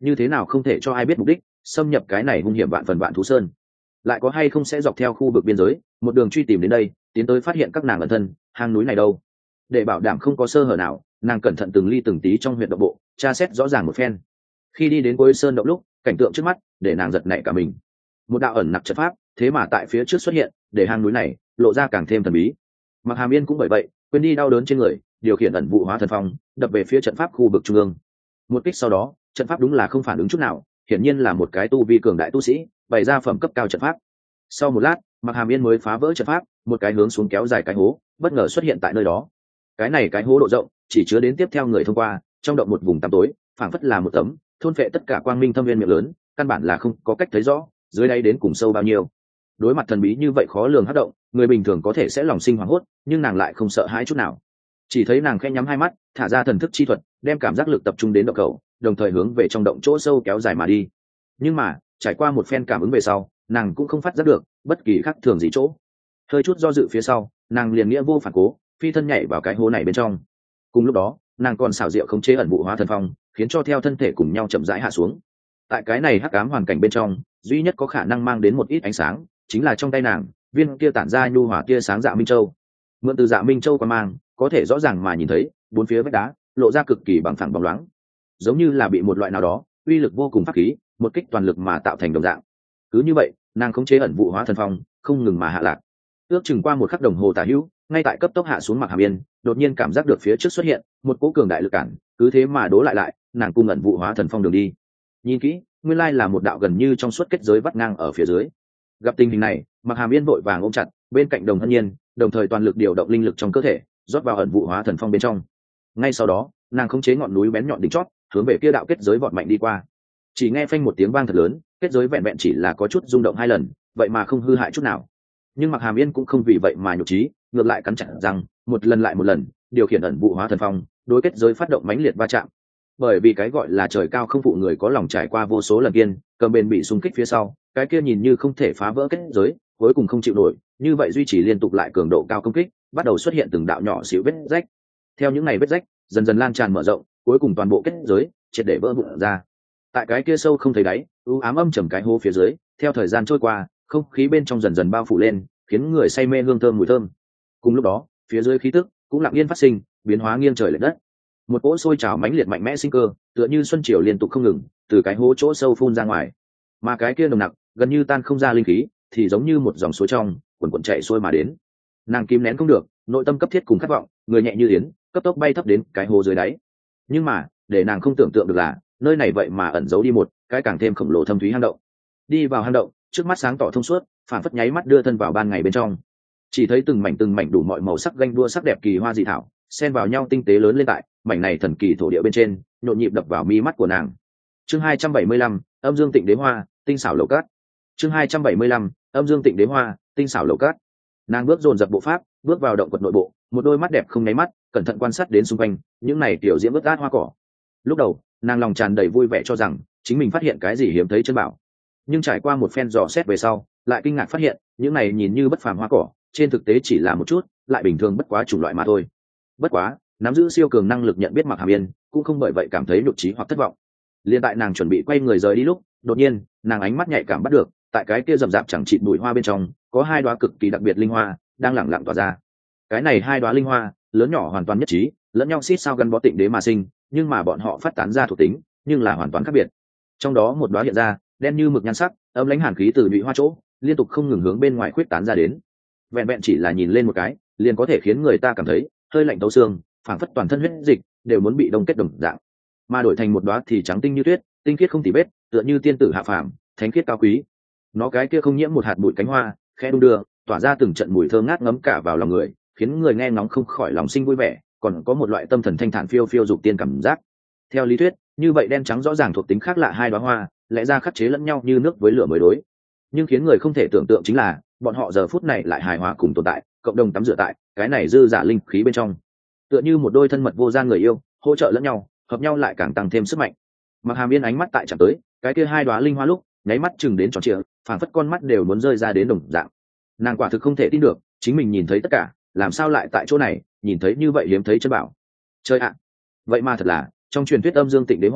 như thế nào không thể cho ai biết mục đích xâm nhập cái này hung hiểm vạn phần vạn thú sơn, lại có hay không sẽ dọc theo khu vực biên giới một đường truy tìm đến đây, tiến tới phát hiện các nàng ẩn thân hang núi này đâu. Để bảo đảm không có sơ hở nào, nàng cẩn thận từng ly từng tí trong huyện động bộ tra xét rõ ràng một phen. Khi đi đến cuối sơn động lúc, cảnh tượng trước mắt để nàng giật nảy cả mình. Một đạo ẩn nặc trận pháp thế mà tại phía trước xuất hiện, để hang núi này lộ ra càng thêm thần bí. Mặc Hàm Yên cũng bởi vậy quên đi đau đớn trên người, điều khiển ẩn vụ hóa thần phong đập về phía trận pháp khu vực trung ương. Một kích sau đó, trận pháp đúng là không phản ứng chút nào, hiển nhiên là một cái tu vi cường đại tu sĩ bày ra phẩm cấp cao trận pháp. Sau một lát, Mặc Hàm Yên mới phá vỡ trận pháp, một cái hướng xuống kéo dài cái hố bất ngờ xuất hiện tại nơi đó. Cái này cái hố độ rộng chỉ chứa đến tiếp theo người thông qua, trong động một vùng tăm tối, phảng phất là một tấm thôn phệ tất cả quang minh thâm viên miệng lớn, căn bản là không có cách thấy rõ dưới đáy đến cùng sâu bao nhiêu. Đối mặt thần bí như vậy khó lường hắc động, người bình thường có thể sẽ lòng sinh hoảng hốt, nhưng nàng lại không sợ hãi chút nào. Chỉ thấy nàng khẽ nhắm hai mắt, thả ra thần thức chi thuật, đem cảm giác lực tập trung đến động cầu, đồng thời hướng về trong động chỗ sâu kéo dài mà đi. Nhưng mà trải qua một phen cảm ứng về sau, nàng cũng không phát giác được bất kỳ khác thường gì chỗ. Hơi chút do dự phía sau, nàng liền nghĩa vô phản cố phi thân nhảy vào cái hố này bên trong. Cùng lúc đó, nàng còn xảo diệu khống chế ẩn vụ hóa thần phong, khiến cho theo thân thể cùng nhau chậm rãi hạ xuống. Tại cái này hắc ám hoàn cảnh bên trong, duy nhất có khả năng mang đến một ít ánh sáng chính là trong tay nàng viên kia tản ra nhu hòa tia sáng dạ minh châu. Mượn từ dạ minh châu qua mang, có thể rõ ràng mà nhìn thấy bốn phía vách đá lộ ra cực kỳ bằng phẳng bóng loáng, giống như là bị một loại nào đó uy lực vô cùng pháp khí một kích toàn lực mà tạo thành đồng dạng. Cứ như vậy, nàng khống chế ẩn vụ hóa thần phong không ngừng mà hạ lạc. Ước chừng qua một khắc đồng hồ tả hữu, ngay tại cấp tốc hạ xuống Mặc Hàm Yên đột nhiên cảm giác được phía trước xuất hiện một cỗ cường đại lực cản, cứ thế mà đố lại nàng cung ẩn vụ hóa thần phong đường đi. Nhìn kỹ, nguyên lai là một đạo gần như trong suốt kết giới vắt ngang ở phía dưới. Gặp tình hình này, Mặc Hàm Yên vội vàng ôm chặt bên cạnh Đồng Hân Nhiên, đồng thời toàn lực điều động linh lực trong cơ thể rót vào ẩn vụ hóa thần phong bên trong. Ngay sau đó, nàng khống chế ngọn núi bén nhọn đỉnh chót hướng về kia đạo kết giới vọt mạnh đi qua. Chỉ nghe phanh một tiếng vang thật lớn, kết giới vẹn vẹn chỉ là có chút rung động hai lần, vậy mà không hư hại chút nào. Nhưng Mặc Hàm Yên cũng không vì vậy mà nhục trí, ngược lại cắn chặt răng, một lần lại một lần điều khiển ẩn vụ hóa thần phong đối kết giới phát động mãnh liệt va chạm. Bởi vì cái gọi là trời cao không phụ người có lòng, trải qua vô số lần kiên cầm bền bị xung kích phía sau, cái kia nhìn như không thể phá vỡ kết giới cuối cùng không chịu nổi, như vậy duy trì liên tục lại cường độ cao công kích, bắt đầu xuất hiện từng đạo nhỏ xíu vết rách. Theo những ngày vết rách dần dần lan tràn mở rộng, cuối cùng toàn bộ kết giới triệt để vỡ vụn ra. Tại cái kia sâu không thấy đáy, u ám âm trầm cái hố phía dưới, theo thời gian trôi qua, không khí bên trong dần dần bao phủ lên, khiến người say mê hương thơm mùi thơm. Cùng lúc đó, phía dưới khí tức cũng lặng yên phát sinh biến hóa nghiêng trời lệch đất. Một cỗ sôi trào mãnh liệt mạnh mẽ sinh cơ, tựa như xuân triều liên tục không ngừng từ cái hố chỗ sâu phun ra ngoài. Mà cái kia nồng nặc gần như tan không ra linh khí thì giống như một dòng suối trong cuồn cuộn chảy xuôi mà đến. Nàng kìm nén không được nội tâm cấp thiết cùng khát vọng, người nhẹ như yến cấp tốc bay thấp đến cái hố dưới đáy. Nhưng mà để nàng không tưởng tượng được là nơi này vậy mà ẩn giấu đi một cái càng thêm khổng lồ thâm thúy hang động. Đi vào hang động, trước mắt sáng tỏ thông suốt, phản phất nháy mắt đưa thân vào ban ngày bên trong. Chỉ thấy từng mảnh đủ mọi màu sắc ganh đua sắc đẹp kỳ hoa dị thảo xen vào nhau tinh tế lớn lên tại mảnh này thần kỳ thổ địa bên trên, nhộn nhịp đập vào mi mắt của nàng. Chương 275, âm dương tịnh đế hoa, tinh xảo lầu cát. Chương 275, âm dương tịnh đế hoa, tinh xảo lầu cát. Nàng bước dồn dập bộ pháp, bước vào động quật nội bộ, một đôi mắt đẹp không nháy mắt cẩn thận quan sát đến xung quanh những này tiểu diễm ướt át hoa cỏ. Lúc đầu nàng lòng tràn đầy vui vẻ cho rằng chính mình phát hiện cái gì hiếm thấy chân bảo, nhưng trải qua một phen dò xét về sau lại kinh ngạc phát hiện những này nhìn như bất phàm hoa cỏ trên thực tế chỉ là một chút lại bình thường bất quá chủng loại mà thôi. Bất quá nắm giữ siêu cường năng lực nhận biết Mặc Hàm Yên cũng không bởi vậy cảm thấy nhục trí hoặc thất vọng. Liên tại nàng chuẩn bị quay người rời đi lúc, đột nhiên nàng ánh mắt nhạy cảm bắt được tại cái kia rậm rạp chẳng chịt bụi hoa bên trong có hai đóa cực kỳ đặc biệt linh hoa đang lẳng lặng tỏa ra. Cái này hai đóa linh hoa lớn nhỏ hoàn toàn nhất trí, lẫn nhau xít sao gắn bó tịnh đế mà sinh, nhưng mà bọn họ phát tán ra thuộc tính nhưng là hoàn toàn khác biệt. Trong đó một đóa hiện ra đen như mực nhan sắc, âm lãnh hàn khí từ nhụy hoa chỗ liên tục không ngừng hướng bên ngoài khuếch tán ra đến. Vẹn vẹn chỉ là nhìn lên một cái liền có thể khiến người ta cảm thấy hơi lạnh thấu xương, phảng phất toàn thân huyết dịch đều muốn bị đông kết đồng dạng. Mà đổi thành một đóa thì trắng tinh như tuyết, tinh khiết không tì vết, tựa như tiên tử hạ phàm, thánh khiết cao quý. Nó cái kia không nhiễm một hạt bụi cánh hoa, khẽ đung đưa, tỏa ra từng trận mùi thơm ngát ngấm cả vào lòng người, khiến người nghe ngóng không khỏi lòng sinh vui vẻ, còn có một loại tâm thần thanh thản phiêu phiêu dục tiên cảm giác. Theo lý thuyết, như vậy đen trắng rõ ràng thuộc tính khác lạ hai đóa hoa, lẽ ra khắc chế lẫn nhau như nước với lửa mới đối. Nhưng khiến người không thể tưởng tượng chính là, bọn họ giờ phút này lại hài hòa cùng tồn tại, cộng đồng tắm rửa tại cái này dư giả linh khí bên trong, tựa như một đôi thân mật vô gian người yêu, hỗ trợ lẫn nhau, hợp nhau lại càng tăng thêm sức mạnh. Mặc Hàm Yên ánh mắt tại chạm tới cái kia hai đóa linh hoa lúc, nháy mắt chừng đến tròn trịa, phảng phất con mắt đều muốn rơi ra đến đồng dạng. Nàng quả thực không thể tin được chính mình nhìn thấy tất cả, làm sao lại tại chỗ này nhìn thấy như vậy hiếm thấy chân bảo. Chơi ạ, vậy mà thật là trong truyền thuyết âm dương tịnh đế hoa,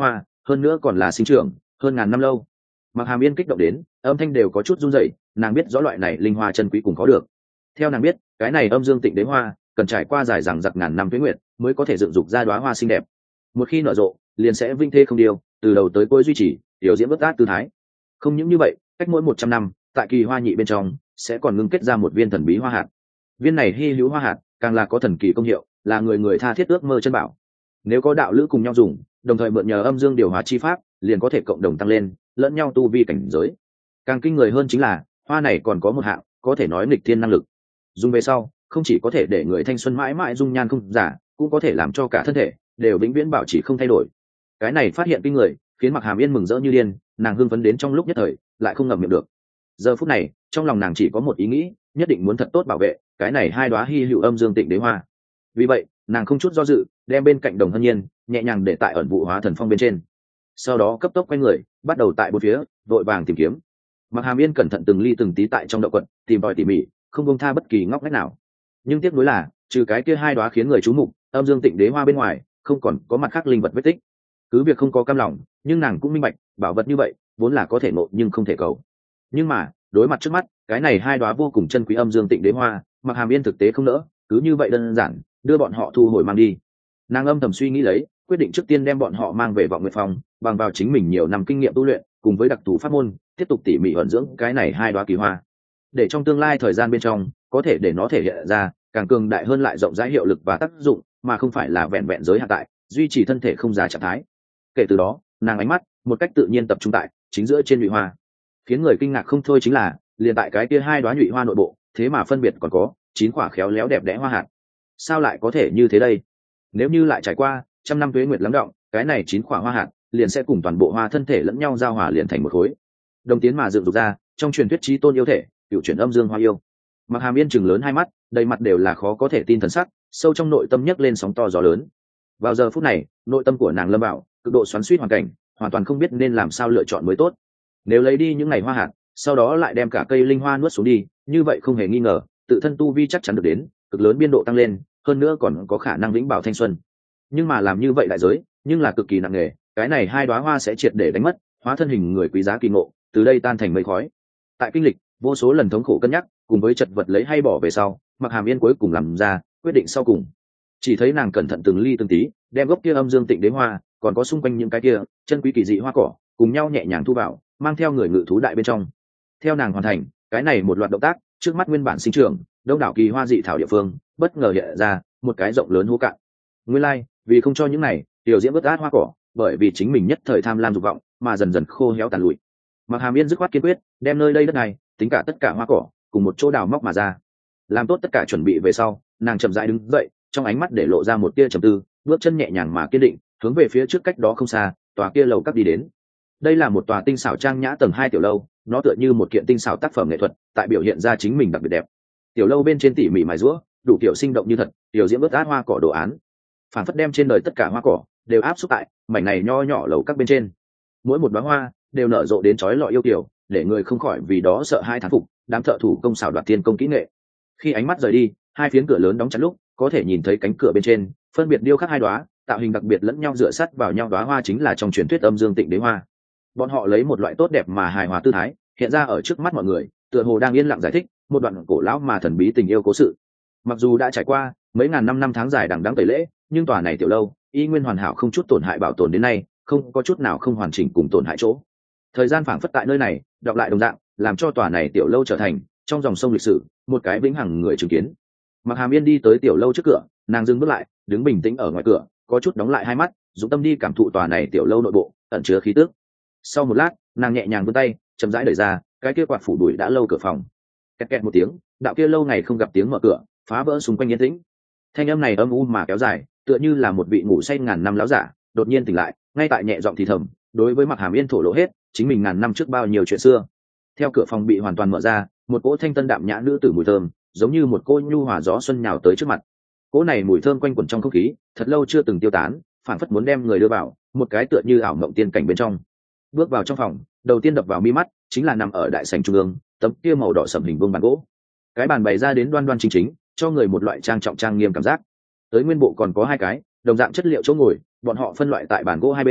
hơn nữa còn là sinh trưởng hơn ngàn năm lâu. Mặc Hàm Yên kích động đến âm thanh đều có chút run rẩy, nàng biết rõ loại này linh hoa chân quý cùng có được. Theo nàng biết, cái này âm dương tịnh đế hoa cần trải qua dài dằng dặc ngàn năm tuế nguyệt mới có thể dựng dục ra đóa hoa xinh đẹp. Một khi nở rộ, liền sẽ vinh thê không điều, từ đầu tới cuối duy trì tiểu diễm bất át tư thái. Không những như vậy, cách mỗi 100 năm, tại kỳ hoa nhị bên trong sẽ còn ngưng kết ra một viên thần bí hoa hạt. Viên này hy hữu hoa hạt càng là có thần kỳ công hiệu, là người người tha thiết ước mơ chân bảo. Nếu có đạo lữ cùng nhau dùng, đồng thời mượn nhờ âm dương điều hóa chi pháp, liền có thể cộng đồng tăng lên lẫn nhau tu vi cảnh giới. Càng kinh người hơn chính là hoa này còn có một hạng có thể nói nghịch thiên năng lực. Dùng về sau, không chỉ có thể để người thanh xuân mãi mãi dung nhan không giả, cũng có thể làm cho cả thân thể đều vĩnh viễn bảo trì không thay đổi. Cái này phát hiện kinh người, khiến Mặc Hàm Yên mừng rỡ như điên, nàng hưng phấn đến trong lúc nhất thời lại không ngậm miệng được. Giờ phút này, trong lòng nàng chỉ có một ý nghĩ, nhất định muốn thật tốt bảo vệ cái này hai đóa hy hữu âm dương tịnh đế hoa. Vì vậy, nàng không chút do dự, đem bên cạnh Đồng Hân Nhiên nhẹ nhàng để tại ẩn vụ hóa thần phong bên trên. Sau đó cấp tốc quay người, bắt đầu tại bốn phía vội vàng tìm kiếm. Mặc Hàm Yên cẩn thận từng ly từng tí tại trong động quật tìm tòi tỉ mỉ, không buông tha bất kỳ ngóc ngách nào. Nhưng tiếc nuối là, trừ cái kia hai đóa khiến người chú mục âm dương tịnh đế hoa bên ngoài, không còn có mặt khác linh vật vết tích. Cứ việc không có cam lòng, nhưng nàng cũng minh bạch, bảo vật như vậy vốn là có thể ngộ nhưng không thể cầu. Nhưng mà, đối mặt trước mắt, cái này hai đóa vô cùng chân quý âm dương tịnh đế hoa, Mặc Hàm Yên thực tế không nỡ, cứ như vậy đơn giản đưa bọn họ thu hồi mang đi. Nàng âm thầm suy nghĩ lấy, quyết định trước tiên đem bọn họ mang về Vọng Nguyệt Phòng, bằng vào chính mình nhiều năm kinh nghiệm tu luyện cùng với đặc thù pháp môn, tiếp tục tỉ mỉ ẩn dưỡng cái này hai đóa kỳ hoa, để trong tương lai thời gian bên trong có thể để nó thể hiện ra càng cường đại hơn lại rộng rãi hiệu lực và tác dụng, mà không phải là vẹn vẹn giới hạn tại duy trì thân thể không già trạng thái. Kể từ đó, nàng ánh mắt một cách tự nhiên tập trung tại chính giữa trên nhụy hoa. Khiến người kinh ngạc không thôi chính là, liền tại cái kia hai đóa nhụy hoa nội bộ, thế mà phân biệt còn có 9 quả khéo léo đẹp đẽ hoa hạt. Sao lại có thể như thế đây? Nếu như lại trải qua trăm năm tuế nguyệt lắng đọng, cái này 9 quả hoa hạt liền sẽ cùng toàn bộ hoa thân thể lẫn nhau giao hòa liền thành một khối, đồng tiến mà dựng dục ra trong truyền thuyết chí tôn yêu thể, cựu chuyển âm dương hoa yêu. Mặc Hàm Yên chừng lớn hai mắt, đầy mặt đều là khó có thể tin thần sắc, sâu trong nội tâm nhấc lên sóng to gió lớn. Vào giờ phút này, nội tâm của nàng lâm vào cực độ xoắn xuýt hoàn cảnh, hoàn toàn không biết nên làm sao lựa chọn mới tốt. Nếu lấy đi những ngày hoa hạt, sau đó lại đem cả cây linh hoa nuốt xuống đi, như vậy không hề nghi ngờ, tự thân tu vi chắc chắn được đến cực lớn biên độ tăng lên, hơn nữa còn có khả năng vĩnh bảo thanh xuân. Nhưng mà làm như vậy đại giới, nhưng là cực kỳ nặng nề, cái này hai đóa hoa sẽ triệt để đánh mất hóa thân hình người quý giá kỳ ngộ, từ đây tan thành mây khói. Tại kinh lịch vô số lần thống khổ cân nhắc cùng với chật vật lấy hay bỏ về sau, Mặc Hàm Yên cuối cùng làm ra quyết định sau cùng. Chỉ thấy nàng cẩn thận từng ly từng tí đem gốc kia âm dương tịnh đế hoa, còn có xung quanh những cái kia chân quý kỳ dị hoa cỏ cùng nhau nhẹ nhàng thu vào, mang theo người ngự thú đại bên trong. Theo nàng hoàn thành cái này một loạt động tác, trước mắt nguyên bản sinh trưởng đông đảo kỳ hoa dị thảo địa phương bất ngờ hiện ra một cái rộng lớn hố cạn. Nguyên lai, vì không cho những này tiểu diễm bất át hoa cỏ, bởi vì chính mình nhất thời tham lam dục vọng mà dần dần khô héo tàn lụi. Mặc Hàm Yên dứt khoát kiên quyết đem nơi đây đất này tính cả tất cả hoa cỏ cùng một chỗ đào móc mà ra. Làm tốt tất cả chuẩn bị về sau, nàng chậm rãi đứng dậy, trong ánh mắt để lộ ra một tia trầm tư, bước chân nhẹ nhàng mà kiên định hướng về phía trước cách đó không xa tòa kia lầu các đi đến. Đây là một tòa tinh xảo trang nhã tầng 2 tiểu lâu, nó tựa như một kiện tinh xảo tác phẩm nghệ thuật, tại biểu hiện ra chính mình đặc biệt đẹp. Tiểu lâu bên trên tỉ mỉ mài rũa, đủ kiểu sinh động như thật, tiểu diễm bớt át hoa cỏ đồ án, phản phất đem trên đời tất cả hoa cỏ đều áp xúc tại mảnh này nho nhỏ lầu các bên trên. Mỗi một đóa hoa đều nở rộ đến chói lọi yêu kiều, để người không khỏi vì đó sợ hai thán phục đám thợ thủ công xảo đoạt thiên công kỹ nghệ. Khi ánh mắt rời đi, hai phiến cửa lớn đóng chặt lúc, có thể nhìn thấy cánh cửa bên trên phân biệt điêu khắc hai đóa tạo hình đặc biệt lẫn nhau dựa sát vào nhau đóa hoa, chính là trong truyền thuyết âm dương tịnh đế hoa. Bọn họ lấy một loại tốt đẹp mà hài hòa tư thái hiện ra ở trước mắt mọi người, tựa hồ đang yên lặng giải thích một đoạn cổ lão mà thần bí tình yêu cố sự. Mặc dù đã trải qua mấy ngàn năm tháng dài đằng đẵng tẩy lễ, nhưng tòa này tiểu lâu y nguyên hoàn hảo không chút tổn hại bảo tồn đến nay, không có chút nào không hoàn chỉnh cùng tổn hại chỗ. Thời gian phảng phất tại nơi này đọc lại đồng dạng, làm cho tòa này tiểu lâu trở thành trong dòng sông lịch sử một cái vĩnh hằng người chứng kiến. Mặc Hàm Yên đi tới tiểu lâu trước cửa, nàng dừng bước lại, đứng bình tĩnh ở ngoài cửa, có chút đóng lại hai mắt, dùng tâm đi cảm thụ tòa này tiểu lâu nội bộ ẩn chứa khí tức. Sau một lát, nàng nhẹ nhàng vươn tay, chậm rãi đẩy ra cái kia quạt phủ đuổi đã lâu cửa phòng. Kẹt kẹt một tiếng, đạo kia lâu ngày không gặp tiếng mở cửa phá vỡ xung quanh yên tĩnh. Thanh âm này âm u mà kéo dài, tựa như là một vị ngủ say ngàn năm láo giả đột nhiên tỉnh lại, ngay tại nhẹ giọng thì thầm, đối với Mặc Hàm Yên thổ lộ hết chính mình ngàn năm trước bao nhiêu chuyện xưa. Theo cửa phòng bị hoàn toàn mở ra, một cỗ thanh tân đạm nhã nữ tử mùi thơm giống như một cô nhu hòa gió xuân nhào tới trước mặt. Cỗ này mùi thơm quanh quẩn trong không khí, thật lâu chưa từng tiêu tán, phản phất muốn đem người đưa vào một cái tựa như ảo mộng tiên cảnh bên trong. Bước vào trong phòng, đầu tiên đập vào mi mắt chính là nằm ở đại sảnh trung ương tấm kia màu đỏ sẫm hình vuông bàn gỗ. Cái bàn bày ra đến đoan đoan chính chính, cho người một loại trang trọng trang nghiêm cảm giác. Tới nguyên bộ còn có hai cái đồng dạng chất liệu chỗ ngồi, bọn họ phân loại tại bàn gỗ hai bên,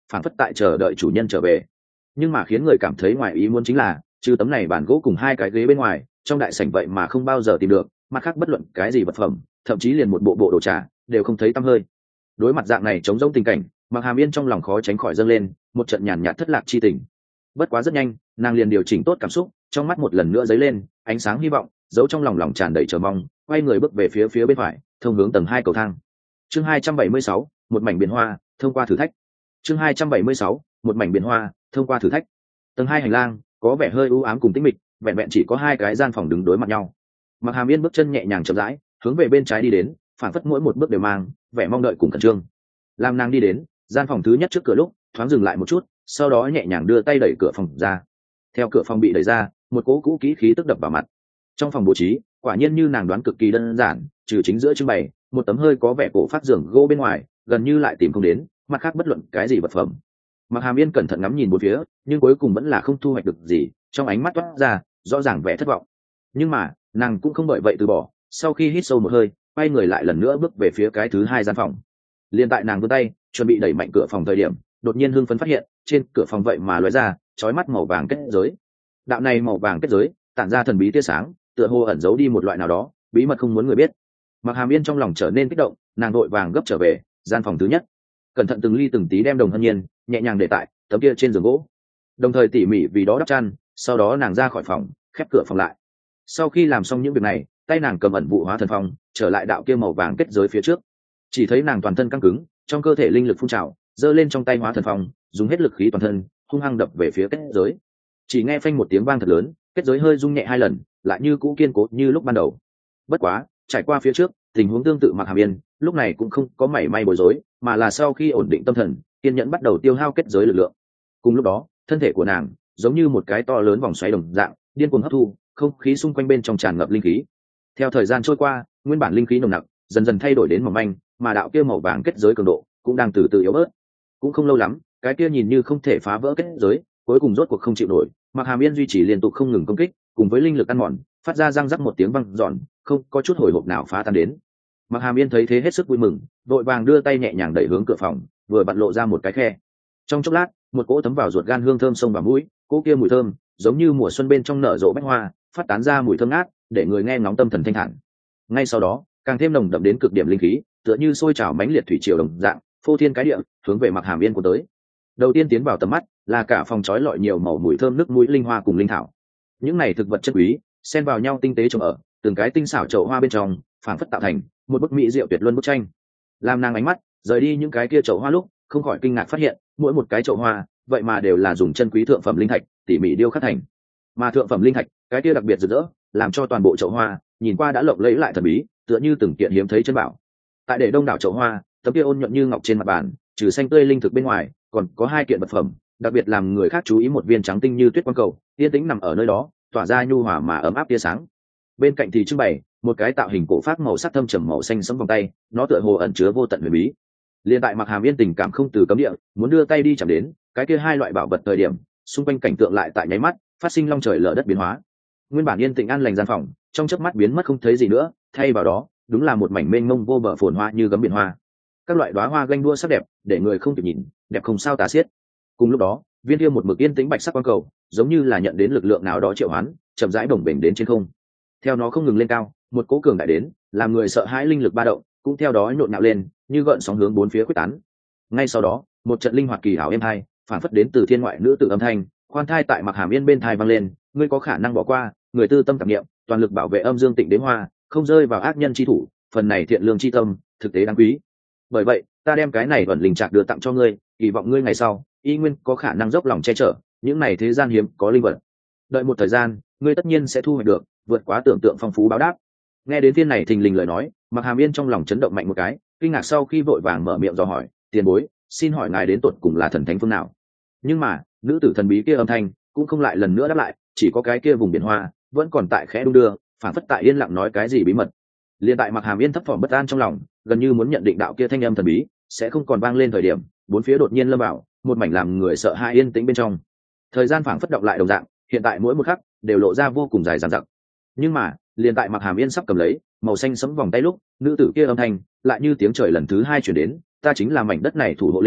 phản phất tại chờ đợi chủ nhân trở về. Nhưng mà khiến người cảm thấy ngoài ý muốn chính là trừ tấm này bàn gỗ cùng hai cái ghế bên ngoài, trong đại sảnh vậy mà không bao giờ tìm được mặt khác bất luận cái gì vật phẩm, thậm chí liền một bộ đồ trà đều không thấy tăm hơi. Đối mặt dạng này trống rỗng tình cảnh, Mạc Hàm Yên trong lòng khó tránh khỏi dâng lên một trận nhàn nhạt thất lạc chi tình. Bất quá rất nhanh, nàng liền điều chỉnh tốt cảm xúc, trong mắt một lần nữa dấy lên ánh sáng hy vọng, giấu trong lòng tràn đầy chờ mong, quay người bước về phía bên phải, thông hướng tầng 2 cầu thang. Chương 276, một mảnh biển hoa, thông qua thử thách. Chương 276, một mảnh biển hoa, thông qua thử thách. Tầng 2 hành lang có vẻ hơi u ám cùng tĩnh mịch, vẹn vẹn chỉ có hai cái gian phòng đứng đối mặt nhau. Mạc Hàm Yên bước chân nhẹ nhàng chậm rãi, hướng về bên trái đi đến, phản phất mỗi một bước đều mang vẻ mong đợi cùng khẩn trương. Làm nàng đi đến gian phòng thứ nhất trước cửa lúc, thoáng dừng lại một chút, sau đó nhẹ nhàng đưa tay đẩy cửa phòng ra. Theo cửa phòng bị đẩy ra, một cỗ cũ kỹ khí tức đập vào mặt. Trong phòng bố trí quả nhiên như nàng đoán cực kỳ đơn giản, trừ chính giữa trưng bày một tấm hơi có vẻ cổ phát giường gỗ bên ngoài, gần như lại tìm không đến mặt khác bất luận cái gì vật phẩm. Mạc Hàm Yên cẩn thận ngắm nhìn bốn phía, nhưng cuối cùng vẫn là không thu hoạch được gì, trong ánh mắt toát ra rõ ràng vẻ thất vọng. Nhưng mà nàng cũng không bởi vậy từ bỏ, sau khi hít sâu một hơi, quay người lại lần nữa bước về phía cái thứ hai gian phòng. Liên tại nàng vươn tay chuẩn bị đẩy mạnh cửa phòng thời điểm, đột nhiên hưng phấn phát hiện trên cửa phòng vậy mà lóe ra chói mắt màu vàng kết giới. Đạo này màu vàng kết giới tản ra thần bí tia sáng, tựa hồ ẩn giấu đi một loại nào đó bí mật không muốn người biết. Mạc Hàm Yên trong lòng trở nên kích động, nàng vội vàng gấp trở về gian phòng thứ nhất, cẩn thận từng ly từng tí đem Đồng Hân Nhiên nhẹ nhàng để tại tấm kia trên giường gỗ, đồng thời tỉ mỉ vì đó đắp chăn. Sau đó nàng ra khỏi phòng, khép cửa phòng lại. Sau khi làm xong những việc này, tay nàng cầm ẩn vụ hóa thần phong trở lại đạo kia màu vàng kết giới phía trước. Chỉ thấy nàng toàn thân căng cứng, trong cơ thể linh lực phun trào, giơ lên trong tay hóa thần phong, dùng hết lực khí toàn thân hung hăng đập về phía kết giới. Chỉ nghe phanh một tiếng vang thật lớn, kết giới hơi rung nhẹ hai lần, lại như cũ kiên cố như lúc ban đầu. Bất quá trải qua phía trước tình huống tương tự, Mạc Hàm Yên lúc này cũng không có mảy may bối rối, mà là sau khi ổn định tâm thần, kiên nhẫn bắt đầu tiêu hao kết giới lực lượng. Cùng lúc đó thân thể của nàng giống như một cái to lớn vòng xoáy đồng dạng, điên cuồng hấp thu không khí xung quanh bên trong, tràn ngập linh khí. Theo thời gian trôi qua, nguyên bản linh khí nồng nặc dần dần thay đổi đến mỏng manh, mà đạo kia màu vàng kết giới cường độ cũng đang từ từ yếu bớt. Cũng không lâu lắm, cái kia nhìn như không thể phá vỡ kết giới cuối cùng rốt cuộc không chịu nổi. Mạc Hàm Yên duy trì liên tục không ngừng công kích, cùng với linh lực ăn mòn, phát ra răng rắc một tiếng vang dọn, không có chút hồi hộp nào phá tan đến. Mạc Hàm Yên thấy thế hết sức vui mừng, vội vàng đưa tay nhẹ nhàng đẩy hướng cửa phòng, vừa bật lộ ra một cái khe. Trong chốc lát, một cỗ thấm vào ruột gan hương thơm xông vào mũi, cỗ kia mùi thơm giống như mùa xuân bên trong nở rộ bách hoa, phát tán ra mùi thơm ngát, để người nghe ngóng tâm thần thanh thản. Ngay sau đó, càng thêm nồng đậm đến cực điểm linh khí, tựa như sôi trào mãnh liệt thủy triều đồng dạng, phô thiên cái địa hướng về Mạc Hàm Yên của tới. Đầu tiên tiến vào tầm mắt là cả phòng trói lọi nhiều màu mùi thơm nước mũi linh hoa cùng linh thảo. Những này thực vật chất quý xen vào nhau tinh tế trồng ở từng cái tinh xảo chậu hoa bên trong, phảng phất tạo thành một bức mỹ diệu tuyệt luân bức tranh. Làm nàng ánh mắt rời đi những cái kia chậu hoa lúc, không khỏi kinh ngạc phát hiện mỗi một cái chậu hoa vậy mà đều là dùng chân quý thượng phẩm linh thạch tỉ mỉ điêu khắc thành. Mà thượng phẩm linh thạch cái kia đặc biệt rực rỡ, làm cho toàn bộ chậu hoa nhìn qua đã lộng lẫy lại thần bí, tựa như từng kiện hiếm thấy chân bảo. Tại để đông đảo chậu hoa, tấm kia ôn nhuận như ngọc trên mặt bàn, trừ xanh tươi linh thực bên ngoài, còn có hai kiện vật phẩm đặc biệt làm người khác chú ý, một viên trắng tinh như tuyết quang cầu yên tĩnh nằm ở nơi đó, tỏa ra nhu hòa mà ấm áp tia sáng. Bên cạnh thì trưng bày một cái tạo hình cổ phát màu sắc thâm trầm màu xanh sẫm vòng tay, nó tựa hồ ẩn chứa vô tận huyền bí. Liên tại Mạc Hàm Yên tình cảm không từ cấm địa, muốn đưa tay đi chạm đến cái kia hai loại bảo vật thời điểm, xung quanh cảnh tượng lại tại nháy mắt phát sinh long trời lở đất biến hóa. Nguyên bản yên tĩnh an lành gian phòng trong chớp mắt biến mất không thấy gì nữa, thay vào đó đúng là một mảnh mênh mông vô bờ phồn hoa như gấm biển hoa. Các loại đóa hoa ganh đua sắc đẹp, để người không kịp nhìn, đẹp không sao tả xiết. Cùng lúc đó, viên kia một mực yên tĩnh bạch sắc quang cầu giống như là nhận đến lực lượng nào đó triệu hoán, chậm rãi bồng bềnh đến trên không. Theo nó không ngừng lên cao, một cỗ cường đại đến làm người sợ hãi linh lực ba động cũng theo đó nhộn nhạo lên, như gợn sóng hướng bốn phía quyết tán. Ngay sau đó, một trận linh hoạt kỳ hảo êm hai phản phất đến từ thiên ngoại nữ tử âm thanh khoan thai tại Mạc Hàm Yên bên thai vang lên: ngươi có khả năng bỏ qua, người tư tâm tạp niệm, toàn lực bảo vệ âm dương tịnh đế hoa, không rơi vào ác nhân chi thủ, phần này thiện lương chi tâm thực tế đáng quý. Bởi vậy ta đem cái này ẩn linh trạc đưa tặng cho ngươi, kỳ vọng ngươi ngày sau y nguyên có khả năng dốc lòng che chở những này thế gian hiếm có linh vật. Đợi một thời gian, ngươi tất nhiên sẽ thu hoạch được vượt quá tưởng tượng phong phú báo đáp. Nghe đến thiên này thình lình lời nói, Mạc Hàm Yên trong lòng chấn động mạnh một cái, kinh ngạc sau khi vội vàng mở miệng dò hỏi: tiền bối, xin hỏi ngài đến tột cùng là thần thánh phương nào? Nhưng mà nữ tử thần bí kia âm thanh cũng không lại lần nữa đáp lại, chỉ có cái kia vùng biển hoa vẫn còn tại khẽ đung đưa, phản phất tại yên lặng nói cái gì bí mật. Liên tại Mạc Hàm Yên thấp thỏm bất an trong lòng, gần như muốn nhận định đạo kia thanh âm thần bí sẽ không còn vang lên thời điểm, bốn phía đột nhiên lâm vào một mảnh làm người sợ hãi yên tĩnh bên trong. Thời gian phảng phất động lại đồng dạng, hiện tại mỗi một khắc đều lộ ra vô cùng dài dằng dặc. Nhưng mà liền tại Mạc Hàm Yên sắp cầm lấy màu xanh sẫm vòng tay lúc, nữ tử kia âm thanh lại như tiếng trời lần thứ hai chuyển đến: ta chính là mảnh đất này thủ hộ linh,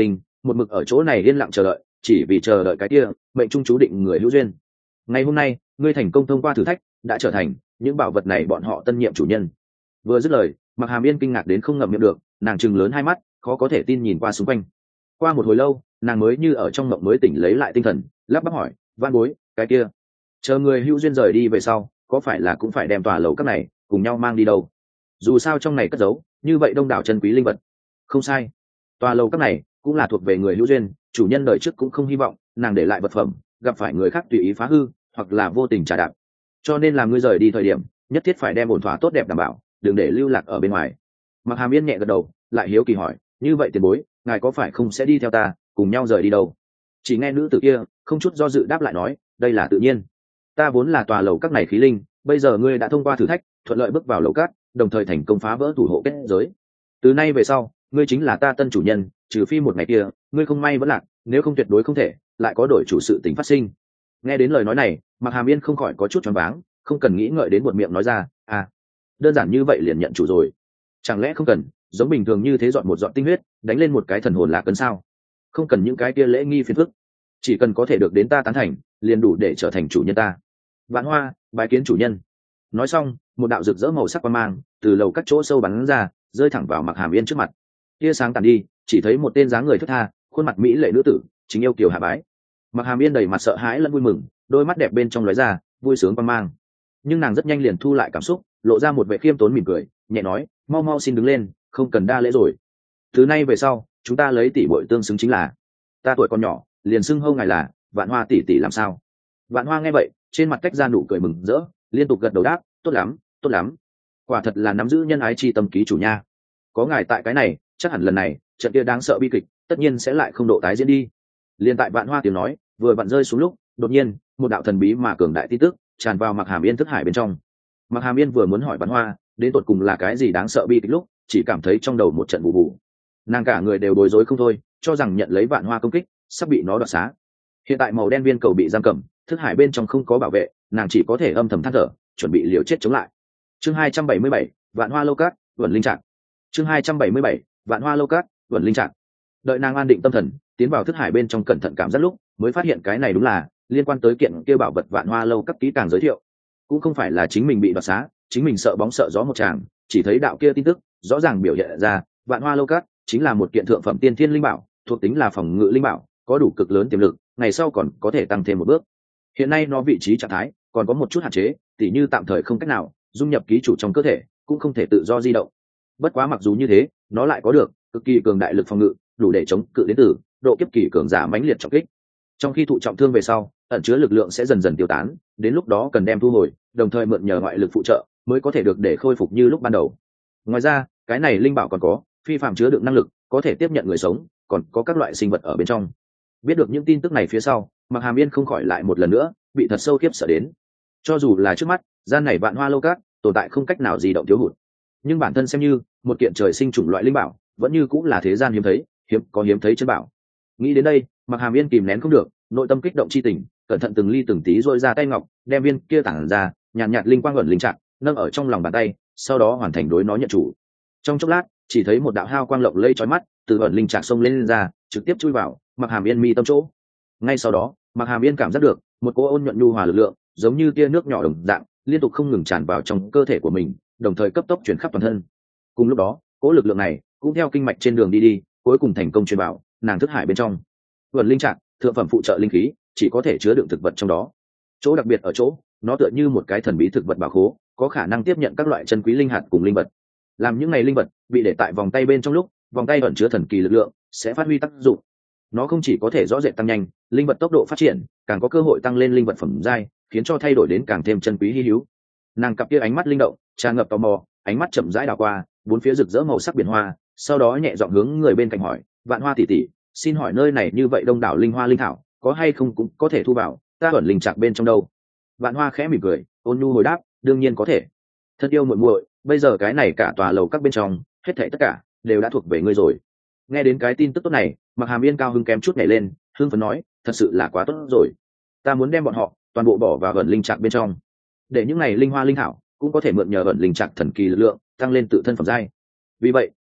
một mực ở chỗ này yên lặng chờ đợi, chỉ vì chờ đợi cái kia mệnh trung chú định người hữu duyên. Ngày hôm nay ngươi thành công thông qua thử thách, đã trở thành những bảo vật này bọn họ tân nhiệm chủ nhân. Vừa dứt lời, Mặc Hàm Yên kinh ngạc đến không ngậm miệng được, nàng trừng lớn hai mắt, khó có thể tin nhìn qua xung quanh. Qua một hồi lâu, nàng mới như ở trong mộng mới tỉnh lấy lại tinh thần, lắp bắp hỏi, van bối, cái kia chờ người hữu duyên rời đi về sau, có phải là cũng phải đem tòa lầu các này cùng nhau mang đi đâu? Dù sao trong này cất giấu như vậy đông đảo chân quý linh vật. Không sai, tòa lầu các này cũng là thuộc về người hữu duyên, chủ nhân đời trước cũng không hy vọng nàng để lại vật phẩm gặp phải người khác tùy ý phá hư hoặc là vô tình trả đạp, cho nên làm ngươi rời đi thời điểm nhất thiết phải đem ổn thỏa tốt đẹp đảm bảo, đừng để lưu lạc ở bên ngoài. Mặc Hàm Yên nhẹ gật đầu, lại hiếu kỳ hỏi, như vậy tiền bối, ngài có phải không sẽ đi theo ta cùng nhau rời đi đâu? Chỉ nghe nữ tử kia không chút do dự đáp lại nói, đây là tự nhiên, ta vốn là tòa lầu các này khí linh, bây giờ ngươi đã thông qua thử thách, thuận lợi bước vào lầu các, đồng thời thành công phá vỡ thủ hộ kết giới, từ nay về sau ngươi chính là ta tân chủ nhân, trừ phi một ngày kia ngươi không may vẫn lạc, nếu không tuyệt đối không thể lại có đổi chủ sự tình phát sinh. Nghe đến lời nói này, Mặc Hàm Yên không khỏi có chút choáng váng, không cần nghĩ ngợi đến buột miệng nói ra, đơn giản như vậy liền nhận chủ rồi? Chẳng lẽ không cần giống bình thường như thế dọn một dọn tinh huyết, đánh lên một cái thần hồn lạc cấn sao? Không cần những cái kia lễ nghi phiền phức, chỉ cần có thể được đến ta tán thành, liền đủ để trở thành chủ nhân ta. Vạn Hoa, bái kiến chủ nhân. Nói xong, một đạo rực rỡ màu sắc quang mang từ lầu các chỗ sâu bắn ra, rơi thẳng vào Mặc Hàm Yên trước mặt. Tia sáng tàn đi, chỉ thấy một tên dáng người thướt tha, khuôn mặt mỹ lệ nữ tử, chính yêu kiều hạ bái. Mặc Hàm Yên đầy mặt sợ hãi lẫn vui mừng, đôi mắt đẹp bên trong lóe ra vui sướng quang mang, nhưng nàng rất nhanh liền thu lại cảm xúc, lộ ra một vẻ khiêm tốn mỉm cười, nhẹ nói, mau mau xin đứng lên, không cần đa lễ rồi. Từ nay về sau, chúng ta lấy tỷ muội tương xứng chính là. Ta tuổi còn nhỏ, liền xưng hô ngài là Vạn Hoa tỷ tỷ làm sao? Vạn Hoa nghe vậy, trên mặt cách ra nụ cười mừng rỡ, liên tục gật đầu đáp, tốt lắm, tốt lắm. Quả thật là nắm giữ nhân ái chi tâm ký chủ nha. Có ngài tại cái này, chắc hẳn lần này trận kia đáng sợ bi kịch tất nhiên sẽ lại không độ tái diễn đi. Liên tại Vạn Hoa tiếng nói vừa vặn rơi xuống lúc, đột nhiên một đạo thần bí mà cường đại tin tức tràn vào Mặc Hàm Yên thức hải bên trong. Mặc Hàm Yên vừa muốn hỏi Vạn Hoa đến tột cùng là cái gì đáng sợ bi kịch lúc, chỉ cảm thấy trong đầu một trận bù bù, nàng cả người đều bối rối không thôi, cho rằng nhận lấy Vạn Hoa công kích sắp bị nó đoạt xá. Hiện tại màu đen viên cầu bị giam cầm, thức hải bên trong không có bảo vệ, nàng chỉ có thể âm thầm than thở, chuẩn bị liều chết chống lại. Chương 277, Vạn Hoa lâu cát, Vẩn Linh Trạc. Chương 277, Vạn Hoa lâu cát, Vẩn Linh Trạc. Đợi nàng an định tâm thần, tiến vào thức hải bên trong cẩn thận cảm giác lúc, mới phát hiện cái này đúng là liên quan tới kiện kia bảo vật Vạn Hoa lâu cấp kỹ càng giới thiệu. Cũng không phải là chính mình bị đoạt xá, chính mình sợ bóng sợ gió một tràng, chỉ thấy đạo kia tin tức rõ ràng biểu hiện ra, Vạn Hoa lâu cát chính là một kiện thượng phẩm tiên thiên linh bảo, thuộc tính là phòng ngự linh bảo, có đủ cực lớn tiềm lực, ngày sau còn có thể tăng thêm một bước. Hiện nay nó vị trí trạng thái còn có một chút hạn chế, tỉ như tạm thời không cách nào dung nhập ký chủ trong cơ thể, cũng không thể tự do di động. Bất quá mặc dù như thế, nó lại có được cực kỳ cường đại lực phòng ngự, đủ để chống cự đến từ độ kiếp kỳ cường giả mãnh liệt trọng kích. Trong khi thụ trọng thương về sau, ẩn chứa lực lượng sẽ dần dần tiêu tán, đến lúc đó cần đem thu hồi, đồng thời mượn nhờ ngoại lực phụ trợ mới có thể được để khôi phục như lúc ban đầu. Ngoài ra, cái này linh bảo còn có phi phàm chứa đựng năng lực, có thể tiếp nhận người sống, còn có các loại sinh vật ở bên trong. Biết được những tin tức này phía sau, Mặc Hàm Yên không khỏi lại một lần nữa bị thật sâu khiếp sợ đến. Cho dù là trước mắt gian này Vạn Hoa lâu cát tồn tại không cách nào di động thiếu hụt, nhưng bản thân xem như một kiện trời sinh chủng loại linh bảo, vẫn như cũng là thế gian hiếm thấy, hiếm thấy chân bảo. Nghĩ đến đây, Mặc Hàm Yên kìm nén không được, nội tâm kích động chi tình, cẩn thận từng ly từng tí dội ra tay ngọc, đem viên kia tản ra nhàn nhạt linh quang ẩn linh trạng nâng ở trong lòng bàn tay, sau đó hoàn thành đối nó nhận chủ. Trong chốc lát, chỉ thấy một đạo hào quang lộng lẫy chói mắt từ ẩn linh trạng xông lên ra, trực tiếp chui vào Mặc Hàm Yên mi tâm chỗ. Ngay sau đó, Mặc Hàm Yên cảm giác được một cỗ ôn nhuận nhu hòa lực lượng, giống như tia nước nhỏ đồng dạng, liên tục không ngừng tràn vào trong cơ thể của mình, đồng thời cấp tốc truyền khắp toàn thân. Cùng lúc đó, cỗ lực lượng này cũng theo kinh mạch trên đường đi, cuối cùng thành công truyền vào nàng thức hải bên trong. Vẩn linh trạng, thượng phẩm phụ trợ linh khí, chỉ có thể chứa đựng thực vật trong đó. Chỗ đặc biệt ở chỗ, nó tựa như một cái thần bí thực vật bảo khố, có khả năng tiếp nhận các loại chân quý linh hạt cùng linh vật. Làm những ngày linh vật bị để tại vòng tay bên trong lúc, vòng tay ẩn chứa thần kỳ lực lượng sẽ phát huy tác dụng. Nó không chỉ có thể rõ rệt tăng nhanh linh vật tốc độ phát triển, càng có cơ hội tăng lên linh vật phẩm giai, khiến cho thay đổi đến càng thêm chân quý hi hữu. Nàng cặp kia ánh mắt linh động, tràn ngập tò mò, ánh mắt chậm rãi đảo qua bốn phía rực rỡ màu sắc biển hoa, sau đó nhẹ giọng hướng người bên cạnh hỏi, Vạn Hoa tỷ tỷ, xin hỏi nơi này như vậy đông đảo linh hoa linh thảo, có hay không cũng có thể thu vào ta ẩn linh trạc bên trong đâu? Vạn Hoa khẽ mỉm cười, ôn nhu hồi đáp, đương nhiên có thể. Thân yêu muội muội, bây giờ cái này cả tòa lầu các bên trong, hết thảy tất cả đều đã thuộc về ngươi rồi. Nghe đến cái tin tức tốt này, Mặc Hàm Yên cao hứng kém chút nhảy lên, hưng phấn nói, thật sự là quá tốt rồi, ta muốn đem bọn họ toàn bộ bỏ vào ẩn linh trạc bên trong, để những này linh hoa linh thảo cũng có thể mượn nhờ ẩn linh trạc thần kỳ lực lượng tăng lên tự thân phẩm giai. Vì vậy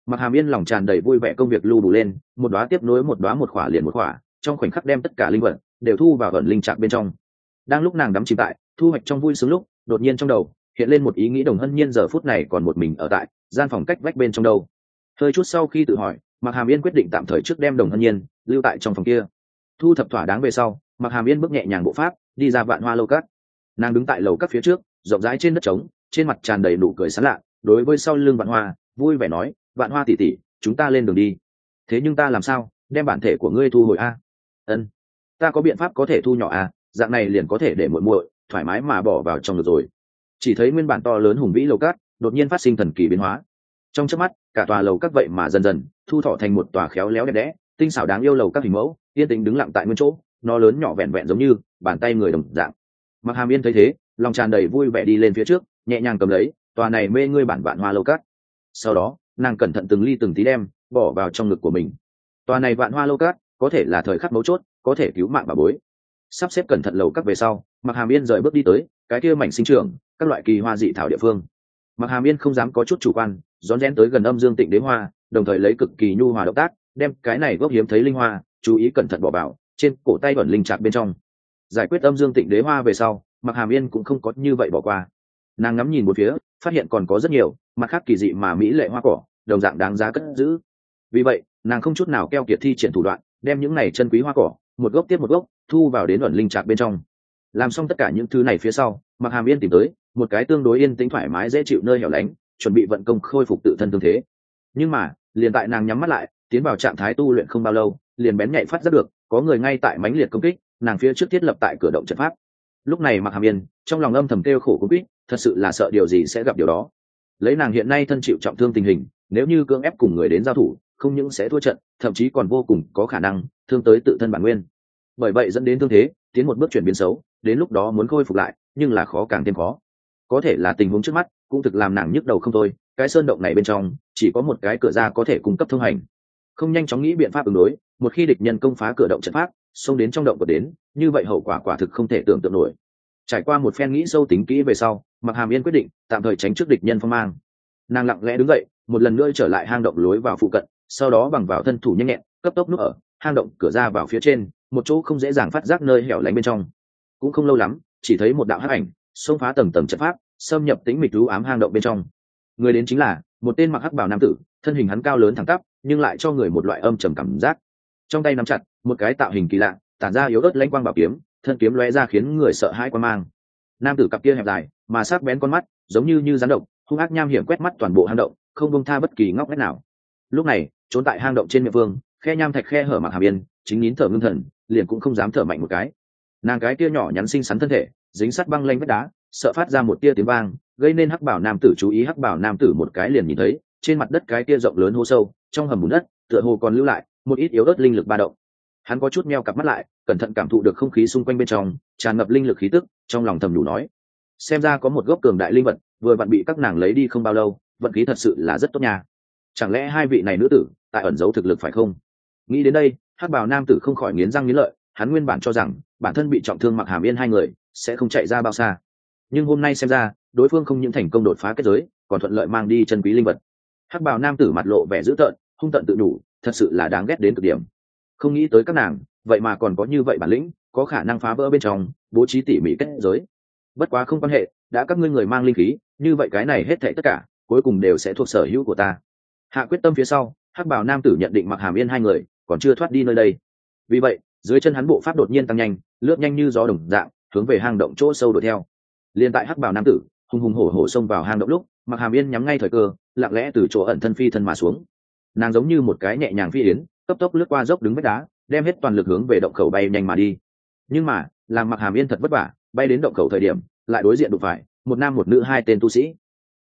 Mặc Hàm Yên lòng tràn đầy vui vẻ, công việc lưu đủ lên, một đóa tiếp nối một đóa, một khỏa liền một khỏa, trong khoảnh khắc đem tất cả linh vật đều thu vào ẩn linh trạc bên trong. Đang lúc nàng đắm chìm tại thu hoạch trong vui sướng lúc, đột nhiên trong đầu hiện lên một ý nghĩ. Đồng Hân Nhiên giờ phút này còn một mình ở tại gian phòng cách vách bên trong đâu. Hơi chút sau khi tự hỏi, Mặc Hàm Yên quyết định tạm thời trước đem Đồng Hân Nhiên lưu tại trong phòng kia. Thu thập thỏa đáng về sau, Mặc Hàm Yên bước nhẹ nhàng bộ pháp đi ra Vạn Hoa lâu cát. Nàng đứng tại lầu các phía trước, rộng rãi trên đất trống, trên mặt tràn đầy nụ cười sán lạ, đối với sau lưng Vạn Hoa vui vẻ nói: Vạn Hoa tỷ tỷ, chúng ta lên đường đi. Thế nhưng ta làm sao đem bản thể của ngươi thu hồi a? Ân, ta có biện pháp có thể thu nhỏ a, dạng này liền có thể để muội muội thoải mái mà bỏ vào trong được rồi. Chỉ thấy nguyên bản to lớn hùng vĩ lầu cát đột nhiên phát sinh thần kỳ biến hóa. Trong chớp mắt, cả tòa lầu các vậy mà dần dần thu thọ thành một tòa khéo léo đẹp đẽ, tinh xảo đáng yêu lầu các hình mẫu, yên tĩnh đứng lặng tại nguyên chỗ, nó lớn nhỏ vẹn vẹn giống như bàn tay người đồng dạng. Mặc Hàm Yên thấy thế, lòng tràn đầy vui vẻ đi lên phía trước, nhẹ nhàng cầm lấy tòa này mê ngươi bản Vạn Hoa lâu cát. Sau đó, nàng cẩn thận từng ly từng tí đem bỏ vào trong ngực của mình. Tòa này Vạn Hoa lâu cát có thể là thời khắc mấu chốt, có thể cứu mạng bà bối. Sắp xếp cẩn thận lầu các về sau, Mặc Hàm Yên rời bước đi tới cái kia mảnh sinh trưởng các loại kỳ hoa dị thảo địa phương. Mặc Hàm Yên không dám có chút chủ quan, rón rén tới gần Âm Dương Tịnh Đế Hoa, đồng thời lấy cực kỳ nhu hòa động tác đem cái này gốc hiếm thấy linh hoa chú ý cẩn thận bỏ vào trên cổ tay ẩn linh trạc bên trong. Giải quyết Âm Dương Tịnh Đế Hoa về sau, Mặc Hàm Yên cũng không có như vậy bỏ qua. Nàng ngắm nhìn một phía, phát hiện còn có rất nhiều mặt khác kỳ dị mà mỹ lệ hoa cỏ, đồng dạng đáng giá cất giữ. Vì vậy, nàng không chút nào keo kiệt thi triển thủ đoạn, đem những này chân quý hoa cỏ một gốc tiếp một gốc thu vào đến ẩn linh trạc bên trong. Làm xong tất cả những thứ này phía sau, Mặc Hàm Yên tìm tới một cái tương đối yên tĩnh thoải mái dễ chịu nơi hẻo lánh, chuẩn bị vận công khôi phục tự thân thương thế. Nhưng mà, liền tại nàng nhắm mắt lại tiến vào trạng thái tu luyện không bao lâu, liền bén nhạy phát giác được có người ngay tại mãnh liệt công kích nàng phía trước thiết lập tại cửa động trận pháp. Lúc này Mặc Hàm Yên trong lòng âm thầm kêu khổ cũng quýt, thật sự là sợ điều gì sẽ gặp điều đó. Lấy nàng hiện nay thân chịu trọng thương tình hình, nếu như cưỡng ép cùng người đến giao thủ, không những sẽ thua trận, thậm chí còn vô cùng có khả năng thương tới tự thân bản nguyên. Bởi vậy dẫn đến thương thế tiến một bước chuyển biến xấu, đến lúc đó muốn khôi phục lại nhưng là khó càng thêm khó. Có thể là tình huống trước mắt cũng thực làm nàng nhức đầu không thôi. Cái sơn động này bên trong chỉ có một cái cửa ra có thể cung cấp thông hành, không nhanh chóng nghĩ biện pháp ứng đối. Một khi địch nhân công phá cửa động trận pháp, xông đến trong động của đến, như vậy hậu quả quả thực không thể tưởng tượng nổi. Trải qua một phen nghĩ sâu tính kỹ về sau, Mặc Hàm Yên quyết định tạm thời tránh trước địch nhân phong mang. Nàng lặng lẽ đứng dậy, một lần nữa trở lại hang động lối vào phụ cận, sau đó bằng vào thân thủ nhanh nhẹn cấp tốc núp ở hang động cửa ra vào phía trên một chỗ không dễ dàng phát giác nơi hẻo lánh bên trong. Cũng không lâu lắm, chỉ thấy một đạo hắc ảnh xông phá tầng tầng trận pháp, xâm nhập tĩnh mịch u ám hang động bên trong. Người đến chính là một tên mặc hắc bào nam tử, thân hình hắn cao lớn thẳng tắp, nhưng lại cho người một loại âm trầm cảm giác. Trong tay nắm chặt một cái tạo hình kỳ lạ, tản ra yếu ớt lãnh quang bảo kiếm, thân kiếm lóe ra khiến người sợ hãi quan mang. Nam tử cặp kia hẹp dài mà sắc bén con mắt, giống như rắn độc, hung ác nham hiểm quét mắt toàn bộ hang động, không buông tha bất kỳ ngóc ngách nào. Lúc này, trốn tại hang động trên miệng vương, khe nham thạch khe hở Mặc Hàm Yên, chính nín thở ngưng thần, liền cũng không dám thở mạnh một cái. Nàng cái kia nhỏ nhắn xinh xắn thân thể, dính sát băng lanh vách đá, sợ phát ra một tia tiếng vang, gây nên hắc bảo nam tử chú ý. Hắc bảo nam tử một cái liền nhìn thấy trên mặt đất cái kia rộng lớn hố sâu, trong hầm bùn đất tựa hồ còn lưu lại một ít yếu ớt linh lực ba động. Hắn có chút meo cặp mắt lại, cẩn thận cảm thụ được không khí xung quanh bên trong tràn ngập linh lực khí tức, trong lòng thầm nhủ nói: xem ra có một gốc cường đại linh vật vừa vặn bị các nàng lấy đi không bao lâu, vận khí thật sự là rất tốt nha. Chẳng lẽ hai vị này nữ tử tại ẩn giấu thực lực phải không? Nghĩ đến đây, hắc bào nam tử không khỏi nghiến răng nghiến lợi. Hắn nguyên bản cho rằng bản thân bị trọng thương Mặc Hàm Yên hai người sẽ không chạy ra bao xa, nhưng hôm nay xem ra đối phương không những thành công đột phá kết giới, còn thuận lợi mang đi chân quý linh vật. Hắc bào nam tử mặt lộ vẻ dữ tợn, hung tợn tự đủ, thật sự là đáng ghét đến cực điểm. Không nghĩ tới các nàng vậy mà còn có như vậy bản lĩnh, có khả năng phá vỡ bên trong bố trí tỉ mỉ kết giới. Bất quá không quan hệ, đã các ngươi người mang linh khí, như vậy cái này hết thảy tất cả cuối cùng đều sẽ thuộc sở hữu của ta. Hạ quyết tâm phía sau, hắc bào nam tử nhận định Mặc Hàm Yên hai người còn chưa thoát đi nơi đây. Vì vậy, dưới chân hắn bộ pháp đột nhiên tăng nhanh, lướt nhanh như gió đồng dạng, hướng về hang động chỗ sâu đuổi theo. Liên tại hắc bào nam tử hùng hùng hổ hổ xông vào hang động lúc, Mặc Hàm Yên nhắm ngay thời cơ, lặng lẽ từ chỗ ẩn thân phi thân mà xuống. Nàng giống như một cái nhẹ nhàng phi yến, cấp tốc lướt qua dốc đứng vách đá, đem hết toàn lực hướng về động khẩu bay nhanh mà đi. Nhưng mà, làm Mặc Hàm Yên thật vất vả bay đến động khẩu thời điểm, lại đối diện đụng phải một nam một nữ hai tên tu sĩ.